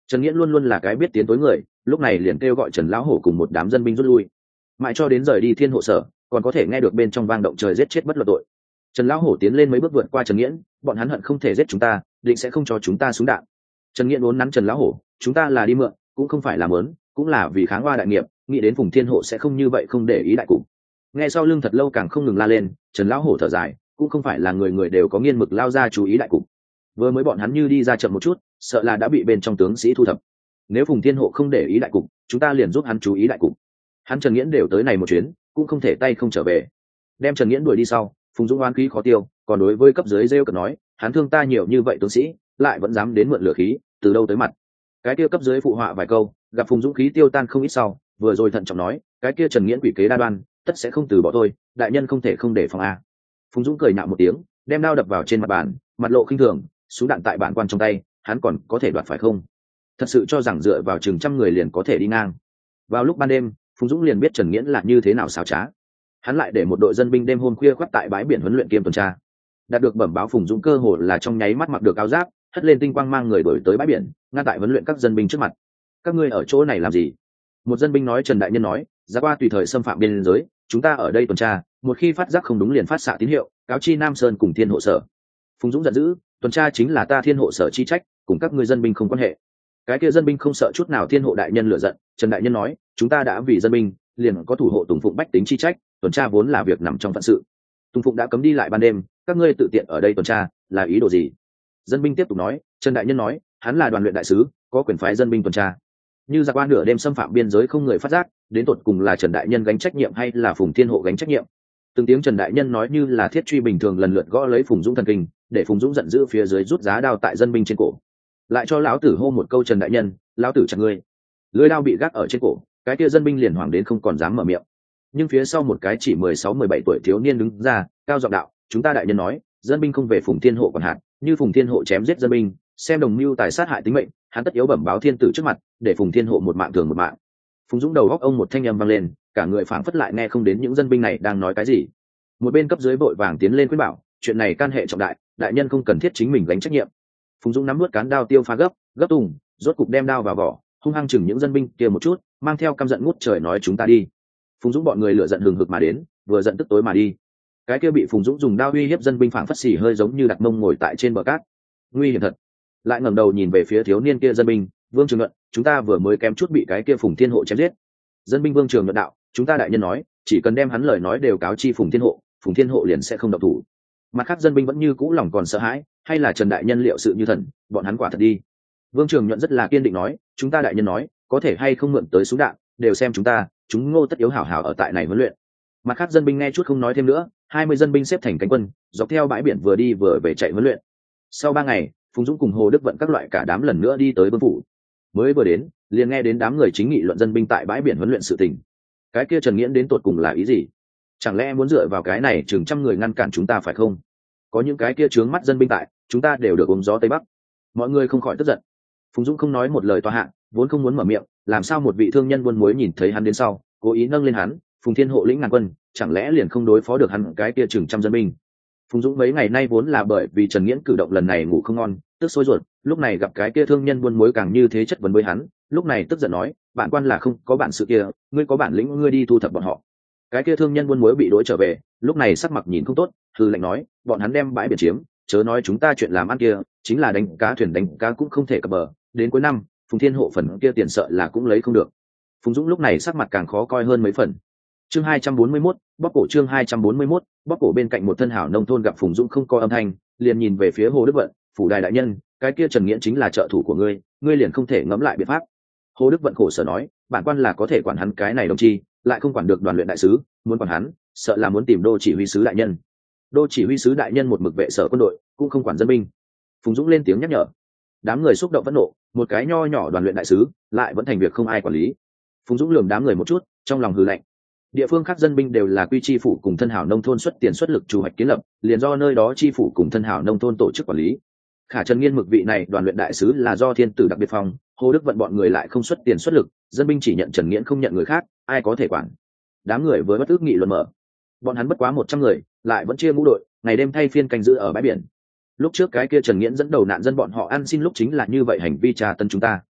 Trần Nghiễn luôn luôn là cái biết tiến tối người, lúc này liền kêu gọi Trần lão hổ cùng một đám dân binh rút lui. Mãi cho đến rời đi Thiên Hộ sở, còn có thể nghe được bên trong vang động trời giết chết bất luận tội. Trần lão hổ tiến lên mấy bước vượt qua Trần Nghiễn, bọn hắn hận không thể giết chúng ta, định sẽ không cho chúng ta súng đạn. Trần Nghiễn uốn nắn Trần lão hổ, chúng ta là đi mượn, cũng không phải là mớn, cũng là vì kháng oa đại nghiệp, nghĩ đến Phùng Thiên Hộ sẽ không như vậy không để ý đại cục. Nghe sau lưng thật lâu càng không ngừng la lên, Trần lão hổ thở dài, cũng không phải là người người đều có nghiên mực lao ra chú ý đại cục. Vừa mới bọn hắn như đi ra chậm một chút, sợ là đã bị bên trong tướng sĩ thu thập. Nếu Phùng Thiên Hộ không để ý đại cục, chúng ta liền giúp hắn chú ý đại cục. Hắn Trần Nghiễn đều tới này một chuyến, cũng không thể tay không trở về. Đem Trần Nghiễn đuổi đi sau, Phùng Dũng oán khí khó tiêu, còn đối với cấp dưới rêu cợt nói, hắn thương ta nhiều như vậy tướng sĩ, lại vẫn dám đến mượn lửa khí, từ đâu tới mặt. Cái kia cấp dưới phụ họa vài câu, gặp Phùng Dũng khí tiêu tan không ít sau, vừa rồi thận trọng nói, cái kia Trần Nghiễn quỷ kế đa đoan, tất sẽ không từ bỏ tôi, đại nhân không thể không để phòng a. Phùng Dũng cười nhạo một tiếng, đem đao đập vào trên mặt bàn, mặt lộ khinh thường, súng đạn tại bản quan trong tay, hắn còn có thể đoạt phải không? Thật sự cho rằng dựa vào chừng trăm người liền có thể đi ngang. Vào lúc ban đêm, Phùng Dũng liền biết Trần Nghiễn là như thế nào xảo trá. Hắn lại để một đội dân binh đêm hôm khuya khoác tại bãi biển huấn luyện kiêm tuần tra. Đạt được bẩm báo, Phùng Dũng cơ hồ là trong nháy mắt mặc được áo giáp, hất lên tinh quang mang người đổi tới bãi biển, ngăn tại huấn luyện các dân binh trước mặt. Các ngươi ở chỗ này làm gì? Một dân binh nói. Trần đại nhân nói, giá qua tùy thời xâm phạm biên giới, chúng ta ở đây tuần tra, một khi phát giác không đúng liền phát xạ tín hiệu, cáo chi Nam Sơn cùng Thiên Hộ sở. Phùng Dũng giận dữ, tuần tra chính là ta Thiên Hộ sở chi trách, cùng các ngươi dân binh không quan hệ. Cái kia dân binh không sợ chút nào Thiên Hộ đại nhân lựa giận. Trần đại nhân nói, chúng ta đã vì dân binh, liền có thủ hộ tùng phụng bách tính chi trách, tuần tra vốn là việc nằm trong phận sự. Tùng phụng đã cấm đi lại ban đêm, các ngươi tự tiện ở đây tuần tra, là ý đồ gì? Dân binh tiếp tục nói, Trần đại nhân nói, hắn là đoàn luyện đại sứ, có quyền phái dân binh tuần tra. Như giặc quan nửa đêm xâm phạm biên giới không người phát giác, đến tột cùng là Trần đại nhân gánh trách nhiệm hay là Phùng Thiên Hộ gánh trách nhiệm? Từng tiếng Trần đại nhân nói như là thiết truy bình thường lần lượt gõ lấy Phùng Dũng thần kinh, để Phùng Dũng giận dữ phía dưới rút giá đao tại dân binh trên cổ. Lại cho lão tử hô một câu Trần đại nhân, lão tử chặt ngươi. Lưỡi đao bị gác ở trên cổ, cái kia dân binh liền hoảng đến không còn dám mở miệng. Nhưng phía sau một cái chỉ 16-17 tuổi thiếu niên đứng ra, cao giọng đạo, chúng ta đại nhân nói, dân binh không về Phùng Thiên Hộ còn hạn, như Phùng Thiên Hộ chém giết dân binh, xem đồng mưu tài sát hại tính mệnh, hắn tất yếu bẩm báo thiên tử trước mặt, để Phùng Thiên Hộ một mạng thường một mạng. Phùng Dũng đầu góc ông một thanh âm vang lên, cả người phảng phất lại nghe không đến những dân binh này đang nói cái gì. Một bên cấp dưới vội vàng tiến lên khuyên bảo, chuyện này can hệ trọng đại, đại nhân không cần thiết chính mình gánh trách nhiệm. Phùng Dũng nắm nuốt cán đao tiêu phá gấp tùng, rốt cục đem đao vào vỏ, hung hăng chừng những dân binh kia một chút, mang theo căm giận ngút trời nói chúng ta đi. Phùng Dũng bọn người lửa giận hừng hực mà đến, vừa giận tức tối mà đi. Cái kia bị Phùng Dũng dùng đao uy hiếp dân binh phảng phất xì hơi giống như đặt mông ngồi tại trên bờ cát. Nguy hiểm thật. Lại ngẩng đầu nhìn về phía thiếu niên kia dân binh, Vương Trường Luận, chúng ta vừa mới kém chút bị cái kia Phùng Thiên Hộ chém giết. Dân binh Vương Trường Luận đạo, chúng ta đại nhân nói, chỉ cần đem hắn lời nói đều cáo chi Phùng Thiên Hộ, Phùng Thiên Hộ liền sẽ không động thủ. Mặt khác dân binh vẫn như cũ lòng còn sợ hãi, hay là Trần đại nhân liệu sự như thần, bọn hắn quả thật đi. Vương Trường Nhuận rất là kiên định nói, chúng ta đại nhân nói, có thể hay không mượn tới súng đạn, đều xem chúng ta, chúng Ngô tất yếu hảo hảo ở tại này huấn luyện. Mặt khác dân binh nghe chút không nói thêm nữa, 20 dân binh xếp thành cánh quân, dọc theo bãi biển vừa đi vừa về chạy huấn luyện. Sau 3 ngày, Phùng Dũng cùng Hồ Đức Vận các loại cả đám lần nữa đi tới Vương phủ. Mới vừa đến, liền nghe đến đám người chính nghị luận dân binh tại bãi biển huấn luyện sự tình. Cái kia Trần Nghiễn đến tột cùng là ý gì? Chẳng lẽ muốn dựa vào cái này chừng trăm người ngăn cản chúng ta phải không? Có những cái kia trướng mắt dân binh tại, chúng ta đều được ôm gió tây bắc. Mọi người không khỏi tức giận. Phùng Dũng không nói một lời tòa hạ, vốn không muốn mở miệng, làm sao một vị thương nhân buôn muối nhìn thấy hắn đến sau, cố ý nâng lên hắn, Phùng Thiên Hộ lĩnh ngàn quân, chẳng lẽ liền không đối phó được hắn cái kia chừng trăm dân binh? Phùng Dũng mấy ngày nay vốn là bởi vì Trần Nghiễn cử động lần này ngủ không ngon, tức sôi ruột, lúc này gặp cái kia thương nhân buôn muối càng như thế chất vấn với hắn, lúc này tức giận nói, bản quan là không có bản sự kia, ngươi có bản lĩnh ngươi đi thu thập bọn họ. Cái kia thương nhân buôn muối bị đối trở về, lúc này sắc mặt nhìn không tốt, hừ lạnh nói, bọn hắn đem bãi biển chiếm, chớ nói chúng ta chuyện làm ăn kia, chính là đánh cá thuyền đánh cá cũng không thể cập bờ, đến cuối năm, Phùng Thiên Hộ phần kia tiền sợ là cũng lấy không được. Phùng Dũng lúc này sắc mặt càng khó coi hơn mấy phần. Chương 241, bóp cổ chương 241, bóp cổ bên cạnh một thân hảo nông thôn gặp Phùng Dũng không có âm thanh, liền nhìn về phía Hồ Đức Vận, phủ đài đại nhân, cái kia Trần Nghiễn chính là trợ thủ của ngươi, ngươi liền không thể ngẫm lại biện pháp. Hồ Đức Vận khổ sở nói, bản quan là có thể quản hắn cái này đồng chi, lại không quản được đoàn luyện đại sứ, muốn quản hắn, sợ là muốn tìm đô chỉ huy sứ đại nhân. Đô chỉ huy sứ đại nhân một mực vệ sở quân đội, cũng không quản dân binh. Phùng Dũng lên tiếng nhắc nhở. Đám người xúc động phẫn nộ, một cái nho nhỏ đoàn luyện đại sứ, lại vẫn thành việc không ai quản lý. Phùng Dũng lườm đám người một chút, trong lòng hừ lạnh. Địa phương khác dân binh đều là quy chi phủ cùng thân hảo nông thôn xuất tiền xuất lực chủ hoạch kiến lập, liền do nơi đó chi phủ cùng thân hảo nông thôn tổ chức quản lý. Khả Trần Nghiên mực vị này đoàn luyện đại sứ là do thiên tử đặc biệt phòng, Hồ Đức Vận bọn người lại không xuất tiền xuất lực, dân binh chỉ nhận Trần Nghiễn không nhận người khác, ai có thể quản? Đám người với bất ước nghị luận mở. Bọn hắn bất quá 100 người, lại vẫn chia ngũ đội, ngày đêm thay phiên canh giữ ở bãi biển. Lúc trước cái kia Trần Nghiễn dẫn đầu nạn dân bọn họ ăn xin lúc chính là như vậy hành vi trà tấn chúng ta.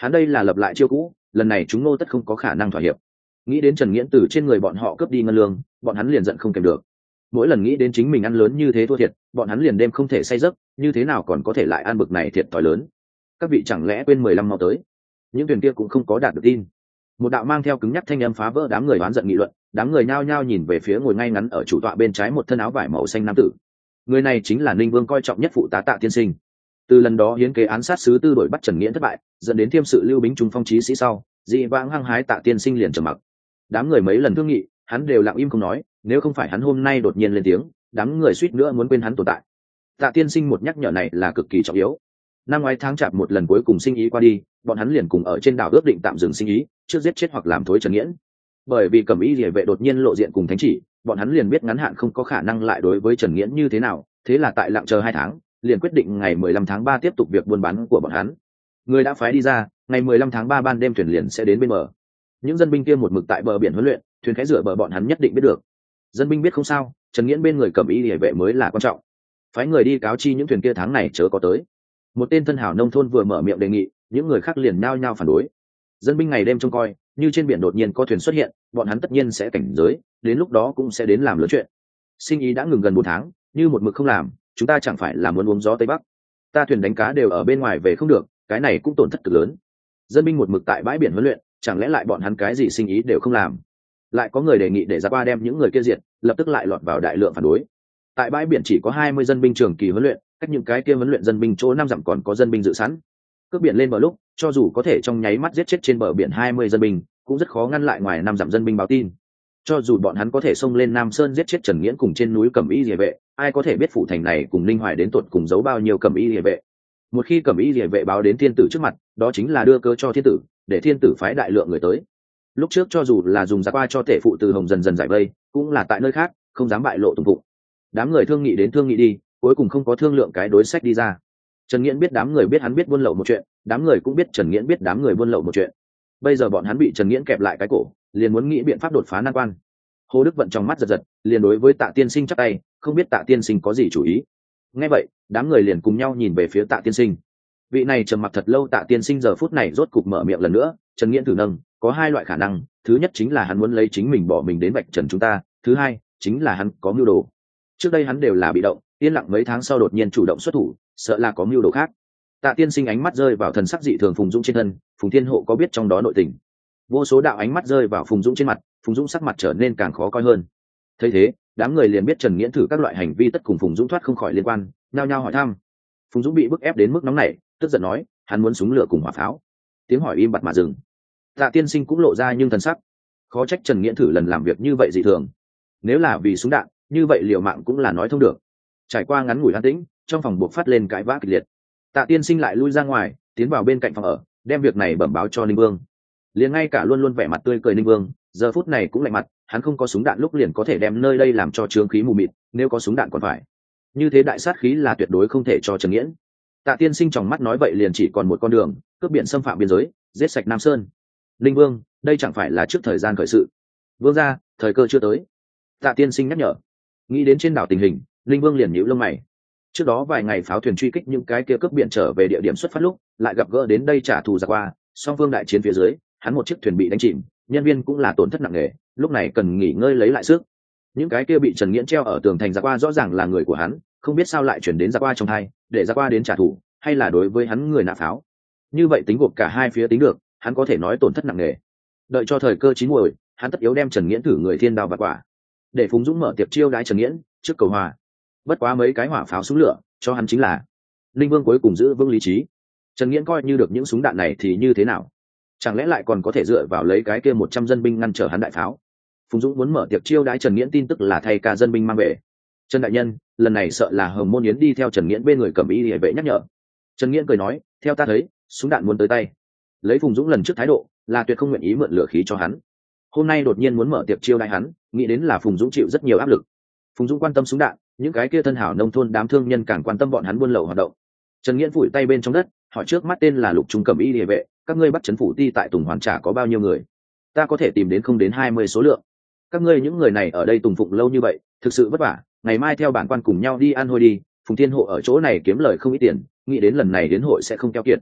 hắn đây là lập lại chiêu cũ, lần này chúng nô tất không có khả năng thỏa hiệp. Nghĩ đến Trần Nghiễn từ trên người bọn họ cướp đi ngân lương, bọn hắn liền giận không kèm được. Mỗi lần nghĩ đến chính mình ăn lớn như thế thua thiệt, bọn hắn liền đêm không thể say giấc, như thế nào còn có thể lại ăn bực này thiệt thòi lớn. Các vị chẳng lẽ quên 15 mau tới? Những thuyền kia cũng không có đạt được tin. Một đạo mang theo cứng nhắc thanh âm phá vỡ đám người oán giận nghị luận, đám người nhao nhao nhìn về phía ngồi ngay ngắn ở chủ tọa bên trái một thân áo vải màu xanh nam tử. Người này chính là Ninh Vương coi trọng nhất phụ tá Tạ Tiên Sinh. Từ lần đó hiến kế án sát sứ Tư đổi bắt Trần Nghiễn thất bại, dẫn đến thiêm sự Lưu Bính trung phong chí sĩ sau, dị vãng hăng hái Tạ Tiên Sinh liền trầm mặc. Đám người mấy lần thương nghị, hắn đều lặng im không nói, nếu không phải hắn hôm nay đột nhiên lên tiếng, đám người suýt nữa muốn quên hắn tồn tại. Tạ Tiên Sinh một nhắc nhở này là cực kỳ trọng yếu. Năm ngoái tháng chạp một lần cuối cùng sinh ý qua đi, bọn hắn liền cùng ở trên đảo ước định tạm dừng sinh ý, trước giết chết hoặc làm thối Trần Nghiễn. Bởi vì Cẩm Y Liễu vệ đột nhiên lộ diện cùng thánh chỉ, bọn hắn liền biết ngắn hạn không có khả năng lại đối với Trần Nghiễn như thế nào, thế là tại lặng chờ 2 tháng, liền quyết định ngày 15 tháng 3 tiếp tục việc buôn bán của bọn hắn. Người đã phái đi ra, ngày 15 tháng 3 ban đêm thuyền liền sẽ đến bên bờ. Những dân binh kia một mực tại bờ biển huấn luyện, thuyền khẽ rửa bờ bọn hắn nhất định biết được. Dân binh biết không sao, Trần Nghiễn bên người Cẩm Y Liễu vệ mới là quan trọng. Phái người đi cáo chi những thuyền kia tháng này chớ có tới. Một tên thân hảo nông thôn vừa mở miệng đề nghị, những người khác liền nhao nhao phản đối. Dân binh ngày đêm trông coi, như trên biển đột nhiên có thuyền xuất hiện, bọn hắn tất nhiên sẽ cảnh giới, đến lúc đó cũng sẽ đến làm lớn chuyện. Sinh ý đã ngừng gần 4 tháng, như một mực không làm, chúng ta chẳng phải là muốn uống gió tây bắc. Ta thuyền đánh cá đều ở bên ngoài về không được, cái này cũng tổn thất cực lớn. Dân binh một mực tại bãi biển huấn luyện, chẳng lẽ lại bọn hắn cái gì sinh ý đều không làm? Lại có người đề nghị để ra qua đem những người kia diệt, lập tức lại lọt vào đại lượng phản đối. Tại bãi biển chỉ có 20 dân binh trường kỳ huấn luyện, cách những cái kia huấn luyện dân binh chỗ 5 dặm còn có dân binh dự sẵn. Cướp biển lên bờ lúc, cho dù có thể trong nháy mắt giết chết trên bờ biển 20 dân binh, cũng rất khó ngăn lại ngoài 5 dặm dân binh báo tin. Cho dù bọn hắn có thể xông lên Nam Sơn giết chết Trần Nghiễn cùng trên núi Cẩm Y Liễu vệ, ai có thể biết phủ thành này cùng Linh Hoài đến tột cùng giấu bao nhiêu Cẩm Y Liễu vệ. Một khi Cẩm Y Liễu vệ báo đến thiên tử trước mặt, đó chính là đưa cớ cho thiên tử, để thiên tử phái đại lượng người tới. Lúc trước cho dù là dùng giặc qua cho tể phụ từ Hồng dần dần giải vây, cũng là tại nơi khác, không dám bại lộ tùng vụ. Đám người thương nghị đến thương nghị đi, cuối cùng không có thương lượng cái đối sách đi ra. Trần Nghiễn biết đám người biết hắn biết buôn lậu một chuyện, đám người cũng biết Trần Nghiễn biết đám người buôn lậu một chuyện. Bây giờ bọn hắn bị Trần Nghiễn kẹp lại cái cổ, liền muốn nghĩ biện pháp đột phá nan quan. Hồ Đức Vận trong mắt giật giật, liền đối với Tạ Tiên Sinh chắp tay, không biết Tạ Tiên Sinh có gì chủ ý. Nghe vậy, đám người liền cùng nhau nhìn về phía Tạ Tiên Sinh. Vị này trầm mặc thật lâu Tạ Tiên Sinh giờ phút này rốt cục mở miệng lần nữa. Trần Nghiễn thử nâng, có 2 loại khả năng, thứ nhất chính là hắn muốn lấy chính mình bỏ mình đến vạch trần chúng ta, thứ hai chính là hắn có mưu đồ. Trước đây hắn đều là bị động, yên lặng mấy tháng sau đột nhiên chủ động xuất thủ, sợ là có mưu đồ khác. Tạ Tiên Sinh ánh mắt rơi vào thần sắc dị thường Phùng Dũng trên thân, Phùng Thiên Hộ có biết trong đó nội tình. Vô số đạo ánh mắt rơi vào Phùng Dũng trên mặt, Phùng Dũng sắc mặt trở nên càng khó coi hơn. Thấy thế, đám người liền biết Trần Nghiễn thử các loại hành vi tất cùng Phùng Dũng thoát không khỏi liên quan, nhao nhao hỏi thăm. Phùng Dũng bị bức ép đến mức nóng nảy, tức giận nói, hắn muốn súng lửa cùng hỏa pháo. Tiếng hỏi im bặt mà dừng. Tạ Tiên Sinh cũng lộ ra nhưng thần sắc, khó trách Trần Nghiễn thử lần làm việc như vậy dị thường. Nếu là vì súng đạn, như vậy liều mạng cũng là nói thông được. Trải qua ngắn ngủi an tĩnh, trong phòng buộc phát lên cãi vã kịch liệt. Tạ Tiên Sinh lại lui ra ngoài, tiến vào bên cạnh phòng ở, đem việc này bẩm báo cho Ninh Vương. Liền ngay cả luôn luôn vẻ mặt tươi cười Ninh Vương, giờ phút này cũng lạnh mặt, hắn không có súng đạn lúc liền có thể đem nơi đây làm cho trướng khí mù mịt, nếu có súng đạn còn phải. Như thế đại sát khí là tuyệt đối không thể cho Trần Nghiễn. Tạ Tiên Sinh trong mắt nói vậy liền chỉ còn một con đường, cướp biển xâm phạm biên giới, giết sạch Nam Sơn. Ninh Vương, đây chẳng phải là trước thời gian khởi sự. Vương gia, thời cơ chưa tới. Tạ Tiên Sinh nhắc nhở. Nghĩ đến trên đảo tình hình, Ninh Vương liền nhíu lông mày. Trước đó vài ngày pháo thuyền truy kích những cái kia cướp biển trở về địa điểm xuất phát lúc, lại gặp gỡ đến đây trả thù giặc qua, song phương đại chiến phía dưới, hắn một chiếc thuyền bị đánh chìm, nhân viên cũng là tổn thất nặng nề, lúc này cần nghỉ ngơi lấy lại sức. Những cái kia bị Trần Nghiễn treo ở tường thành giặc qua rõ ràng là người của hắn, không biết sao lại chuyển đến giặc qua trong hai, để giặc qua đến trả thù, hay là đối với hắn người nã pháo. Như vậy tính gộp cả hai phía tính được, hắn có thể nói tổn thất nặng nề. Đợi cho thời cơ chín muồi, hắn tất yếu đem Trần Nghiễn thử người thiên đao vặt quả, để Phùng Dũng mở tiệc chiêu đãi Trần Nghiễn trước cầu hòa. Bất quá mấy cái hỏa pháo súng lửa cho hắn chính là. Linh Vương cuối cùng giữ vững lý trí. Trần Nghiễn coi như được những súng đạn này thì như thế nào? Chẳng lẽ lại còn có thể dựa vào lấy cái kia 100 dân binh ngăn trở hắn đại pháo? Phùng Dũng muốn mở tiệc chiêu đãi Trần Nghiễn tin tức là thay cả dân binh mang về. Trần đại nhân, lần này sợ là Hồng Môn Yến đi theo Trần Nghiễn bên người Cẩm Y Liễu vệ nhắc nhở. Trần Nghiễn cười nói, theo ta thấy, súng đạn muốn tới tay. Lấy Phùng Dũng lần trước thái độ, là tuyệt không nguyện ý mượn lửa khí cho hắn. Hôm nay đột nhiên muốn mở tiệc chiêu đãi hắn, nghĩ đến là Phùng Dũng chịu rất nhiều áp lực. Phùng Dũng quan tâm súng đạn, những cái kia thân hảo nông thôn đám thương nhân càng quan tâm bọn hắn buôn lậu hoạt động. Trần Nghiễn phủi tay bên trong đất, hỏi trước mắt tên là Lục Trung Cẩm Y Liễu vệ, các ngươi bắt trấn phủ ti tại Tùng Hoàn Trà có bao nhiêu người? Ta có thể tìm đến không đến 20 số lượng. Các ngươi những người này ở đây tùng phụng lâu như vậy, thực sự vất vả, ngày mai theo bản quan cùng nhau đi ăn hôi đi. Phùng Thiên Hộ ở chỗ này kiếm lời không ít tiền, nghĩ đến lần này đến hội sẽ không keo kiệt.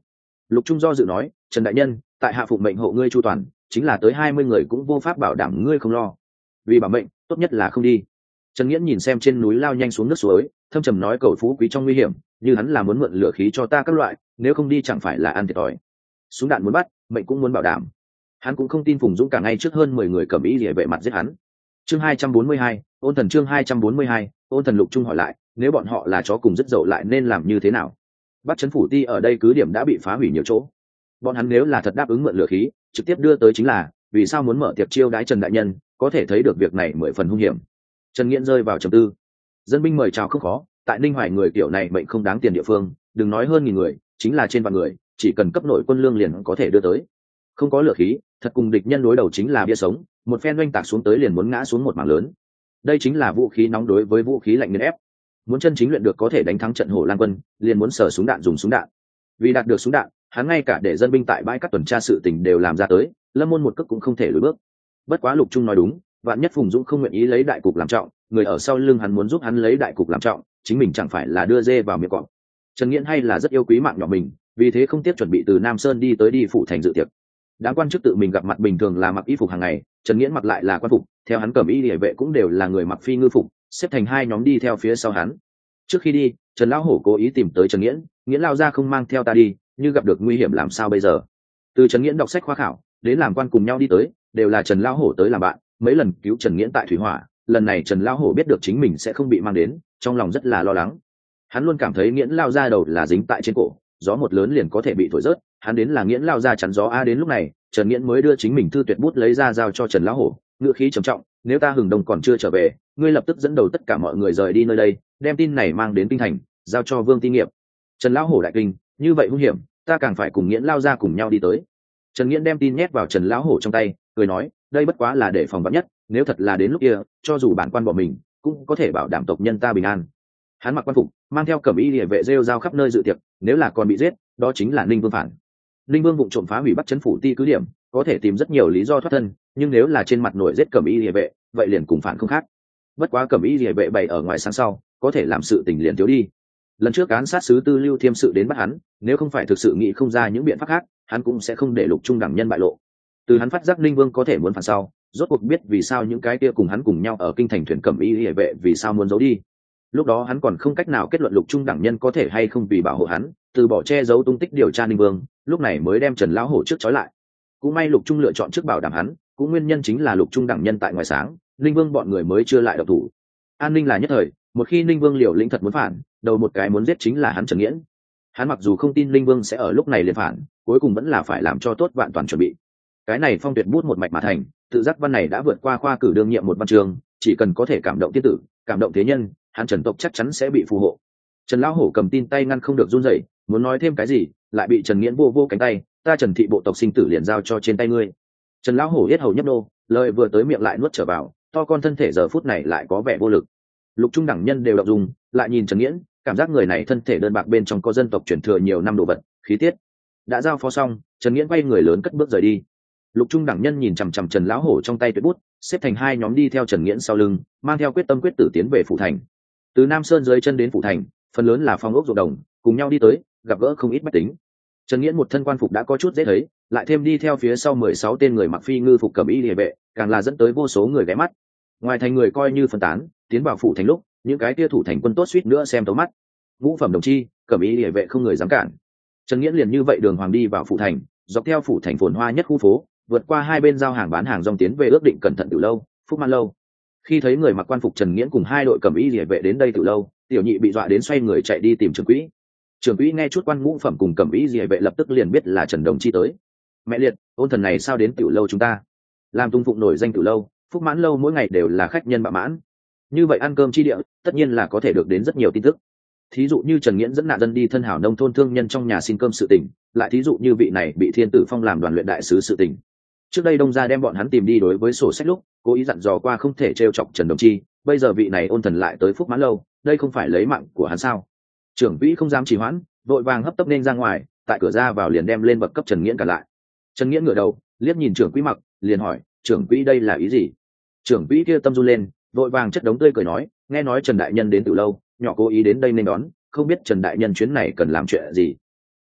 Lục Trung do dự nói, Trần đại nhân, tại hạ phụng mệnh hộ ngươi chu toàn, chính là tới 20 người cũng vô pháp bảo đảm ngươi không lo, vì bảo mệnh tốt nhất là không đi. Trần Nghiễn nhìn xem trên núi lao nhanh xuống nước suối, thâm trầm nói, cầu phú quý trong nguy hiểm, như hắn là muốn mượn lửa khí cho ta các loại, nếu không đi chẳng phải là ăn thiệt thòi. Súng đạn muốn bắt, mệnh cũng muốn bảo đảm. Hắn cũng không tin Phùng Dũng cả ngay trước hơn 10 người cầm ý liễu vệ mặt giết hắn. Chương 242, ôn thần chương 242, ôn thần. Lục Trung hỏi lại, nếu bọn họ là chó cùng rất dậu lại nên làm như thế nào? Bắc trấn phủ ti ở đây cứ điểm đã bị phá hủy nhiều chỗ. Bọn hắn nếu là thật đáp ứng mượn lửa khí, trực tiếp đưa tới chính là, vì sao muốn mở tiệc chiêu đãi Trần đại nhân, có thể thấy được việc này 10 phần hung hiểm. Trần Nghiễn rơi vào trầm tư. Dân binh mời chào không khó, tại Ninh Hoài người kiểu này mệnh không đáng tiền địa phương, đừng nói hơn 1000 người, chính là trên vạn người, chỉ cần cấp nội quân lương liền có thể đưa tới. Không có lửa khí, thật cùng địch nhân đối đầu chính là bia sống, một phen oanh tạc xuống tới liền muốn ngã xuống một mảng lớn. Đây chính là vũ khí nóng đối với vũ khí lạnh nghiền ép. Muốn chân chính luyện được có thể đánh thắng trận Hổ Lan quân, liền muốn sở súng đạn dùng súng đạn. Vì đạt được súng đạn, hắn ngay cả để dân binh tại bãi các tuần tra sự tình đều làm ra tới, Lâm môn một cước cũng không thể lùi bước. Bất quá Lục Trung nói đúng, vạn nhất Phùng Dũng không nguyện ý lấy đại cục làm trọng, người ở sau lưng hắn muốn giúp hắn lấy đại cục làm trọng, chính mình chẳng phải là đưa dê vào miệng cọp. Trần Nghiễn hay là rất yêu quý mạng nhỏ mình, vì thế không tiếc chuẩn bị từ Nam Sơn đi tới đi phủ thành dự tiệc. Đám quan chức tự mình gặp mặt bình thường là mặc y phục hàng ngày, Trần Nghiễn mặc lại là quan phục, theo hắn cầm y liễu vệ cũng đều là người mặc phi ngư phục, xếp thành hai nhóm đi theo phía sau hắn. Trước khi đi, Trần lão hổ cố ý tìm tới Trần Nghiễn, Nghiễn lao ra không mang theo ta đi, như gặp được nguy hiểm làm sao bây giờ? Từ Trần Nghiễn đọc sách khoa khảo đến làm quan cùng nhau đi tới, đều là Trần lão hổ tới làm bạn, mấy lần cứu Trần Nghiễn tại thủy hỏa, lần này Trần lão hổ biết được chính mình sẽ không bị mang đến, trong lòng rất là lo lắng. Hắn luôn cảm thấy Nghiễn lao ra đầu là dính tại trên cổ, gió một lớn liền có thể bị thổi rớt, hắn đến là Nghiễn lao ra chắn gió a. Đến lúc này, Trần Nghiễn mới đưa chính mình thư tuyệt bút lấy ra giao cho Trần lão hổ, ngữ khí trầm trọng, nếu ta Hừng Đông còn chưa trở về, ngươi lập tức dẫn đầu tất cả mọi người rời đi nơi đây, đem tin này mang đến kinh thành, giao cho Vương Ti Nghiệp. Trần lão hổ đại kinh, như vậy hung hiểm, ta càng phải cùng Nghiễn lao ra cùng nhau đi tới. Trần Nghiễn đem tin nhét vào Trần lão hổ trong tay, cười nói, đây bất quá là để phòng vạn nhất, nếu thật là đến lúc kia, cho dù bản quan bỏ mình, cũng có thể bảo đảm tộc nhân ta bình an. Hắn mặc quan phục, mang theo cẩm y liễu vệ rêu rao khắp nơi dự tiệc, nếu là còn bị giết, đó chính là Ninh Vương phản. Ninh Vương vụng trộm phá hủy Bắc trấn phủ ti cứ điểm, có thể tìm rất nhiều lý do thoát thân, nhưng nếu là trên mặt nổi giết cẩm y liễu vệ, vậy liền cùng phản không khác. Bất quá cẩm y liễu vệ bày ở ngoài sáng sau, có thể làm sự tình liền thiếu đi. Lần trước án sát sứ Tư Lưu Thiêm sự đến bắt hắn, nếu không phải thực sự nghĩ không ra những biện pháp khác, hắn cũng sẽ không để Lục Trung đẳng nhân bại lộ. Từ hắn phát giác Ninh Vương có thể muốn phản sau, rốt cuộc biết vì sao những cái kia cùng hắn cùng nhau ở kinh thành thuyền cẩm y liễu vệ vì sao muốn giấu đi. Lúc đó hắn còn không cách nào kết luận Lục Trung đẳng nhân có thể hay không vì bảo hộ hắn, từ bỏ che giấu tung tích điều tra Ninh Vương, lúc này mới đem Trần lão hổ trước trói lại. Cũng may Lục Trung lựa chọn trước bảo đảm hắn, cũng nguyên nhân chính là Lục Trung đẳng nhân tại ngoài sáng, Ninh Vương bọn người mới chưa lại độc thủ. An ninh là nhất thời, một khi Ninh Vương liều lĩnh thật muốn phản, đầu một cái muốn giết chính là hắn Trần Nghiễn. Hắn mặc dù không tin Ninh Vương sẽ ở lúc này liền phản, cuối cùng vẫn là phải làm cho tốt vạn toàn chuẩn bị. Cái này phong tuyệt bút một mạch mà thành, tự giác văn này đã vượt qua khoa cử đương nhiệm một văn trường, chỉ cần có thể cảm động tiên tử, cảm động thế nhân, hắn Trần tộc chắc chắn sẽ bị phù hộ. Trần lão hổ cầm tin tay ngăn không được run rẩy, muốn nói thêm cái gì, lại bị Trần Nghiễn vô cánh tay, ta Trần thị bộ tộc sinh tử liền giao cho trên tay ngươi. Trần lão hổ yết hầu nhấp nô, lời vừa tới miệng lại nuốt trở vào, to con thân thể giờ phút này lại có vẻ vô lực. Lục Trung đẳng nhân đều động dung, lại nhìn Trần Nghiễn, cảm giác người này thân thể đơn bạc bên trong có dân tộc truyền thừa nhiều năm đồ vật, khí tiết. Đã giao phó xong, Trần Nghiễn quay người lớn cất bước rời đi. Lục Trung đẳng nhân nhìn chằm chằm Trần lão hổ trong tay tuyệt bút, xếp thành hai nhóm đi theo Trần Nghiễn sau lưng, mang theo quyết tâm quyết tử tiến về phủ thành. Từ Nam Sơn dưới chân đến phủ thành, phần lớn là phong ốc ruộng đồng, cùng nhau đi tới, gặp gỡ không ít bách tính. Trần Nghiễn một thân quan phục đã có chút dễ thấy, lại thêm đi theo phía sau 16 tên người mặc phi ngư phục cẩm y liễu vệ, càng là dẫn tới vô số người ghé mắt. Ngoài thành người coi như phân tán, tiến vào phủ thành lúc, những cái kia thủ thành quân tốt suýt nữa xem tấu mắt. Ngũ phẩm đồng chi, cẩm y liễu vệ không người dám cản. Trần Nghiễn liền như vậy đường hoàng đi vào phủ thành, dọc theo phủ thành phồn hoa nhất khu phố, vượt qua hai bên giao hàng bán hàng rong tiến về ước định cẩn thận Tiểu lâu, Phúc Man lâu. Khi thấy người mặc quan phục Trần Nghiễn cùng hai đội cẩm y liễu vệ đến đây Tiểu lâu, Tiểu nhị bị dọa đến xoay người chạy đi tìm trưởng quỹ. Trưởng quỹ nghe chút quan ngũ phẩm cùng cẩm y liễu vệ lập tức liền biết là Trần đồng chi tới. Mẹ liệt, ôn thần này sao đến Tiểu lâu chúng ta? Làm tung phụng nổi danh Tiểu lâu, Phúc Mãn lâu mỗi ngày đều là khách nhân bạ mãn. Như vậy ăn cơm chi địa, tất nhiên là có thể được đến rất nhiều tin tức. Thí dụ như Trần Nghiễn dẫn nạn dân đi thân hảo nông thôn thương nhân trong nhà xin cơm sự tình, lại thí dụ như vị này bị Thiên Tử Phong làm đoàn luyện đại sứ sự tình. Trước đây Đông gia đem bọn hắn tìm đi đối với sổ sách lúc, cố ý dặn dò qua không thể trêu chọc Trần đồng chi, bây giờ vị này ôn thần lại tới Phúc Mãn lâu, đây không phải lấy mạng của hắn sao? Trưởng quỹ không dám trì hoãn, vội vàng hấp tấp nên ra ngoài, tại cửa ra vào liền đem lên bậc cấp Trần Nghiễn cả lại. Trần Nghiễn ngửa đầu, liếc nhìn trưởng quỹ mặc, liền hỏi, trưởng quỹ đây là ý gì? Trưởng quỹ kia tâm run lên, vội vàng chất đống tươi cười nói, nghe nói Trần đại nhân đến từ lâu, nhỏ cố ý đến đây nên đón, không biết Trần đại nhân chuyến này cần làm chuyện gì.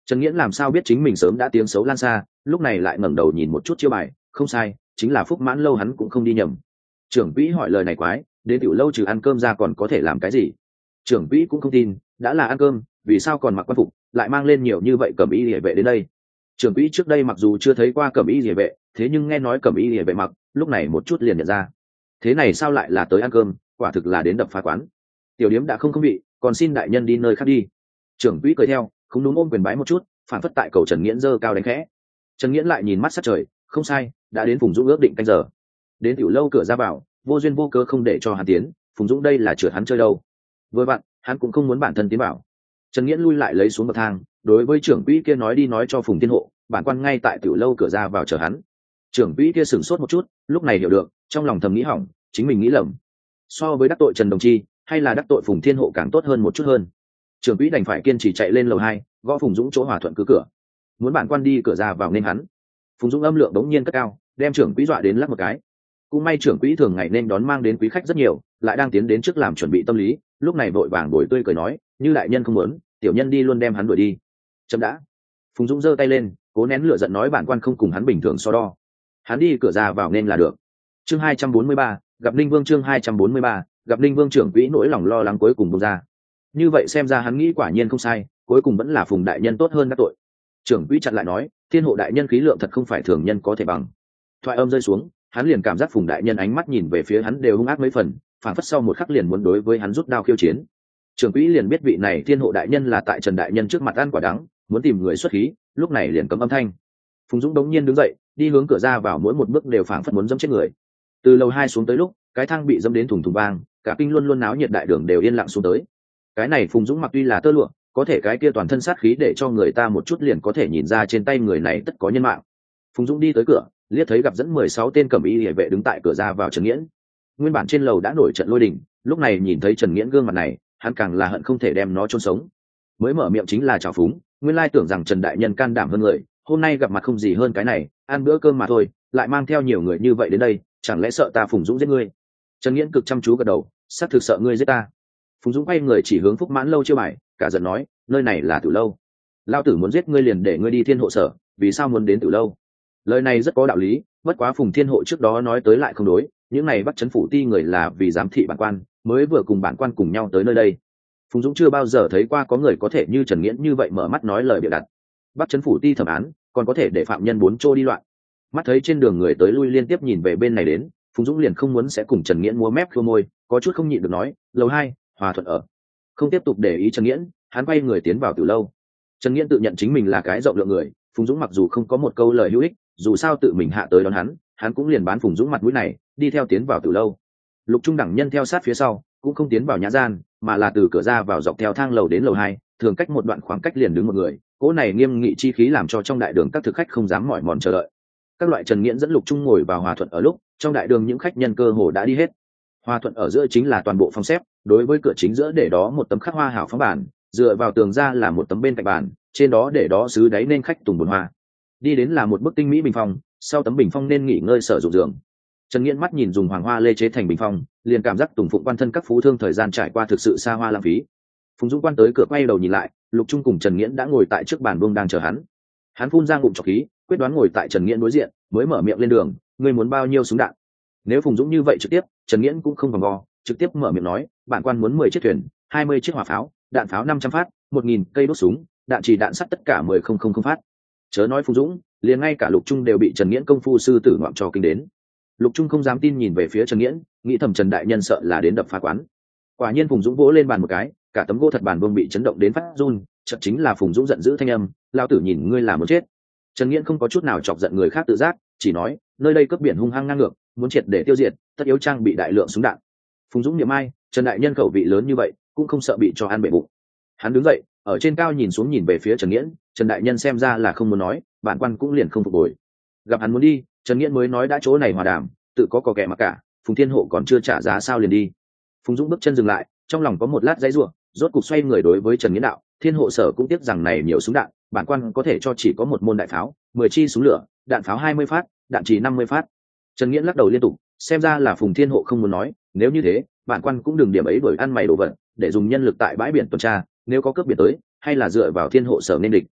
Trần Nghiễn làm sao biết chính mình sớm đã tiếng xấu lan xa, lúc này lại ngẩng đầu nhìn một chút chiêu bài, không sai, chính là Phúc Mãn lâu, hắn cũng không đi nhầm. Trưởng quỹ hỏi lời này quái, đến tiểu lâu trừ ăn cơm ra còn có thể làm cái gì? Trưởng quỹ cũng không tin, đã là ăn cơm, vì sao còn mặc quan phục, lại mang lên nhiều như vậy cẩm y liề vệ đến đây? Trưởng quỹ trước đây mặc dù chưa thấy qua cẩm y liề vệ, thế nhưng nghe nói cẩm y liề vệ mặc, lúc này một chút liền nhận ra. Thế này sao lại là tới ăn cơm, quả thực là đến đập phá quán. Tiểu điếm đã không vị, còn xin đại nhân đi nơi khác đi. Trưởng quỹ cười theo, không đúng, ôm quyền bái một chút, phản phất tại cầu Trần Nghiễn giơ cao đánh khẽ. Trần Nghiễn lại nhìn mắt sát trời, không sai, đã đến Phùng Dũng ước định canh giờ. Đến tiểu lâu cửa ra vào, vô duyên vô cớ không để cho hắn tiến, Phùng Dũng đây là trượt hắn chơi đâu. Vừa vặn, hắn cũng không muốn bản thân tiến vào. Trần Nghiễn lui lại lấy xuống bậc thang, đối với trưởng quỹ kia nói, đi nói cho Phùng Thiên Hộ, bản quan ngay tại tiểu lâu cửa ra vào chờ hắn. Trưởng quỹ kia sửng sốt một chút, lúc này hiểu được, trong lòng thầm nghĩ hỏng, chính mình nghĩ lầm. So với đắc tội Trần Đồng Chi, hay là đắc tội Phùng Thiên Hộ càng tốt hơn một chút hơn. Trưởng quỹ đành phải kiên trì chạy lên lầu 2, gõ Phùng Dũng chỗ hòa thuận cứ cửa, muốn bản quan đi cửa ra vào nên hắn. Phùng Dũng âm lượng đống nhiên cất cao, đem trưởng quỹ dọa đến lắc một cái. Cũng may trưởng quỹ thường ngày nên đón mang đến quý khách rất nhiều, lại đang tiến đến trước làm chuẩn bị tâm lý, lúc này vội vàng bồi tươi cười nói, như đại nhân không muốn, tiểu nhân đi luôn đem hắn đuổi đi. Chấm đã. Phùng Dũng giơ tay lên, cố nén lửa giận nói, bản quan không cùng hắn bình thường so đo, hắn đi cửa ra vào nên là được. Chương 243, gặp Linh Vương. Chương 243, gặp Linh Vương. Trưởng quỹ nỗi lòng lo lắng cuối cùng buông ra. Như vậy xem ra hắn nghĩ quả nhiên không sai, cuối cùng vẫn là Phùng đại nhân tốt hơn các tội. Trưởng quỹ chặn lại nói, Thiên Hộ đại nhân khí lượng thật không phải thường nhân có thể bằng. Thoại âm rơi xuống, hắn liền cảm giác Phùng đại nhân ánh mắt nhìn về phía hắn đều hung ác mấy phần, phản phất sau một khắc liền muốn đối với hắn rút đao khiêu chiến. Trưởng quỹ liền biết vị này Thiên Hộ đại nhân là tại Trần đại nhân trước mặt ăn quả đắng, muốn tìm người xuất khí, lúc này liền cấm âm thanh. Phùng Dũng đống nhiên đứng dậy, đi hướng cửa ra vào, mỗi một bước đều phảng phất muốn dẫm chết người. Từ lầu 2 xuống tới lúc, cái thang bị dẫm đến thùng thùng vang, cả kinh luôn luôn náo nhiệt đại đường đều yên lặng xuống tới. Cái này Phùng Dũng mặc tuy là tơ lụa, có thể cái kia toàn thân sát khí để cho người ta một chút liền có thể nhìn ra trên tay người này tất có nhân mạng. Phùng Dũng đi tới cửa, liếc thấy gặp dẫn 16 tên cẩm y liề vệ đứng tại cửa ra vào Trần Nghiễn. Nguyên bản trên lầu đã nổi trận lôi đình, lúc này nhìn thấy Trần Nghiễn gương mặt này, hắn càng là hận không thể đem nó chôn sống. Mới mở miệng chính là trào phúng, nguyên lai tưởng rằng Trần đại nhân can đảm hơn người, hôm nay gặp mặt không gì hơn cái này, ăn bữa cơm mà thôi, lại mang theo nhiều người như vậy đến đây, chẳng lẽ sợ ta Phùng Dũng giết ngươi? Trần Nghiễn cực chăm chú gật đầu, xác thực sợ ngươi giết ta. Phùng Dũng quay người chỉ hướng Phúc Mãn lâu chiêu bài, cả giận nói, nơi này là Tử lâu, lao tử muốn giết ngươi liền để ngươi đi Thiên Hộ sở, vì sao muốn đến Tử lâu? Lời này rất có đạo lý, bất quá Phùng Thiên Hộ trước đó nói tới lại không đối, những này bắt trấn phủ ti người là vì giám thị bản quan, mới vừa cùng bản quan cùng nhau tới nơi đây. Phùng Dũng chưa bao giờ thấy qua có người có thể như Trần Nghiễn như vậy mở mắt nói lời bịa đặt. Bắt trấn phủ ti thẩm án, còn có thể để phạm nhân bốn chỗ đi loạn. Mắt thấy trên đường người tới lui liên tiếp nhìn về bên này đến, Phùng Dũng liền không muốn sẽ cùng Trần Nghiễn múa mép khua môi, có chút không nhịn được nói, lầu 2, hòa thuận ở. Không tiếp tục để ý Trần Nghiễn, hắn quay người tiến vào Tử lâu. Trần Nghiễn tự nhận chính mình là cái rộng lượng người, Phùng Dũng mặc dù không có một câu lời hữu ích, dù sao tự mình hạ tới đón hắn cũng liền bán Phùng Dũng mặt mũi này, đi theo tiến vào Tử lâu. Lục Trung đẳng nhân theo sát phía sau, cũng không tiến vào nhã gian, mà là từ cửa ra vào dọc theo thang lầu đến lầu 2, thường cách một đoạn khoảng cách liền đứng một người, cỗ này nghiêm nghị chi khí làm cho trong đại đường các thực khách không dám mỏi mòn chờ đợi. Các loại Trần Nghiễn dẫn Lục Trung ngồi vào hòa thuận ở lúc, trong đại đường những khách nhân cơ hồ đã đi hết. Hòa thuận ở giữa chính là toàn bộ phòng xếp, đối với cửa chính giữa để đó một tấm khắc hoa hảo phóng bản, dựa vào tường ra là một tấm bên cạnh bàn, trên đó để đó sứ đáy nên khách tùng bồn hoa. Đi đến là một bức tinh mỹ bình phong, sau tấm bình phong nên nghỉ ngơi sở dụng giường. Trần Nghiễn mắt nhìn dùng hoàng hoa lê chế thành bình phong, liền cảm giác Tùng Phụng quan thân các phú thương thời gian trải qua thực sự xa hoa lãng phí. Phùng Dũng quan tới cửa quay đầu nhìn lại, Lục Trung cùng Trần Nghiễn đã ngồi tại trước bàn vương đang chờ hắn. Hắn phun ra ngụm trọc khí, quyết đoán ngồi tại Trần Nghiễn đối diện, mới mở miệng lên đường, ngươi muốn bao nhiêu súng đạn? Nếu Phùng Dũng như vậy trực tiếp, Trần Nghiễn cũng không vòng vo, trực tiếp mở miệng nói, bản quan muốn 10 chiếc thuyền, 20 chiếc hỏa pháo, đạn pháo 500 phát, 1000 cây đốt súng, đạn chỉ đạn sắt tất cả 10,000 phát. Chớ nói Phùng Dũng, liền ngay cả Lục Trung đều bị Trần Nghiễn công phu sư tử ngoạm cho kinh đến. Lục Trung không dám tin nhìn về phía Trần Nghiễn, nghĩ thầm Trần đại nhân sợ là đến đập phá quán. Quả nhiên Phùng Dũng vỗ lên bàn một cái, cả tấm gỗ thật bàn vương bị chấn động đến phát run, chợt chính là Phùng Dũng giận dữ thanh âm, lao tử nhìn ngươi là muốn chết. Trần Nghiễn không có chút nào chọc giận người khác tự giác, chỉ nói, nơi đây cướp biển hung hăng ngang ngược, muốn triệt để tiêu diệt, tất yếu trang bị đại lượng súng đạn. Phùng Dũng niệm ai, Trần đại nhân khẩu vị lớn như vậy, cũng không sợ bị cho ăn bể bụng. Hắn đứng dậy, ở trên cao nhìn xuống nhìn về phía Trần Nghiễn, Trần đại nhân xem ra là không muốn nói, bản quan cũng liền không phục hồi. Gặp hắn muốn đi, Trần Nghiễn mới nói đã chỗ này hòa đàm, tự có kẻ mà cả, Phùng Thiên Hộ còn chưa trả giá sao liền đi. Phùng Dũng bước chân dừng lại, trong lòng có một lát dãy rủa, rốt cục xoay người đối với Trần Nghiễn đạo, Thiên Hộ sở cũng tiếc rằng này nhiều súng đạn, bản quan có thể cho chỉ có một môn đại pháo, 10 chi súng lửa, đạn pháo 20 phát, đạn chỉ 50 phát. Trần Nghiễn lắc đầu liên tục, xem ra là Phùng Thiên Hộ không muốn nói, nếu như thế, bản quan cũng đừng điểm ấy bởi ăn mày đồ vật, để dùng nhân lực tại bãi biển tuần tra, nếu có cướp biển tới, hay là dựa vào Thiên Hộ sở nên địch.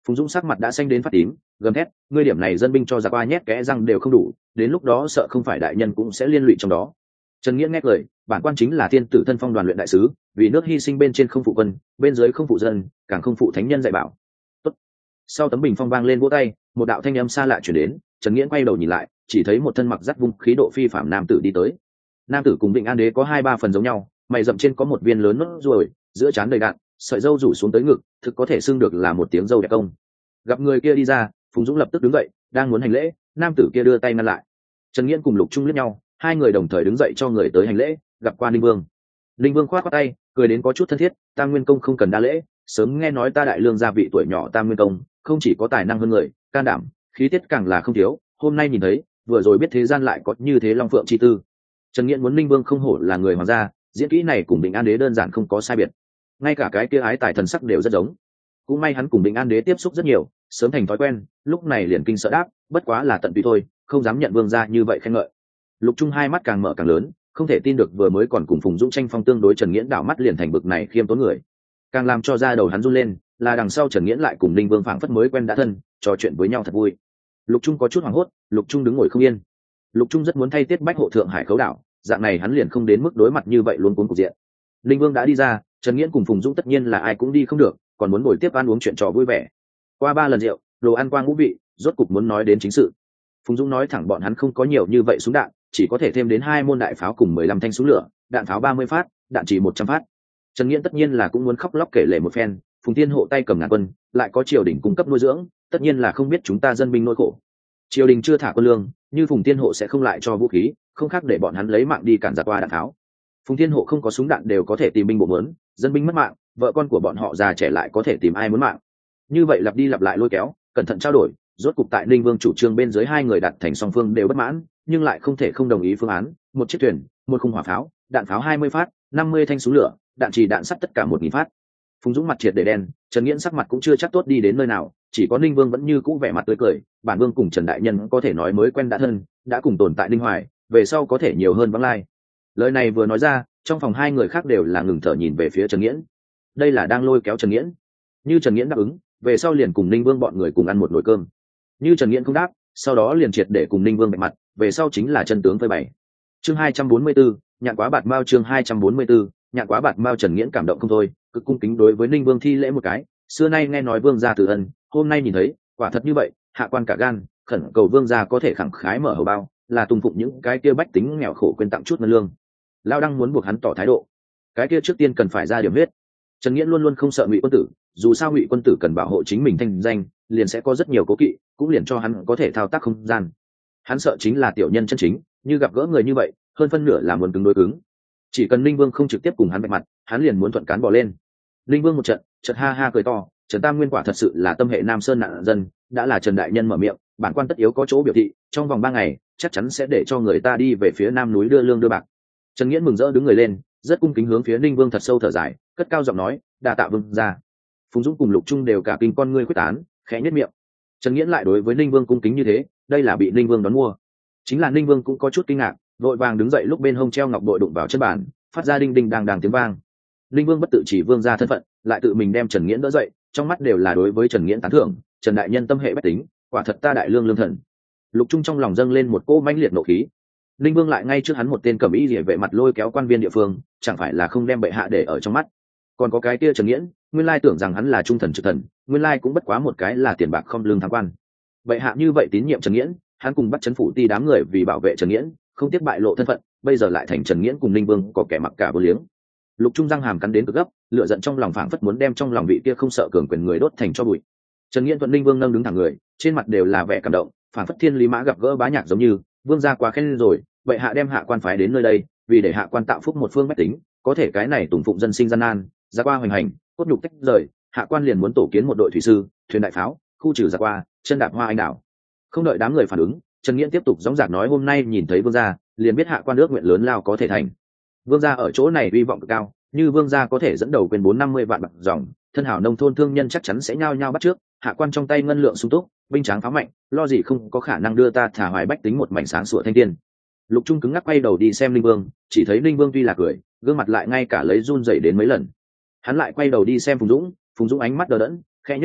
Phùng Dũng sắc mặt đã xanh đến phát tím, gầm thét, ngươi điểm này dân binh cho giặc qua nhét kẽ răng đều không đủ, đến lúc đó sợ không phải đại nhân cũng sẽ liên lụy trong đó. Trần Nghĩa nghe lời, bản quan chính là thiên tử thân phong đoàn luyện đại sứ, vì nước hy sinh bên trên không phụ quân, bên dưới không phụ dân, càng không phụ thánh nhân dạy bảo. Tốt. Sau tấm bình phong vang lên vỗ tay, một đạo thanh âm xa lạ truyền đến, Trần Nghĩa quay đầu nhìn lại, chỉ thấy một thân mặc giáp vung khí độ phi phạm nam tử đi tới. Nam tử cùng Vịnh An Đế có 2-3 phần giống nhau, mày rậm trên có một viên lớn nốt ruồi, giữa trán đầy đạn, sợi râu rủ xuống tới ngực, thực có thể xưng được là một tiếng râu đẹp công. Gặp người kia đi ra, Phùng Dũng lập tức đứng dậy, đang muốn hành lễ, nam tử kia đưa tay ngăn lại. Trần Nghiễn cùng Lục Trung liếc nhau, hai người đồng thời đứng dậy cho người tới hành lễ, gặp qua Ninh Vương. Ninh Vương khoát khoát tay, cười đến có chút thân thiết, Tam Nguyên công không cần đa lễ, sớm nghe nói ta đại lương gia vị tuổi nhỏ Tam Nguyên công, không chỉ có tài năng hơn người, can đảm, khí tiết càng là không thiếu, hôm nay nhìn thấy, vừa rồi biết thế gian lại có như thế long phượng chi tư. Trần Nghiễn muốn Ninh Vương không hổ là người hoàng gia, diễn kỹ này cùng Bình An Đế đơn giản không có sai biệt, ngay cả cái kia ái tài thần sắc đều rất giống. Cũng may hắn cùng Bình An Đế tiếp xúc rất nhiều, sớm thành thói quen, lúc này liền kinh sợ đáp, bất quá là tận tùy thôi, không dám nhận vương gia như vậy khen ngợi. Lục Trung hai mắt càng mở càng lớn, không thể tin được vừa mới còn cùng Phùng Dũng tranh phong tương đối Trần Nghiễn đảo mắt liền thành bực này khiêm tốn người. Càng làm cho da đầu hắn run lên, là đằng sau Trần Nghiễn lại cùng Ninh Vương phảng phất mới quen đã thân, trò chuyện với nhau thật vui. Lục Trung có chút hoảng hốt, Lục Trung đứng ngồi không yên. Lục Trung rất muốn thay Tiết Bách hộ thượng hải khấu đảo, dạng này hắn liền không đến mức đối mặt như vậy luôn cuốn cục diện. Ninh Vương đã đi ra, Trần Nghiễn cùng Phùng Dũng tất nhiên là ai cũng đi không được, còn muốn ngồi tiếp ăn uống chuyện trò vui vẻ. Qua 3 lần rượu, đồ ăn qua ngũ vị, rốt cục muốn nói đến chính sự. Phùng Dũng nói thẳng bọn hắn không có nhiều như vậy súng đạn, chỉ có thể thêm đến 2 môn đại pháo cùng 15 thanh súng lửa, đạn pháo 30 phát, đạn chỉ 100 phát. Trần Nghiễn tất nhiên là cũng muốn khóc lóc kể lể một phen, Phùng Thiên hộ tay cầm ngàn quân, lại có triều đình cung cấp nuôi dưỡng, tất nhiên là không biết chúng ta dân binh nỗi khổ. Triều đình chưa thả quân lương, như Phùng Thiên hộ sẽ không lại cho vũ khí, không khác để bọn hắn lấy mạng đi cản giặc qua đạn tháo. Phùng Thiên hộ không có súng đạn đều có thể tìm binh bộ mướn, dân binh mất mạng, vợ con của bọn họ già trẻ lại có thể tìm ai muốn mạng. Như vậy lặp đi lặp lại lôi kéo, cẩn thận trao đổi, rốt cục tại Ninh Vương chủ trương bên dưới hai người đạt thành song phương đều bất mãn, nhưng lại không thể không đồng ý phương án, một chiếc thuyền, một khung hỏa pháo, đạn pháo 20 phát, 50 thanh súng lửa, đạn trì đạn sắt tất cả 1000 phát. Phùng Dũng mặt triệt để đen, Trần Nghiễn sắc mặt cũng chưa chắc tốt đi đến nơi nào, chỉ có Ninh Vương vẫn như cũ vẻ mặt tươi cười, bản vương cùng Trần đại nhân có thể nói mới quen đã thân, đã cùng tồn tại Ninh Hoài, về sau có thể nhiều hơn vắng lai. Lời này vừa nói ra, trong phòng hai người khác đều là ngừng thở nhìn về phía Trần Nghiễn. Đây là đang lôi kéo Trần Nghiễn. Như Trần Nghiễn đáp ứng, về sau liền cùng Ninh Vương bọn người cùng ăn một nồi cơm. Như Trần Nghiễn không đáp, sau đó liền triệt để cùng Ninh Vương bạch mặt, về sau chính là chân tướng phơi bày. Chương 244, nhạn quá bạt mao. Chương 244, nhạn quá bạt mao. Trần Nghiễn cảm động không thôi, cực cung kính đối với Ninh Vương thi lễ một cái, xưa nay nghe nói vương gia từ ân, hôm nay nhìn thấy, quả thật như vậy, hạ quan cả gan, khẩn cầu vương gia có thể khẳng khái mở hầu bao, là tùng phụng những cái kia bách tính nghèo khổ quên tặng chút ngân lương. Lao Đăng muốn buộc hắn tỏ thái độ, cái kia trước tiên cần phải ra điểm huyết. Trần Nghiễn luôn luôn không sợ Ngụy quân tử, dù sao Ngụy quân tử cần bảo hộ chính mình thanh danh, liền sẽ có rất nhiều cố kỵ, cũng liền cho hắn có thể thao tác không gian. Hắn sợ chính là tiểu nhân chân chính, như gặp gỡ người như vậy, hơn phân nửa là muốn cứng đối cứng. Chỉ cần Ninh Vương không trực tiếp cùng hắn bạch mặt, hắn liền muốn thuận cán bỏ lên. Ninh Vương một trận, chợt ha ha cười to, Trần Tam Nguyên quả thật sự là tâm hệ Nam Sơn nạn dân, đã là Trần đại nhân mở miệng, bản quan tất yếu có chỗ biểu thị, trong vòng 3 ngày, chắc chắn sẽ để cho người ta đi về phía Nam núi đưa lương đưa bạc. Trần Nghiễn mừng rỡ đứng người lên, rất cung kính hướng phía Ninh Vương thật sâu thở dài, cất cao giọng nói, đa tạ vương gia. Phùng Dũng cùng Lục Trung đều cả kinh con ngươi quyết tán, khẽ nhếch miệng. Trần Nghiễn lại đối với Ninh Vương cung kính như thế, đây là bị Ninh Vương đón mua. Chính là Ninh Vương cũng có chút kinh ngạc, vội vàng đứng dậy lúc bên hông treo ngọc bội đụng vào chân bàn, phát ra đinh đinh đang đang tiếng vang. Ninh Vương bất tự chỉ vương gia thân phận, lại tự mình đem Trần Nghiễn đỡ dậy, trong mắt đều là đối với Trần Nghiễn tán thưởng, Trần đại nhân tâm hệ bách tính, quả thật ta đại lương lương thần. Lục Trung trong lòng dâng lên một cỗ mãnh liệt nộ khí. Ninh Vương lại ngay trước hắn một tên cẩm y liễu vệ mặt lôi kéo quan viên địa phương, chẳng phải là không đem bệ hạ để ở trong mắt. Còn có cái kia Trần Nghiễn, nguyên lai tưởng rằng hắn là trung thần trực thần, nguyên lai cũng bất quá một cái là tiền bạc không lương tham quan. Bệ hạ như vậy tín nhiệm Trần Nghiễn, hắn cùng bắt trấn phủ ti đám người vì bảo vệ Trần Nghiễn, không tiếc bại lộ thân phận, bây giờ lại thành Trần Nghiễn cùng Ninh Vương có kẻ mặc cả vô liếng. Lục Trung răng hàm cắn đến cực gấp, lửa giận trong lòng phảng phất muốn đem trong lòng vị kia không sợ cường quyền người đốt thành cho bụi. Trần Nghiễn thuận Ninh Vương nâng đứng thẳng người, trên mặt đều là vẻ cảm động, phảng phất thiên lý mã gặp gỡ bá nhạc giống như, vương gia quá khen rồi, vậy hạ đem hạ quan phái đến nơi đây, vì để hạ quan tạo phúc một phương bách tính, có thể cái này tùng phụng dân sinh gian nan, ra qua hoành hành, cốt nhục tách rời, hạ quan liền muốn tổ kiến một đội thủy sư, thuyền đại pháo, khu trừ ra qua, chân đạp hoa anh đảo. Không đợi đám người phản ứng, Trần Nghiễn tiếp tục dõng dạc nói, hôm nay nhìn thấy vương gia, liền biết hạ quan ước nguyện lớn lao có thể thành. Vương gia ở chỗ này uy vọng cực cao, như vương gia có thể dẫn đầu quyền 450 vạn bạc dòng, thân hảo nông thôn thương nhân chắc chắn sẽ nhao nhao bắt trước, hạ quan trong tay ngân lượng sung túc, binh tráng pháo mạnh, lo gì không có khả năng đưa ta thả hoài bách tính một mảnh sáng sủa thanh tiên. Lục Trung cứng ngắc quay đầu đi xem Ninh Vương, chỉ thấy Ninh Vương tuy là cười, gương mặt lại ngay cả lấy run rẩy đến mấy lần. Hắn lại quay đầu đi xem Phùng Dũng ánh mắt đờ đẫn, khẽ nhếch miệng,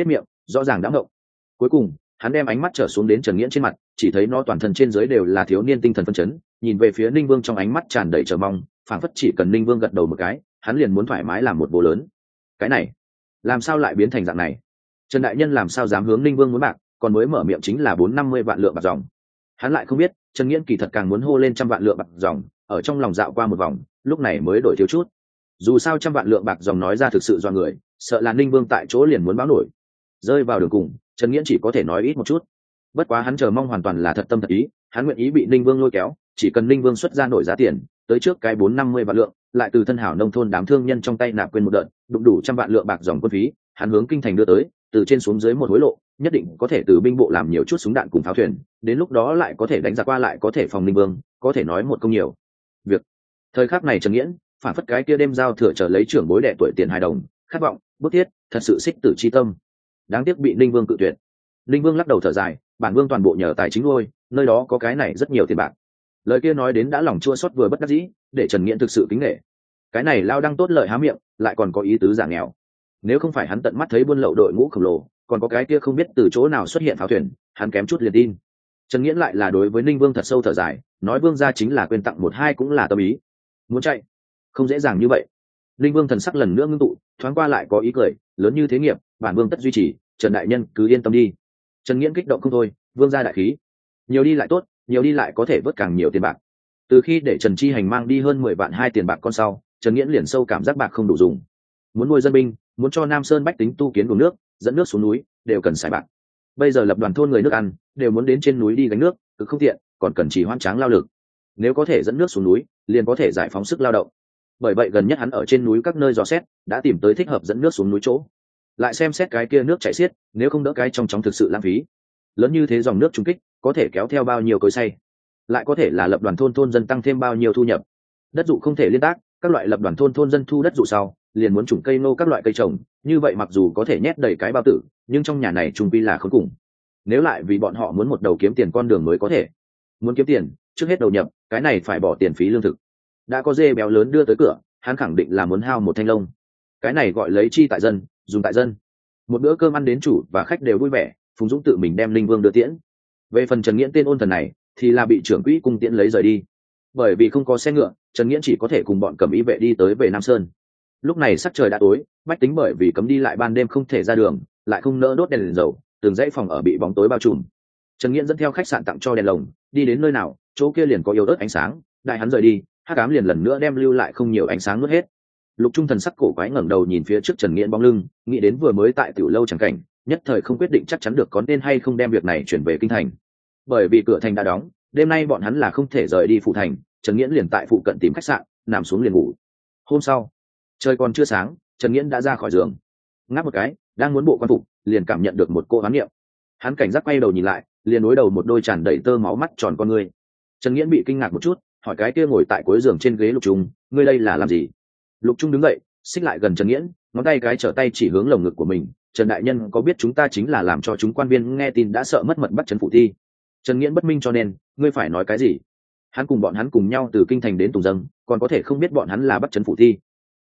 rõ ràng đã ngộng. Cuối cùng hắn đem ánh mắt trở xuống đến Trần Nghiễn trên mặt, chỉ thấy nó toàn thân trên dưới đều là thiếu niên tinh thần phấn chấn, nhìn về phía Ninh Vương trong ánh mắt tràn đầy chờ mong, phảng phất chỉ cần Ninh Vương gật đầu một cái, hắn liền muốn thoải mái làm một bố lớn. Cái này, làm sao lại biến thành dạng này? Trần đại nhân làm sao dám hướng Ninh Vương muốn bạc, còn mới mở miệng chính là 450 vạn lượng bạc dòng. Hắn lại không biết, Trần Nghiễn kỳ thật càng muốn hô lên 100 vạn lượng bạc dòng, ở trong lòng dạo qua một vòng, lúc này mới đổi thiếu chút. Dù sao 100 vạn lượng bạc dòng nói ra thực sự do người, sợ là Ninh Vương tại chỗ liền muốn báo nổi. Rơi vào đường cùng, Trần Nghiễn chỉ có thể nói ít một chút. Bất quá hắn chờ mong hoàn toàn là thật tâm thật ý, hắn nguyện ý bị Ninh Vương lôi kéo, chỉ cần Ninh Vương xuất ra nổi giá tiền, tới trước cái 450 vạn lượng, lại từ thân hảo nông thôn đám thương nhân trong tay nạp quên một đợt, đụng đủ 100 vạn lượng bạc dòng quân phí, hắn hướng kinh thành đưa tới, từ trên xuống dưới một hối lộ, nhất định có thể từ binh bộ làm nhiều chút súng đạn cùng pháo thuyền, đến lúc đó lại có thể đánh giặc qua lại có thể phòng Ninh Vương, có thể nói một công nhiều việc. Thời khắc này Trần Nghiễn phản phất cái kia đêm giao thừa trở lấy trưởng bối đệ tuổi tiền hài đồng, khát vọng, bức thiết, thật sự xích tử chi tâm. Đáng tiếc bị Ninh Vương cự tuyệt. Ninh Vương lắc đầu thở dài, bản vương toàn bộ nhờ tài chính nuôi, nơi đó có cái này rất nhiều tiền bạc. Lời kia nói đến đã lòng chua xót vừa bất đắc dĩ, để Trần Nghiễn thực sự kính nể. Cái này lao đang tốt lợi há miệng, lại còn có ý tứ giả nghèo. Nếu không phải hắn tận mắt thấy buôn lậu đội ngũ khổng lồ, còn có cái kia không biết từ chỗ nào xuất hiện pháo thuyền, hắn kém chút liền tin. Trần Nghiễn lại là đối với Ninh Vương thật sâu thở dài, nói vương gia chính là quên tặng một hai cũng là tâm ý. Muốn chạy, không dễ dàng như vậy. Ninh Vương thần sắc lần nữa ngưng tụ, thoáng qua lại có ý cười, lớn như thế nghiệp, bản vương tất duy trì, Trần đại nhân cứ yên tâm đi. Trần Nghiễn kích động không thôi, vương gia đại khí, nhiều đi lại tốt, nhiều đi lại có thể vớt càng nhiều tiền bạc. Từ khi để Trần Chi Hành mang đi hơn 10 vạn hai tiền bạc con sau, Trần Nghiễn liền sâu cảm giác bạc không đủ dùng. Muốn nuôi dân binh, muốn cho Nam Sơn bách tính tu kiến đường nước, dẫn nước xuống núi, đều cần xài bạc. Bây giờ lập đoàn thôn người nước ăn, đều muốn đến trên núi đi gánh nước, cực không tiện, còn cần chỉ hoan tráng lao lực. Nếu có thể dẫn nước xuống núi, liền có thể giải phóng sức lao động. Bởi vậy gần nhất hắn ở trên núi các nơi dò xét, đã tìm tới thích hợp dẫn nước xuống núi chỗ. Lại xem xét cái kia nước chảy xiết, nếu không đỡ cái trong chóng thực sự lãng phí. Lớn như thế dòng nước trung kích, có thể kéo theo bao nhiêu cối xay, lại có thể là lập đoàn thôn dân tăng thêm bao nhiêu thu nhập. Đất dụ không thể liên tác, các loại lập đoàn thôn dân thu đất dụ sau, liền muốn trồng cây nô các loại cây trồng, như vậy mặc dù có thể nhét đầy cái bao tử, nhưng trong nhà này trung quy là khốn cùng. Nếu lại vì bọn họ muốn một đầu kiếm tiền con đường mới có thể, muốn kiếm tiền, trước hết đầu nhập, cái này phải bỏ tiền phí lương thực. Đã có dê béo lớn đưa tới cửa, hắn khẳng định là muốn hao một thanh lông. Cái này gọi lấy chi tại dân, dùng tại dân. Một bữa cơm ăn đến chủ và khách đều vui vẻ, Phùng Dũng tự mình đem Linh Vương đưa tiễn. Về phần Trần Nghiễn tên ôn thần này, thì là bị trưởng quỹ cung tiễn lấy rời đi. Bởi vì không có xe ngựa, Trần Nghiễn chỉ có thể cùng bọn Cẩm Y vệ đi tới về Nam Sơn. Lúc này sắc trời đã tối, bách tính bởi vì cấm đi lại ban đêm không thể ra đường, lại không nỡ đốt đèn dầu, từng dãy phòng ở bị bóng tối bao trùm. Trần Nghiễn dẫn theo khách sạn tặng cho đèn lồng, đi đến nơi nào, chỗ kia liền có yếu ớt ánh sáng, đại hắn rời đi, hắc ám liền lần nữa đem lưu lại không nhiều ánh sáng nuốt hết. Lục Trung thần sắc cổ quái ngẩng đầu nhìn phía trước Trần Nghiễn bóng lưng, nghĩ đến vừa mới tại tiểu lâu chẳng cảnh, nhất thời không quyết định chắc chắn được có nên hay không đem việc này chuyển về kinh thành. Bởi vì cửa thành đã đóng, đêm nay bọn hắn là không thể rời đi phủ thành, Trần Nghiễn liền tại phụ cận tìm khách sạn, nằm xuống liền ngủ. Hôm sau, trời còn chưa sáng, Trần Nghiễn đã ra khỏi giường, ngáp một cái, đang muốn bộ quan phục, liền cảm nhận được một cô hoán niệm. Hắn cảnh giác quay đầu nhìn lại, liền đối đầu một đôi tràn đầy tơ máu mắt tròn con ngươi. Trần Nghiễn bị kinh ngạc một chút, hỏi cái kia ngồi tại cuối giường trên ghế Lục Trung, ngươi đây là làm gì? Lục Trung đứng dậy, xích lại gần Trần Nghiễn, ngón tay cái trở tay chỉ hướng lồng ngực của mình. Trần đại nhân có biết chúng ta chính là làm cho chúng quan viên nghe tin đã sợ mất mật bắt trấn phủ thi? Trần Nghiễn bất minh cho nên, ngươi phải nói cái gì? Hắn cùng bọn hắn cùng nhau từ kinh thành đến Tùng Dâng, còn có thể không biết bọn hắn là bắt trấn phủ thi?